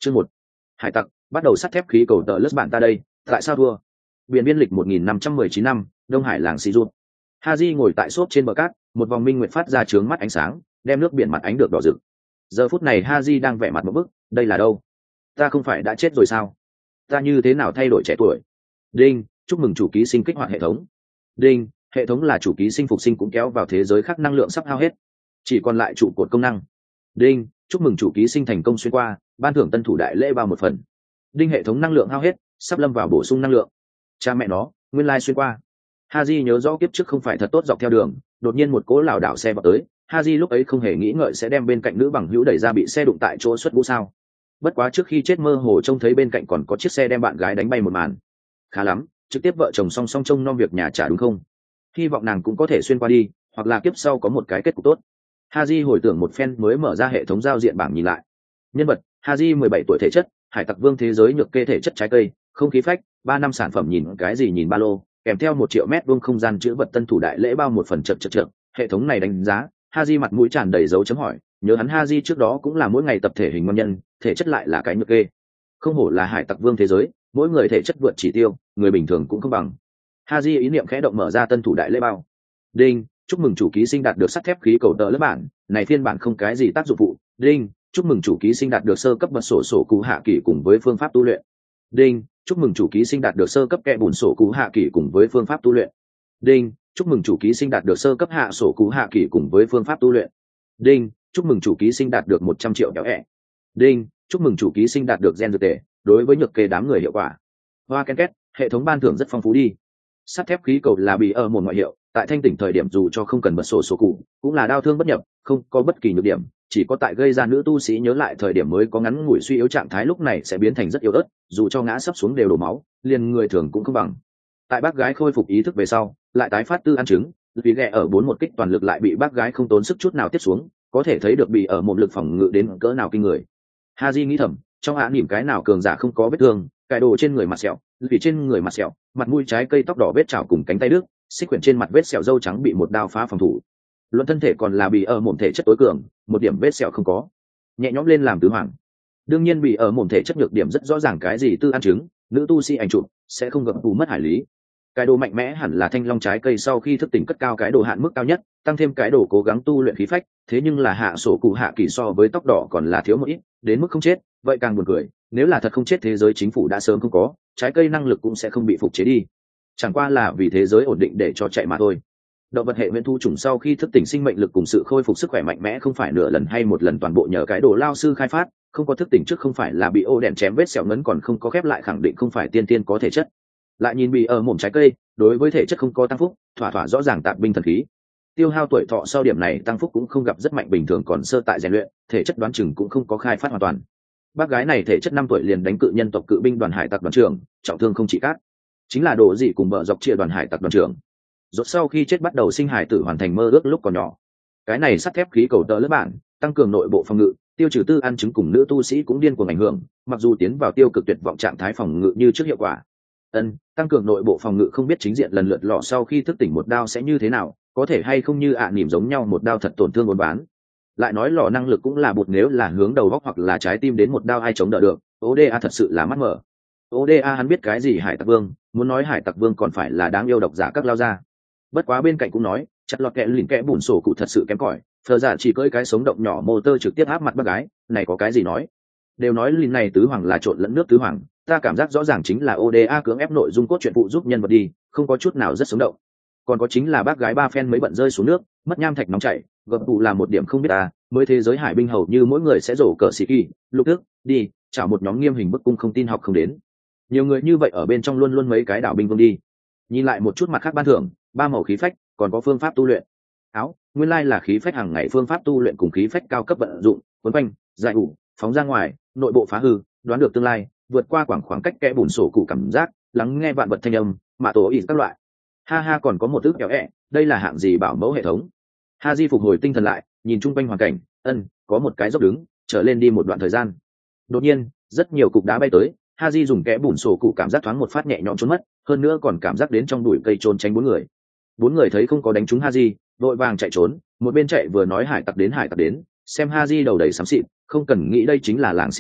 Chương 1. Hải tặc bắt đầu sắt thép khí cầu tờ lướt bạn ta đây, tại sao thua? Biển biên lịch 1519 năm, Đông Hải làng Sĩ Dụt. Haji ngồi tại xốp trên bờ cát, một vòng minh nguyệt phát ra chướng mắt ánh sáng, đem nước biển mặt ánh được đỏ rực. Giờ phút này Haji đang vẻ mặt một bức, đây là đâu? Ta không phải đã chết rồi sao? Ta như thế nào thay đổi trẻ tuổi? Đinh, chúc mừng chủ ký sinh kích hoạt hệ thống. Đinh, hệ thống là chủ ký sinh phục sinh cũng kéo vào thế giới khác năng lượng sắp hao hết, chỉ còn lại trụ cột công năng. Đinh, chúc mừng chủ ký sinh thành công xuyên qua, ban thưởng tân thủ đại lễ bao 1 phần. Đinh, hệ thống năng lượng hao hết, sắp lâm vào bổ sung năng lượng. Cha mẹ nó, nguyên lai xuyên qua. Haji nhớ rõ kiếp trước không phải thật tốt dọc theo đường, đột nhiên một cỗ lảo đảo xe vào tới. Haji lúc ấy không hề nghĩ ngợi sẽ đem bên cạnh nữ bằng hữu đẩy ra bị xe đụng tại chỗ xuất ngũ sao. Bất quá trước khi chết mơ hồ trông thấy bên cạnh còn có chiếc xe đem bạn gái đánh bay một màn. Khá lắm, trực tiếp vợ chồng song song trông nom việc nhà trả đúng không? Hy vọng nàng cũng có thể xuyên qua đi, hoặc là kiếp sau có một cái kết cục tốt. Haji hồi tưởng một phen mới mở ra hệ thống giao diện bảng nhìn lại. Nhân vật: Haji 17 tuổi, thể chất hải tặc vương, thế giới nhược kê, thể chất trái cây, không khí phách, 3 năm sản phẩm nhìn cái gì nhìn ba lô, kèm theo 1 triệu mét vuông không gian chữ vật tân thủ đại lễ bao 1 phần. Chật. Hệ thống này đánh giá Haji mặt mũi tràn đầy dấu chấm hỏi, nhớ hắn Haji trước đó cũng là mỗi ngày tập thể hình ngon nhân, thể chất lại là cái nhược kê. Không hổ là hải tặc vương thế giới, mỗi người thể chất vượt chỉ tiêu, người bình thường cũng không bằng. Haji ý niệm khẽ động mở ra tân thủ đại lễ bao. Đinh, chúc mừng chủ ký sinh đạt được sắt thép khí cầu tờ lớp bản, này phiên bản không cái gì tác dụng phụ. Đinh, chúc mừng chủ ký sinh đạt được sơ cấp bật sổ cụ hạ kỳ cùng với phương pháp tu luyện. Đinh, chúc mừng chủ ký sinh đạt được sơ cấp kẹ bùn sổ cụ hạ kỳ cùng với phương pháp tu luyện. Đinh, chúc mừng chủ ký sinh đạt được sơ cấp hạ sổ cụ hạ kỳ cùng với phương pháp tu luyện. Đinh, chúc mừng chủ ký sinh đạt được 100 triệu kéo ẹ. Đinh, chúc mừng chủ ký sinh đạt được gen dược tề, đối với nhược kê đám người hiệu quả. Hoa ken két, hệ thống ban thưởng rất phong phú đi. Sắt thép khí cầu là bị ở một ngoại hiệu, tại thanh tỉnh thời điểm dù cho không cần bật sổ cụ, cũng là đau thương bất nhập, không có bất kỳ nhược điểm, chỉ có tại gây ra nữ tu sĩ nhớ lại thời điểm mới có ngắn ngủi suy yếu, trạng thái lúc này sẽ biến thành rất yếu ớt, dù cho ngã sấp xuống đều đổ máu, liền người thường cũng không bằng. Tại bác gái khôi phục ý thức về sau, lại tái phát tư ăn trứng, vì ghẹ ở 4 một kích toàn lực lại bị bác gái không tốn sức chút nào tiếp xuống, có thể thấy được bị ở một lực phòng ngự đến cỡ nào kinh người. Haji nghĩ thầm, trong án nỉm cái nào cường giả không có vết thương, cài đồ trên người mặt sẹo, vì trên người mặt sẹo, mặt mũi trái cây tóc đỏ vết chảo cùng cánh tay đứt, xích quyển trên mặt vết sẹo dâu trắng bị một đao phá phòng thủ. Luận thân thể còn là bị ở mồm thể chất tối cường, một điểm vết sẹo không có, nhẹ nhõm lên làm tứ hoàng. Đương nhiên bị ở mồm thể chất nhược điểm rất rõ ràng, cái gì tư ăn trứng, nữ tu sĩ ảnh chụp sẽ không gặp bù mất hải lý. Cái đồ mạnh mẽ hẳn là thanh long trái cây sau khi thức tỉnh cất cao cái đồ hạn mức cao nhất, tăng thêm cái đồ cố gắng tu luyện khí phách, thế nhưng là hạ sổ cụ hạ kỳ so với tóc đỏ còn là thiếu một ít, đến mức không chết, vậy càng buồn cười, nếu là thật không chết thế giới chính phủ đã sớm không có, trái cây năng lực cũng sẽ không bị phục chế đi. Chẳng qua là vì thế giới ổn định để cho chạy mà thôi. Động vật hệ nguyên thu trùng sau khi thức tỉnh sinh mệnh lực cùng sự khôi phục sức khỏe mạnh mẽ không phải nửa lần hay một lần toàn bộ nhờ cái đồ lao sư khai phát, không có thức tỉnh trước không phải là bị ô đèn chém vết sẹo ngấn còn không có khép lại, khẳng định không phải tiên tiên có thể chất. Lại nhìn bị ở mồm trái cây, đối với thể chất không có tăng phúc, thỏa thỏa rõ ràng tạp binh thần khí. Tiêu hao tuổi thọ sau điểm này tăng phúc cũng không gặp rất mạnh, bình thường còn sơ tại rèn luyện, thể chất đoán chừng cũng không có khai phát hoàn toàn. Bác gái này thể chất 5 tuổi liền đánh cự nhân tộc cự binh đoàn hải tặc đoàn trưởng, trọng thương không chỉ cát, chính là đồ gì cùng bờ dọc chia đoàn hải tặc đoàn trưởng. Rốt sau khi chết bắt đầu sinh hải tử hoàn thành mơ ước lúc còn nhỏ. Cái này sắt thép khí cầu tợ lớp bản, tăng cường nội bộ phòng ngự, tiêu trừ tư ăn chứng cùng nữ tu sĩ cũng điên cuồng ảnh hưởng, mặc dù tiến vào tiêu cực tuyệt vọng trạng thái phòng ngự như trước hiệu quả. Tăng cường nội bộ phòng ngự không biết chính diện lần lượt lọ sau khi thức tỉnh một đao sẽ như thế nào, có thể hay không như nỉm giống nhau một đao thật tổn thương ổn bán. Lại nói lò năng lực cũng là bụt, nếu là hướng đầu góc hoặc là trái tim đến một đao ai chống đỡ được. Oda thật sự là mắt mở. Oda hắn biết cái gì hải tặc vương, muốn nói hải tặc vương còn phải là đáng yêu độc giả các lao ra. Bất quá bên cạnh cũng nói, chặt lọt kẹ lìn kẽ bùn sổ cụ thật sự kém cỏi, thờ giả chỉ cưỡi cái sống động nhỏ motor trực tiếp áp mặt bác gái, này có cái gì nói. Đều nói lìn này tứ hoàng là trộn lẫn nước tứ hoàng, ta cảm giác rõ ràng chính là Oda cưỡng ép nội dung cốt truyện phụ giúp nhân vật đi, không có chút nào rất sống động. Còn có chính là bác gái ba phen mới bận rơi xuống nước, mất nham thạch nóng chảy, gập tụ là một điểm không biết mới thế giới hải binh hầu như mỗi người sẽ rổ cờ xì kỳ, lục tức đi chảo một nhóm nghiêm hình bức cung không tin học không đến. Nhiều người như vậy ở bên trong luôn luôn mấy cái đảo binh vương đi. Nhìn lại một chút mặt khác ban thưởng, 3 màu khí phách, còn có phương pháp tu luyện. Nguyên lai là khí phách hàng ngày phương pháp tu luyện cùng khí phách cao cấp vận dụng, quấn quanh, giải ủ, phóng ra ngoài, nội bộ phá hư, đoán được tương lai, vượt qua khoảng cách kẽ bùn sổ cụ cảm giác, lắng nghe vạn vật thanh âm, mạ tổ ý các loại. Ha còn có một ước kéo đây là hạng gì bảo mẫu hệ thống. Haji phục hồi tinh thần lại, nhìn chung quanh hoàn cảnh, có một cái dốc đứng, trở lên đi một đoạn thời gian. Đột nhiên, rất nhiều cục đá bay tới, Haji dùng kẽ bùn sổ cụ cảm giác thoáng một phát nhẹ nhõm trốn mất, hơn nữa còn cảm giác đến trong bụi cây trốn tránh 4 người. 4 người thấy không có đánh trúng Haji, vội vàng chạy trốn, một bên chạy vừa nói hải tặc đến, xem Haji đầu đầy xám xịt, không cần nghĩ đây chính là làng Sĩ Dụt,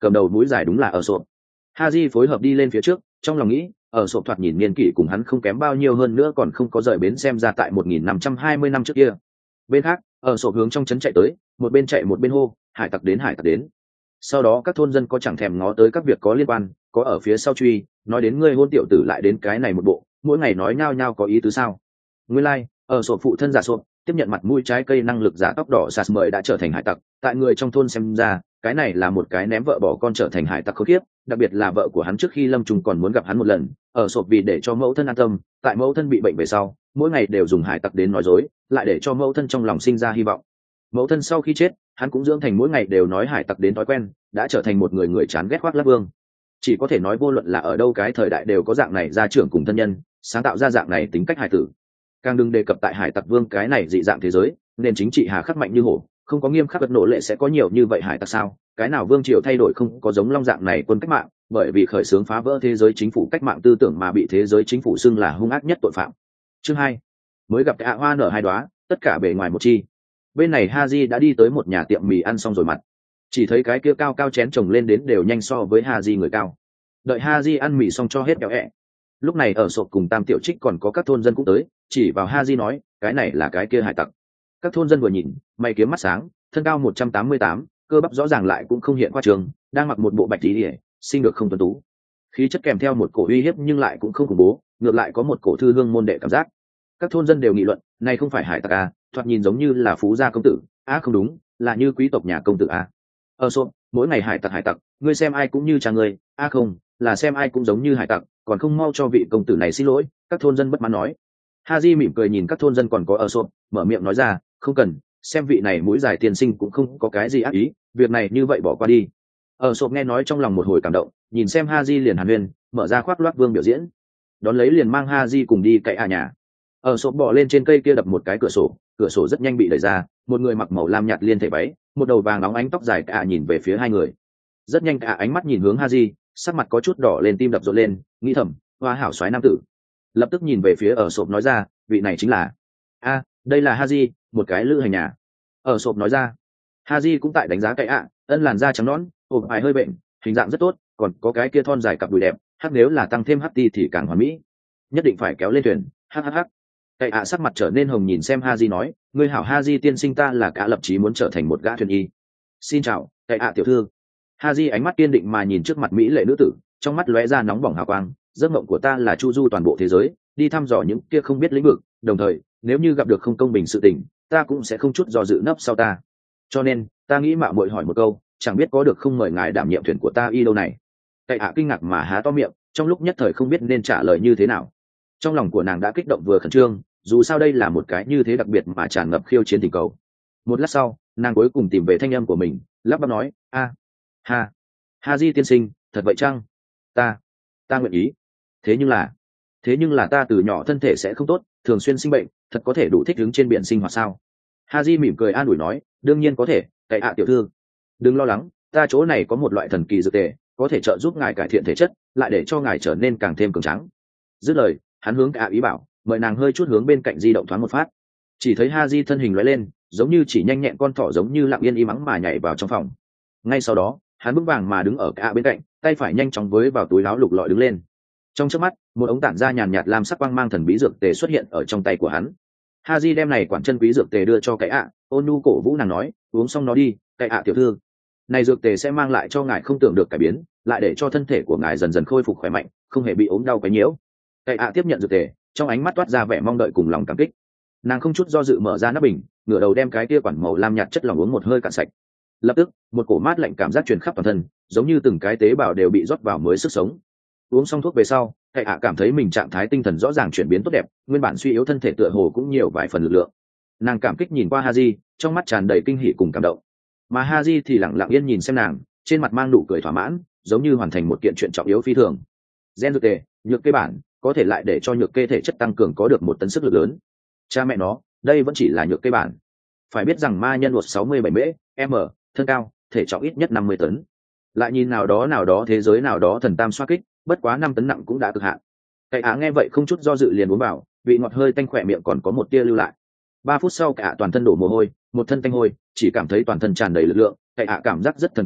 cầm đầu mũi dài đúng là ở sộp. Haji phối hợp đi lên phía trước, trong lòng nghĩ, ở sộp thoạt nhìn niên kỷ cùng hắn không kém bao nhiêu, hơn nữa còn không có rời bến xem ra tại 1520 năm trước kia. Bên khác, ở sộp hướng trong trấn chạy tới, một bên chạy một bên hô, hải tặc đến, hải tặc đến. Sau đó các thôn dân có chẳng thèm ngó tới các việc có liên quan, có ở phía sau truy, nói đến ngươi hôn tiểu tử lại đến cái này một bộ, mỗi ngày nói nhao nhao có ý tứ sao? Nguyên lai, ở sộp phụ thân giả sộp, tiếp nhận mặt mũi trái cây năng lực giả tóc đỏ sạt mời đã trở thành hải tặc, tại người trong thôn xem ra, cái này là một cái ném vợ bỏ con trở thành hải tặc khốn kiếp, đặc biệt là vợ của hắn trước khi lâm trùng còn muốn gặp hắn một lần, ở sộp vì để cho mẫu thân an tâm, tại mẫu thân bị bệnh về sau, mỗi ngày đều dùng hải tặc đến nói dối, lại để cho mẫu thân trong lòng sinh ra hy vọng. Mẫu thân sau khi chết, hắn cũng dưỡng thành mỗi ngày đều nói hải tặc đến thói quen, đã trở thành một người chán ghét khoác lác vương. Chỉ có thể nói vô luận là ở đâu cái thời đại đều có dạng này gia trưởng cùng thân nhân, sáng tạo ra dạng này tính cách hải tử. Càng đừng đề cập tại hải tặc vương cái này dị dạng thế giới, nên chính trị hà khắc mạnh như hổ, không có nghiêm khắc vật nổ lệ sẽ có nhiều như vậy hải tặc sao? Cái nào vương triều thay đổi không có giống long dạng này quân cách mạng, bởi vì khởi xướng phá vỡ thế giới chính phủ cách mạng tư tưởng mà bị thế giới chính phủ xưng là hung ác nhất tội phạm. Chương 2. Mới gặp ạ hoa nở hai đóa, tất cả bề ngoài một chi. Bên này Haji đã đi tới một nhà tiệm mì ăn xong rồi mặt, chỉ thấy cái kia cao cao chén chồng lên đến đều nhanh so với Haji người cao. Đợi Haji ăn mì xong cho hết kéo ẹ. Lúc này ở sộp cùng Tam Tiểu Trích còn có các thôn dân cũng tới, chỉ vào Haji nói, cái này là cái kia hải tặc. Các thôn dân vừa nhìn, mày kiếm mắt sáng, thân cao 188, cơ bắp rõ ràng lại cũng không hiện qua trường, đang mặc một bộ bạch tí ỉa, sinh được không tuấn tú. Khí chất kèm theo một cổ uy hiếp nhưng lại cũng không khủng bố, ngược lại có một cổ thư hương môn đệ cảm giác. Các thôn dân đều nghị luận, này không phải hải tặc à, thoạt nhìn giống như là phú gia công tử, không đúng, là như quý tộc nhà công tử à. Ở sộp, mỗi ngày hải tặc, ngươi xem ai cũng như cha ngươi, không, là xem ai cũng giống như hải tặc, còn không mau cho vị công tử này xin lỗi. Các thôn dân bất mãn nói. Haji mỉm cười nhìn các thôn dân còn có ở sộp, mở miệng nói ra, không cần, xem vị này mũi dài tiên sinh cũng không có cái gì ác ý, việc này như vậy bỏ qua đi. Ở sộp nghe nói trong lòng một hồi cảm động, nhìn xem Haji liền hàn huyên, mở ra khoác loát vương biểu diễn, đón lấy liền mang Haji cùng đi cậy nhà. Ở sộp bỏ lên trên cây kia đập một cái cửa sổ rất nhanh bị đẩy ra, một người mặc màu lam nhạt liên thể váy, một đầu vàng óng ánh tóc dài nhìn về phía hai người. Rất nhanh ánh mắt nhìn hướng Haji, sắc mặt có chút đỏ lên, tim đập rộn lên, nghĩ thầm, hoa hảo soái nam tử. Lập tức nhìn về phía ở sộp nói ra, vị này chính là đây là Haji, một cái lữ hành nhà. Ở sộp nói ra. Haji cũng tại đánh giá cậy ân làn da trắng nõn, ộp bài hơi bệnh, hình dạng rất tốt, còn có cái kia thon dài cặp đùi đẹp, nếu là tăng thêm hắc thì càng hoàn mỹ, nhất định phải kéo lên thuyền. Hắc. Cậy sắc mặt trở nên hồng nhìn xem Haji nói, ngươi hảo Haji tiên sinh, ta là cả lập chí muốn trở thành một gã thuyền y. Xin chào, cậy tiểu thư. Haji ánh mắt kiên định mà nhìn trước mặt mỹ lệ nữ tử, trong mắt lóe ra nóng bỏng hào quang. Giấc mộng của ta là chu du toàn bộ thế giới, đi thăm dò những kia không biết lĩnh vực, đồng thời nếu như gặp được không công bình sự tình, ta cũng sẽ không chút do dự nấp sau ta. Cho nên ta nghĩ mạo muội hỏi một câu, chẳng biết có được không mời ngài đảm nhiệm thuyền của ta y đâu này. Cậy kinh ngạc mà há to miệng, trong lúc nhất thời không biết nên trả lời như thế nào. Trong lòng của nàng đã kích động vừa khẩn trương, dù sao đây là một cái như thế đặc biệt mà tràn ngập khiêu chiến tình cầu. Một lát sau, nàng cuối cùng tìm về thanh âm của mình, lắp bắp nói, Haji tiên sinh, thật vậy chăng? Ta nguyện ý. Thế nhưng là ta từ nhỏ thân thể sẽ không tốt, thường xuyên sinh bệnh, thật có thể đủ thích ứng trên biển sinh hoạt sao? Haji mỉm cười an ủi nói, đương nhiên có thể, cậy tiểu thư, đừng lo lắng, ta chỗ này có một loại thần kỳ dược tề, có thể trợ giúp ngài cải thiện thể chất, lại để cho ngài trở nên càng thêm cường tráng. Dứt lời, hắn hướng ý bảo, mời nàng hơi chút hướng bên cạnh di động thoáng một phát. Chỉ thấy Haji thân hình lóe lên, giống như chỉ nhanh nhẹn con thỏ, giống như lặng yên im ắng mà nhảy vào trong phòng. Ngay sau đó, hắn vững vàng mà đứng ở bên cạnh, tay phải nhanh chóng với vào túi áo lục lọi đứng lên. Trong chớp mắt, một ống tản ra nhàn nhạt lam sắc quang mang thần bí dược tề xuất hiện ở trong tay của hắn. Haji đem này quản chân quý dược tề đưa cho cái ôn nhu cổ vũ nàng nói, uống xong nó đi, cái tiểu thư. Này dược tề sẽ mang lại cho ngài không tưởng được cải biến, lại để cho thân thể của ngài dần dần khôi phục khỏe mạnh, không hề bị ốm đau quấy nhiễu. Cái tiếp nhận dược tề, trong ánh mắt toát ra vẻ mong đợi cùng lòng cảm kích. Nàng không chút do dự mở ra nắp bình, ngửa đầu đem cái kia quản màu lam nhạt chất lỏng uống một hơi cạn sạch. Lập tức, một cổ mát lạnh cảm giác truyền khắp toàn thân, giống như từng cái tế bào đều bị rót vào mới sức sống. Uống xong thuốc về sau, Cậy cảm thấy mình trạng thái tinh thần rõ ràng chuyển biến tốt đẹp, nguyên bản suy yếu thân thể tựa hồ cũng nhiều vài phần lực lượng. Nàng cảm kích nhìn qua Haji, trong mắt tràn đầy kinh hỉ cùng cảm động. Mà Haji thì lặng lặng yên nhìn xem nàng, trên mặt mang nụ cười thỏa mãn, giống như hoàn thành một kiện chuyện trọng yếu phi thường. Gen dược tề, nhược kê bản, có thể lại để cho nhược kê thể chất tăng cường có được một tấn sức lực lớn. Cha mẹ nó, đây vẫn chỉ là nhược kê bản. Phải biết rằng ma nhân luật 67 m, thân cao, thể trọng ít nhất 50 tấn. Lại nhìn nào đó thế giới nào đó thần tam xoa kích, bất quá 5 tấn nặng cũng đã cực hạn. Cậy nghe vậy không chút do dự liền uống vào, vị ngọt hơi tanh khỏe miệng còn có một tia lưu lại. 3 phút sau cả toàn thân đổ mồ hôi, một thân tanh hôi, chỉ cảm thấy toàn thân tràn đầy lực lượng. Cậy cảm giác rất thần kỳ,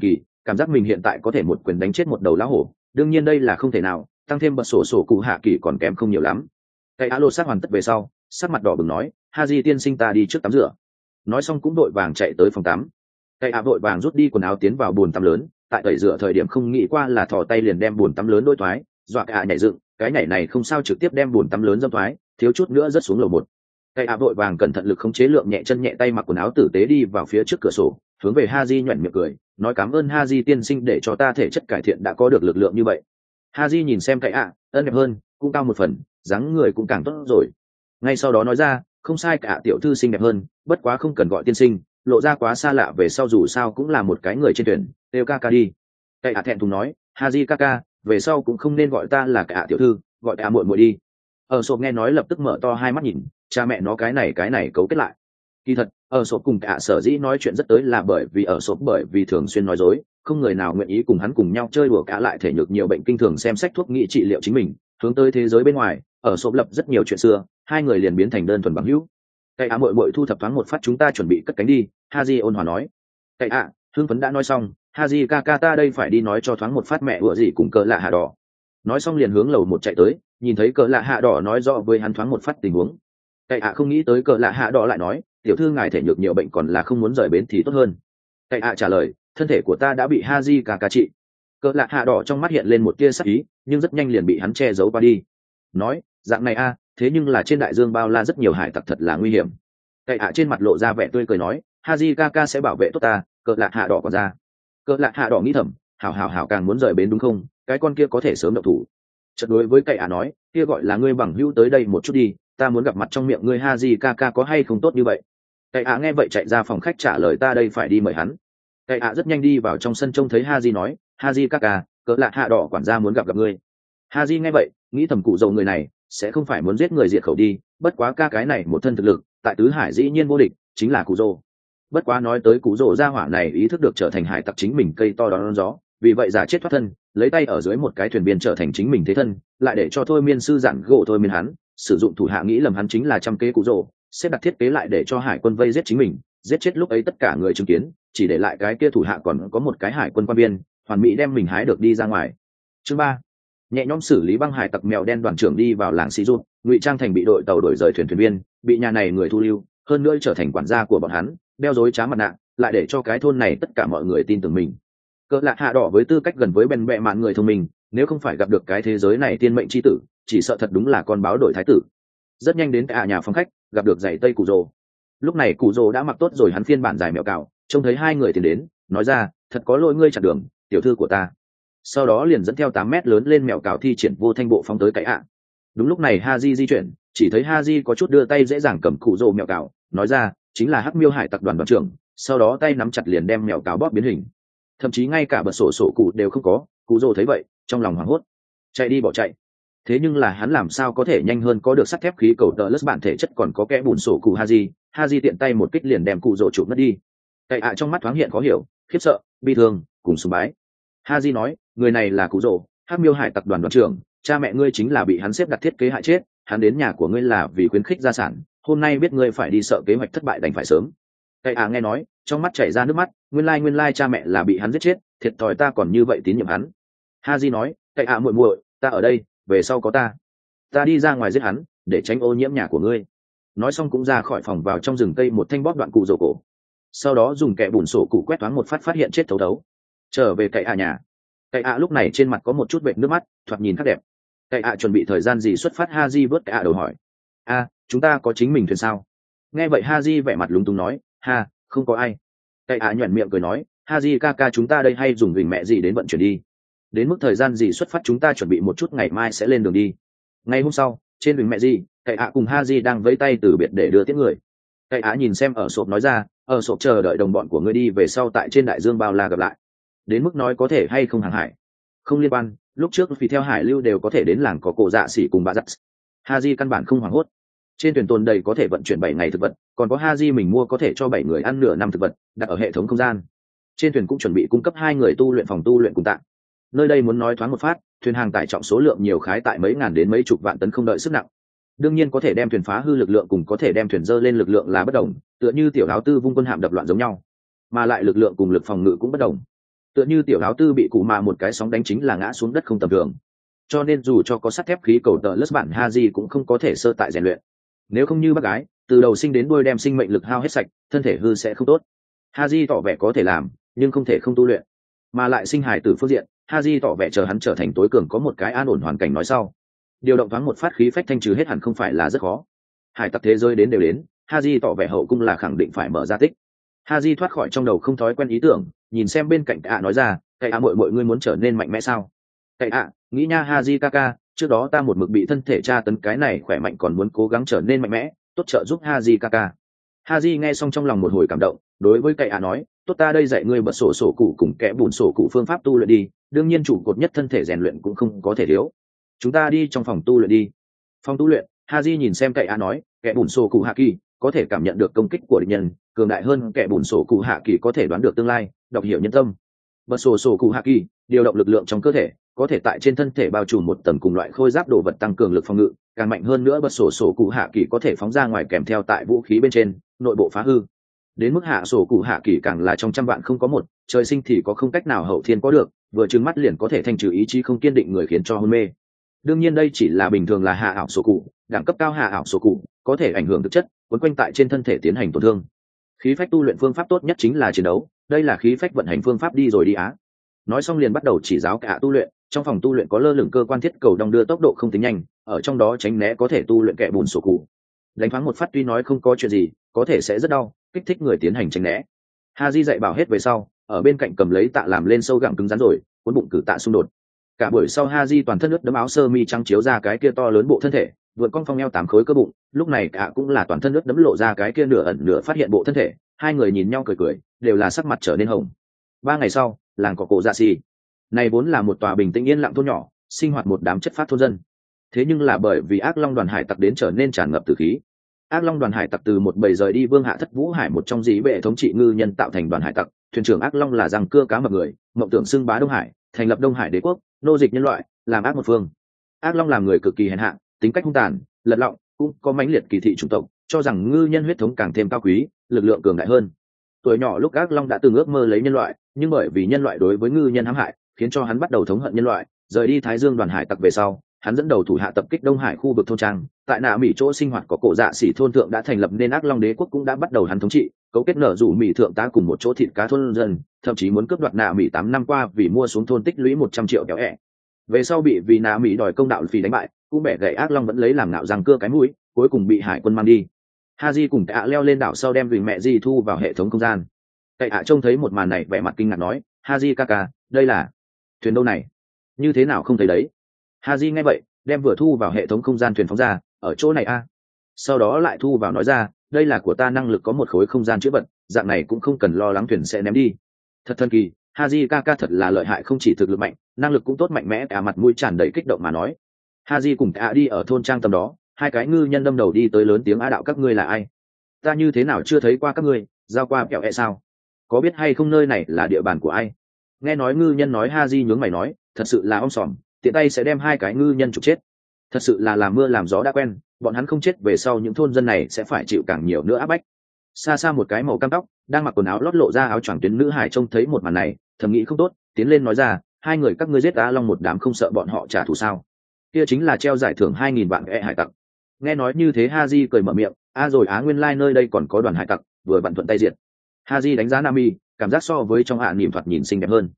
cảm giác mình hiện tại có thể một quyền đánh chết một đầu lá hổ. Đương nhiên đây là không thể nào, tăng thêm bật sổ cụ hạ kỳ còn kém không nhiều lắm. Cái á lột xác hoàn tất về sau, sắc mặt đỏ bừng nói, Haji tiên sinh ta đi trước tắm rửa. Nói xong cũng đội vàng chạy tới phòng tắm. Cái á vội vàng rút đi quần áo tiến vào bồn tắm lớn, tại tẩy rửa thời điểm không nghĩ qua là thò tay liền đem bồn tắm lớn đôi thoái, dọa cả nhảy dựng, cái nhảy này không sao trực tiếp đem bồn tắm lớn dâm thoái, thiếu chút nữa rớt xuống lầu một. Cái á vội vàng cẩn thận lực khống chế lượng nhẹ chân nhẹ tay mặc quần áo tử tế đi vào phía trước cửa sổ, hướng về Haji nhoẻn miệng cười, nói cảm ơn Haji tiên sinh để cho ta thể chất cải thiện đã có được lực lượng như vậy. Haji nhìn xem cái ạ, ân đẹp hơn, cũng cao một phần, dáng người cũng càng tốt rồi. Ngay sau đó nói ra, không sai cả tiểu thư xinh đẹp hơn, bất quá không cần gọi tiên sinh, lộ ra quá xa lạ về sau dù sao cũng là một cái người trên thuyền, đều ca đi. Cái ạ thẹn thùng nói, Haji ca, về sau cũng không nên gọi ta là cả tiểu thư, gọi cả muội muội đi. Ở sộp nghe nói lập tức mở to hai mắt nhìn, cha mẹ nó cái này cấu kết lại. Kỳ thật, ở sộp cùng cả sở dĩ nói chuyện rất tới là bởi vì thường xuyên nói dối, không người nào nguyện ý cùng hắn cùng nhau chơi đùa cả lại thể nhược nhiều bệnh kinh thường xem sách thuốc nghị trị liệu chính mình, hướng tới thế giới bên ngoài, ở sộp lập rất nhiều chuyện xưa, hai người liền biến thành đơn thuần bằng hữu. Cái á muội thu thập thoáng một phát chúng ta chuẩn bị cất cánh đi, Haji ôn hòa nói. Cái ạ, hương phấn đã nói xong, Haji ca ta đây phải đi nói cho thoáng một phát mẹ ủa gì cùng cỡ lạ hạ đỏ. Nói xong liền hướng lầu một chạy tới, nhìn thấy cỡ lạ hạ đỏ nói rõ với hắn thoáng một phát tình huống. Cái ạ không nghĩ tới cỡ lạ hạ đỏ lại nói, tiểu thư ngài thể nhược nhiều bệnh còn là không muốn rời bến thì tốt hơn. Cái ạ trả lời, thân thể của ta đã bị Haji ca trị. Cỡ lạ hạ đỏ trong mắt hiện lên một tia sắc ý, nhưng rất nhanh liền bị hắn che giấu qua đi. Nói, dạng này a, thế nhưng là trên đại dương bao la rất nhiều hải tặc thật là nguy hiểm. Cái ạ trên mặt lộ ra vẻ tươi cười nói, Haji ca sẽ bảo vệ tốt ta. Cỡ lạ hạ đỏ còn ra. Cỡ lạ hạ đỏ nghĩ thầm, hảo càng muốn rời bến đúng không, cái con kia có thể sớm động thủ. Chợt đối với cậy ạ nói, kia gọi là ngươi bằng hữu tới đây một chút đi, ta muốn gặp mặt trong miệng ngươi Haji ca có hay không tốt như vậy. Cậy ạ nghe vậy chạy ra phòng khách trả lời ta đây phải đi mời hắn. Cậy ạ rất nhanh đi vào trong sân trông thấy Haji nói, Haji ca, cỡ lạ hạ đỏ quản gia muốn gặp ngươi. Haji nghe vậy nghĩ thầm cụ dầu người này sẽ không phải muốn giết người diệt khẩu đi, bất quá ca cái này một thân thực lực tại tứ hải dĩ nhiên vô địch, chính là cụ dầu. Bất quá nói tới cụ dầu gia hỏa này ý thức được trở thành hải tặc chính mình cây to đón gió, vì vậy giả chết thoát thân, lấy tay ở dưới một cái thuyền biên trở thành chính mình thế thân, lại để cho thôi miên sư giản gỗ thôi miên hắn, sử dụng thủ hạ nghĩ lầm hắn chính là trăm kế cụ dầu, xếp đặt thiết kế lại để cho hải quân vây giết chính mình, giết chết lúc ấy tất cả người chứng kiến, chỉ để lại cái kia thủ hạ còn có một cái hải quân quan biên, hoàn mỹ đem mình hái được đi ra ngoài. Chương 3. Nhẹ nhõm xử lý băng hải tặc mèo đen đoàn trưởng đi vào làng Sĩ Rút, ngụy trang thành bị đội tàu đổi rời thuyền viên, bị nhà này người thu lưu, hơn nữa trở thành quản gia của bọn hắn, đeo dối trá mặt nạ, lại để cho cái thôn này tất cả mọi người tin tưởng mình. Cỡ lạ hạ đỏ với tư cách gần với bèn bẹ mạn người thông minh, nếu không phải gặp được cái thế giới này tiên mệnh chi tử, chỉ sợ thật đúng là con báo đổi thái tử. Rất nhanh đến cả nhà phòng khách, gặp được giày tây cụ rồ. Lúc này cụ rồ đã mặc tốt rồi hắn phiên bản dài mèo cào, trông thấy hai người tiến đến, nói ra, thật có lỗi ngươi chặn đường, tiểu thư của ta. Sau đó liền dẫn theo 8 mét lớn lên mèo cào thi triển vô thanh bộ phóng tới cái ạ. Đúng lúc này Haji di chuyển, chỉ thấy Haji có chút đưa tay dễ dàng cầm cụ rồ mèo cào, nói ra, chính là Hắc Miêu hải tặc đoàn đoàn trưởng, sau đó tay nắm chặt liền đem mèo cào bóp biến hình. Thậm chí ngay cả bật sổ cụ đều không có, cụ rồ thấy vậy, trong lòng hoảng hốt, chạy đi bỏ chạy. Thế nhưng là hắn làm sao có thể nhanh hơn có được sắt thép khí cầu tờ lất bản thể chất còn có kẽ bùn sổ cụ Haji tiện tay một kích liền đem cụ rồ chụp mất đi. Cậy ạ trong mắt thoáng hiện khó hiểu, khiếp sợ, bi thương, cùng sùng bái. Haji nói, người này là cụ rồ, Hắc Miêu hải tặc đoàn đoàn trưởng, cha mẹ ngươi chính là bị hắn xếp đặt thiết kế hại chết, hắn đến nhà của ngươi là vì khuyến khích gia sản, hôm nay biết ngươi phải đi sợ kế hoạch thất bại đành phải sớm. Cậy ạ nghe nói, trong mắt chảy ra nước mắt, nguyên lai cha mẹ là bị hắn giết chết, thiệt thòi ta còn như vậy tín nhiệm hắn. Haji nói, cậy ạ muội muội, ta ở đây, về sau có ta đi ra ngoài giết hắn, để tránh ô nhiễm nhà của ngươi. Nói xong cũng ra khỏi phòng vào trong rừng cây một thanh bóp đoạn cụ rồ cổ, sau đó dùng kẹ bùn sổ cụ quét thoáng một phát hiện chết thấu thấu. Trở về cậy ạ nhà. Cậy ạ lúc này trên mặt có một chút vệt nước mắt, thoạt nhìn khắc đẹp. Cậy ạ chuẩn bị thời gian gì xuất phát, Haji vớt cậy ạ đầu hỏi, chúng ta có chính mình thuyền sao? Nghe vậy Haji vẻ mặt lúng túng nói, không có ai. Cậy ạ nhoẻn miệng cười nói, Haji ca chúng ta đây hay dùng gửi mẹ gì đến vận chuyển đi, đến mức thời gian gì xuất phát chúng ta chuẩn bị một chút ngày mai sẽ lên đường đi. Ngày hôm sau trên gửi mẹ gì, cậy ạ cùng Haji đang vẫy tay từ biệt để đưa tiễn người. Cậy ạ nhìn xem ở sộp nói ra, ở sộp chờ đợi đồng bọn của ngươi đi về sau tại trên đại dương bao la gặp lại. Đến mức nói có thể hay không hàng hải không liên quan, lúc trước vì theo hải lưu đều có thể đến làng có cổ dạ xỉ cùng bà giắt. Haji căn bản không hoảng hốt, trên thuyền tồn đầy có thể vận chuyển 7 ngày thực vật, còn có Haji mình mua có thể cho 7 người ăn nửa năm thực vật đặt ở hệ thống không gian. Trên thuyền cũng chuẩn bị cung cấp 2 người tu luyện phòng tu luyện cùng tạm. Nơi đây muốn nói thoáng một phát, thuyền hàng tải trọng số lượng nhiều khái tại mấy ngàn đến mấy chục vạn tấn không đợi sức nặng. Đương nhiên có thể đem thuyền phá hư lực lượng cùng có thể đem thuyền dơ lên lực lượng là bất đồng, tựa như tiểu áo tư vung quân hạm đập loạn giống nhau, mà lại lực lượng cùng lực phòng ngự cũng bất đồng. tựa như tiểu áo tư bị cụ mạ một cái sóng đánh chính là ngã xuống đất không tầm thường. Cho nên dù cho có sắt thép khí cầu tờ lất bản Haji cũng không có thể sơ tại rèn luyện. Nếu không như bác gái từ đầu sinh đến đuôi đem sinh mệnh lực hao hết sạch, thân thể hư sẽ không tốt. Haji tỏ vẻ có thể làm nhưng không thể không tu luyện, mà lại sinh hài tử phương diện Haji tỏ vẻ chờ hắn trở thành tối cường có một cái an ổn hoàn cảnh nói sau. Điều động thoáng một phát khí phách thanh trừ hết hẳn không phải là rất khó. Hải tặc thế giới đến đều đến, Haji tỏ vẻ hậu cung là khẳng định phải mở ra tích. Haji thoát khỏi trong đầu không thói quen ý tưởng, nhìn xem bên cạnh nói ra, "Cái mọi người muốn trở nên mạnh mẽ sao?" "Cái nghĩ nha Haji kaka, trước đó ta một mực bị thân thể tra tấn cái này khỏe mạnh còn muốn cố gắng trở nên mạnh mẽ, tốt trợ giúp Haji kaka." Haji nghe xong trong lòng một hồi cảm động, đối với cái nói, "Tốt ta đây dạy ngươi bật sổ cụ cùng kẽ bùn sổ cụ phương pháp tu luyện đi, đương nhiên trụ cột nhất thân thể rèn luyện cũng không có thể thiếu. Chúng ta đi trong phòng tu luyện đi." Phòng tu luyện, Haji nhìn xem cái nói, "Kẻ bùn sổ cụ hạ kỳ có thể cảm nhận được công kích của địch nhân, cường đại hơn kẻ bùn sổ cụ hạ kỳ có thể đoán được tương lai, đọc hiểu nhân tâm. Bật sổ cụ hạ kỳ điều động lực lượng trong cơ thể, có thể tại trên thân thể bao trùm một tầng cùng loại khôi giáp đồ vật tăng cường lực phòng ngự, càng mạnh hơn nữa bật sổ cụ hạ kỳ có thể phóng ra ngoài kèm theo tại vũ khí bên trên, nội bộ phá hư. Đến mức hạ sổ cụ hạ kỳ càng là trong trăm vạn không có một, trời sinh thì có không cách nào hậu thiên có được, vừa trừng mắt liền có thể thanh trừ ý chí không kiên định người khiến cho hôn mê. Đương nhiên đây chỉ là bình thường là hạ ảo sổ cụ, đẳng cấp cao hạ ảo sổ cụ có thể ảnh hưởng thực chất quấn quanh tại trên thân thể tiến hành tổn thương. Khí phách tu luyện phương pháp tốt nhất chính là chiến đấu, đây là khí phách vận hành phương pháp đi rồi đi á. Nói xong liền bắt đầu chỉ giáo cả tu luyện. Trong phòng tu luyện có lơ lửng cơ quan thiết cầu đong đưa tốc độ không tính nhanh, ở trong đó tránh né có thể tu luyện kẻ bùn sổ cụ. Đánh thoáng một phát tuy nói không có chuyện gì, có thể sẽ rất đau, kích thích người tiến hành tránh né. Haji dạy bảo hết về sau, ở bên cạnh cầm lấy tạ làm lên sâu gặng cứng rắn rồi cuốn bụng cử tạ xung đột. Cả buổi sau Haji toàn thân ướt đẫm, áo sơ mi trắng chiếu ra cái kia to lớn bộ thân thể, vượt con phong eo 8 khối cơ bụng, lúc này cả cũng là toàn thân ướt đẫm lộ ra cái kia nửa ẩn nửa phát hiện bộ thân thể, hai người nhìn nhau cười cười, đều là sắc mặt trở nên hồng. 3 ngày sau, làng cỏ cổ dạ xì này vốn là một tòa bình tĩnh yên lặng thôn nhỏ, sinh hoạt một đám chất phát thôn dân. Thế nhưng là bởi vì ác long đoàn hải tặc đến trở nên tràn ngập tử khí. Ác long đoàn hải tặc từ một bầy rời đi vương hạ thất vũ hải một trong dĩ bệ thống trị ngư nhân tạo thành đoàn hải tặc, thuyền trưởng ác long là răng cưa cá mập người, mộng tưởng xưng bá đông hải, thành lập đông hải đế quốc, nô dịch nhân loại, làm ác một phương. Ác long làm người cực kỳ hèn hạ, tính cách hung tàn, lật lọng, cũng có mãnh liệt kỳ thị chủng tộc, cho rằng ngư nhân huyết thống càng thêm cao quý, lực lượng cường đại hơn. Tuổi nhỏ lúc ác long đã từng ước mơ lấy nhân loại, nhưng bởi vì nhân loại đối với ngư nhân hãm hại, khiến cho hắn bắt đầu thống hận nhân loại. Rời đi Thái Dương đoàn hải tặc về sau, hắn dẫn đầu thủ hạ tập kích Đông Hải khu vực thôn trang, tại nạ mỹ chỗ sinh hoạt có cổ dạ xỉ thôn thượng đã thành lập nên ác long đế quốc cũng đã bắt đầu hắn thống trị, cấu kết nở rủ mỹ thượng tá cùng một chỗ thịt cá thôn dân, thậm chí muốn cướp đoạt nạ mỹ 8 năm qua vì mua xuống thôn tích lũy 100 triệu kéo ẹ. Về sau bị vì nạ mỹ đòi công đạo phì đánh bại, cũng bẻ gãy ác long vẫn lấy làm ngạo răng cưa cái mũi, cuối cùng bị hải quân mang đi. Haji cùng cả leo lên đảo sau đem Vịnh Mẹ Di thu vào hệ thống không gian. Cậy trông thấy một màn này vẻ mặt kinh ngạc nói, Haji kaka, đây là thuyền đâu này? Như thế nào không thấy đấy? Haji nghe vậy, đem vừa thu vào hệ thống không gian thuyền phóng ra, ở chỗ này a. Sau đó lại thu vào nói ra, đây là của ta năng lực có một khối không gian chữa vật, dạng này cũng không cần lo lắng thuyền sẽ ném đi. Thật thần kỳ, Haji kaka thật là lợi hại, không chỉ thực lực mạnh, năng lực cũng tốt mạnh mẽ, cả mặt mũi tràn đầy kích động mà nói. Haji cùng cả đi ở thôn trang tầm đó, hai cái ngư nhân đâm đầu đi tới lớn tiếng, a đạo các ngươi là ai? Ta như thế nào chưa thấy qua các ngươi, giao qua kẹo e sao? Có biết hay không nơi này là địa bàn của ai? Nghe nói ngư nhân nói, Haji nhướng mày nói, thật sự là om sòm, tiện tay sẽ đem hai cái ngư nhân trục chết. Thật sự là làm mưa làm gió đã quen, bọn hắn không chết về sau những thôn dân này sẽ phải chịu càng nhiều nữa áp bách. Xa xa một cái màu cam tóc, đang mặc quần áo lót lộ ra áo choàng tuyến nữ hải trông thấy một màn này, thầm nghĩ không tốt, tiến lên nói ra, hai người các ngươi giết Á Long một đám không sợ bọn họ trả thù sao? Kia chính là treo giải thưởng 2000 vạn hải tặc. Nghe nói như thế Haji cười mở miệng, rồi nguyên lai nơi đây còn có đoàn hải tặc, vừa vặn thuận tay diệt. Haji đánh giá Nami, cảm giác so với trong niệm thoạt nhìn xinh đẹp hơn.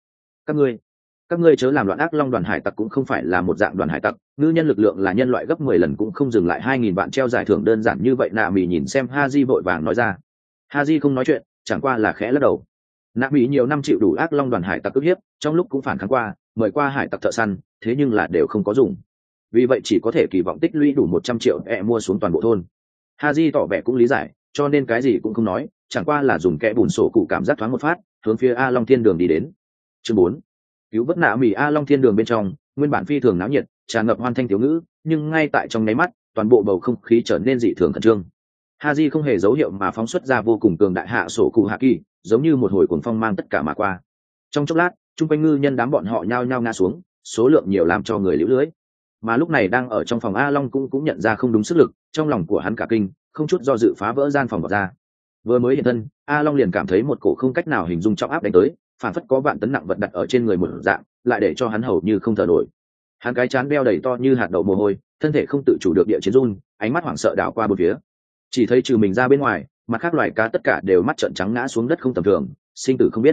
Các ngươi chớ làm loạn, ác long đoàn hải tặc cũng không phải là một dạng đoàn hải tặc, ngư nhân lực lượng là nhân loại gấp 10 lần cũng không dừng lại 2000 vạn treo giải thưởng đơn giản như vậy. Nami nhìn xem Haji vội vàng nói ra. Haji không nói chuyện, chẳng qua là khẽ lắc đầu. Nami nhiều năm chịu đủ ác long đoàn hải tặc ức hiếp, trong lúc cũng phản kháng qua, mời qua hải tặc thợ săn, thế nhưng là đều không có dùng. Vì vậy chỉ có thể kỳ vọng tích lũy đủ 100 triệu mua xuống toàn bộ thôn. Haji tỏ vẻ cũng lý giải, cho nên cái gì cũng không nói, chẳng qua là dùng kẽ bùn sổ cụ cảm giác thoáng một phát, hướng phía A Long Thiên Đường đi đến. Chương 4. Cứu vớt nạ mỉ. A Long Thiên Đường bên trong, nguyên bản phi thường náo nhiệt, tràn ngập hoan thanh thiếu ngữ, nhưng ngay tại trong nháy mắt, toàn bộ bầu không khí trở nên dị thường khẩn trương. Haji không hề dấu hiệu mà phóng xuất ra vô cùng cường đại hạ sổ cụ hạ kỳ, giống như một hồi cuồng phong mang tất cả mà qua. Trong chốc lát, trung quanh ngư nhân đám bọn họ nhao nhao ngã xuống, số lượng nhiều làm cho người liễu lưới. Mà lúc này đang ở trong phòng A Long cũng nhận ra không đúng sức lực, trong lòng của hắn cả kinh, không chút do dự phá vỡ gian phòng vào ra. Vừa mới hiện thân, A Long liền cảm thấy một cổ không cách nào hình dung trọng áp đánh tới, phản phất có vạn tấn nặng vật đặt ở trên người một dạng, lại để cho hắn hầu như không thở nổi. Hắn cái chán đeo đầy to như hạt đậu mồ hôi, thân thể không tự chủ được địa chiến run, ánh mắt hoảng sợ đảo qua bốn phía. Chỉ thấy trừ mình ra bên ngoài, mặt khác loài cá tất cả đều mắt trợn trắng ngã xuống đất không tầm thường, sinh tử không biết.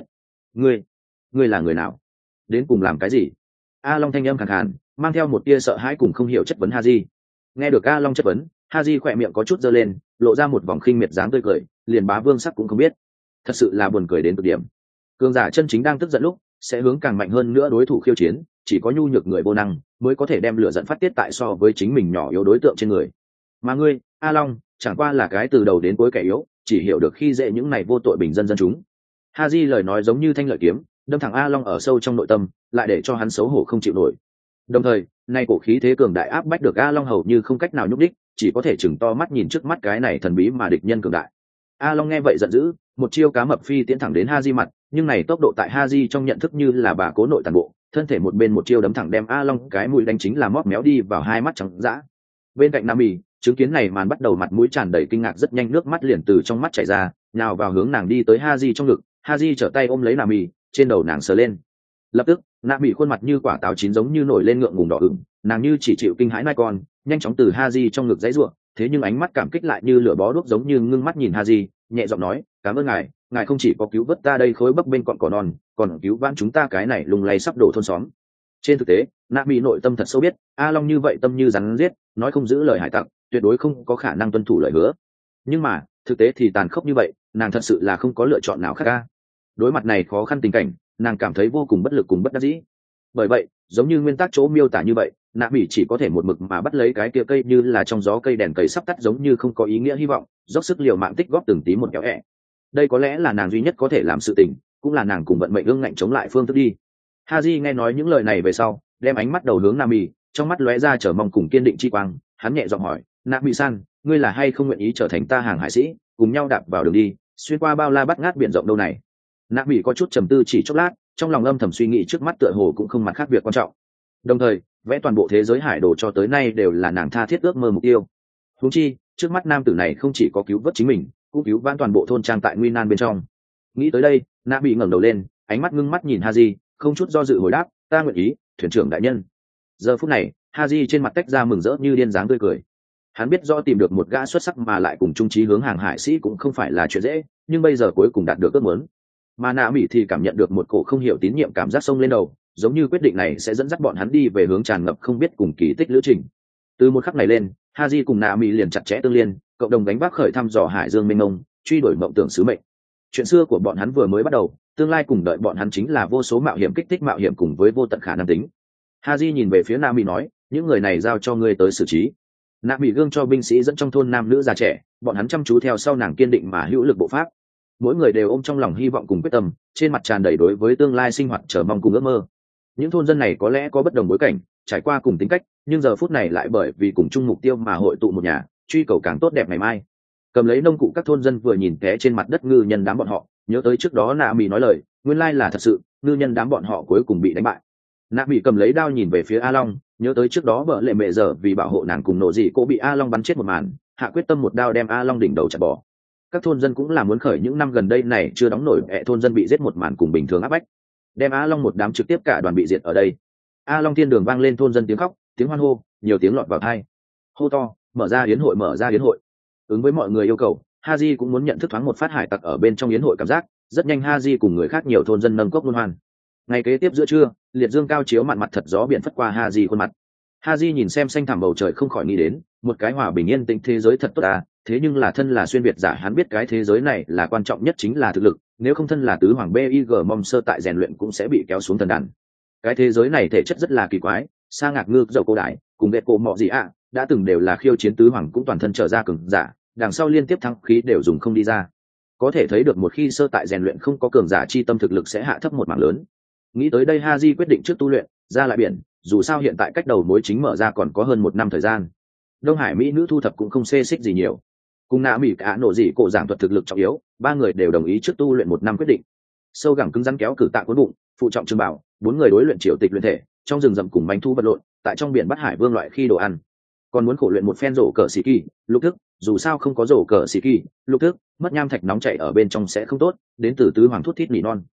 Ngươi là người nào? Đến cùng làm cái gì? A Long thanh âm khàn khàn, mang theo một tia sợ hãi cùng không hiểu chất vấn Haji. Nghe được A Long chất vấn, Haji khỏe miệng có chút giơ lên, lộ ra một vòng khinh miệt dáng tươi cười, liền bá vương sắc cũng không biết. Thật sự là buồn cười đến cực điểm. Cường giả chân chính đang tức giận lúc, sẽ hướng càng mạnh hơn nữa đối thủ khiêu chiến, chỉ có nhu nhược người vô năng mới có thể đem lửa giận phát tiết tại so với chính mình nhỏ yếu đối tượng trên người. Mà ngươi, A Long, chẳng qua là cái từ đầu đến cuối kẻ yếu, chỉ hiểu được khi dễ những này vô tội bình dân dân chúng. Haji lời nói giống như thanh lợi kiếm, đâm thẳng A Long ở sâu trong nội tâm, lại để cho hắn xấu hổ không chịu nổi. Đồng thời, nay cổ khí thế cường đại áp bách được A Long hầu như không cách nào nhúc đích, chỉ có thể chừng to mắt nhìn trước mắt cái này thần bí mà địch nhân cường đại. A Long nghe vậy giận dữ, một chiêu cá mập phi tiến thẳng đến Haji mặt, nhưng này tốc độ tại Haji trong nhận thức như là bà cố nội tàn bộ, thân thể một bên một chiêu đấm thẳng đem A Long cái mũi đánh chính là móp méo đi vào hai mắt trắng dã. Bên cạnh Nam Mị, chứng kiến này màn bắt đầu mặt mũi tràn đầy kinh ngạc, rất nhanh nước mắt liền từ trong mắt chảy ra, nhào vào hướng nàng đi tới Haji trong ngực. Haji trở tay ôm lấy Nam Mị, trên đầu nàng sờ lên. Lập tức, Nam Mị khuôn mặt như quả táo chín giống như nổi lên ngượng ngùng đỏ ửng, nàng như chỉ chịu kinh hãi nai con, nhanh chóng từ Haji trong ngực giãy giụa, thế nhưng ánh mắt cảm kích lại như lửa bó đuốc giống như ngưng mắt nhìn Haji, nhẹ giọng nói, cảm ơn ngài, ngài không chỉ có cứu vớt ta đây khối bấp bên cọn cỏ non, còn cứu vãn chúng ta cái này lung lay sắp đổ thôn xóm. Trên thực tế, Nam Mị nội tâm thật sâu biết, A Long như vậy tâm như rắn giết, nói không giữ lời hải tặc, tuyệt đối không có khả năng tuân thủ lời hứa. Nhưng mà, thực tế thì tàn khốc như vậy, nàng thật sự là không có lựa chọn nào khác ca. Đối mặt này khó khăn tình cảnh, nàng cảm thấy vô cùng bất lực cùng bất đắc dĩ. Bởi vậy, giống như nguyên tắc chỗ miêu tả như vậy, Nam Mị chỉ có thể một mực mà bắt lấy cái kia cây như là trong gió cây đèn cầy sắp tắt giống như không có ý nghĩa hy vọng, dốc sức liều mạng tích góp từng tí một kéo ẹ. Đây có lẽ là nàng duy nhất có thể làm sự tình, cũng là nàng cùng vận mệnh ương ngạnh chống lại phương thức đi. Haji nghe nói những lời này về sau, đem ánh mắt đầu hướng Nam Mị, trong mắt lóe ra chờ mong cùng kiên định chi quang, hắn nhẹ giọng hỏi, Nam Mị san, ngươi là hay không nguyện ý trở thành ta hàng hải sĩ, cùng nhau đạp vào đường đi, xuyên qua bao la bát ngát biển rộng đâu này. Nam Mị có chút trầm tư chỉ chốc lát, trong lòng âm thầm suy nghĩ trước mắt tựa hồ cũng không mặt khác việc quan trọng. Đồng thời, vẽ toàn bộ thế giới hải đồ cho tới nay đều là nàng tha thiết ước mơ mục tiêu. Huống chi, trước mắt nam tử này không chỉ có cứu vớt chính mình, cũng cứu vãn toàn bộ thôn trang tại nguy nan bên trong. Nghĩ tới đây, Nam Mị ngẩng đầu lên, ánh mắt ngưng mắt nhìn Haji, không chút do dự hồi đáp, ta nguyện ý, thuyền trưởng đại nhân. Giờ phút này, Haji trên mặt tách ra mừng rỡ như điên dáng tươi cười. Hắn biết rõ tìm được một gã xuất sắc mà lại cùng chung chí hướng hàng hải sĩ cũng không phải là chuyện dễ, nhưng bây giờ cuối cùng đạt được ước muốn. Mà Nam Mị thì cảm nhận được một cổ không hiểu tín nhiệm cảm giác sông lên đầu, giống như quyết định này sẽ dẫn dắt bọn hắn đi về hướng tràn ngập không biết cùng kỳ tích lữ trình. Từ một khắc này lên, Haji cùng Nam Mị liền chặt chẽ tương liên, cộng đồng đánh vác khởi thăm dò hải dương mênh mông, truy đuổi mộng tưởng sứ mệnh. Chuyện xưa của bọn hắn vừa mới bắt đầu, tương lai cùng đợi bọn hắn chính là vô số mạo hiểm kích thích mạo hiểm cùng với vô tận khả năng tính. Haji nhìn về phía Nam Mị nói, những người này giao cho ngươi tới xử trí. Nam Mị gương cho binh sĩ dẫn trong thôn nam nữ già trẻ, bọn hắn chăm chú theo sau nàng kiên định mà hữu lực bộ pháp. Mỗi người đều ôm trong lòng hy vọng cùng quyết tâm, trên mặt tràn đầy đối với tương lai sinh hoạt chờ mong cùng ước mơ. Những thôn dân này có lẽ có bất đồng bối cảnh, trải qua cùng tính cách, nhưng giờ phút này lại bởi vì cùng chung mục tiêu mà hội tụ một nhà, truy cầu càng tốt đẹp ngày mai. Cầm lấy nông cụ các thôn dân vừa nhìn té trên mặt đất ngư nhân đám bọn họ, nhớ tới trước đó Nam Mị nói lời, nguyên lai là thật sự, ngư nhân đám bọn họ cuối cùng bị đánh bại. Nam Mị cầm lấy đao nhìn về phía A Long, nhớ tới trước đó vợ lệ mẹ giờ vì bảo hộ nàng cùng nộ dị cô bị A Long bắn chết một màn, hạ quyết tâm một đao đem A Long đỉnh đầu chặt bỏ. Các thôn dân cũng là muốn khởi những năm gần đây này chưa đóng nổi ẹ thôn dân bị giết một màn cùng bình thường áp bách, đem A Long một đám trực tiếp cả đoàn bị diệt ở đây. A Long thiên đường vang lên thôn dân tiếng khóc, tiếng hoan hô, nhiều tiếng lọt vào tai. Hô to, mở ra yến hội, mở ra yến hội. Ứng với mọi người yêu cầu, Haji cũng muốn nhận thức thoáng một phát hải tặc ở bên trong yến hội cảm giác, rất nhanh Haji cùng người khác nhiều thôn dân nâng cốc luân hoan. Ngày kế tiếp giữa trưa, liệt dương cao chiếu mặn mặt thật gió biển phất qua Haji khuôn mặt. Haji nhìn xem xanh thẳm bầu trời không khỏi nghĩ đến, một cái hòa bình yên tĩnh thế giới thật tốt à, thế nhưng là thân là xuyên việt giả hắn biết cái thế giới này là quan trọng nhất chính là thực lực, nếu không thân là tứ hoàng big mong sơ tại rèn luyện cũng sẽ bị kéo xuống thần đàn. Cái thế giới này thể chất rất là kỳ quái, sa ngạc ngư dầu cô đại cùng vệ cổ mọ gì ạ đã từng đều là khiêu chiến tứ hoàng cũng toàn thân trở ra cường giả, đằng sau liên tiếp thắng khí đều dùng không đi ra. Có thể thấy được một khi sơ tại rèn luyện không có cường giả chi tâm thực lực sẽ hạ thấp một mảng lớn. Nghĩ tới đây Haji quyết định trước tu luyện, ra lại biển, dù sao hiện tại cách đầu mối chính mở ra còn có hơn 1 năm thời gian. Đông Hải mỹ nữ thu thập cũng không xê xích gì nhiều. Cùng Nam Mị cả nổ dị cổ giảng thuật thực lực trọng yếu, ba người đều đồng ý trước tu luyện 1 năm quyết định. Sâu gẳng cứng rắn kéo cử tạ cuốn bụng, phụ trọng trương bảo, 4 người đối luyện triều tịch luyện thể, trong rừng rậm cùng bánh thu vật lộn, tại trong biển bắt hải vương loại khi đồ ăn. Còn muốn khổ luyện một phen rổ cờ xì kỳ, lục thức, dù sao không có rổ cờ xì kỳ, lục thức, mất nham thạch nóng chảy ở bên trong sẽ không tốt, đến từ tứ hoàng thuốc thít nỉ non.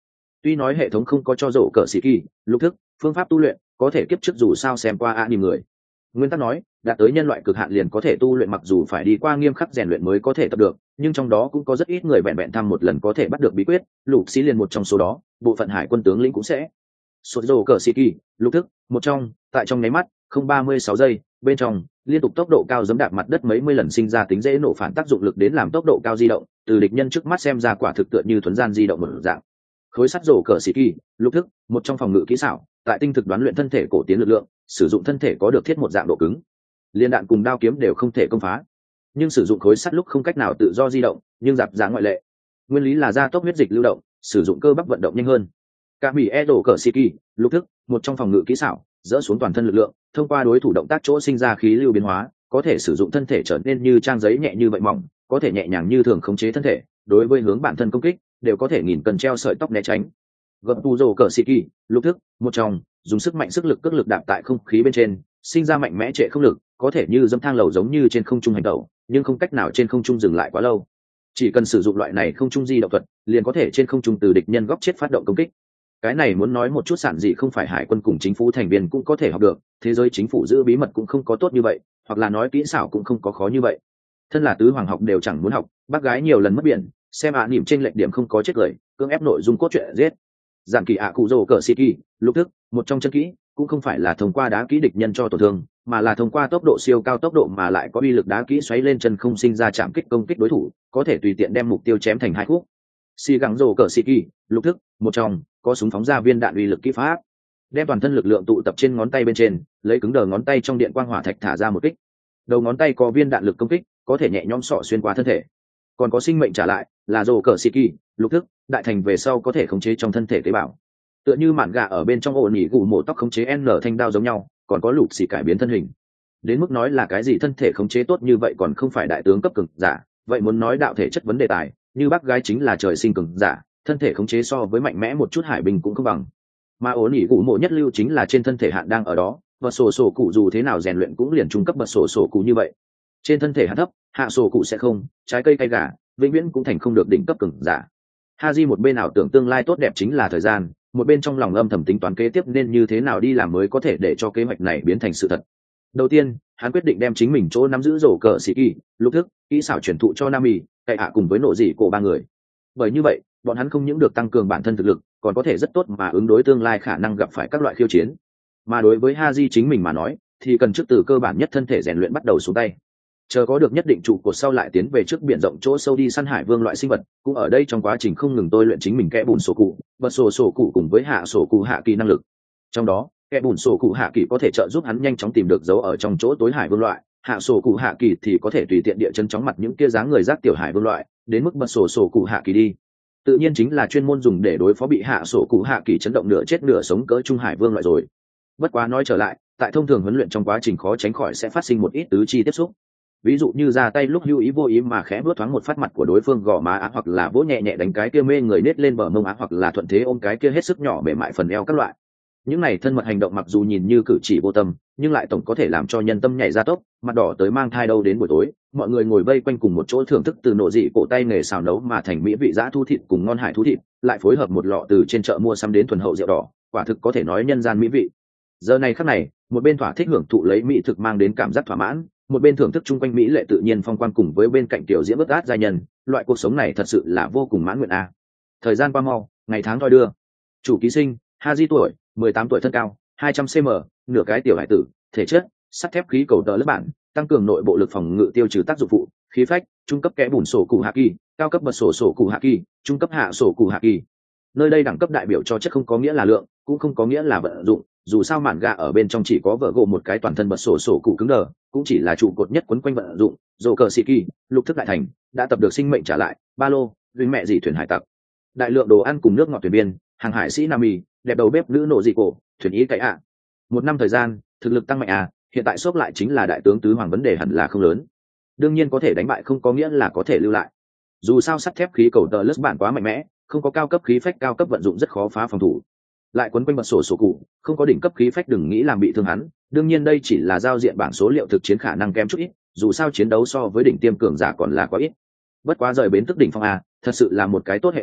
Tuy nói hệ thống không có cho rổ cờ sĩ kỳ lục thức phương pháp tu luyện, có thể kiếp trước dù sao xem qua anime người nguyên tắc nói đạt tới nhân loại cực hạn liền có thể tu luyện, mặc dù phải đi qua nghiêm khắc rèn luyện mới có thể tập được, nhưng trong đó cũng có rất ít người vẹn vẹn thăm một lần có thể bắt được bí quyết. Lục sĩ liền một trong số đó, bộ phận hải quân tướng lĩnh cũng sẽ sụt rổ cờ sĩ kỳ lục thức một trong, tại trong nháy mắt không 36 giây bên trong liên tục tốc độ cao giẫm đạp mặt đất mấy mươi lần, sinh ra tính dễ nổ phản tác dụng lực đến làm tốc độ cao di động, từ địch nhân trước mắt xem ra quả thực tựa như thuấn gian di động một dạng. Khối sắt rổ cờ sĩ kỳ lục thức một trong phòng ngự kỹ xảo, tại tinh thực đoán luyện thân thể cổ tiến lực lượng, sử dụng thân thể có được thiết một dạng độ cứng, liên đạn cùng đao kiếm đều không thể công phá, nhưng sử dụng khối sắt lúc không cách nào tự do di động, nhưng giáp giá ngoại lệ. Nguyên lý là gia tốc huyết dịch lưu động, sử dụng cơ bắp vận động nhanh hơn. Cả mỹ e rổ cờ sĩ kỳ lục thức một trong phòng ngự kỹ xảo, dỡ xuống toàn thân lực lượng, thông qua đối thủ động tác chỗ sinh ra khí lưu biến hóa, có thể sử dụng thân thể trở nên như trang giấy nhẹ như vậy mỏng, có thể nhẹ nhàng như thường khống chế thân thể, đối với hướng bản thân công kích đều có thể nghìn cần treo sợi tóc né tránh. Gập tu rồ cờ sĩ kỳ lục thức một trong, dùng sức mạnh sức lực cước lực đạp tại không khí bên trên, sinh ra mạnh mẽ trệ không lực, có thể như dẫm thang lầu giống như trên không trung hành tẩu, nhưng không cách nào trên không trung dừng lại quá lâu. Chỉ cần sử dụng loại này không trung di động thuật, liền có thể trên không trung từ địch nhân góc chết phát động công kích. Cái này muốn nói một chút sản dị không phải hải quân cùng chính phủ thành viên cũng có thể học được, thế giới chính phủ giữ bí mật cũng không có tốt như vậy, hoặc là nói kỹ xảo cũng không có khó như vậy. Thân là tứ hoàng học đều chẳng muốn học, bác gái nhiều lần mất biển, xem niệm trên lệch điểm không có chết lời, cưỡng ép nội dung cốt truyện giết. Giản kỳ cụ rồ cờ sĩ kỳ lục thức một trong chân kỹ, cũng không phải là thông qua đá kỹ địch nhân cho tổn thương, mà là thông qua tốc độ siêu cao tốc độ mà lại có uy lực đá kỹ xoáy lên chân không sinh ra chạm kích công kích đối thủ, có thể tùy tiện đem mục tiêu chém thành hai khúc. Xì gắng rồ cờ sĩ kỳ lục thức một trong, có súng phóng ra viên đạn uy lực kỹ pháp, đem toàn thân lực lượng tụ tập trên ngón tay bên trên, lấy cứng đờ ngón tay trong điện quang hỏa thạch thả ra một kích. Đầu ngón tay có viên đạn lực công kích, có thể nhẹ nhõm xỏ xuyên qua thân thể. Còn có sinh mệnh trả lại, là rồ cờ sĩ kỳ lục thức đại thành về sau có thể khống chế trong thân thể tế bào, tựa như mạn gà ở bên trong ổ nỉ gù mổ tóc khống chế n thanh đao giống nhau. Còn có lục xì cải biến thân hình, đến mức nói là cái gì thân thể khống chế tốt như vậy còn không phải đại tướng cấp cường giả, vậy muốn nói đạo thể chất vấn đề tài, như bác gái chính là trời sinh cường giả, thân thể khống chế so với mạnh mẽ một chút hải binh cũng không bằng. Mà ổ nỉ gù mổ nhất lưu chính là trên thân thể hạn đang ở đó, và sổ cụ dù thế nào rèn luyện cũng liền trung cấp bật sổ cụ như vậy. Trên thân thể hạ thấp, hạ sổ cụ sẽ không, trái cây cay gà vĩnh viễn cũng thành không được đỉnh cấp cường giả. Haji một bên ảo tưởng tương lai tốt đẹp chính là thời gian, một bên trong lòng âm thầm tính toán kế tiếp nên như thế nào đi làm mới có thể để cho kế hoạch này biến thành sự thật. Đầu tiên, hắn quyết định đem chính mình chỗ nắm giữ rổ cờ sĩ kỳ lục thức kỹ xảo truyền thụ cho Nami, cậy hạ cùng với nộ dị cổ ba người. Bởi như vậy, bọn hắn không những được tăng cường bản thân thực lực, còn có thể rất tốt mà ứng đối tương lai khả năng gặp phải các loại khiêu chiến. Mà đối với Haji chính mình mà nói, thì cần trước từ cơ bản nhất thân thể rèn luyện bắt đầu xuống tay. Chờ có được nhất định trụ cột sau lại tiến về trước biển rộng chỗ sâu đi săn hải vương loại sinh vật, cũng ở đây trong quá trình không ngừng tôi luyện chính mình kẽ bùn sổ cụ, bật sổ cụ cùng với hạ sổ cụ hạ kỳ năng lực. Trong đó, kẽ bùn sổ cụ hạ kỳ có thể trợ giúp hắn nhanh chóng tìm được dấu ở trong chỗ tối hải vương loại, hạ sổ cụ hạ kỳ thì có thể tùy tiện địa chân chóng mặt những kia dáng người rác tiểu hải vương loại, đến mức bật sổ cụ hạ kỳ đi. Tự nhiên chính là chuyên môn dùng để đối phó bị hạ sổ cụ hạ kỳ chấn động nửa chết nửa sống cỡ trung hải vương loại rồi. Bất quá nói trở lại, tại thông thường huấn luyện trong quá trình khó tránh khỏi sẽ phát sinh một ít tứ chi tiếp xúc. Ví dụ như ra tay lúc hữu ý vô ý mà khẽ vuốt thoáng một phát mặt của đối phương gò má á, hoặc là vỗ nhẹ nhẹ đánh cái kia mê người nết lên bờ mông á, hoặc là thuận thế ôm cái kia hết sức nhỏ mềm mại phần eo các loại. Những này thân mật hành động mặc dù nhìn như cử chỉ vô tâm, nhưng lại tổng có thể làm cho nhân tâm nhảy ra tốc, mặt đỏ tới mang thai đâu. Đến buổi tối, mọi người ngồi vây quanh cùng một chỗ thưởng thức từ nộ dị cổ tay nghề xào nấu mà thành mỹ vị dã thu thịt cùng ngon hải thú thịt, lại phối hợp một lọ từ trên chợ mua sắm đến thuần hậu rượu đỏ, quả thực có thể nói nhân gian mỹ vị. Giờ này khắc này, một bên thỏa thích hưởng thụ lấy mỹ thực mang đến cảm giác thỏa mãn, một bên thưởng thức chung quanh mỹ lệ tự nhiên phong quan cùng với bên cạnh tiểu diễm bất át giai nhân, loại cuộc sống này thật sự là vô cùng mãn nguyện a. Thời gian qua mau, ngày tháng thoi đưa. Chủ ký sinh Haji tuổi 18 tuổi, thân cao 200 cm, nửa cái tiểu hải tử, thể chất sắt thép khí cầu đỡ lớp bản, tăng cường nội bộ lực phòng ngự tiêu trừ tác dụng phụ, khí phách trung cấp kẽ bùn sổ cụ hạ kỳ, cao cấp bật sổ cụ hạ kỳ, trung cấp hạ sổ cụ hạ kỳ. Nơi đây đẳng cấp đại biểu cho chất không có nghĩa là lượng, cũng không có nghĩa là vận dụng, dù sao mạn gà ở bên trong chỉ có vợ gộ một cái toàn thân bật sổ cụ cứng đờ, cũng chỉ là trụ cột nhất quấn quanh vận dụng. Dồ cờ sĩ kỳ lục thức đại thành đã tập được sinh mệnh trả lại, ba lô vinh mẹ dì thuyền hải tặc, đại lượng đồ ăn cùng nước ngọt thuyền viên, hàng hải sĩ Nami, đẹp đầu bếp nữ nộ dị cổ, thuyền ý cậy ạ. Một năm thời gian, thực lực tăng mạnh à, hiện tại xốp lại chính là đại tướng tứ hoàng, vấn đề hẳn là không lớn. Đương nhiên có thể đánh bại không có nghĩa là có thể lưu lại, dù sao sắt thép khí cầu tờ lướt bản quá mạnh mẽ, không có cao cấp khí phách cao cấp vận dụng rất khó phá phòng thủ, lại quấn quanh bật sổ cụ, không có đỉnh cấp khí phách đừng nghĩ làm bị thương hắn. Đương nhiên đây chỉ là giao diện bảng số liệu, thực chiến khả năng kém chút ít, dù sao chiến đấu so với đỉnh tiêm cường giả còn là quá ít. Bất quá rời bến tức đỉnh phong a, thật sự là một cái tốt hệ thống,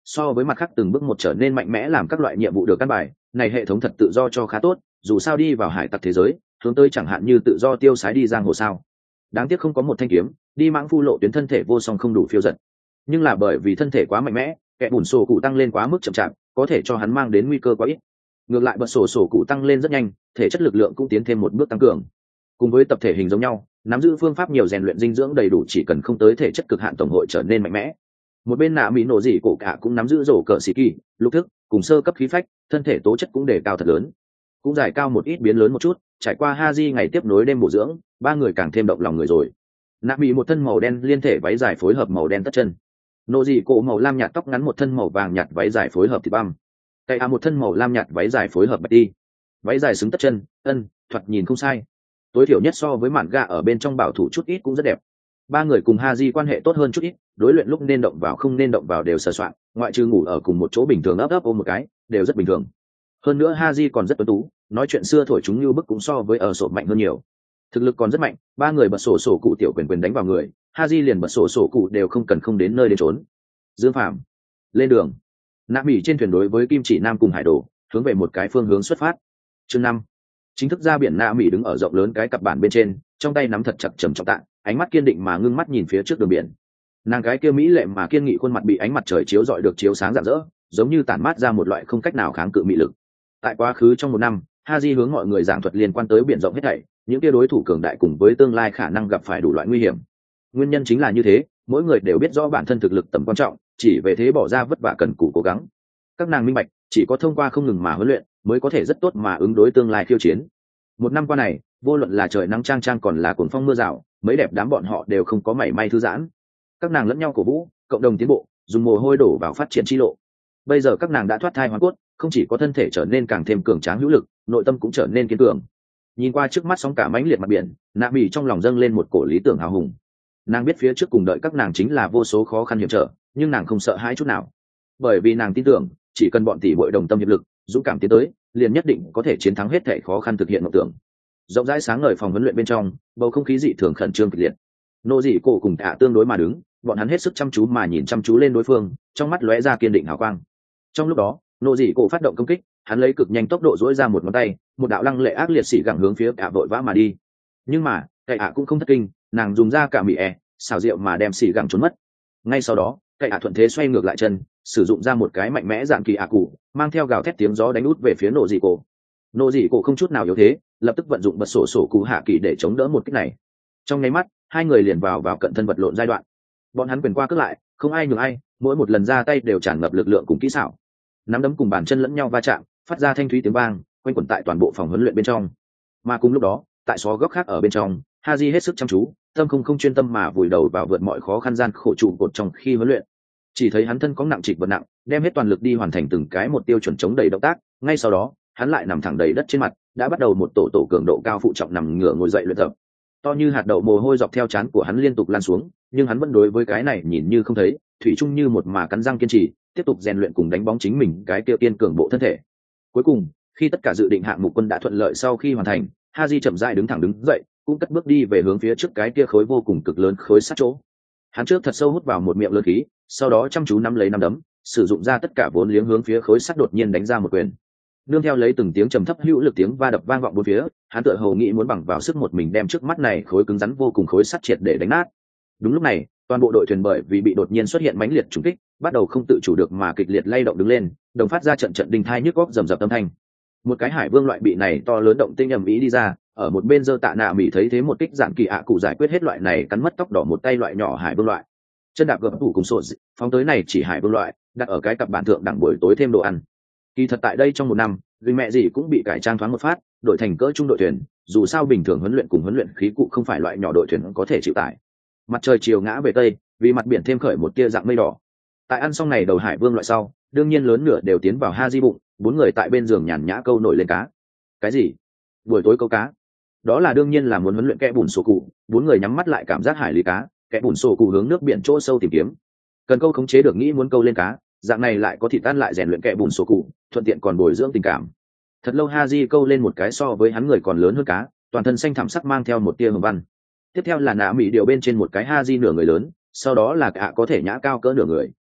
so với mặt khác từng bước một trở nên mạnh mẽ làm các loại nhiệm vụ được căn bài, này hệ thống thật tự do cho khá tốt, dù sao đi vào hải tặc thế giới hướng tới chẳng hạn như tự do tiêu sái đi giang hồ sao. Đáng tiếc không có một thanh kiếm, đi mãng phu lộ tuyến thân thể vô song không đủ phiêu giật, nhưng là bởi vì thân thể quá mạnh mẽ, kẻ bùn sổ cụ tăng lên quá mức chậm chạp, có thể cho hắn mang đến nguy cơ quá ít. Ngược lại bật sổ cụ tăng lên rất nhanh, thể chất lực lượng cũng tiến thêm một bước tăng cường. Cùng với tập thể hình giống nhau, nắm giữ phương pháp nhiều rèn luyện dinh dưỡng đầy đủ chỉ cần không tới thể chất cực hạn tổng hội trở nên mạnh mẽ. Một bên nạ mỹ nổ dị cổ cả cũng nắm giữ rổ cờ xì kỳ, lục thức cùng sơ cấp khí phách, thân thể tố chất cũng đề cao thật lớn, cũng giải cao một ít biến lớn một chút. Trải qua Haji ngày tiếp nối đêm bổ dưỡng, ba người càng thêm động lòng người rồi. Nạ mỹ một thân màu đen liên thể váy dài phối hợp màu đen tất chân, nổ dị cổ màu lam nhạt tóc ngắn một thân màu vàng nhạt váy dài phối hợp thịt băm, cậy một thân màu lam nhạt váy dài phối hợp bạch đi, váy dài xứng tất chân, thoạt nhìn không sai, tối thiểu nhất so với mạn gà ở bên trong bảo thủ chút ít cũng rất đẹp. Ba người cùng Haji quan hệ tốt hơn chút ít, đối luyện lúc nên động vào không nên động vào đều sờ soạn, ngoại trừ ngủ ở cùng một chỗ bình thường ấp ôm một cái đều rất bình thường. Hơn nữa Haji còn rất tuấn tú, nói chuyện xưa thổi chúng như bức cũng so với ở sổ mạnh hơn nhiều, thực lực còn rất mạnh. Ba người bật sổ cụ tiểu quyền đánh vào người, Haji liền bật sổ cụ đều không cần không đến nơi đến trốn. Dương Phạm lên đường. Nạ Mỹ trên thuyền đối với Kim Chỉ Nam cùng Hải Đồ hướng về một cái phương hướng xuất phát. Chương 5 chính thức ra biển. Nạ Mỹ đứng ở rộng lớn cái cặp bản bên trên, trong tay nắm thật chặt trầm trọng tạ, ánh mắt kiên định mà ngưng mắt nhìn phía trước đường biển. Nàng cái kia mỹ lệ mà kiên nghị khuôn mặt bị ánh mặt trời chiếu rọi được chiếu sáng rạng rỡ, giống như tản mát ra một loại không cách nào kháng cự mị lực. Tại quá khứ trong một năm, Haji hướng mọi người giảng thuật liên quan tới biển rộng hết thảy, những kia đối thủ cường đại cùng với tương lai khả năng gặp phải đủ loại nguy hiểm. Nguyên nhân chính là như thế, mỗi người đều biết rõ bản thân thực lực tầm quan trọng, chỉ về thế bỏ ra vất vả cần cù cố gắng. Các nàng minh bạch, chỉ có thông qua không ngừng mà huấn luyện, mới có thể rất tốt mà ứng đối tương lai khiêu chiến. Một năm qua này, vô luận là trời nắng chang chang còn là cuồng phong mưa rào, mấy đẹp đám bọn họ đều không có mảy may thư giãn. Các nàng lẫn nhau cổ vũ, cộng đồng tiến bộ, dùng mồ hôi đổ vào phát triển chi lộ. Bây giờ các nàng đã thoát thai hoàn cốt, không chỉ có thân thể trở nên càng thêm cường tráng hữu lực, nội tâm cũng trở nên kiên cường. Nhìn qua trước mắt sóng cả mãnh liệt mặt biển, Nạ Mỹ trong lòng dâng lên một cổ lý tưởng hào hùng. Nàng biết phía trước cùng đợi các nàng chính là vô số khó khăn hiểm trở, nhưng nàng không sợ hãi chút nào, bởi vì nàng tin tưởng chỉ cần bọn tỷ muội đồng tâm hiệp lực, dũng cảm tiến tới, liền nhất định có thể chiến thắng hết thảy khó khăn, thực hiện mộng tưởng. Rộng rãi sáng ngời phòng huấn luyện bên trong, bầu không khí dị thường khẩn trương kịch liệt. Nô dị cổ cùng Tạ tương đối mà đứng, bọn hắn hết sức chăm chú mà nhìn chăm chú lên đối phương, trong mắt lóe ra kiên định hào quang. Trong lúc đó, nô dị cổ phát động công kích, hắn lấy cực nhanh tốc độ duỗi ra một ngón tay, một đạo lăng lệ ác liệt xỉ gẳng hướng phía Tạ vội vã mà đi. Nhưng mà cậy cũng không thất kinh, nàng dùng ra cả mị xảo diệu mà đem xỉ gẳng trốn mất. Ngay sau đó cậy thuận thế xoay ngược lại chân, sử dụng ra một cái mạnh mẽ dạng kỳ cụ, mang theo gào thét tiếng gió đánh út về phía nô dị cổ. Nô dị cổ không chút nào yếu thế, lập tức vận dụng bật sổ cụ hạ kỳ để chống đỡ một kích này. Trong nháy mắt, hai người liền vào cận thân vật lộn giai đoạn. Bọn hắn quyền qua cước lại, không ai nhường ai, mỗi một lần ra tay đều tràn ngập lực lượng cùng kỹ xảo. Nắm đấm cùng bàn chân lẫn nhau va chạm, phát ra thanh thúy tiếng vang, quanh quẩn tại toàn bộ phòng huấn luyện bên trong. Mà cùng lúc đó, tại xó góc khác ở bên trong, Haji hết sức chăm chú, tâm không chuyên tâm mà vùi đầu vào vượt mọi khó khăn gian khổ trụ cột trong khi huấn luyện. Chỉ thấy hắn thân có nặng trịch vật nặng, đem hết toàn lực đi hoàn thành từng cái một tiêu chuẩn chống đầy động tác. Ngay sau đó, hắn lại nằm thẳng đầy đất trên mặt, đã bắt đầu một tổ cường độ cao phụ trọng nằm ngửa ngồi dậy luyện tập. To như hạt đậu mồ hôi dọc theo trán của hắn liên tục lan xuống, nhưng hắn vẫn đối với cái này nhìn như không thấy, thủy chung như một mà cắn răng kiên trì, tiếp tục rèn luyện cùng đánh bóng chính mình cái kia kiên cường bộ thân thể. Cuối cùng, khi tất cả dự định hạng mục quân đã thuận lợi sau khi hoàn thành, Haji chậm rãi đứng thẳng đứng dậy, cũng cất bước đi về hướng phía trước cái kia khối vô cùng cực lớn khối sắt chỗ. Hắn trước thật sâu hút vào một miệng lớn khí, sau đó chăm chú nắm lấy nắm đấm, sử dụng ra tất cả vốn liếng hướng phía khối sắt đột nhiên đánh ra một quyền. Nương theo lấy từng tiếng trầm thấp hữu lực tiếng va đập vang vọng bốn phía, hắn tựa hồ nghĩ muốn bằng vào sức một mình đem trước mắt này khối cứng rắn vô cùng khối sắt triệt để đánh nát. Đúng lúc này, toàn bộ đội thuyền bởi vì bị đột nhiên xuất hiện mãnh liệt trùng kích, bắt đầu không tự chủ được mà kịch liệt lay động đứng lên, đồng phát ra trận đinh thai nhức óc rầm rập âm thanh. Một cái hải vương loại bị này to lớn động tinh ầm ĩ đi ra, ở một bên giơ tạ nạ mỹ thấy thế một kích giản kỳ cụ giải quyết hết loại này cắn mất tóc đỏ một tay loại nhỏ hải vương loại. Chân đạp gập thủ cùng sột phóng tới này chỉ hải vương loại, đặt ở cái cặp bản thượng đẳng buổi tối thêm đồ ăn. Kỳ thật tại đây trong một năm, vì mẹ gì cũng bị cải trang thoáng một phát, đổi thành cỡ trung đội thuyền, dù sao bình thường huấn luyện cùng huấn luyện khí cụ không phải loại nhỏ đội thuyền có thể chịu tải. Mặt trời chiều ngã về tây, vì mặt biển thêm khởi một tia dạng mây đỏ. Tại ăn xong này đầu hải vương loại sau, đương nhiên lớn nửa đều tiến vào Haji bụng, bốn người tại bên giường nhàn nhã câu nổi lên cá. Cái gì? Buổi tối câu cá? Đó là đương nhiên là muốn huấn luyện kẽ bùn sổ cụ. Bốn người nhắm mắt lại cảm giác hải lý cá, kẽ bùn sổ cụ hướng nước biển chỗ sâu tìm kiếm. Cần câu khống chế được nghĩ muốn câu lên cá, dạng này lại có thịt tan lại rèn luyện kẽ bùn sổ cụ, thuận tiện còn bồi dưỡng tình cảm. Thật lâu Haji câu lên một cái so với hắn người còn lớn hơn cá, toàn thân xanh thẳm sắc mang theo một tia hồng văn. Tiếp theo là nạ mỹ điều bên trên một cái Haji nửa người lớn, sau đó là cả có thể nhã cao cỡ nửa người,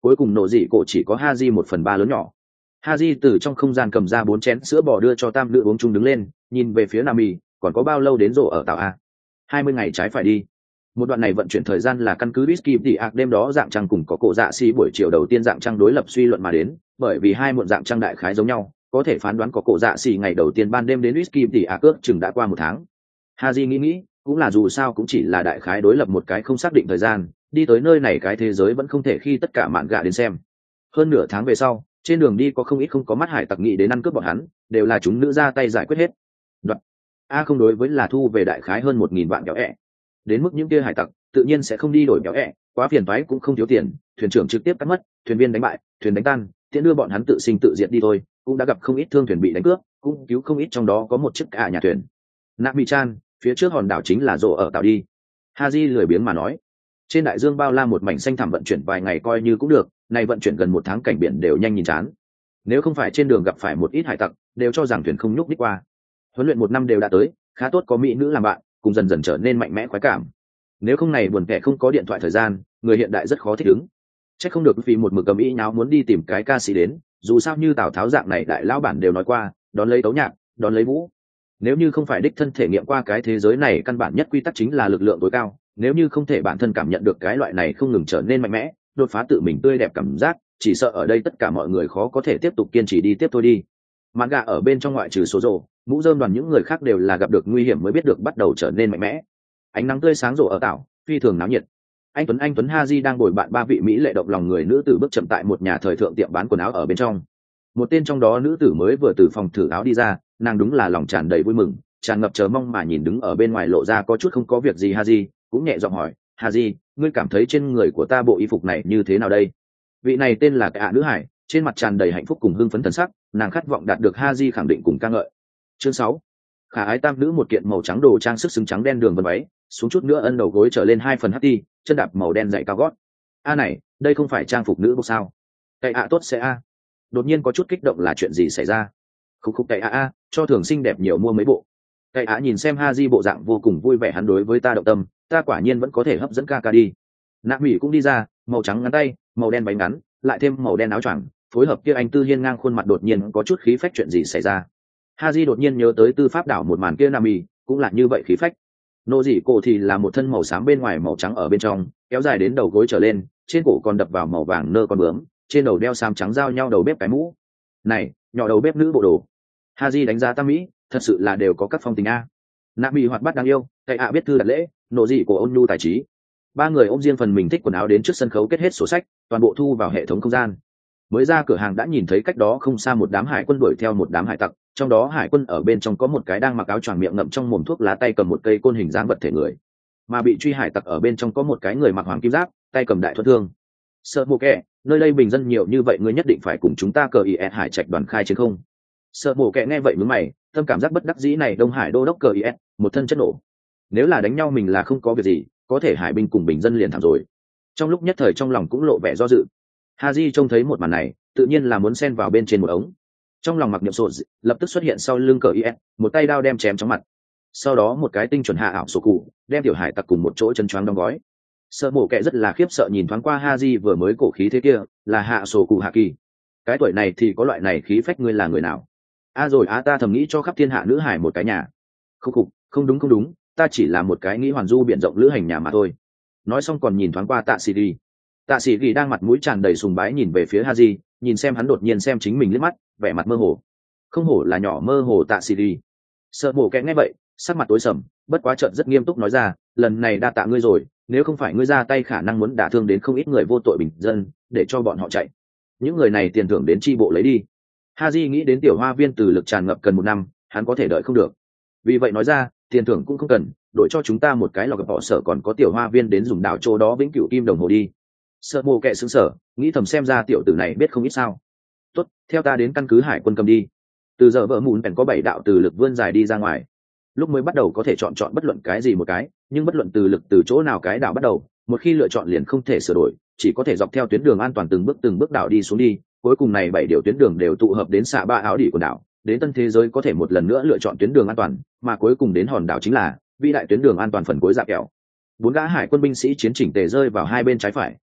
cuối cùng nổ dị cổ chỉ có Haji 1/3 lớn nhỏ. Haji từ trong không gian cầm ra 4 chén sữa bò đưa cho tam nữ uống chung đứng lên, nhìn về phía Nami, còn có bao lâu đến rổ ở tàu a? 20 ngày trái phải đi. Một đoạn này vận chuyển thời gian là căn cứ Whisky đi ạc đêm đó dạng trăng cùng có cổ dạ xì buổi chiều đầu tiên dạng trăng đối lập suy luận mà đến, bởi vì hai muộn dạng trăng đại khái giống nhau, có thể phán đoán có cổ dạ xì ngày đầu tiên ban đêm đến Whisky đi ạc ước chừng đã qua 1 tháng. Haji nghĩ, cũng là dù sao cũng chỉ là đại khái đối lập một cái không xác định thời gian, đi tới nơi này cái thế giới vẫn không thể khi tất cả mạn gạ đến xem. Hơn nửa tháng về sau, trên đường đi có không ít không có mắt hải tặc nghĩ đến ăn cướp bọn hắn, đều là chúng nữ ra tay giải quyết hết. Đoạn A không đối với là thu về đại khái hơn 1.000 vạn kéo ẹ. Đến mức những kia hải tặc tự nhiên sẽ không đi đổi kéo ẹ, quá phiền toái cũng không thiếu tiền, thuyền trưởng trực tiếp cắt mất, thuyền viên đánh bại, thuyền đánh tan, tiện đưa bọn hắn tự sinh tự diệt đi thôi, cũng đã gặp không ít thương thuyền bị đánh cướp, cũng cứu không ít trong đó có một chiếc cả nhà thuyền. Nami Chan, phía trước hòn đảo chính là rồ ở tàu đi. Haji lười biếng mà nói. Trên đại dương bao la một mảnh xanh thẳm vận chuyển vài ngày coi như cũng được, này vận chuyển gần 1 tháng cảnh biển đều nhanh nhìn chán. Nếu không phải trên đường gặp phải một ít hải tặc, đều cho rằng thuyền không nhúc nhích qua. Huấn luyện 1 năm đều đã tới, khá tốt có mỹ nữ làm bạn, cùng dần dần trở nên mạnh mẽ khoái cảm. Nếu không này buồn kẻ không có điện thoại thời gian, người hiện đại rất khó thích ứng. Chắc không được vì một mực cầm ý nháo muốn đi tìm cái ca sĩ đến, dù sao như Tào Tháo dạng này đại lão bản đều nói qua, đón lấy tấu nhạc, đón lấy vũ. Nếu như không phải đích thân thể nghiệm qua cái thế giới này, căn bản nhất quy tắc chính là lực lượng tối cao, nếu như không thể bản thân cảm nhận được cái loại này không ngừng trở nên mạnh mẽ, đột phá tự mình tươi đẹp cảm giác, chỉ sợ ở đây tất cả mọi người khó có thể tiếp tục kiên trì đi tiếp thôi đi. Manga ở bên trong ngoại trừ số rồ, mũ rơm đoàn những người khác đều là gặp được nguy hiểm mới biết được bắt đầu trở nên mạnh mẽ. Ánh nắng tươi sáng rộ ở tảo, phi thường náo nhiệt. Anh Tuấn Haji đang bồi bạn 3 vị mỹ lệ động lòng người nữ tử bước chậm tại một nhà thời thượng tiệm bán quần áo ở bên trong. Một tên trong đó nữ tử mới vừa từ phòng thử áo đi ra, nàng đúng là lòng tràn đầy vui mừng, tràn ngập chờ mong mà nhìn đứng ở bên ngoài lộ ra có chút không có việc gì Haji, cũng nhẹ giọng hỏi, Haji, ngươi cảm thấy trên người của ta bộ y phục này như thế nào đây? Vị này tên là Cả nữ hải, trên mặt tràn đầy hạnh phúc cùng hưng phấn thần sắc, nàng khát vọng đạt được Haji khẳng định cùng ca ngợi. Chương 6. Khả ái tam nữ một kiện màu trắng đồ trang sức xứng trắng đen đường vân váy, xuống chút nữa ân đầu gối trở lên 2 phần hắt ti, chân đạp màu đen dày cao gót. A này, đây không phải trang phục nữ bộ sao? Cái tốt sẽ a. Đột nhiên có chút kích động là chuyện gì xảy ra? Khúc cái cho thường xinh đẹp nhiều mua mấy bộ. Cái nhìn xem Haji bộ dạng vô cùng vui vẻ, hắn đối với ta động tâm, ta quả nhiên vẫn có thể hấp dẫn ca đi. Nạp Mỹ cũng đi ra, màu trắng ngắn tay, màu đen váy ngắn, lại thêm màu đen áo choàng, phối hợp kia anh tư hiên ngang khuôn mặt đột nhiên có chút khí phách, chuyện gì xảy ra? Haji đột nhiên nhớ tới tư pháp đảo một màn kia, Nạp Mỹ cũng là như vậy khí phách. Nô dị cổ thì là một thân màu xám bên ngoài màu trắng ở bên trong, kéo dài đến đầu gối trở lên, trên cổ còn đập vào màu vàng nơ con bướm, trên đầu đeo xám trắng giao nhau đầu bếp cái mũ. Này, nhỏ đầu bếp nữ bộ đồ. Haji đánh giá tam mỹ, thật sự là đều có các phong tình a. Nạp Mỹ hoạt bát đáng yêu, cái biết thư đặt lễ, nô dị cổ ôn nhu tài trí. 3 người ôm riêng phần mình thích quần áo đến trước sân khấu kết hết sổ sách, toàn bộ thu vào hệ thống không gian. Mới ra cửa hàng đã nhìn thấy cách đó không xa một đám hải quân đuổi theo một đám hải tặc, trong đó hải quân ở bên trong có một cái đang mặc áo choàng miệng ngậm trong mồm thuốc lá, tay cầm một cây côn hình dáng vật thể người, mà bị truy hải tặc ở bên trong có một cái người mặc hoàng kim giáp, tay cầm đại thuật thương. Sợ Mộ Kệ, nơi đây bình dân nhiều như vậy, ngươi nhất định phải cùng chúng ta cờ IS hải trạch đoàn khai chiến không? Sợ Mộ Kệ nghe vậy nhướng mày, tâm cảm giác bất đắc dĩ này, Đông Hải đô đốc cờ IS, một thân chất nổ. Nếu là đánh nhau mình là không có việc gì, có thể hải binh cùng bình dân liền thảm rồi. Trong lúc nhất thời trong lòng cũng lộ vẻ do dự. Haji trông thấy một màn này, tự nhiên là muốn xen vào bên trên một ống. Trong lòng mặc niệm sổ lập tức xuất hiện sau lưng cờ IS, một tay đao đem chém chóng mặt. Sau đó một cái tinh chuẩn hạ ảo sổ cụ, đem tiểu hải tặc cùng một chỗ chân choáng đóng gói. Sợ Mộ Kệ rất là khiếp sợ nhìn thoáng qua Haji vừa mới cổ khí thế kia, là hạ sổ cụ hạ kỳ. Cái tuổi này thì có loại này khí phách, ngươi là người nào? Rồi ta thầm nghĩ cho khắp thiên hạ nữ hải một cái nhà. Không đúng, ta chỉ là một cái nghĩ hoàn du biển rộng lữ hành nhà mà thôi. Nói xong còn nhìn thoáng qua Tạ Sĩ Ghi đang mặt mũi tràn đầy sùng bái nhìn về phía Haji, nhìn xem hắn đột nhiên xem chính mình liếc mắt, vẻ mặt mơ hồ. Không hổ là nhỏ mơ hồ Tạ Sĩ Ghi. Sợ Mộ Kệ nghe vậy, sắc mặt tối sầm, bất quá chợt rất nghiêm túc nói ra, lần này đa tạ ngươi rồi, nếu không phải ngươi ra tay khả năng muốn đả thương đến không ít người vô tội bình dân, để cho bọn họ chạy. Những người này tiền thưởng đến chi bộ lấy đi. Haji nghĩ đến tiểu hoa viên từ lực tràn ngập cần 1 năm, hắn có thể đợi không được. Vì vậy nói ra, tiền thưởng cũng không cần, đổi cho chúng ta một cái lò gặp họ sở còn có tiểu hoa viên đến dùng đảo chỗ đó vĩnh cửu kim đồng hồ đi. Sợ Mộ Kệ sững sờ, nghĩ thầm xem ra tiểu tử này biết không ít sao. Tốt, theo ta đến căn cứ hải quân cầm đi. Từ giờ vợ mùn bèn có 7 đạo từ lực vươn dài đi ra ngoài. Lúc mới bắt đầu có thể chọn bất luận cái gì một cái, nhưng bất luận từ lực từ chỗ nào cái đảo bắt đầu, một khi lựa chọn liền không thể sửa đổi, chỉ có thể dọc theo tuyến đường an toàn từng bước đảo đi xuống đi. Cuối cùng này 7 điều tuyến đường đều tụ hợp đến xạ ba áo đỉ của đảo, đến tân thế giới có thể một lần nữa lựa chọn tuyến đường an toàn, mà cuối cùng đến hòn đảo chính là vĩ đại tuyến đường an toàn phần cuối dạ kẹo. 4 gã hải quân binh sĩ chiến chỉnh tề rơi vào hai bên trái phải,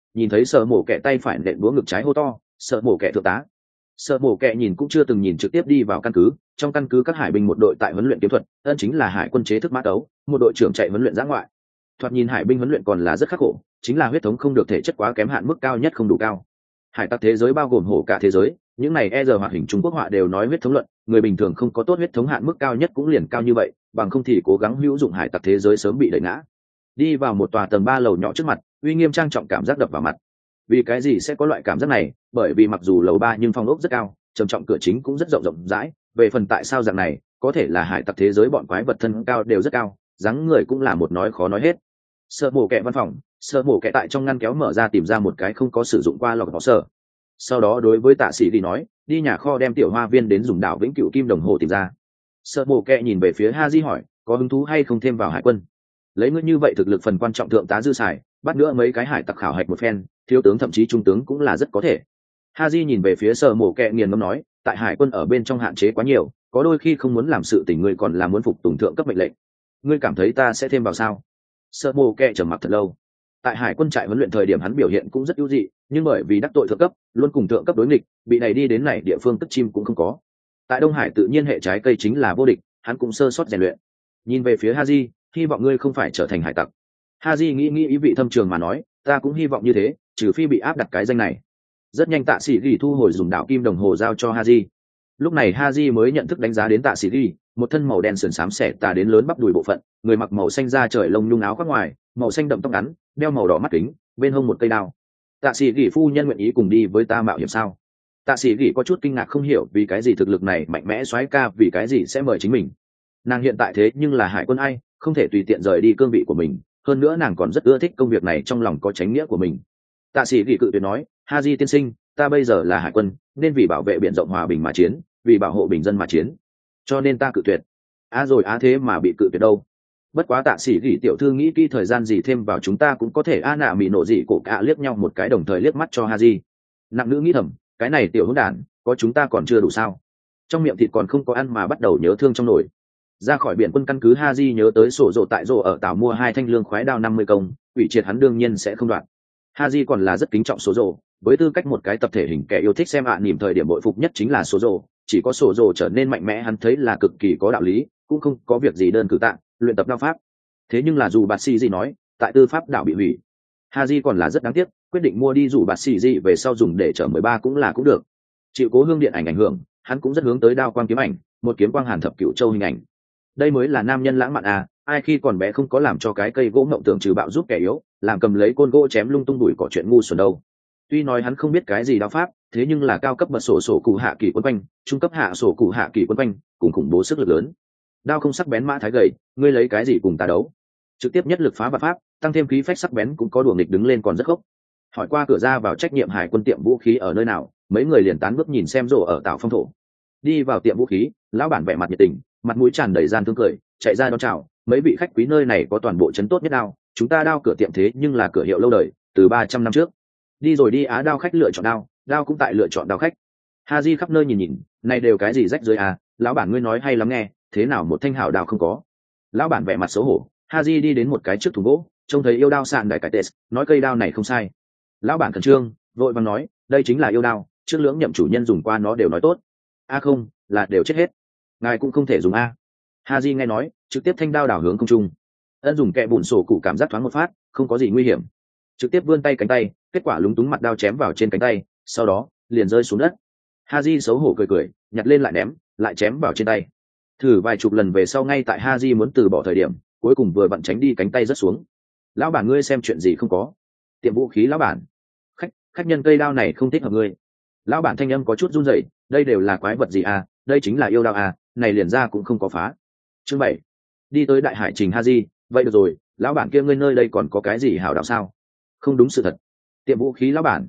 nhìn thấy sợ mổ kẹ tay phải nện búa ngực trái hô to, sợ mổ kẹ thượng tá. Sợ mổ kẹ nhìn cũng chưa từng nhìn trực tiếp đi vào căn cứ. Trong căn cứ các hải binh một đội tại huấn luyện kiếm thuật, ân chính là hải quân chế thức mã tấu, một đội trưởng chạy huấn luyện giã ngoại. Thoạt nhìn hải binh huấn luyện còn là rất khắc khổ, chính là huyết thống không được thể chất quá kém, hạn mức cao nhất không đủ cao. Hải tặc thế giới bao gồm hổ cả thế giới, những này giờ hoạt hình Trung Quốc họa đều nói huyết thống luận, người bình thường không có tốt huyết thống hạn mức cao nhất cũng liền cao như vậy, bằng không thì cố gắng hữu dụng hải tặc thế giới sớm bị đẩy ngã. Đi vào một tòa tầng 3 lầu nhỏ trước mặt, uy nghiêm trang trọng cảm giác đập vào mặt. Vì cái gì sẽ có loại cảm giác này? Bởi vì mặc dù lầu 3 nhưng phòng ốc rất cao, trầm trọng cửa chính cũng rất rộng rộng rãi. Về phần tại sao dạng này, có thể là hải tặc thế giới bọn quái vật thân cao đều rất cao, dáng người cũng là một nói khó nói hết. Sợ mổ kẹ văn phòng, sợ mổ kẹ tại trong ngăn kéo mở ra tìm ra một cái không có sử dụng qua lọc bỏ sở. Sau đó đối với tạ sĩ đi nói, đi nhà kho đem tiểu hoa viên đến dùng đảo vĩnh cửu kim đồng hồ tìm ra. Sợ mổ kẹ nhìn về phía Haji hỏi, có hứng thú hay không thêm vào hải quân? Lấy ngươi như vậy thực lực phần quan trọng thượng tá dư xài, bắt nữa mấy cái hải tặc khảo hạch một phen, thiếu tướng thậm chí trung tướng cũng là rất có thể. Haji nhìn về phía sợ mổ kẹ nghiền ngẫm nói, tại hải quân ở bên trong hạn chế quá nhiều, có đôi khi không muốn làm sự tình ngươi còn là muốn phục tùng thượng cấp mệnh lệnh. Ngươi cảm thấy ta sẽ thêm vào sao? Sợ mổ kẹ trầm mặc thật lâu. Tại hải quân trại huấn luyện thời điểm hắn biểu hiện cũng rất ưu dị, nhưng bởi vì đắc tội thượng cấp, luôn cùng thượng cấp đối nghịch, bị này đi đến này địa phương tức chim cũng không có. Tại Đông Hải tự nhiên hệ trái cây chính là vô địch, hắn cũng sơ sót rèn luyện. Nhìn về phía Haji, hy vọng ngươi không phải trở thành hải tặc. Haji nghĩ ý vị thâm trường mà nói, ta cũng hy vọng như thế, trừ phi bị áp đặt cái danh này. Rất nhanh Tạ Sĩ Gỉ thu hồi dùng đảo kim đồng hồ giao cho Haji. Lúc này Haji mới nhận thức đánh giá đến Tạ Sĩ Gỉ, một thân màu đen sườn xám xẻ tà đến lớn bắp đùi bộ phận, người mặc màu xanh da trời lông nhung áo khoác ngoài, màu xanh đậm tóc ngắn, đeo màu đỏ mắt kính, bên hông một cây đao. Tạ Sĩ Gỉ phu nhân nguyện ý cùng đi với ta mạo hiểm sao? Tạ Sĩ Gỉ có chút kinh ngạc không hiểu vì cái gì thực lực này mạnh mẽ soái ca vì cái gì sẽ mời chính mình. Nàng hiện tại thế nhưng là hải quân ai, không thể tùy tiện rời đi cương vị của mình, hơn nữa nàng còn rất ưa thích công việc này, trong lòng có chánh nghĩa của mình. Tạ Sĩ Gỉ cự tuyệt nói, Haji tiên sinh, ta bây giờ là hải quân, nên vì bảo vệ biển rộng hòa bình mà chiến, vì bảo hộ bình dân mà chiến, cho nên ta cự tuyệt. Rồi thế mà bị cự tuyệt đâu? Bất quá Tạ Sĩ Gỉ tiểu thư nghĩ kỹ thời gian gì thêm vào chúng ta cũng có thể. Nạ mị nổ dị cổ cả liếc nhau một cái đồng thời liếc mắt cho Haji. Nặng nữ nghĩ thầm, cái này tiểu hỗn đản, có chúng ta còn chưa đủ sao? Trong miệng thịt còn không có ăn mà bắt đầu nhớ thương trong nồi. Ra khỏi biển quân căn cứ, Haji nhớ tới sổ rộ tại rộ ở tảo mua 2 thanh lương khoái đao 50 công, ủy triệt hắn đương nhiên sẽ không đoạn. Haji còn là rất kính trọng sổ rộ, với tư cách một cái tập thể hình kẻ yêu thích xem niềm thời điểm bội phục nhất chính là sổ rộ, chỉ có sổ rộ trở nên mạnh mẽ hắn thấy là cực kỳ có đạo lý, cũng không có việc gì đơn cử tạng luyện tập đao pháp. Thế nhưng là dù bạt xì gì nói, tại tư pháp đảo bị hủy, Haji còn là rất đáng tiếc, quyết định mua đi dù bạt xì gì về sau dùng để chở 13 cũng được. Chịu cố hương điện ảnh ảnh hưởng, hắn cũng rất hướng tới đao quang kiếm ảnh, một kiếm quang hàn thập cửu châu hình ảnh. Đây mới là nam nhân lãng mạn à, ai khi còn bé không có làm cho cái cây gỗ ngộng tưởng trừ bạo giúp kẻ yếu, làm cầm lấy côn gỗ chém lung tung đuổi cỏ chuyện ngu xuẩn đâu. Tuy nói hắn không biết cái gì đao pháp, thế nhưng là cao cấp bật sổ cụ hạ kỳ quân quanh, trung cấp hạ sổ cụ hạ kỳ quân quanh, cùng khủng bố sức lực lớn. Đao không sắc bén mã thái gầy, ngươi lấy cái gì cùng ta đấu? Trực tiếp nhất lực phá và pháp, tăng thêm khí phách sắc bén cũng có đùa nghịch đứng lên còn rất khốc. Hỏi qua cửa ra vào trách nhiệm hải quân tiệm vũ khí ở nơi nào, mấy người liền tán bước nhìn xem rổ ở tảo phong thổ. Đi vào tiệm vũ khí, lão bản vẻ mặt nhiệt tình, mặt mũi tràn đầy gian thương cười, chạy ra đón chào, mấy vị khách quý nơi này có toàn bộ trấn tốt nhất đao, chúng ta đao cửa tiệm thế nhưng là cửa hiệu lâu đời, từ 300 năm trước. Đi rồi đi đao khách lựa chọn đao, đao cũng tại lựa chọn đao khách. Haji khắp nơi nhìn, này đều cái gì rách rưới à, lão bản ngươi nói hay lắm nghe, thế nào một thanh hảo đao không có? Lão bản vẻ mặt xấu hổ. Haji đi đến một cái trước thùng gỗ, trông thấy yêu đao sạn đại cải tệ, nói cây đao này không sai. Lão bản khẩn trương, vội vàng nói, đây chính là yêu đao, trước lưỡng nhậm chủ nhân dùng qua nó đều nói tốt. Không, là đều chết hết. Ngài cũng không thể dùng a. Haji nghe nói, trực tiếp thanh đao đảo hướng không trung. Ân dùng kẹ bùn sổ cụ cảm giác thoáng một phát, không có gì nguy hiểm. Trực tiếp vươn tay cánh tay, kết quả lúng túng mặt đao chém vào trên cánh tay, sau đó liền rơi xuống đất. Haji xấu hổ cười, nhặt lên lại ném, lại chém vào trên tay. Thử vài chục lần về sau, ngay tại Haji muốn từ bỏ thời điểm, cuối cùng vừa vặn tránh đi cánh tay rớt xuống. Lão bản ngươi xem chuyện gì không có? Tiệm vũ khí lão bản. Khách nhân cây đao này không thích hợp ngươi. Lão bản thanh âm có chút run rẩy, đây đều là quái vật gì à, đây chính là yêu đao à, này liền ra cũng không có phá. Chương 7. Đi tới đại hải trình Haji, vậy được rồi, lão bản kia ngươi nơi đây còn có cái gì hảo đạo sao? Không đúng sự thật. Tiệm vũ khí lão bản,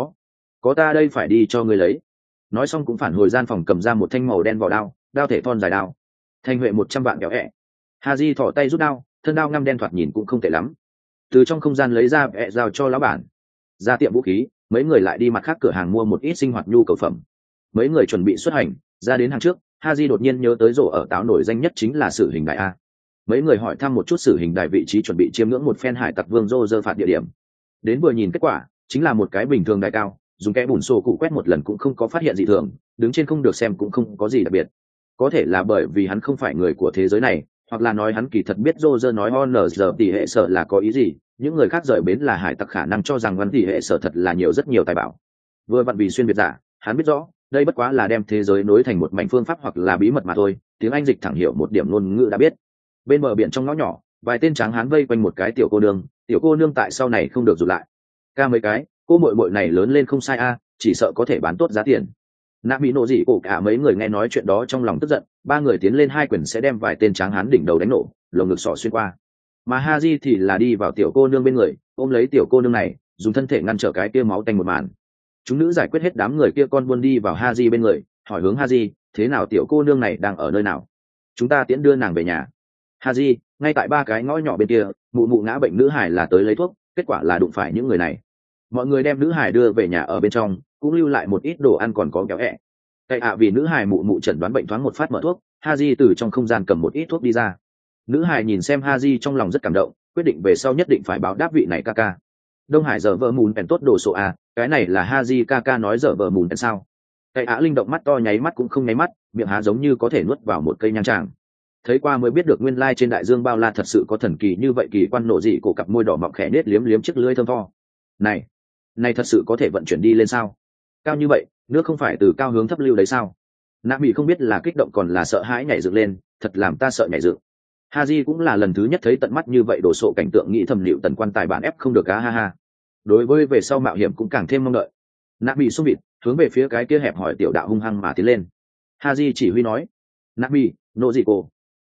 có ta đây phải đi cho ngươi lấy. Nói xong cũng phản hồi gian phòng cầm ra một thanh màu đen vỏ đao, đao thể thon dài đao. Thanh huệ 100 vạn kéo ẹ. Haji thỏ tay rút đao, thân đao ngăm đen thoạt nhìn cũng không tệ lắm. Từ trong không gian lấy ra ẹ giao cho lão bản. Ra tiệm vũ khí, mấy người lại đi mặt khác cửa hàng mua một ít sinh hoạt nhu cầu phẩm. Mấy người chuẩn bị xuất hành, ra đến hàng trước, Haji đột nhiên nhớ tới rổ ở táo nổi danh nhất chính là Sử Hình Đài a. Mấy người hỏi thăm một chút Sử Hình Đài vị trí, chuẩn bị chiêm ngưỡng một phen hải tặc vương Roger phạt địa điểm. Đến vừa nhìn kết quả, chính là một cái bình thường đại cao, dùng kẽ bùn sổ cụ quét một lần cũng không có phát hiện gì thường, đứng trên không được xem cũng không có gì đặc biệt. Có thể là bởi vì hắn không phải người của thế giới này, hoặc là nói hắn kỳ thật biết Roger nói honor tỷ hệ sở là có ý gì, những người khác rời bến là hải tặc khả năng cho rằng văn tỷ hệ sở thật là nhiều rất nhiều tài bảo. Vừa vặn vì xuyên việt giả, hắn biết rõ, đây bất quá là đem thế giới nối thành một mảnh phương pháp hoặc là bí mật mà thôi, tiếng Anh dịch thẳng hiểu một điểm ngôn ngữ đã biết. Bên bờ biển trong ngõ nhỏ, vài tên tráng hán vây quanh một cái tiểu cô nương tại sau này không được rụt lại. Ca mấy cái, cô muội muội này lớn lên không sai a, chỉ sợ có thể bán tốt giá tiền. Nạ Mỹ nộ dị cổ cả mấy người nghe nói chuyện đó trong lòng tức giận, ba người tiến lên hai quyền sẽ đem vài tên tráng hán đỉnh đầu đánh nổ, lồng ngực sọ xuyên qua. Mà Haji thì là đi vào tiểu cô nương bên người, ôm lấy tiểu cô nương này, dùng thân thể ngăn trở cái kia máu tanh một màn. Chúng nữ giải quyết hết đám người kia con buôn đi vào Haji bên người, hỏi hướng Haji, thế nào tiểu cô nương này đang ở nơi nào? Chúng ta tiễn đưa nàng về nhà. Haji, ngay tại ba cái ngõ nhỏ bên kia, mụ mụ ngã bệnh nữ hải là tới lấy thuốc, kết quả là đụng phải những người này. Mọi người đem nữ hải đưa về nhà ở bên trong, cũng lưu lại một ít đồ ăn còn có kéo ẹ. Tại vì nữ hải mụ mụ chẩn đoán bệnh thoáng một phát mở thuốc, Haji từ trong không gian cầm một ít thuốc đi ra. Nữ hải nhìn xem Haji trong lòng rất cảm động, quyết định về sau nhất định phải báo đáp vị này ca ca. Đông Hải giờ vợ mùn bèn tốt đồ sộ à, cái này là Haji ca ca nói giờ vợ mùn bèn sao? Cái linh động mắt to nháy mắt cũng không nháy mắt, miệng há giống như có thể nuốt vào một cây nhang tràng. Thấy qua mới biết được nguyên lai trên đại dương bao la thật sự có thần kỳ như vậy, kỳ quan nộ dị cổ cặp môi đỏ mọng khẽ nết liếm liếm chiếc lưỡi thơm tho. Này thật sự có thể vận chuyển đi lên sao? Cao như vậy, nước không phải từ cao hướng thấp lưu đấy sao? Nạ Mỹ không biết là kích động còn là sợ hãi nhảy dựng lên, thật làm ta sợ nhảy dựng. Haji cũng là lần thứ nhất thấy tận mắt như vậy đồ sộ cảnh tượng, nghĩ thầm liệu tần quan tài bản ép không được cá ha ha. Đối với về sau mạo hiểm cũng càng thêm mong đợi. Nạ Mỹ xung vịt, hướng về phía cái kia hẹp hỏi tiểu đạo hung hăng mà tiến lên. Haji chỉ huy nói, Nạ Mỹ, nộ dị cổ.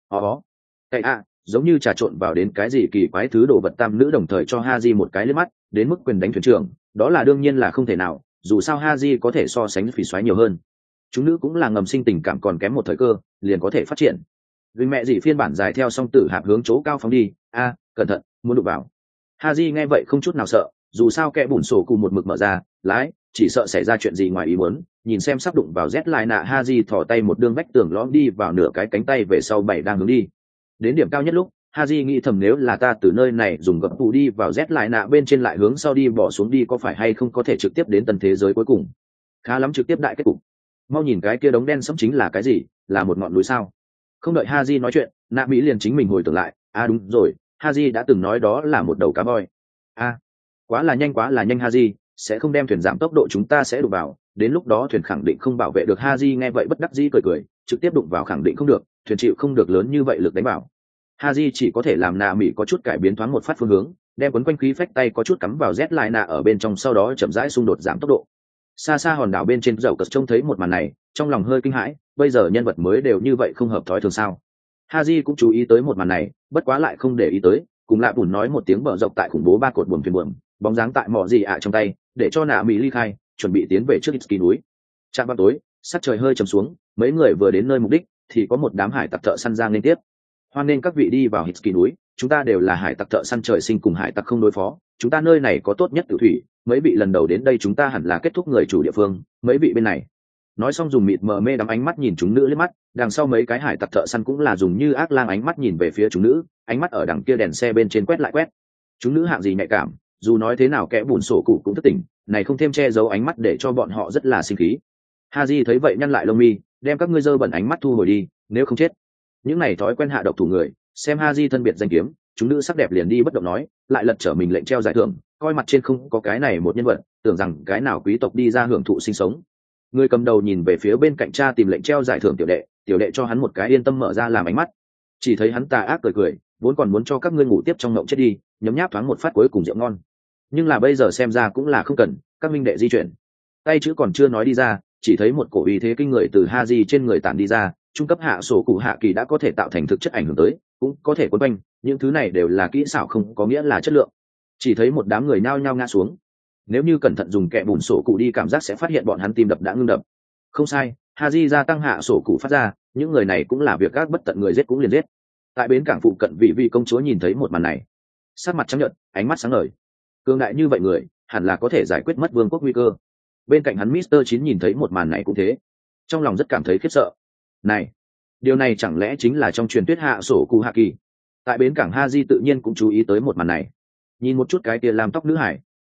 Cái giống như trà trộn vào đến cái gì kỳ quái thứ đồ vật, tam nữ đồng thời cho Haji một cái liếc mắt, đến mức quyền đánh thuyền trưởng, đó là đương nhiên là không thể nào, dù sao Haji có thể so sánh phỉ xoáy nhiều hơn. Chúng nữ cũng là ngầm sinh tình cảm, còn kém một thời cơ, liền có thể phát triển. Vì mẹ gì phiên bản dài theo song tử hạp hướng chỗ cao phóng đi, cẩn thận, muốn đụng vào. Haji nghe vậy không chút nào sợ, dù sao kẽ bùn sổ cùng một mực mở ra, lái, chỉ sợ xảy ra chuyện gì ngoài ý muốn. Nhìn xem sắp đụng vào Z lại nạ, Haji thò tay một đường vách tường lõm đi vào nửa cái cánh tay về sau bảy đang hướng đi. Đến điểm cao nhất lúc, Haji nghĩ thầm nếu là ta từ nơi này dùng gập tụ đi vào Z lại nạ bên trên lại hướng sau đi bỏ xuống đi, có phải hay không có thể trực tiếp đến tận thế giới cuối cùng. Khá lắm, trực tiếp đại kết cục. Mau nhìn cái kia đống đen sẫm chính là cái gì, là một ngọn núi sao? Không đợi Haji nói chuyện, Nạ Mỹ liền chính mình hồi tưởng lại, đúng rồi, Haji đã từng nói đó là một đầu cá voi. Quá là nhanh Haji, sẽ không đem thuyền giảm tốc độ chúng ta sẽ đụng vào, đến lúc đó thuyền khẳng định không bảo vệ được. Haji nghe vậy bất đắc dĩ cười, trực tiếp đụng vào khẳng định không được, thuyền chịu không được lớn như vậy lực đánh vào. Haji chỉ có thể làm Nạ Mỹ có chút cải biến thoáng một phát phương hướng, đem quấn quanh khí phách tay có chút cắm vào Z lại nạ ở bên trong, sau đó chậm rãi xung đột giảm tốc độ. Xa xa hòn đảo bên trên dầu cất trông thấy một màn này, trong lòng hơi kinh hãi, bây giờ nhân vật mới đều như vậy không hợp thói thường sao? Haji cũng chú ý tới một màn này, bất quá lại không để ý tới, cùng Lạ Bùn nói một tiếng bờ dọc tại khủng bố ba cột buồm thuyền buồm, bóng dáng tại mỏ gì trong tay, để cho Nạ Mỹ ly khai, chuẩn bị tiến về trước Hitski núi. Trạm ban tối, sắc trời hơi trầm xuống, mấy người vừa đến nơi mục đích, thì có một đám hải tặc thợ săn giang liên tiếp. Hoan nên các vị đi vào Hitski núi, chúng ta đều là hải tặc thợ săn trời sinh, cùng hải tặc không đối phó, chúng ta nơi này có tốt nhất tự thủy, mấy vị lần đầu đến đây chúng ta hẳn là kết thúc người chủ địa phương, mấy vị bên này. Nói xong dùng mịt mờ mê đắm ánh mắt nhìn chúng nữ liếc mắt, đằng sau mấy cái hải tặc thợ săn cũng là dùng như ác lang ánh mắt nhìn về phía chúng nữ, ánh mắt ở đằng kia đèn xe bên trên quét lại quét. Chúng nữ hạng gì nhạy cảm, dù nói thế nào kẻ bùn sổ cụ cũng thất tỉnh, này không thêm che giấu ánh mắt để cho bọn họ rất là sinh khí. Haji thấy vậy nhăn lại lông mi, đem các ngươi dơ bẩn ánh mắt thu hồi đi, nếu không chết. Những này thói quen hạ độc thủ người, xem Haji thân biệt danh kiếm, chúng nữ sắc đẹp liền đi bất động nói, lại lật trở mình lệnh treo giải thưởng, coi mặt trên không có cái này một nhân vật, tưởng rằng cái nào quý tộc đi ra hưởng thụ sinh sống. Người cầm đầu nhìn về phía bên cạnh cha tìm lệnh treo giải thưởng tiểu đệ cho hắn một cái yên tâm mở ra làm ánh mắt. Chỉ thấy hắn tà ác cười, vốn còn muốn cho các ngươi ngủ tiếp trong ngộng chết đi, nhấm nháp thoáng một phát cuối cùng rượu ngon. Nhưng là bây giờ xem ra cũng là không cần, các minh đệ di chuyển. Tay chữ còn chưa nói đi ra, chỉ thấy một cổ uy thế kinh người từ Haji trên người tản đi ra, trung cấp hạ sổ cụ hạ kỳ đã có thể tạo thành thực chất ảnh hưởng tới, cũng có thể quấn quanh, những thứ này đều là kỹ xảo không có nghĩa là chất lượng. Chỉ thấy một đám người nhao nhao ngã xuống. Nếu như cẩn thận dùng kẹ bùn sổ cụ đi cảm giác sẽ phát hiện bọn hắn tim đập đã ngưng đập. Không sai, Haji gia tăng hạ sổ cụ phát ra, những người này cũng là việc gác bất tận, người giết cũng liền giết. Tại bến cảng phụ cận, vị công chúa nhìn thấy một màn này, sắc mặt trắng nhợt, ánh mắt sáng ngời. Cường đại như vậy người, hẳn là có thể giải quyết mất vương quốc nguy cơ. Bên cạnh hắn Mr. 9 nhìn thấy một màn này cũng thế, trong lòng rất cảm thấy khiếp sợ. Này, điều này chẳng lẽ chính là trong truyền thuyết hạ sổ cụ hạ kỳ? Tại bến cảng Haji tự nhiên cũng chú ý tới một màn này. Nhìn một chút cái tia làm tóc nữ hải,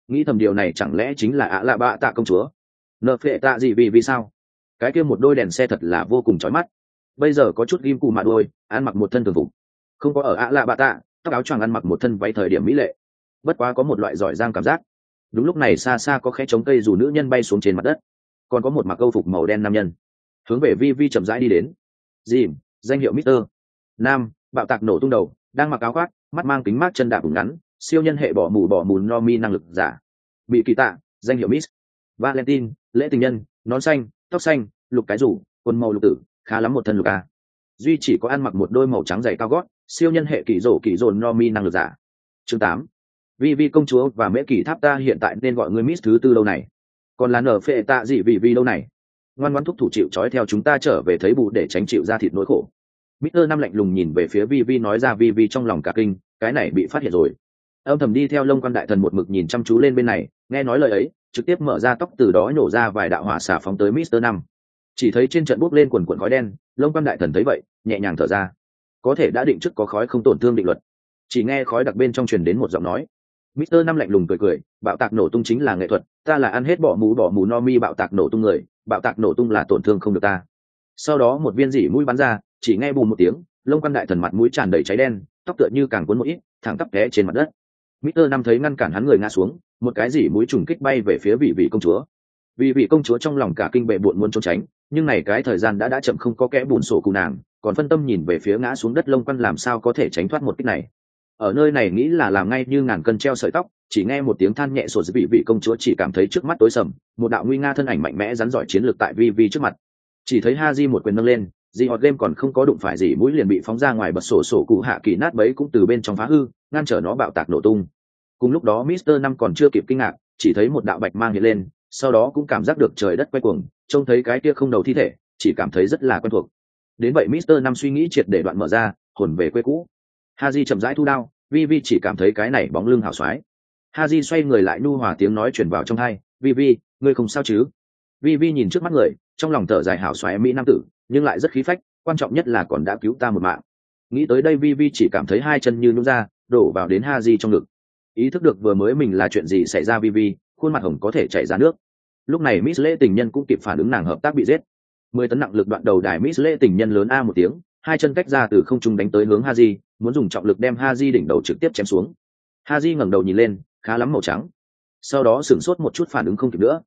nghĩ thầm điều này chẳng lẽ chính là ạ lạ bạ tạ công chúa. Nợ phệ tạ gì vì sao cái kia một đôi đèn xe thật là vô cùng chói mắt. Bây giờ có chút ghim cụ mà đôi ăn mặc một thân thường phục, không có ở ạ lạ bạ tạ, tóc áo choàng ăn mặc một thân váy thời điểm mỹ lệ. Bất quá có một loại giỏi giang cảm giác. Đúng lúc này xa xa có khe trống cây dù nữ nhân bay xuống trên mặt đất, còn có một mặc câu phục màu đen nam nhân hướng về vi vi chậm rãi đi đến. Dìm, danh hiệu Mister Nam, bạo tạc nổ tung đầu, đang mặc áo khoác, mắt mang kính mát, chân đạp vùng ngắn, siêu nhân hệ bỏ mù no mi năng lực giả. Bị kỳ tạ, danh hiệu Miss Valentine, lễ tình nhân, nón xanh, tóc xanh, lục cái rủ, quần màu lục tử, khá lắm một thân lục a. Duy chỉ có ăn mặc một đôi màu trắng dày cao gót, siêu nhân hệ kỳ rồ no mi năng lực giả. Chương 8. Vi vi công chúa và mễ kỳ tháp ta hiện tại nên gọi ngươi Miss thứ tư lâu này, còn là nở phệ tạ gì vì lâu này. Ngoan ngoãn thúc thủ chịu trói theo chúng ta trở về thấy bù để tránh chịu ra thịt nỗi khổ. Mr. Năm lạnh lùng nhìn về phía Vi Vi nói ra. Vi Vi trong lòng cả kinh, cái này bị phát hiện rồi. Âm thầm đi theo Lông Quan đại thần một mực nhìn chăm chú lên bên này, nghe nói lời ấy, trực tiếp mở ra tóc, từ đó nổ ra vài đạo hỏa xả phóng tới Mr. Năm. Chỉ thấy trên trận bốc lên quần quần khói đen, Lông Quan đại thần thấy vậy, nhẹ nhàng thở ra. Có thể đã định trước có khói không tổn thương định luật. Chỉ nghe khói đặc bên trong truyền đến một giọng nói. Mr. Năm lạnh lùng cười cười, bạo tạc nổ tung chính là nghệ thuật, ta là ăn hết bỏ mù no mi bạo tạc nổ tung người, bạo tạc nổ tung là tổn thương không được ta. Sau đó một viên dỉ mũi bắn ra, chỉ nghe bùm một tiếng, Lông Quan đại thần mặt mũi tràn đầy cháy đen, tóc tựa như càng cuốn một ít, thẳng tắp té trên mặt đất. Mr. Năm thấy ngăn cản hắn người ngã xuống, một cái dỉ mũi trùng kích bay về phía vị vị công chúa. Vị vị công chúa trong lòng cả kinh bệ bội muốn trốn tránh, nhưng này cái thời gian đã chậm, không có kẽ bùn sổ cụ nàng, còn phân tâm nhìn về phía ngã xuống đất Lông Quan, làm sao có thể tránh thoát một kích này. Ở nơi này nghĩ là làm ngay như ngàn cân treo sợi tóc, chỉ nghe một tiếng than nhẹ sổ, vị vị công chúa chỉ cảm thấy trước mắt tối sầm, một đạo nguy nga thân ảnh mạnh mẽ rắn giỏi chiến lược tại vi vi trước mặt. Chỉ thấy Haji một quyền nâng lên, di hot game còn không có đụng phải gì mũi liền bị phóng ra ngoài, bật sổ cụ hạ kỳ nát bấy cũng từ bên trong phá hư, ngăn trở nó bạo tạc nổ tung. Cùng lúc đó Mister Năm còn chưa kịp kinh ngạc, chỉ thấy một đạo bạch mang hiện lên, sau đó cũng cảm giác được trời đất quay cuồng, trông thấy cái kia không đầu thi thể, chỉ cảm thấy rất là quen thuộc. Đến vậy Mister Năm suy nghĩ triệt để đoạn mở ra, hồn về quê cũ. Haji chậm rãi thu đao, vi vi chỉ cảm thấy cái này bóng lưng hào xoái. Haji xoay người lại, nhu hòa tiếng nói truyền vào trong tai, vi vi, ngươi không sao chứ? Vi vi nhìn trước mắt người, trong lòng thở dài, hào xoái mỹ nam tử, nhưng lại rất khí phách, quan trọng nhất là còn đã cứu ta một mạng. Nghĩ tới đây vi vi chỉ cảm thấy hai chân như nhũn ra, đổ vào đến Haji trong ngực. Ý thức được vừa mới mình là chuyện gì xảy ra, vi vi khuôn mặt hồng có thể chảy ra nước. Lúc này Miss Lễ tình nhân cũng kịp phản ứng, nàng hợp tác bị giết. 10 tấn nặng lực đoạn đầu đài, Miss Lễ tình nhân lớn a một tiếng, hai chân cách ra từ không trung đánh tới hướng Haji, muốn dùng trọng lực đem Haji đỉnh đầu trực tiếp chém xuống. Haji ngẩng đầu nhìn lên, khá lắm màu trắng. Sau đó sửng sốt một chút, phản ứng không kịp nữa,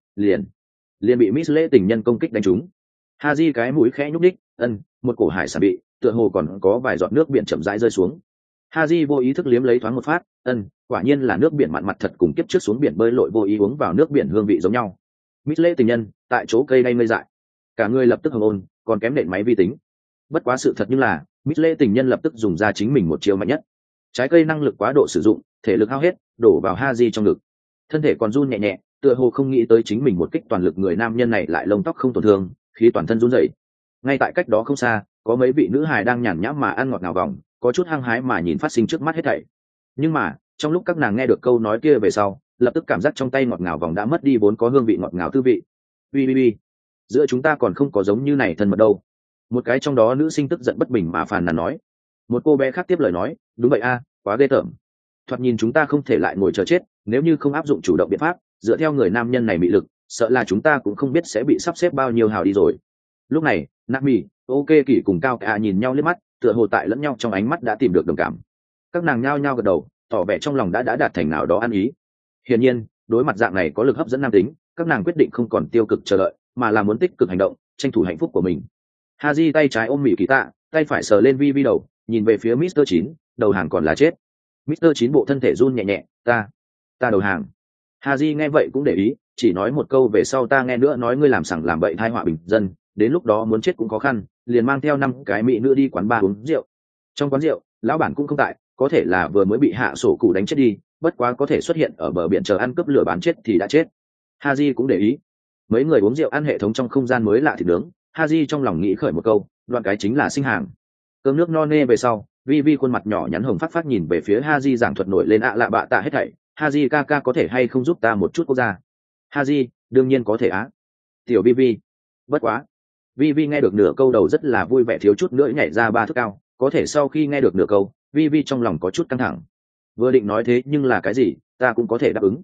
liền bị Miss Lễ tình nhân công kích đánh trúng. Haji cái mũi khẽ nhúc đích, một cổ hải sản bị, tựa hồ còn có vài giọt nước biển chậm rãi rơi xuống. Haji vô ý thức liếm lấy thoáng một phát, quả nhiên là nước biển mặn mặt thật, cùng kiếp trước xuống biển bơi lội vô ý uống vào nước biển hương vị giống nhau. Miss Lễ tình nhân tại chỗ cây đay ngây dại, cả người lập tức hồng ôn, còn kém nện máy vi tính. Bất quá sự thật như là Miss Lễ tình nhân lập tức dùng ra chính mình một chiêu mạnh nhất, trái cây năng lực quá độ sử dụng, thể lực hao hết, đổ vào Haji trong ngực. Thân thể còn run nhẹ nhẹ, tựa hồ không nghĩ tới chính mình một kích toàn lực, người nam nhân này lại lông tóc không tổn thương, khí toàn thân run rẩy. Ngay tại cách đó không xa, có mấy vị nữ hài đang nhàn nhã mà ăn ngọt ngào vòng, có chút hăng hái mà nhìn phát sinh trước mắt hết thảy. Nhưng mà trong lúc các nàng nghe được câu nói kia về sau, lập tức cảm giác trong tay ngọt ngào vòng đã mất đi vốn có hương vị ngọt ngào tư vị. Bi, giữa chúng ta còn không có giống như này thân mật đâu. Một cái trong đó nữ sinh tức giận bất bình mà phàn nàn nói. Một cô bé khác tiếp lời nói, đúng vậy a, quá ghê tởm. Thoạt nhìn chúng ta không thể lại ngồi chờ chết, nếu như không áp dụng chủ động biện pháp, dựa theo người nam nhân này bị lực, sợ là chúng ta cũng không biết sẽ bị sắp xếp bao nhiêu hào đi rồi. Lúc này Nami, ok kỳ cùng Cao Cả nhìn nhau liếc mắt, tựa hồ tại lẫn nhau trong ánh mắt đã tìm được đồng cảm. Các nàng nhao nhao gật đầu, tỏ vẻ trong lòng đã đạt thành nào đó ăn ý. Hiển nhiên đối mặt dạng này có lực hấp dẫn nam tính, các nàng quyết định không còn tiêu cực chờ đợi, mà là muốn tích cực hành động, tranh thủ hạnh phúc của mình. Haji tay trái ôm Mỹ Kỳ Tạ, tay phải sờ lên Vi Vi đầu, nhìn về phía Mr. 9, đầu hàng còn là chết. Mr. 9 bộ thân thể run nhẹ nhẹ, ta đầu hàng. Haji nghe vậy cũng để ý, chỉ nói một câu, về sau ta nghe nữa nói ngươi làm sằng làm bậy tai họa bình dân, đến lúc đó muốn chết cũng khó khăn, liền mang theo 5 cái mỹ nữ đi quán bar uống rượu. Trong quán rượu lão bản cũng không tại, có thể là vừa mới bị hạ sổ cụ đánh chết đi, bất quá có thể xuất hiện ở bờ biển chờ ăn cướp lửa bán chết thì đã chết. Haji cũng để ý, mấy người uống rượu ăn hệ thống trong không gian mới lạ thịt nướng. Haji trong lòng nghĩ khởi một câu, đoạn cái chính là sinh hàng. Cơm nước no nê về sau, Vi Vi khuôn mặt nhỏ nhắn hồng phát nhìn về phía Haji, giảng thuật nổi lên ạ lạ bạ tạ hết thảy. Haji ca ca có thể hay không giúp ta một chút quốc gia? Haji đương nhiên có thể á. Tiểu Vi Vi, bất quá. Vi Vi nghe được nửa câu đầu rất là vui vẻ, thiếu chút nữa nhảy ra 3 thước cao, có thể sau khi nghe được nửa câu, Vi Vi trong lòng có chút căng thẳng. Vừa định nói thế nhưng là cái gì, ta cũng có thể đáp ứng.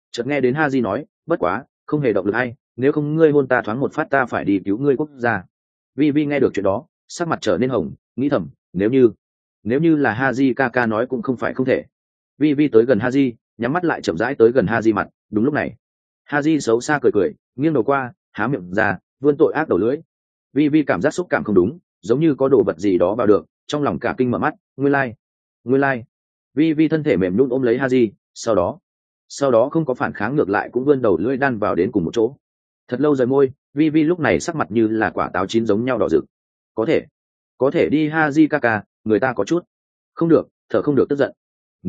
Chợt nghe đến Haji nói, bất quá không hề động lực hay, nếu không ngươi hôn ta thoáng một phát ta phải đi cứu ngươi quốc gia. Vi Vi nghe được chuyện đó sắc mặt trở nên hồng, nghĩ thầm nếu như là Haji ca nói cũng không phải không thể. Vi Vi tới gần Haji, nhắm mắt lại chậm rãi tới gần Haji mặt. Đúng lúc này Haji xấu xa cười cười, nghiêng đầu qua, há miệng ra vươn tội ác đầu lưỡi. Vi Vi cảm giác xúc cảm không đúng, giống như có đồ vật gì đó vào được, trong lòng cả kinh mở mắt. Nguyên lai. Vi Vi thân thể mềm nhũn ôm lấy Haji, sau đó không có phản kháng, ngược lại cũng vươn đầu lưỡi đan vào đến cùng một chỗ. Thật lâu rời môi, Vi Vi lúc này sắc mặt như là quả táo chín giống nhau đỏ rực. Có thể đi Haji ca, người ta có chút không được, thở không được tức giận.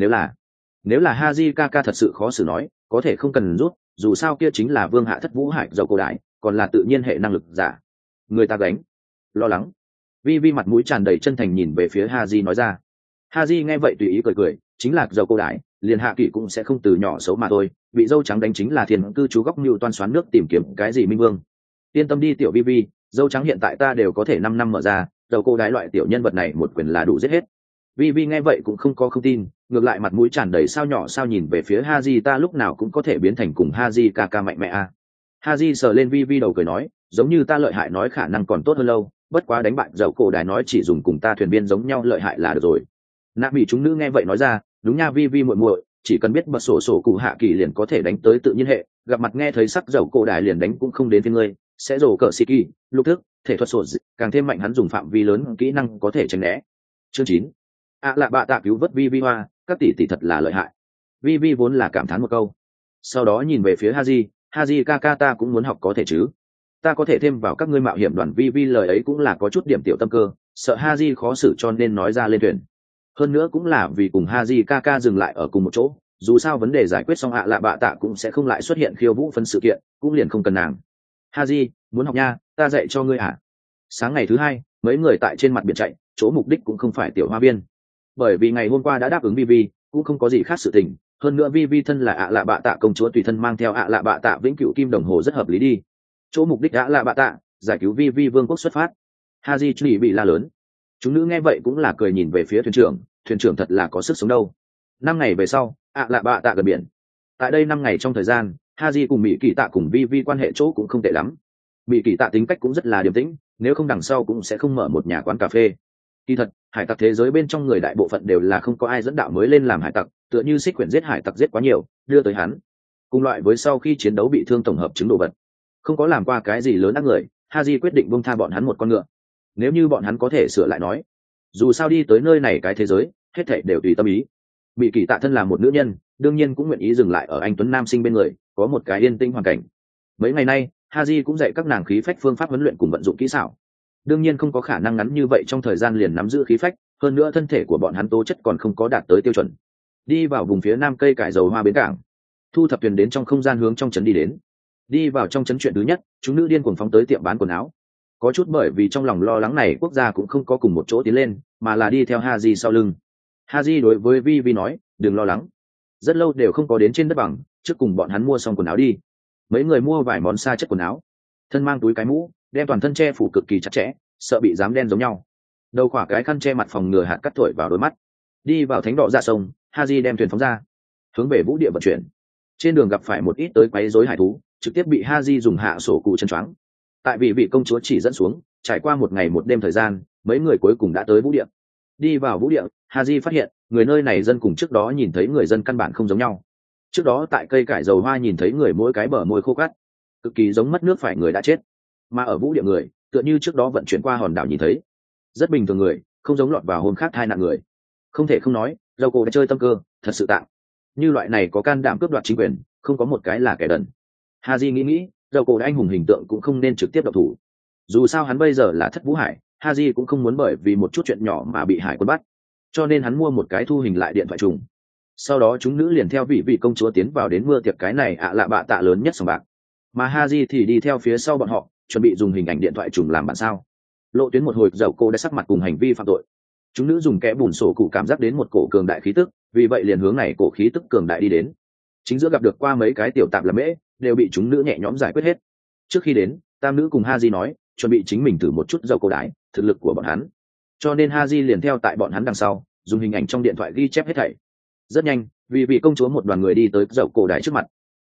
Nếu là Haji ca thật sự khó xử nói, có thể không cần rút, dù sao kia chính là vương hạ thất vũ hải dầu cổ đại, còn là tự nhiên hệ năng lực giả, người ta gánh. Lo lắng. Vi Vi mặt mũi tràn đầy chân thành nhìn về phía Haji nói ra. Haji nghe vậy tùy ý cười cười, chính là dầu cổ đại, liền hạ kỷ cũng sẽ không từ nhỏ xấu mà thôi, bị dâu trắng đánh chính là thiên cư chú góc mưu toan xoán nước tìm kiếm cái gì minh vương. Yên tâm đi tiểu Vi Vi, dâu trắng hiện tại ta đều có thể 5 năm mở ra, dầu cổ đại loại tiểu nhân vật này một quyền là đủ giết hết. Vi Vi nghe vậy cũng không tin, ngược lại mặt mũi tràn đầy sao nhỏ sao nhìn về phía Haji, ta lúc nào cũng có thể biến thành cùng Haji ca mạnh mẽ a. Haji sờ lên Vi Vi đầu cười nói, giống như ta lợi hại nói khả năng còn tốt hơn lâu, bất quá đánh bại dầu cổ đài nói chỉ dùng cùng ta thuyền viên giống nhau lợi hại là được rồi. Nạ bị chúng nữ nghe vậy nói ra, đúng nha Vi Vi muội muội, chỉ cần biết bật sổ cụ hạ kỳ liền có thể đánh tới tự nhiên hệ, gặp mặt nghe thấy sắc dầu cổ đài liền đánh cũng không đến phía ngươi, sẽ rổ cờ xì kỳ, lục thức, thể thuật sổ càng thêm mạnh, hắn dùng phạm vi lớn kỹ năng có thể tránh né. Chương 9. Lạ bạ tạ cứu vớt Vi Vi hoa, các tỷ tỷ thật là lợi hại. Vi Vi vốn là cảm thán một câu, sau đó nhìn về phía Haji ca ta cũng muốn học có thể chứ, ta có thể thêm vào các ngươi mạo hiểm đoàn. Vi Vi lời ấy cũng là có chút điểm tiểu tâm cơ, sợ Haji khó xử cho nên nói ra lên thuyền, hơn nữa cũng là vì cùng Haji ca dừng lại ở cùng một chỗ, dù sao vấn đề giải quyết xong lạ bạ tạ cũng sẽ không lại xuất hiện khiêu vũ phân sự kiện, cũng liền không cần nàng. Haji muốn học nha, ta dạy cho ngươi à. Sáng ngày thứ hai, mấy người tại trên mặt biển chạy, chỗ mục đích cũng không phải tiểu hoa viên, bởi vì ngày hôm qua đã đáp ứng Vi Vi, cũng không có gì khác sự tình. Hơn nữa Vi Vi thân là lạ bạ tạ công chúa, tùy thân mang theo lạ bạ tạ vĩnh cửu kim đồng hồ rất hợp lý đi. Chỗ mục đích lạ bạ tạ giải cứu Vi Vi vương quốc xuất phát. Haji chuẩn bị la lớn. Chúng nữ nghe vậy cũng là cười nhìn về phía thuyền trưởng thật là có sức sống đâu. 5 ngày về sau, lạ bạ tạ gần biển. Tại đây 5 ngày trong thời gian, Haji cùng Mỹ Kỳ Tạ cùng Vi Vi quan hệ chỗ cũng không tệ lắm. Mỹ Kỳ Tạ tính cách cũng rất là điềm tĩnh, nếu không đằng sau cũng sẽ không mở một nhà quán cà phê. Kỳ thật, hải tặc thế giới bên trong người đại bộ phận đều là không có ai dẫn đạo mới lên làm hải tặc, tựa như Xích Quyển giết hải tặc giết quá nhiều, đưa tới hắn. Cùng loại với sau khi chiến đấu bị thương tổng hợp chứng đồ vật, không có làm qua cái gì lớn ác người, Haji quyết định buông tha bọn hắn một con ngựa. Nếu như bọn hắn có thể sửa lại nói, dù sao đi tới nơi này cái thế giới, hết thảy đều tùy tâm ý. Bị Kỳ Tạ thân là một nữ nhân, đương nhiên cũng nguyện ý dừng lại ở anh tuấn nam sinh bên người, có một cái yên tĩnh hoàn cảnh. Mấy ngày nay, Haji cũng dạy các nàng khí phách phương pháp huấn luyện cùng vận dụng kỹ xảo. Đương nhiên không có khả năng ngắn như vậy trong thời gian liền nắm giữ khí phách, hơn nữa thân thể của bọn hắn tố chất còn không có đạt tới tiêu chuẩn. Đi vào vùng phía nam cây cải dầu hoa bến cảng, thu thập thuyền đến trong không gian hướng trong trấn đi đến. Đi vào trong trấn chuyện thứ nhất, chúng nữ điên cuồng phóng tới tiệm bán quần áo. Có chút bởi vì trong lòng lo lắng này quốc gia cũng không có cùng một chỗ tiến lên, mà là đi theo Haji sau lưng. Haji đối với Vi Vi nói, đừng lo lắng, rất lâu đều không có đến trên đất bằng, trước cùng bọn hắn mua xong quần áo đi. Mấy người mua vài món xa chất quần áo, thân mang túi cái mũ, đem toàn thân che phủ cực kỳ chặt chẽ, sợ bị dám đen giống nhau. Đầu khỏa cái khăn che mặt phòng ngừa hạt cắt thổi vào đôi mắt. Đi vào thánh đỏ ra sông, Haji đem thuyền phóng ra, hướng về vũ địa vận chuyển. Trên đường gặp phải một ít tới quấy rối hải thú, trực tiếp bị Haji dùng hạ sổ cụ chân choáng. Tại vì vị công chúa chỉ dẫn xuống, trải qua 1 ngày 1 đêm thời gian, mấy người cuối cùng đã tới vũ địa. Đi vào vũ địa, Haji phát hiện người nơi này dân cùng trước đó nhìn thấy người dân căn bản không giống nhau. Trước đó tại cây cải dầu hoa nhìn thấy người mỗi cái bờ môi khô cát, cực kỳ giống mất nước phải người đã chết, mà ở vũ địa người tựa như trước đó vận chuyển qua hòn đảo nhìn thấy, rất bình thường người, không giống lọt vào hôn khác thai nạn người. Không thể không nói, dầu cổ đã chơi tâm cơ thật sự tạm, như loại này có can đảm cướp đoạt chính quyền, không có một cái là kẻ đần. Haji nghĩ dầu cổ đã anh hùng hình tượng cũng không nên trực tiếp độc thủ, dù sao hắn bây giờ là thất vũ hải, Haji cũng không muốn bởi vì một chút chuyện nhỏ mà bị hải quân bắt, cho nên hắn mua một cái thu hình lại điện thoại trùng. Sau đó chúng nữ liền theo vị công chúa tiến vào đến mưa tiệc cái này lạ bạ tạ lớn nhất sòng bạc, mà Haji thì đi theo phía sau bọn họ, chuẩn bị dùng hình ảnh điện thoại trùng làm bản sao. Lộ tuyến một hồi, dầu cô đã sắc mặt cùng hành vi phạm tội. Chúng nữ dùng kẽ bùn sổ cụ cảm giác đến một cổ cường đại khí tức, vì vậy liền hướng này cổ khí tức cường đại đi đến. Chính giữa gặp được qua mấy cái tiểu tạp làm mễ, đều bị chúng nữ nhẹ nhõm giải quyết hết. Trước khi đến, tam nữ cùng Haji nói, chuẩn bị chính mình thử một chút dầu cổ đái, thực lực của bọn hắn. Cho nên Haji liền theo tại bọn hắn đằng sau, dùng hình ảnh trong điện thoại ghi chép hết thảy. Rất nhanh, vì vị công chúa một đoàn người đi tới dầu cổ đái trước mặt.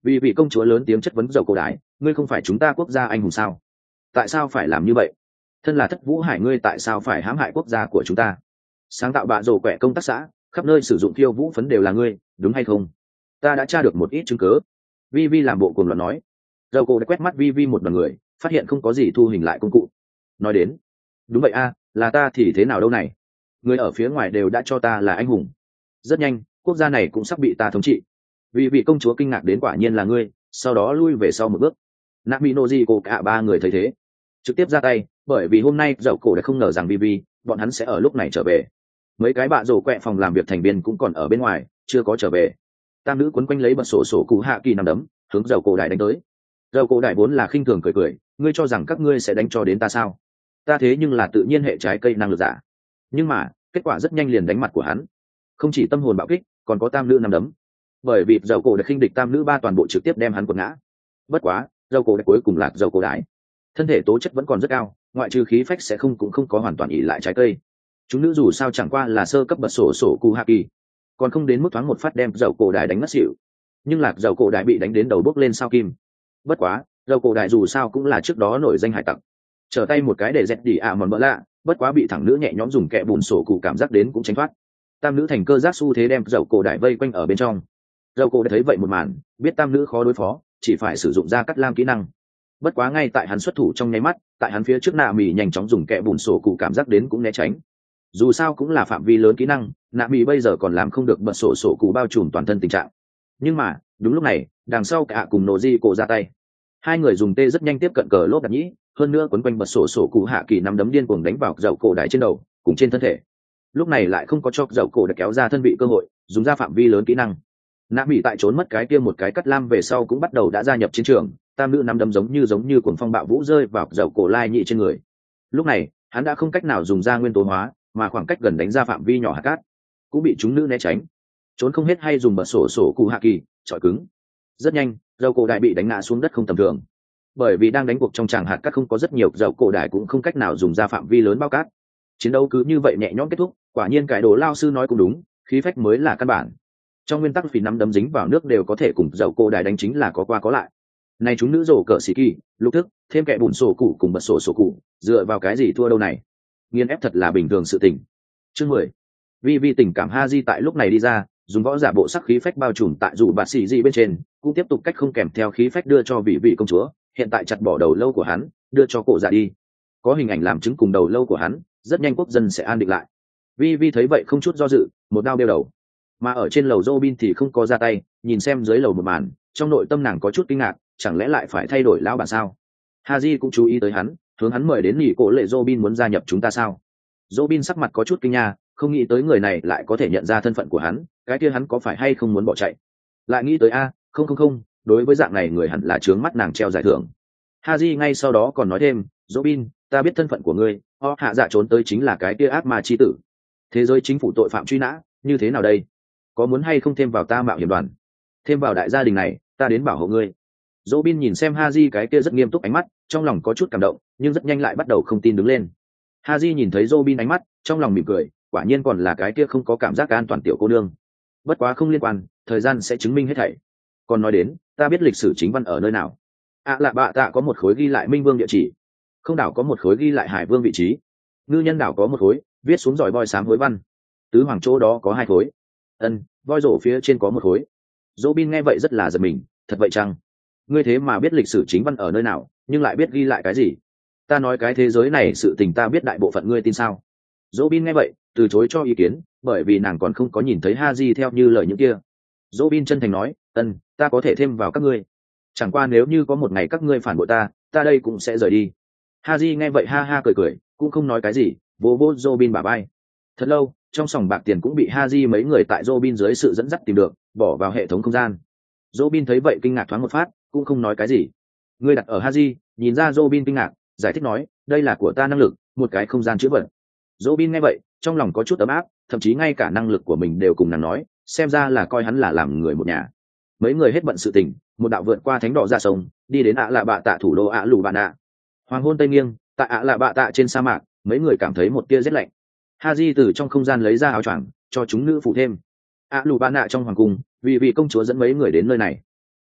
vì vị công chúa lớn tiếng chất vấn dầu cổ đại, ngươi không phải chúng ta quốc gia anh hùng sao? Tại sao phải làm như vậy? Thân là Thất Vũ Hải ngươi tại sao phải hãm hại quốc gia của chúng ta? Sáng tạo bạ rổ quẹ công tác xã, khắp nơi sử dụng thiêu vũ phấn đều là ngươi, đúng hay không? Ta đã tra được một ít chứng cứ. Vi Vi làm bộ cuồng loạn nói. Dầu cổ đã quét mắt Vi Vi một đoàn người, phát hiện không có gì thu hình lại công cụ. Nói đến, đúng vậy a, là ta thì thế nào đâu này? Người ở phía ngoài đều đã cho ta là anh hùng. Rất nhanh, quốc gia này cũng sắp bị ta thống trị. Vì vị công chúa kinh ngạc đến quả nhiên là ngươi, sau đó lui về sau một bước. Nabinoji cô cả ba người thấy thế, trực tiếp ra tay, bởi vì hôm nay dậu cổ đã không ngờ rằng Vi bọn hắn sẽ ở lúc này trở về. Mấy cái bạ rổ quẹ phòng làm việc thành viên cũng còn ở bên ngoài, chưa có trở về. Tam nữ quấn quanh lấy bật sổ cụ hạ kỳ nằm đấm, hướng dậu cổ đại đánh tới. Dậu cổ đại vốn là khinh thường cười, ngươi cho rằng các ngươi sẽ đánh cho đến ta sao? Ta thế nhưng là tự nhiên hệ trái cây năng lực giả. Nhưng mà kết quả rất nhanh liền đánh mặt của hắn, không chỉ tâm hồn bạo kích, còn có tam nữ nằm đấm. Bởi vì dậu cổ đã khinh địch tam nữ ba toàn bộ trực tiếp đem hắn quật ngã. Bất quá dậu cổ đại cuối cùng là dậu cổ đại, thân thể tố chất vẫn còn rất cao, ngoại trừ khí phách sẽ cũng không có hoàn toàn ỉ lại trái cây. Chúng nữ dù sao chẳng qua là sơ cấp bật sổ cụ hạ kỳ, còn không đến mức thoáng một phát đem dậu cổ đại đánh ngất xỉu. Nhưng lạc dậu cổ đại bị đánh đến đầu bốc lên sao kim. Bất quá dậu cổ đại dù sao cũng là trước đó nổi danh hải tặc, trở tay một cái để dẹt đỉ mòn mỡ lạ, bất quá bị thẳng nữ nhẹ nhõm dùng kẹ bùn sổ cụ cảm giác đến cũng tránh thoát. Tam nữ thành cơ giác xu thế đem dậu cổ đại vây quanh ở bên trong. Dậu cổ đại thấy vậy một màn, biết tam nữ khó đối phó, chỉ phải sử dụng ra cắt lam kỹ năng. Bất quá ngay tại hắn xuất thủ trong nháy mắt, tại hắn phía trước nạ mì nhanh chóng dùng kẹ bùn sổ cụ cảm giác đến cũng né tránh. Dù sao cũng là phạm vi lớn kỹ năng, nạ mì bây giờ còn làm không được bật sổ cụ bao trùm toàn thân tình trạng. Nhưng mà đúng lúc này, đằng sau cả cùng nổ di cổ ra tay. Hai người dùng tê rất nhanh tiếp cận cờ lốp đặt nhĩ, hơn nữa quấn quanh bật sổ cụ hạ kỳ nắm đấm điên cuồng đánh vào dậu cổ đại trên đầu cùng trên thân thể. Lúc này lại không có cho dậu cổ đã kéo ra thân vị cơ hội, dùng ra phạm vi lớn kỹ năng. Nạ bị tại trốn mất cái kia một cái cắt lam về sau cũng bắt đầu đã gia nhập chiến trường. Tam nữ nắm đấm giống như cuồng phong bạo vũ rơi vào dậu cổ lai nhị trên người. Lúc này hắn đã không cách nào dùng ra nguyên tố hóa, mà khoảng cách gần đánh ra phạm vi nhỏ hạt cát cũng bị chúng nữ né tránh, trốn không hết hay dùng bật sổ cụ hạ kỳ chọi cứng. Rất nhanh dậu cổ đại bị đánh ngã xuống đất không tầm thường, bởi vì đang đánh cuộc trong tràng hạt cát không có rất nhiều, dậu cổ đại cũng không cách nào dùng ra phạm vi lớn bao cát. Chiến đấu cứ như vậy nhẹ nhõm kết thúc. Quả nhiên cải đồ lao sư nói cũng đúng, khí phách mới là căn bản. Trong nguyên tắc vì nắm đấm dính vào nước đều có thể cùng dậu cổ đại đánh chính là có qua có lại. Này chúng nữ rổ cỡ xì kỳ lục thức thêm kẻ bùn sổ cụ cùng bật sổ cụ, dựa vào cái gì thua đâu này? Nghiên ép thật là bình thường sự tình. Chương 10. Vi tình cảm Haji tại lúc này đi ra, dùng võ giả bộ sắc khí phách bao trùm tại dù bạt xì gì bên trên, cũng tiếp tục cách không kèm theo khí phách đưa cho vị công chúa. Hiện tại chặt bỏ đầu lâu của hắn, đưa cho cổ giả đi. Có hình ảnh làm chứng cùng đầu lâu của hắn, rất nhanh quốc dân sẽ an định lại. Vi thấy vậy không chút do dự, một đao đeo đầu. Mà ở trên lầu Robin thì không có ra tay, nhìn xem dưới lầu một màn, trong nội tâm nàng có chút kinh ngạc, chẳng lẽ lại phải thay đổi lão bản sao? Haji cũng chú ý tới hắn, hướng hắn mời đến nghỉ cổ lệ Robin muốn gia nhập chúng ta sao? Robin sắc mặt có chút kinh nha, không nghĩ tới người này lại có thể nhận ra thân phận của hắn, cái kia hắn có phải hay không muốn bỏ chạy? Lại nghĩ tới không, đối với dạng này người hẳn là trướng mắt nàng treo giải thưởng. Haji ngay sau đó còn nói thêm, Robin, ta biết thân phận của ngươi, hạ dạ trốn tới chính là cái kia ác ma chi tử. Thế giới chính phủ tội phạm truy nã, như thế nào đây? Có muốn hay không thêm vào ta mạo hiểm đoàn? Thêm vào đại gia đình này, ta đến bảo hộ ngươi. Robin nhìn xem Haji cái kia rất nghiêm túc ánh mắt, trong lòng có chút cảm động, nhưng rất nhanh lại bắt đầu không tin đứng lên. Haji nhìn thấy Robin ánh mắt, trong lòng mỉm cười, quả nhiên còn là cái kia không có cảm giác an toàn tiểu cô nương. Bất quá không liên quan, thời gian sẽ chứng minh hết thảy. Còn nói đến, ta biết lịch sử chính văn ở nơi nào. Lạ bạ tạ có một khối ghi lại Minh Vương địa chỉ, không đảo có một khối ghi lại Hải Vương vị trí, ngư nhân đảo có một khối viết xuống giỏi voi sám hối văn, tứ hoàng chỗ đó có 2 khối, voi rổ phía trên có 1 khối. Robin nghe vậy rất là giật mình, thật vậy chăng? Ngươi thế mà biết lịch sử chính văn ở nơi nào, nhưng lại biết ghi lại cái gì? Ta nói cái thế giới này sự tình ta biết đại bộ phận ngươi tin sao? Robin nghe vậy từ chối cho ý kiến, bởi vì nàng còn không có nhìn thấy Haji theo như lời những kia. Robin chân thành nói, ta có thể thêm vào các ngươi, chẳng qua nếu như có một ngày các ngươi phản bội ta đây cũng sẽ rời đi. Haji nghe vậy ha ha cười, cũng không nói cái gì, vô Robin bả vai. Thật lâu, trong sòng bạc tiền cũng bị Haji mấy người tại Robin dưới sự dẫn dắt tìm được, bỏ vào hệ thống không gian. Robin thấy vậy kinh ngạc thoáng một phát, cũng không nói cái gì. Ngươi đặt ở Haji, nhìn ra Robin kinh ngạc, giải thích nói, đây là của ta năng lực, một cái không gian chứa vật. Robin nghe vậy, trong lòng có chút ấm áp, thậm chí ngay cả năng lực của mình đều cùng nàng nói, xem ra là coi hắn là làm người một nhà. Mấy người hết bận sự tình, một đạo vượt qua thánh đỏ ra sông, đi đến lạ bạ tạ thủ đô lù bạn ạ. Hoàng hôn tây nghiêng, tại lạ bạ tạ trên sa mạc, mấy người cảm thấy một tia rét lạnh. Haji từ trong không gian lấy ra áo choàng cho chúng nữ phụ thêm. Lù bạn ạ trong hoàng cung, vì công chúa dẫn mấy người đến nơi này.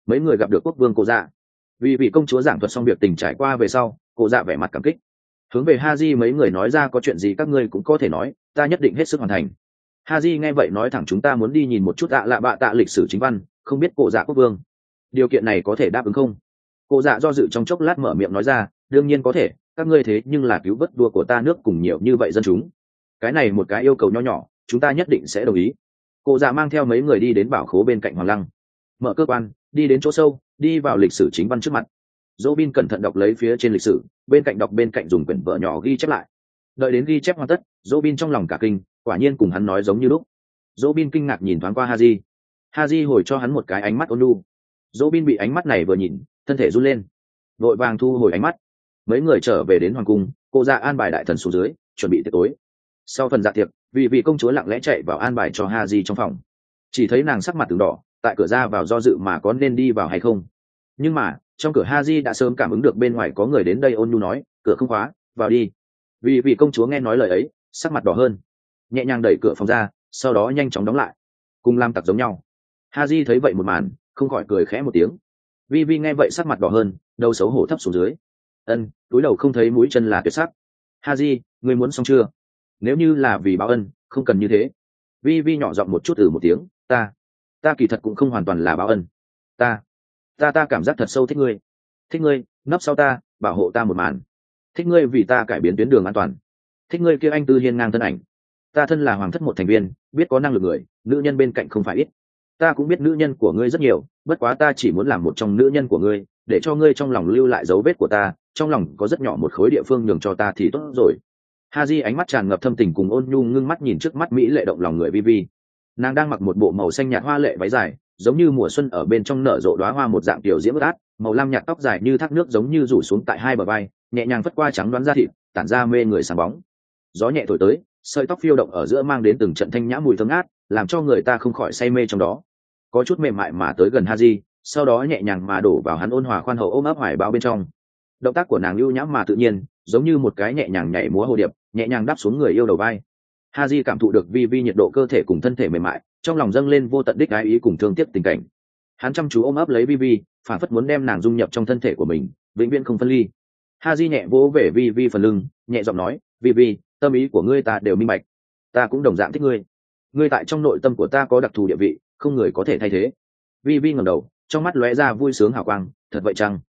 mấy người gặp được quốc vương cổ dạ. Vì vị công chúa giảng thuật xong việc tình trải qua về sau, cổ dạ vẻ mặt cảm kích, hướng về Haji mấy người nói ra có chuyện gì các ngươi cũng có thể nói, ta nhất định hết sức hoàn thành. Haji nghe vậy nói thẳng chúng ta muốn đi nhìn một chút lạ bạ tạ lịch sử chính văn, không biết cổ dạ quốc vương điều kiện này có thể đáp ứng không? Cổ dạ do dự trong chốc lát mở miệng nói ra đương nhiên có thể, các ngươi thế nhưng là cứu vớt vua của ta nước cùng nhiều như vậy dân chúng, cái này một cái yêu cầu nho nhỏ chúng ta nhất định sẽ đồng ý. Cổ dạ mang theo mấy người đi đến bảo khố bên cạnh hoàng lăng, mở cơ quan đi đến chỗ sâu, đi vào lịch sử chính văn trước mặt. Dỗ bin cẩn thận đọc lấy phía trên lịch sử, bên cạnh đọc bên cạnh dùng quyển vở nhỏ ghi chép lại. Đợi đến ghi chép hoàn tất, Dỗ bin trong lòng cả kinh, quả nhiên cùng hắn nói giống như lúc. Dỗ bin kinh ngạc nhìn thoáng qua Haji. Haji hồi cho hắn một cái ánh mắt ôn nhu. Dỗ bin bị ánh mắt này vừa nhìn, thân thể run lên, vội vàng thu hồi ánh mắt. Mấy người trở về đến hoàng cung, cô ra an bài đại thần xuống dưới, chuẩn bị tiệc tối. Sau phần dạ tiệc, vị công chúa lặng lẽ chạy vào an bài cho Haji trong phòng. Chỉ thấy nàng sắc mặt từng đỏ, tại cửa ra vào do dự mà có nên đi vào hay không. Nhưng mà trong cửa Haji đã sớm cảm ứng được bên ngoài có người đến đây, ôn nhu nói cửa không khóa, vào đi. Vị công chúa nghe nói lời ấy, sắc mặt đỏ hơn, nhẹ nhàng đẩy cửa phòng ra, sau đó nhanh chóng đóng lại, cùng làm tặc giống nhau. Haji thấy vậy một màn, không khỏi cười khẽ một tiếng. Vi nghe vậy sắc mặt đỏ hơn, đầu xấu hổ thấp xuống dưới. Túi đầu không thấy mũi chân là tuyệt sắc. Haji, ngươi muốn xong chưa? Nếu như là vì báo ân, không cần như thế. Vi nhỏ giọng một chút một tiếng, ta kỳ thật cũng không hoàn toàn là báo ân. Ta cảm giác thật sâu thích ngươi, nấp sau ta, bảo hộ ta một màn. Thích ngươi vì ta cải biến tuyến đường an toàn. Thích ngươi kia anh tư hiên ngang thân ảnh. Ta thân là hoàng thất một thành viên, biết có năng lực người, nữ nhân bên cạnh không phải ít. Ta cũng biết nữ nhân của ngươi rất nhiều, bất quá ta chỉ muốn làm một trong nữ nhân của ngươi, để cho ngươi trong lòng lưu lại dấu vết của ta, trong lòng có rất nhỏ một khối địa phương nhường cho ta thì tốt rồi. Haji ánh mắt tràn ngập thâm tình cùng ôn nhu, ngưng mắt nhìn trước mắt mỹ lệ động lòng người Vi. Nàng đang mặc một bộ màu xanh nhạt hoa lệ váy dài, giống như mùa xuân ở bên trong nở rộ đóa hoa một dạng tiểu diễm ướt át, màu lam nhạt tóc dài như thác nước giống như rủ xuống tại hai bờ vai, nhẹ nhàng phất qua trắng đoán da thịt, tản ra mê người sáng bóng. Gió nhẹ thổi tới, sợi tóc phiêu động ở giữa mang đến từng trận thanh nhã mùi thơm ngát, làm cho người ta không khỏi say mê trong đó. Có chút mềm mại mà tới gần Haji, sau đó nhẹ nhàng mà đổ vào hắn ôn hòa khoan hậu ôm ấp hoài bao bên trong. Động tác của nàng lưu nhã mà tự nhiên, giống như một cái nhẹ nhàng nhảy múa hồ điệp, nhẹ nhàng đáp xuống người yêu đầu vai. Haji cảm thụ được Vi nhiệt độ cơ thể cùng thân thể mềm mại, trong lòng dâng lên vô tận đích ái ý cùng thương tiếc tình cảnh. Hắn chăm chú ôm ấp lấy Vi, phản phất muốn đem nàng dung nhập trong thân thể của mình, vĩnh viễn không phân ly. Haji nhẹ vỗ về Vi phần lưng, nhẹ giọng nói, Vi, tâm ý của ngươi ta đều minh bạch, ta cũng đồng dạng thích ngươi. Ngươi tại trong nội tâm của ta có đặc thù địa vị, không người có thể thay thế. Vi ngẩng đầu, trong mắt lóe ra vui sướng hào quang, thật vậy chăng?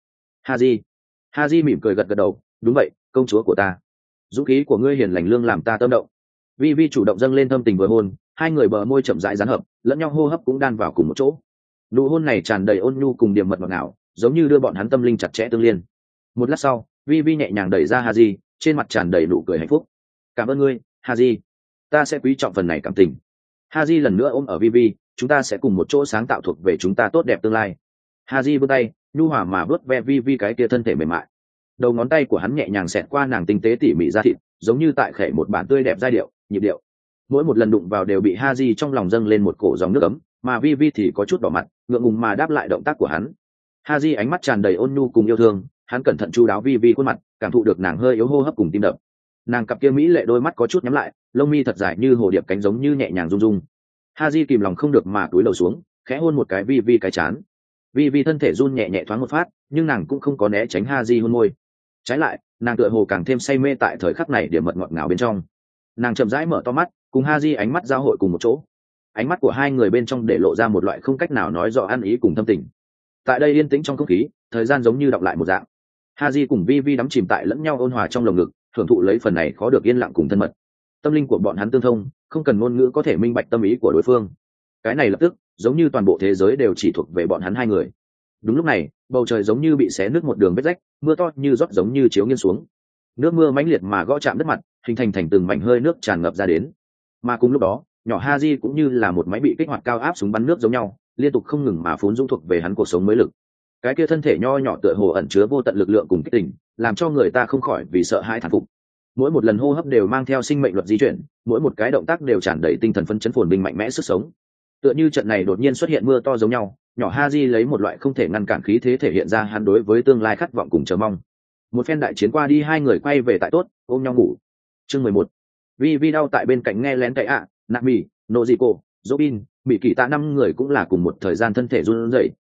Haji mỉm cười gật đầu, đúng vậy, công chúa của ta. Dũng khí của ngươi hiền lành lương làm ta tâm động. Vi chủ động dâng lên thâm tình vừa hôn, hai người bờ môi chậm rãi dán hợp, lẫn nhau hô hấp cũng đan vào cùng một chỗ. Nụ hôn này tràn đầy ôn nhu cùng điềm mật ngọt ngào, giống như đưa bọn hắn tâm linh chặt chẽ tương liên. Một lát sau, Vi nhẹ nhàng đẩy ra Haji, trên mặt tràn đầy nụ cười hạnh phúc. Cảm ơn ngươi, Haji, ta sẽ quý trọng phần này cảm tình. Haji lần nữa ôm ở Vi, chúng ta sẽ cùng một chỗ sáng tạo thuộc về chúng ta tốt đẹp tương lai. Haji vươn tay, nhu hòa mà vuốt ve Vi cái kia thân thể mềm mại. Đầu ngón tay của hắn nhẹ nhàng xẹt qua nàng tinh tế tỉ mỉ da thịt, giống như tại khẽ một bản tươi đẹp giai điệu, nhịp điệu. Mỗi một lần đụng vào đều bị Haji trong lòng dâng lên một cổ dòng nước ấm, mà Vi thì có chút đỏ mặt, ngượng ngùng mà đáp lại động tác của hắn. Haji ánh mắt tràn đầy ôn nhu cùng yêu thương, hắn cẩn thận chu đáo Vi khuôn mặt, cảm thụ được nàng hơi yếu hô hấp cùng tim đập. Nàng cặp kia mỹ lệ đôi mắt có chút nhắm lại, lông mi thật dài như hồ điệp cánh giống như nhẹ nhàng rung rung. Haji kìm lòng không được mà cúi đầu xuống, khẽ hôn một cái Vi cái chán. Vi thân thể run nhẹ nhẹ thoáng một phát, nhưng nàng cũng không có né tránh Haji hôn môi. Trái lại, nàng tựa hồ càng thêm say mê tại thời khắc này điểm mật ngọt ngào bên trong. Nàng chậm rãi mở to mắt, cùng Haji ánh mắt giao hội cùng một chỗ. Ánh mắt của hai người bên trong để lộ ra một loại không cách nào nói rõ ăn ý cùng thâm tình. Tại đây yên tĩnh trong không khí, thời gian giống như đọng lại một dạng. Haji cùng Vi đắm chìm tại lẫn nhau ôn hòa trong lồng ngực, hưởng thụ lấy phần này khó được yên lặng cùng thân mật. Tâm linh của bọn hắn tương thông, không cần ngôn ngữ có thể minh bạch tâm ý của đối phương. Cái này lập tức, giống như toàn bộ thế giới đều chỉ thuộc về bọn hắn hai người. Đúng lúc này, bầu trời giống như bị xé nứt một đường vết rách, mưa to như rót giống như chiếu nghiêng xuống. Nước mưa mãnh liệt mà gõ chạm đất mặt, hình thành từng mảnh hơi nước tràn ngập ra đến. Mà cùng lúc đó, nhỏ Haji cũng như là một máy bị kích hoạt cao áp súng bắn nước giống nhau, liên tục không ngừng mà phún dũng thuộc về hắn cuộc sống mới lực. Cái kia thân thể nho nhỏ tựa hồ ẩn chứa vô tận lực lượng cùng kích tình, làm cho người ta không khỏi vì sợ hãi thán phục. Mỗi một lần hô hấp đều mang theo sinh mệnh luật di chuyển, mỗi một cái động tác đều tràn đầy tinh thần phấn chấn phồn binh mạnh mẽ sức sống. Tựa như trận này đột nhiên xuất hiện mưa to giống nhau, nhỏ Haji lấy một loại không thể ngăn cản khí thế thể hiện ra hắn đối với tương lai khát vọng cùng chờ mong. Một phen đại chiến qua đi, hai người quay về tại tốt, ôm nhau ngủ. Chương 11. Vi đau tại bên cạnh nghe lén cậy Nami, Nojiko, Robin, Mỹ Kỳ Tạ năm người cũng là cùng một thời gian thân thể run rẩy,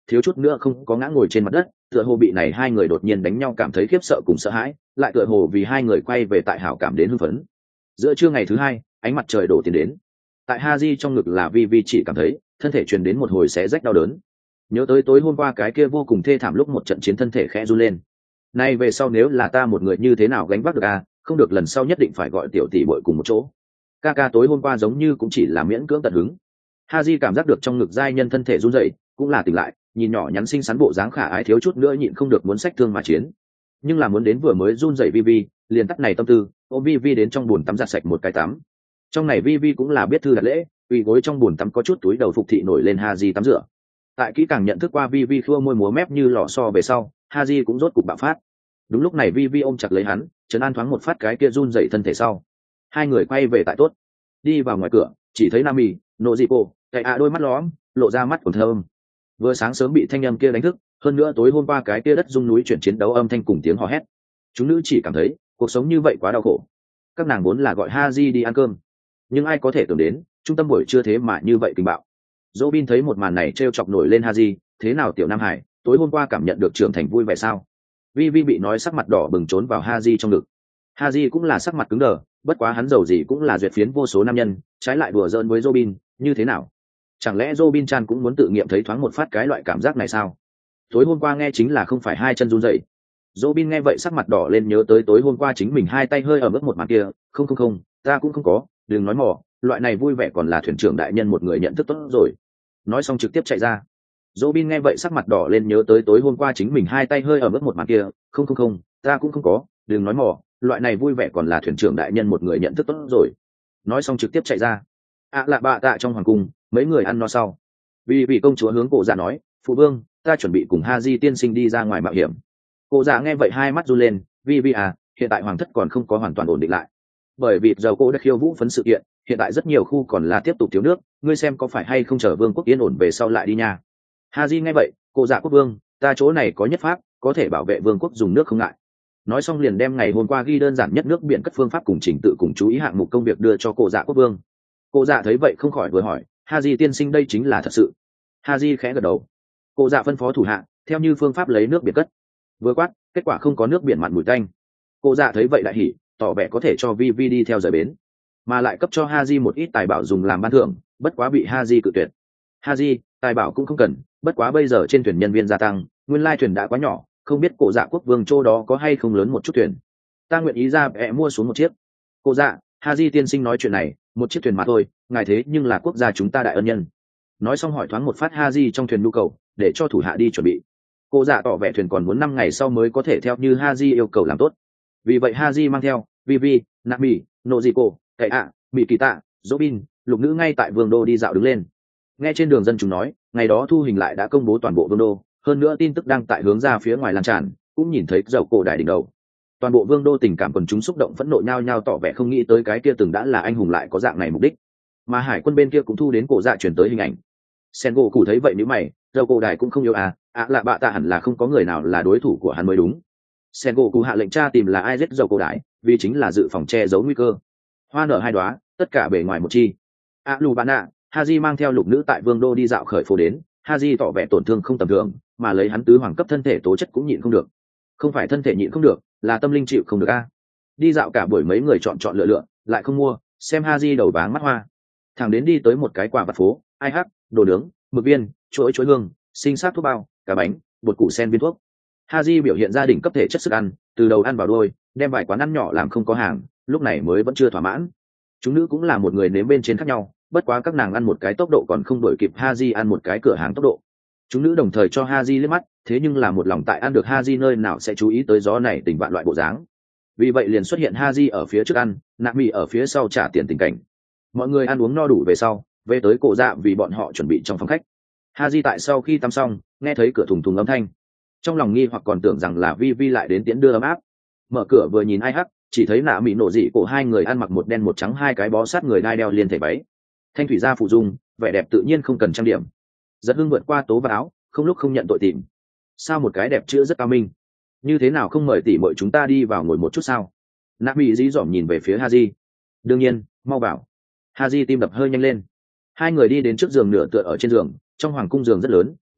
thiếu chút nữa không có ngã ngồi trên mặt đất, tựa hồ bị này hai người đột nhiên đánh nhau cảm thấy khiếp sợ cùng sợ hãi, lại tựa hồ vì hai người quay về tại hảo cảm đến hưng phấn. Giữa trưa ngày thứ hai, ánh mặt trời đổ tiến đến. Tại Haji trong ngực là Vi chỉ cảm thấy thân thể truyền đến một hồi xé rách đau đớn. Nhớ tới tối hôm qua cái kia vô cùng thê thảm lúc một trận chiến, thân thể khẽ run lên. Nay về sau nếu là ta một người như thế nào gánh vác được à, không được, lần sau nhất định phải gọi tiểu tỷ muội cùng một chỗ. Ca tối hôm qua giống như cũng chỉ là miễn cưỡng tận hứng. Haji cảm giác được trong ngực giai nhân thân thể run rẩy, cũng là tỉnh lại, nhìn nhỏ nhắn xinh xắn bộ dáng khả ái, thiếu chút nữa nhịn không được muốn xách thương mà chiến. Nhưng là muốn đến vừa mới run rẩy Vi liền tắt này tâm tư, ôm Vi đến trong bồn tắm giặt sạch một cái tắm. Trong này Vi cũng là biết thư đặt lễ, quỳ gối trong bồn tắm có chút túi đầu phục thị nổi lên Haji tắm rửa. Tại kỹ càng nhận thức qua Vi khua môi múa mép như lò xo về sau, Haji cũng rốt cục bạo phát. Đúng lúc này Vi ôm chặt lấy hắn, trấn an thoáng một phát cái kia run rẩy thân thể sau. Hai người quay về tại tốt. Đi vào ngoài cửa, chỉ thấy Nami, Nojiko, cái đôi mắt lóm, lộ ra mắt còn thơm. Vừa sáng sớm bị thanh âm kia đánh thức, hơn nữa tối hôm qua cái kia đất rung núi chuyển chiến đấu âm thanh cùng tiếng hò hét. Chúng nữ chỉ cảm thấy cuộc sống như vậy quá đau khổ. Các nàng vốn là gọi Haji đi ăn cơm, nhưng ai có thể tưởng đến trung tâm buổi trưa thế mà như vậy kinh bạo. Robin thấy một màn này trêu chọc nổi lên Haji, thế nào tiểu Nam Hải, tối hôm qua cảm nhận được trưởng thành vui vẻ sao? Vi bị nói sắc mặt đỏ bừng trốn vào Haji trong ngực. Haji cũng là sắc mặt cứng đờ, bất quá hắn giàu gì cũng là duyệt phiến vô số nam nhân, trái lại đùa giỡn với Robin, như thế nào? Chẳng lẽ Robin Chan cũng muốn tự nghiệm thấy thoáng một phát cái loại cảm giác này sao? Tối hôm qua nghe chính là không phải hai chân run rẩy. Robin nghe vậy sắc mặt đỏ lên, nhớ tới tối hôm qua chính mình hai tay hơi ẩm ướt một màn kia, không, ta cũng không có, đừng nói mỏ, loại này vui vẻ còn là thuyền trưởng đại nhân một người nhận thức tốt rồi. Nói xong trực tiếp chạy ra. Robin nghe vậy sắc mặt đỏ lên, nhớ tới tối hôm qua chính mình hai tay hơi ẩm ướt một màn kia, không, ta cũng không có, đừng nói mỏ, loại này vui vẻ còn là thuyền trưởng đại nhân một người nhận thức tốt rồi. Nói xong trực tiếp chạy ra. Lạ bạ tạ trong hoàng cung, mấy người ăn no sau. Vì công chúa hướng Cổ Dạ nói, phụ vương, ta chuẩn bị cùng Haji tiên sinh đi ra ngoài mạo hiểm. Cổ Dạ nghe vậy hai mắt run lên, hiện tại hoàng thất còn không có hoàn toàn ổn định lại, bởi vì dầu cô đã khiêu vũ phấn sự kiện, hiện tại rất nhiều khu còn là tiếp tục thiếu nước, ngươi xem có phải hay không chờ vương quốc yên ổn về sau lại đi nha. Haji nghe vậy, Cổ Dạ quốc vương, ta chỗ này có nhất pháp, có thể bảo vệ vương quốc dùng nước không ngại. Nói xong liền đem ngày hôm qua ghi đơn giản nhất nước biển cất phương pháp cùng trình tự cùng chú ý hạng mục công việc đưa cho Cổ Dạ quốc vương. Cổ Dạ thấy vậy không khỏi vừa hỏi, Haji tiên sinh đây chính là thật sự? Haji khẽ gật đầu. Cổ Dạ phân phó thủ hạ theo như phương pháp lấy nước biển cất. Vừa quát, kết quả không có nước biển mặn mùi tanh. Cổ Dạ thấy vậy đại hỉ, tỏ vẻ có thể cho Vi đi theo rời bến, mà lại cấp cho Haji một ít tài bảo dùng làm ban thưởng, bất quá bị Haji cự tuyệt. Haji, tài bảo cũng không cần, bất quá bây giờ trên thuyền nhân viên gia tăng, nguyên lai thuyền đã quá nhỏ, không biết Cổ Dạ quốc vương chỗ đó có hay không lớn một chút thuyền, ta nguyện ý ra vẽ mua xuống một chiếc. Cổ Dạ, Haji tiên sinh nói chuyện này, một chiếc thuyền mà thôi, ngài thế nhưng là quốc gia chúng ta đại ân nhân. Nói xong hỏi thoáng một phát Haji trong thuyền nhu cầu, để cho thủ hạ đi chuẩn bị. Cổ Dạ tỏ vẻ thuyền còn muốn 5 ngày sau mới có thể theo như Haji yêu cầu làm tốt. Vì vậy Haji mang theo Vi, Nami, Nojiko, Mikita, Robin, lục nữ ngay tại vương đô đi dạo đứng lên. Nghe trên đường dân chúng nói, ngày đó thu hình lại đã công bố toàn bộ vương đô, hơn nữa tin tức đang tại hướng ra phía ngoài lan tràn, cũng nhìn thấy dầu cổ đại đỉnh đầu. Toàn bộ vương đô tình cảm quần chúng xúc động phẫn nộ nhao nhao tỏ vẻ không nghĩ tới cái kia từng đã là anh hùng lại có dạng này mục đích. Mà hải quân bên kia cũng thu đến Cổ Dạ chuyển tới hình ảnh. Sengoku thấy vậy nếu mày, dầu cổ đại cũng không yêu lạ bạ tạ hẳn là không có người nào là đối thủ của hắn mới đúng. Sengoku hạ lệnh tra tìm là ai giết dầu cổ đại, vì chính là dự phòng che giấu nguy cơ. Hoa nở hai đóa, tất cả bề ngoài một chi. Lubana, Haji mang theo lục nữ tại vương đô đi dạo khởi phố đến. Haji tỏ vẻ tổn thương không tầm thường, mà lấy hắn tứ hoàng cấp thân thể tố chất cũng nhịn không được. Không phải thân thể nhịn không được, là tâm linh chịu không được Đi dạo cả buổi mấy người chọn lựa, lại không mua, xem Haji đầu váng mắt hoa. Thằng đến đi tới một cái quà vặt phố, ai hắc, đồ nướng, mực viên, chuỗi hương, sinh sát thuốc bao, cá bánh, bột củ sen viên thuốc. Haji biểu hiện gia đình cấp thể chất sức ăn, từ đầu ăn vào đuôi, đem vài quán ăn nhỏ làm không có hàng, lúc này mới vẫn chưa thỏa mãn. Chúng nữ cũng là một người nếm bên trên khác nhau, bất quá các nàng ăn một cái tốc độ còn không đuổi kịp Haji ăn một cái cửa hàng tốc độ. Chúng nữ đồng thời cho Haji liếc mắt, thế nhưng là một lòng tại ăn được Haji nơi nào sẽ chú ý tới gió này tình vạn loại bộ dáng. Vì vậy liền xuất hiện Haji ở phía trước ăn, Nami ở phía sau trả tiền tình cảnh. Mọi người ăn uống no đủ về sau, về tới Cổ Dạ vì bọn họ chuẩn bị trong phòng khách. Haji tại sau khi tắm xong, nghe thấy cửa thùng âm thanh, trong lòng nghi hoặc còn tưởng rằng là Vi lại đến tiễn đưa ấm áp. Mở cửa vừa nhìn ai hắc, chỉ thấy nạ mỹ nổ dị cổ hai người ăn mặc một đen một trắng, hai cái bó sát người đai đeo liền thể váy. Thanh thủy gia phụ dung, vẻ đẹp tự nhiên không cần trang điểm. Giật hưng vượt qua tố và áo, không lúc không nhận tội tìm. Sao một cái đẹp chữ rất cao minh, như thế nào không mời tỷ muội chúng ta đi vào ngồi một chút sao? Nạ mỹ dí dỏm nhìn về phía Haji. Đương nhiên, mau vào. Haji tim đập hơi nhanh lên. Hai người đi đến trước giường nửa tựa ở trên giường, trong hoàng cung giường rất lớn,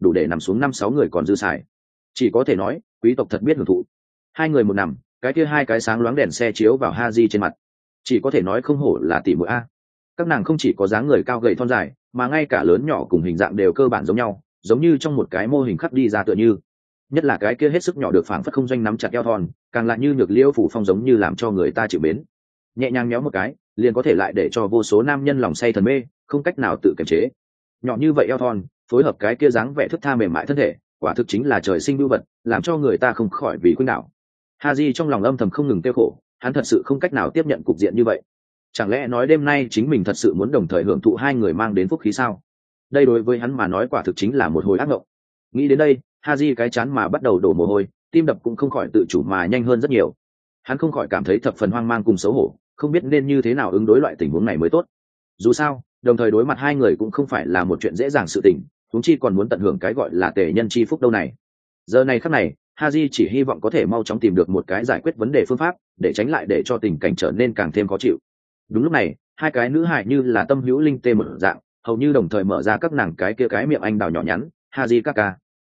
đủ để nằm xuống 5-6 người còn dư xài. Chỉ có thể nói quý tộc thật biết hưởng thụ. Hai người một nằm, cái kia hai cái sáng loáng đèn xe chiếu vào Haji trên mặt, chỉ có thể nói không hổ là tỷ muội a. Các nàng không chỉ có dáng người cao gầy thon dài, mà ngay cả lớn nhỏ cùng hình dạng đều cơ bản giống nhau, giống như trong một cái mô hình khắc đi ra tựa như. Nhất là cái kia hết sức nhỏ được phảng phất không doanh nắm chặt eo thon, càng lại như nhược liễu phủ phong, giống như làm cho người ta chịu mến. Nhẹ nhàng méo một cái, liền có thể lại để cho vô số nam nhân lòng say thần mê, không cách nào tự kiềm chế. Nhỏ như vậy eo thon, phối hợp cái kia dáng vẻ thướt tha mềm mại thân thể, quả thực chính là trời sinh bưu vật, làm cho người ta không khỏi vì khuynh đảo. Haji trong lòng âm thầm không ngừng tiêu khổ, hắn thật sự không cách nào tiếp nhận cục diện như vậy. Chẳng lẽ nói đêm nay chính mình thật sự muốn đồng thời hưởng thụ hai người mang đến phúc khí sao? Đây đối với hắn mà nói quả thực chính là một hồi ác mộng. Nghĩ đến đây, Haji cái chán mà bắt đầu đổ mồ hôi, tim đập cũng không khỏi tự chủ mà nhanh hơn rất nhiều. Hắn không khỏi cảm thấy thập phần hoang mang cùng xấu hổ, không biết nên như thế nào ứng đối loại tình huống này mới tốt. Dù sao, đồng thời đối mặt hai người cũng không phải là một chuyện dễ dàng sự tình, huống chi còn muốn tận hưởng cái gọi là tề nhân chi phúc đâu này. Giờ này khắc này, Haji chỉ hy vọng có thể mau chóng tìm được một cái giải quyết vấn đề phương pháp, để tránh lại để cho tình cảnh trở nên càng thêm khó chịu. Đúng lúc này, hai cái nữ hài như là tâm hữu linh tê một dạng, hầu như đồng thời mở ra các nàng cái kia cái miệng anh đào nhỏ nhắn. Haji Kaka,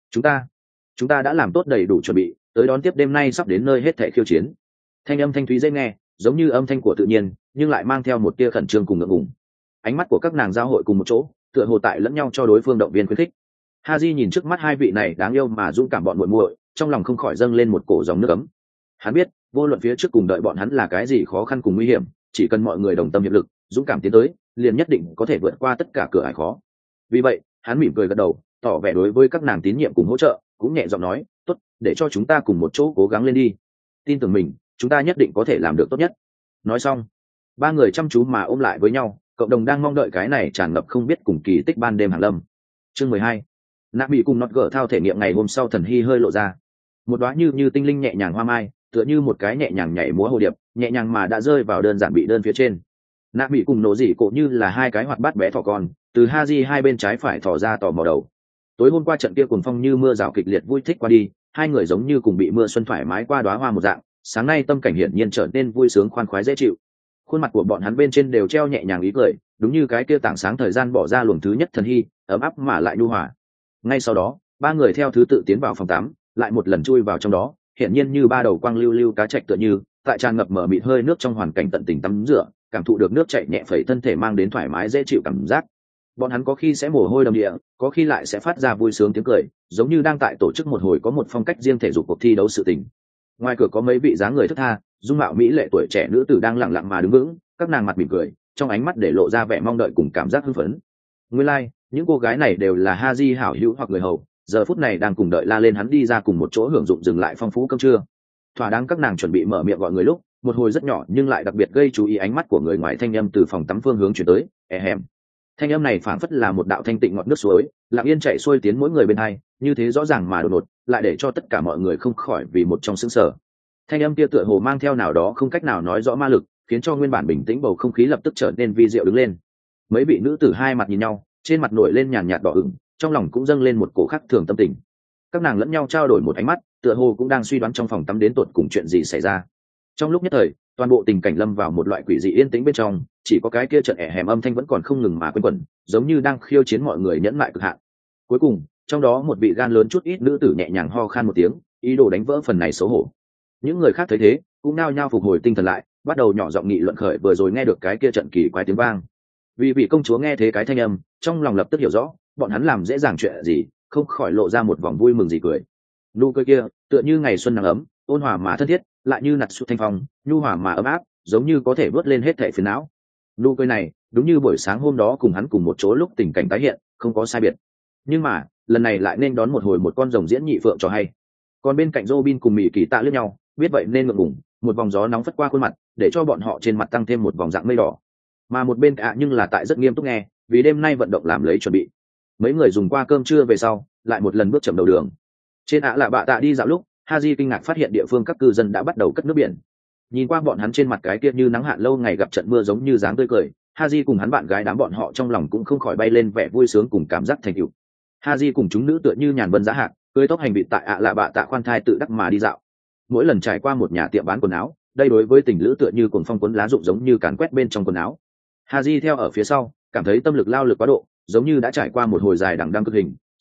chúng ta đã làm tốt đầy đủ chuẩn bị, tới đón tiếp đêm nay sắp đến nơi hết thảy khiêu chiến. Thanh âm thanh thúy dễ nghe, giống như âm thanh của tự nhiên, nhưng lại mang theo một tia khẩn trương cùng ngượng ngùng. Ánh mắt của các nàng giao hội cùng một chỗ, tựa hồ tại lẫn nhau cho đối phương động viên khuyến khích. Haji nhìn trước mắt hai vị này đáng yêu mà dũng cảm bọn muội muội, trong lòng không khỏi dâng lên một cổ dòng nước ấm. Hắn biết, vô luận phía trước cùng đợi bọn hắn là cái gì khó khăn cùng nguy hiểm, chỉ cần mọi người đồng tâm hiệp lực, dũng cảm tiến tới, liền nhất định có thể vượt qua tất cả cửa ải khó. Vì vậy, hắn mỉm cười gật đầu, tỏ vẻ đối với các nàng tín nhiệm cùng hỗ trợ, cũng nhẹ giọng nói, "Tốt, để cho chúng ta cùng một chỗ cố gắng lên đi. Tin tưởng mình, chúng ta nhất định có thể làm được tốt nhất." Nói xong, ba người chăm chú mà ôm lại với nhau, cộng đồng đang mong đợi cái này tràn ngập không biết cùng kỳ tích ban đêm hàng lâm. Chương 12. Nạp bị cùng nọt gở thao thể nghiệm ngày hôm sau thần hy hơi lộ ra. Một đóa như tinh linh nhẹ nhàng hoa mai, tựa như một cái nhẹ nhàng nhảy múa hồ điệp, nhẹ nhàng mà đã rơi vào đơn giản bị đơn phía trên. Nạp bị cùng nổ dị cổ như là hai cái hoạt bát bé thỏ con, từ Haji hai bên trái phải thỏ ra tò mò đầu. Tối hôm qua trận kia cuồng phong như mưa rào kịch liệt vui thích qua đi, hai người giống như cùng bị mưa xuân thoải mái qua đóa hoa một dạng, sáng nay tâm cảnh hiển nhiên trở nên vui sướng khoan khoái dễ chịu. Khuôn mặt của bọn hắn bên trên đều treo nhẹ nhàng ý cười, đúng như cái kia tảng sáng thời gian bỏ ra luồng thứ nhất thần hy, ấm áp mà lại nhu hòa. Ngay sau đó, ba người theo thứ tự tiến vào phòng tắm, lại một lần chui vào trong đó, hiển nhiên như ba đầu quang lưu lưu cá trạch tựa như, tại tràn ngập mở mịt hơi nước trong hoàn cảnh tận tình tắm rửa, cảm thụ được nước chảy nhẹ phẩy thân thể mang đến thoải mái dễ chịu cảm giác. Bọn hắn có khi sẽ mồ hôi đầm địa, có khi lại sẽ phát ra vui sướng tiếng cười, giống như đang tại tổ chức một hồi có một phong cách riêng thể dục cuộc thi đấu sự tình. Ngoài cửa có mấy vị dáng người thướt tha, dung mạo mỹ lệ tuổi trẻ nữ tử đang lặng lặng mà đứng vững, các nàng mặt mỉm cười, trong ánh mắt để lộ ra vẻ mong đợi cùng cảm giác hưng phấn. Nguyên lai, những cô gái này đều là Haji hảo hữu hoặc người hầu, giờ phút này đang cùng đợi la lên hắn đi ra cùng một chỗ hưởng dụng dừng lại phong phú cơm trưa. Thỏa đáng các nàng chuẩn bị mở miệng gọi người lúc, một hồi rất nhỏ nhưng lại đặc biệt gây chú ý ánh mắt của người ngoài thanh âm từ phòng tắm phương hướng chuyển tới, hẻm. Thanh âm này phảng phất là một đạo thanh tịnh ngọt nước suối, lặng yên chảy xuôi tiến mỗi người bên hai, như thế rõ ràng mà đột ngột, lại để cho tất cả mọi người không khỏi vì một trong sững sờ. Thanh âm kia tựa hồ mang theo nào đó không cách nào nói rõ ma lực, khiến cho nguyên bản bình tĩnh bầu không khí lập tức trở nên vi diệu đứng lên. Mấy vị nữ tử hai mặt nhìn nhau, trên mặt nổi lên nhàn nhạt đỏ ửng, trong lòng cũng dâng lên một cổ khắc thường tâm tình. Các nàng lẫn nhau trao đổi một ánh mắt, tựa hồ cũng đang suy đoán trong phòng tắm đến tột cùng chuyện gì xảy ra. Trong lúc nhất thời, toàn bộ tình cảnh lâm vào một loại quỷ dị yên tĩnh bên trong, chỉ có cái kia trận hẻm âm thanh vẫn còn không ngừng mà quanh quẩn, giống như đang khiêu chiến mọi người nhẫn mại cực hạn. Cuối cùng, trong đó một vị gan lớn chút ít nữ tử nhẹ nhàng ho khan một tiếng, ý đồ đánh vỡ phần này xấu hổ. Những người khác thấy thế, cũng nao nhao phục hồi tinh thần lại, bắt đầu nhỏ giọng nghị luận khởi vừa rồi nghe được cái kia trận kỳ quái tiếng vang. Vì vị công chúa nghe thế cái thanh âm, trong lòng lập tức hiểu rõ, bọn hắn làm dễ dàng chuyện gì, không khỏi lộ ra một vòng vui mừng gì cười. Nụ cười kia, tựa như ngày xuân nắng ấm, ôn hòa mà thân thiết, lại như nặt sụt thanh phong, nhu hòa mà ấm áp, giống như có thể vớt lên hết thảy phiền não. Nụ cười này, đúng như buổi sáng hôm đó cùng hắn cùng một chỗ lúc tình cảnh tái hiện, không có sai biệt. Nhưng mà, lần này lại nên đón một hồi một con rồng diễn nhị phượng cho hay. Còn bên cạnh Robin cùng Mỹ Kỳ Tạ liếc nhau, biết vậy nên ngượng ngùng, một vòng gió nóng phất qua khuôn mặt, để cho bọn họ trên mặt tăng thêm một vòng dạng mây đỏ. Mà một bên nhưng là tại rất nghiêm túc nghe, vì đêm nay vận động làm lấy chuẩn bị. Mấy người dùng qua cơm trưa về sau, lại một lần bước chậm đầu đường. Trên lạ bạ tạ đi dạo lúc, Haji kinh ngạc phát hiện địa phương các cư dân đã bắt đầu cất nước biển. Nhìn qua bọn hắn trên mặt cái kia như nắng hạn lâu ngày gặp trận mưa giống như dáng tươi cười, Haji cùng hắn bạn gái đám bọn họ trong lòng cũng không khỏi bay lên vẻ vui sướng cùng cảm giác thành tựu. Haji cùng chúng nữ tựa như nhàn vân giá hạc, cưỡi tốc hành vị tại lạ bạ tạ khoan thai tự đắc mà đi dạo. Mỗi lần trải qua một nhà tiệm bán quần áo, đây đối với tình lữ tựa như cuồng phong cuốn lá rụng giống như càn quét bên trong quần áo. Haji theo ở phía sau, cảm thấy tâm lực lao lực quá độ, giống như đã trải qua một hồi dài đằng đẵng cực hình,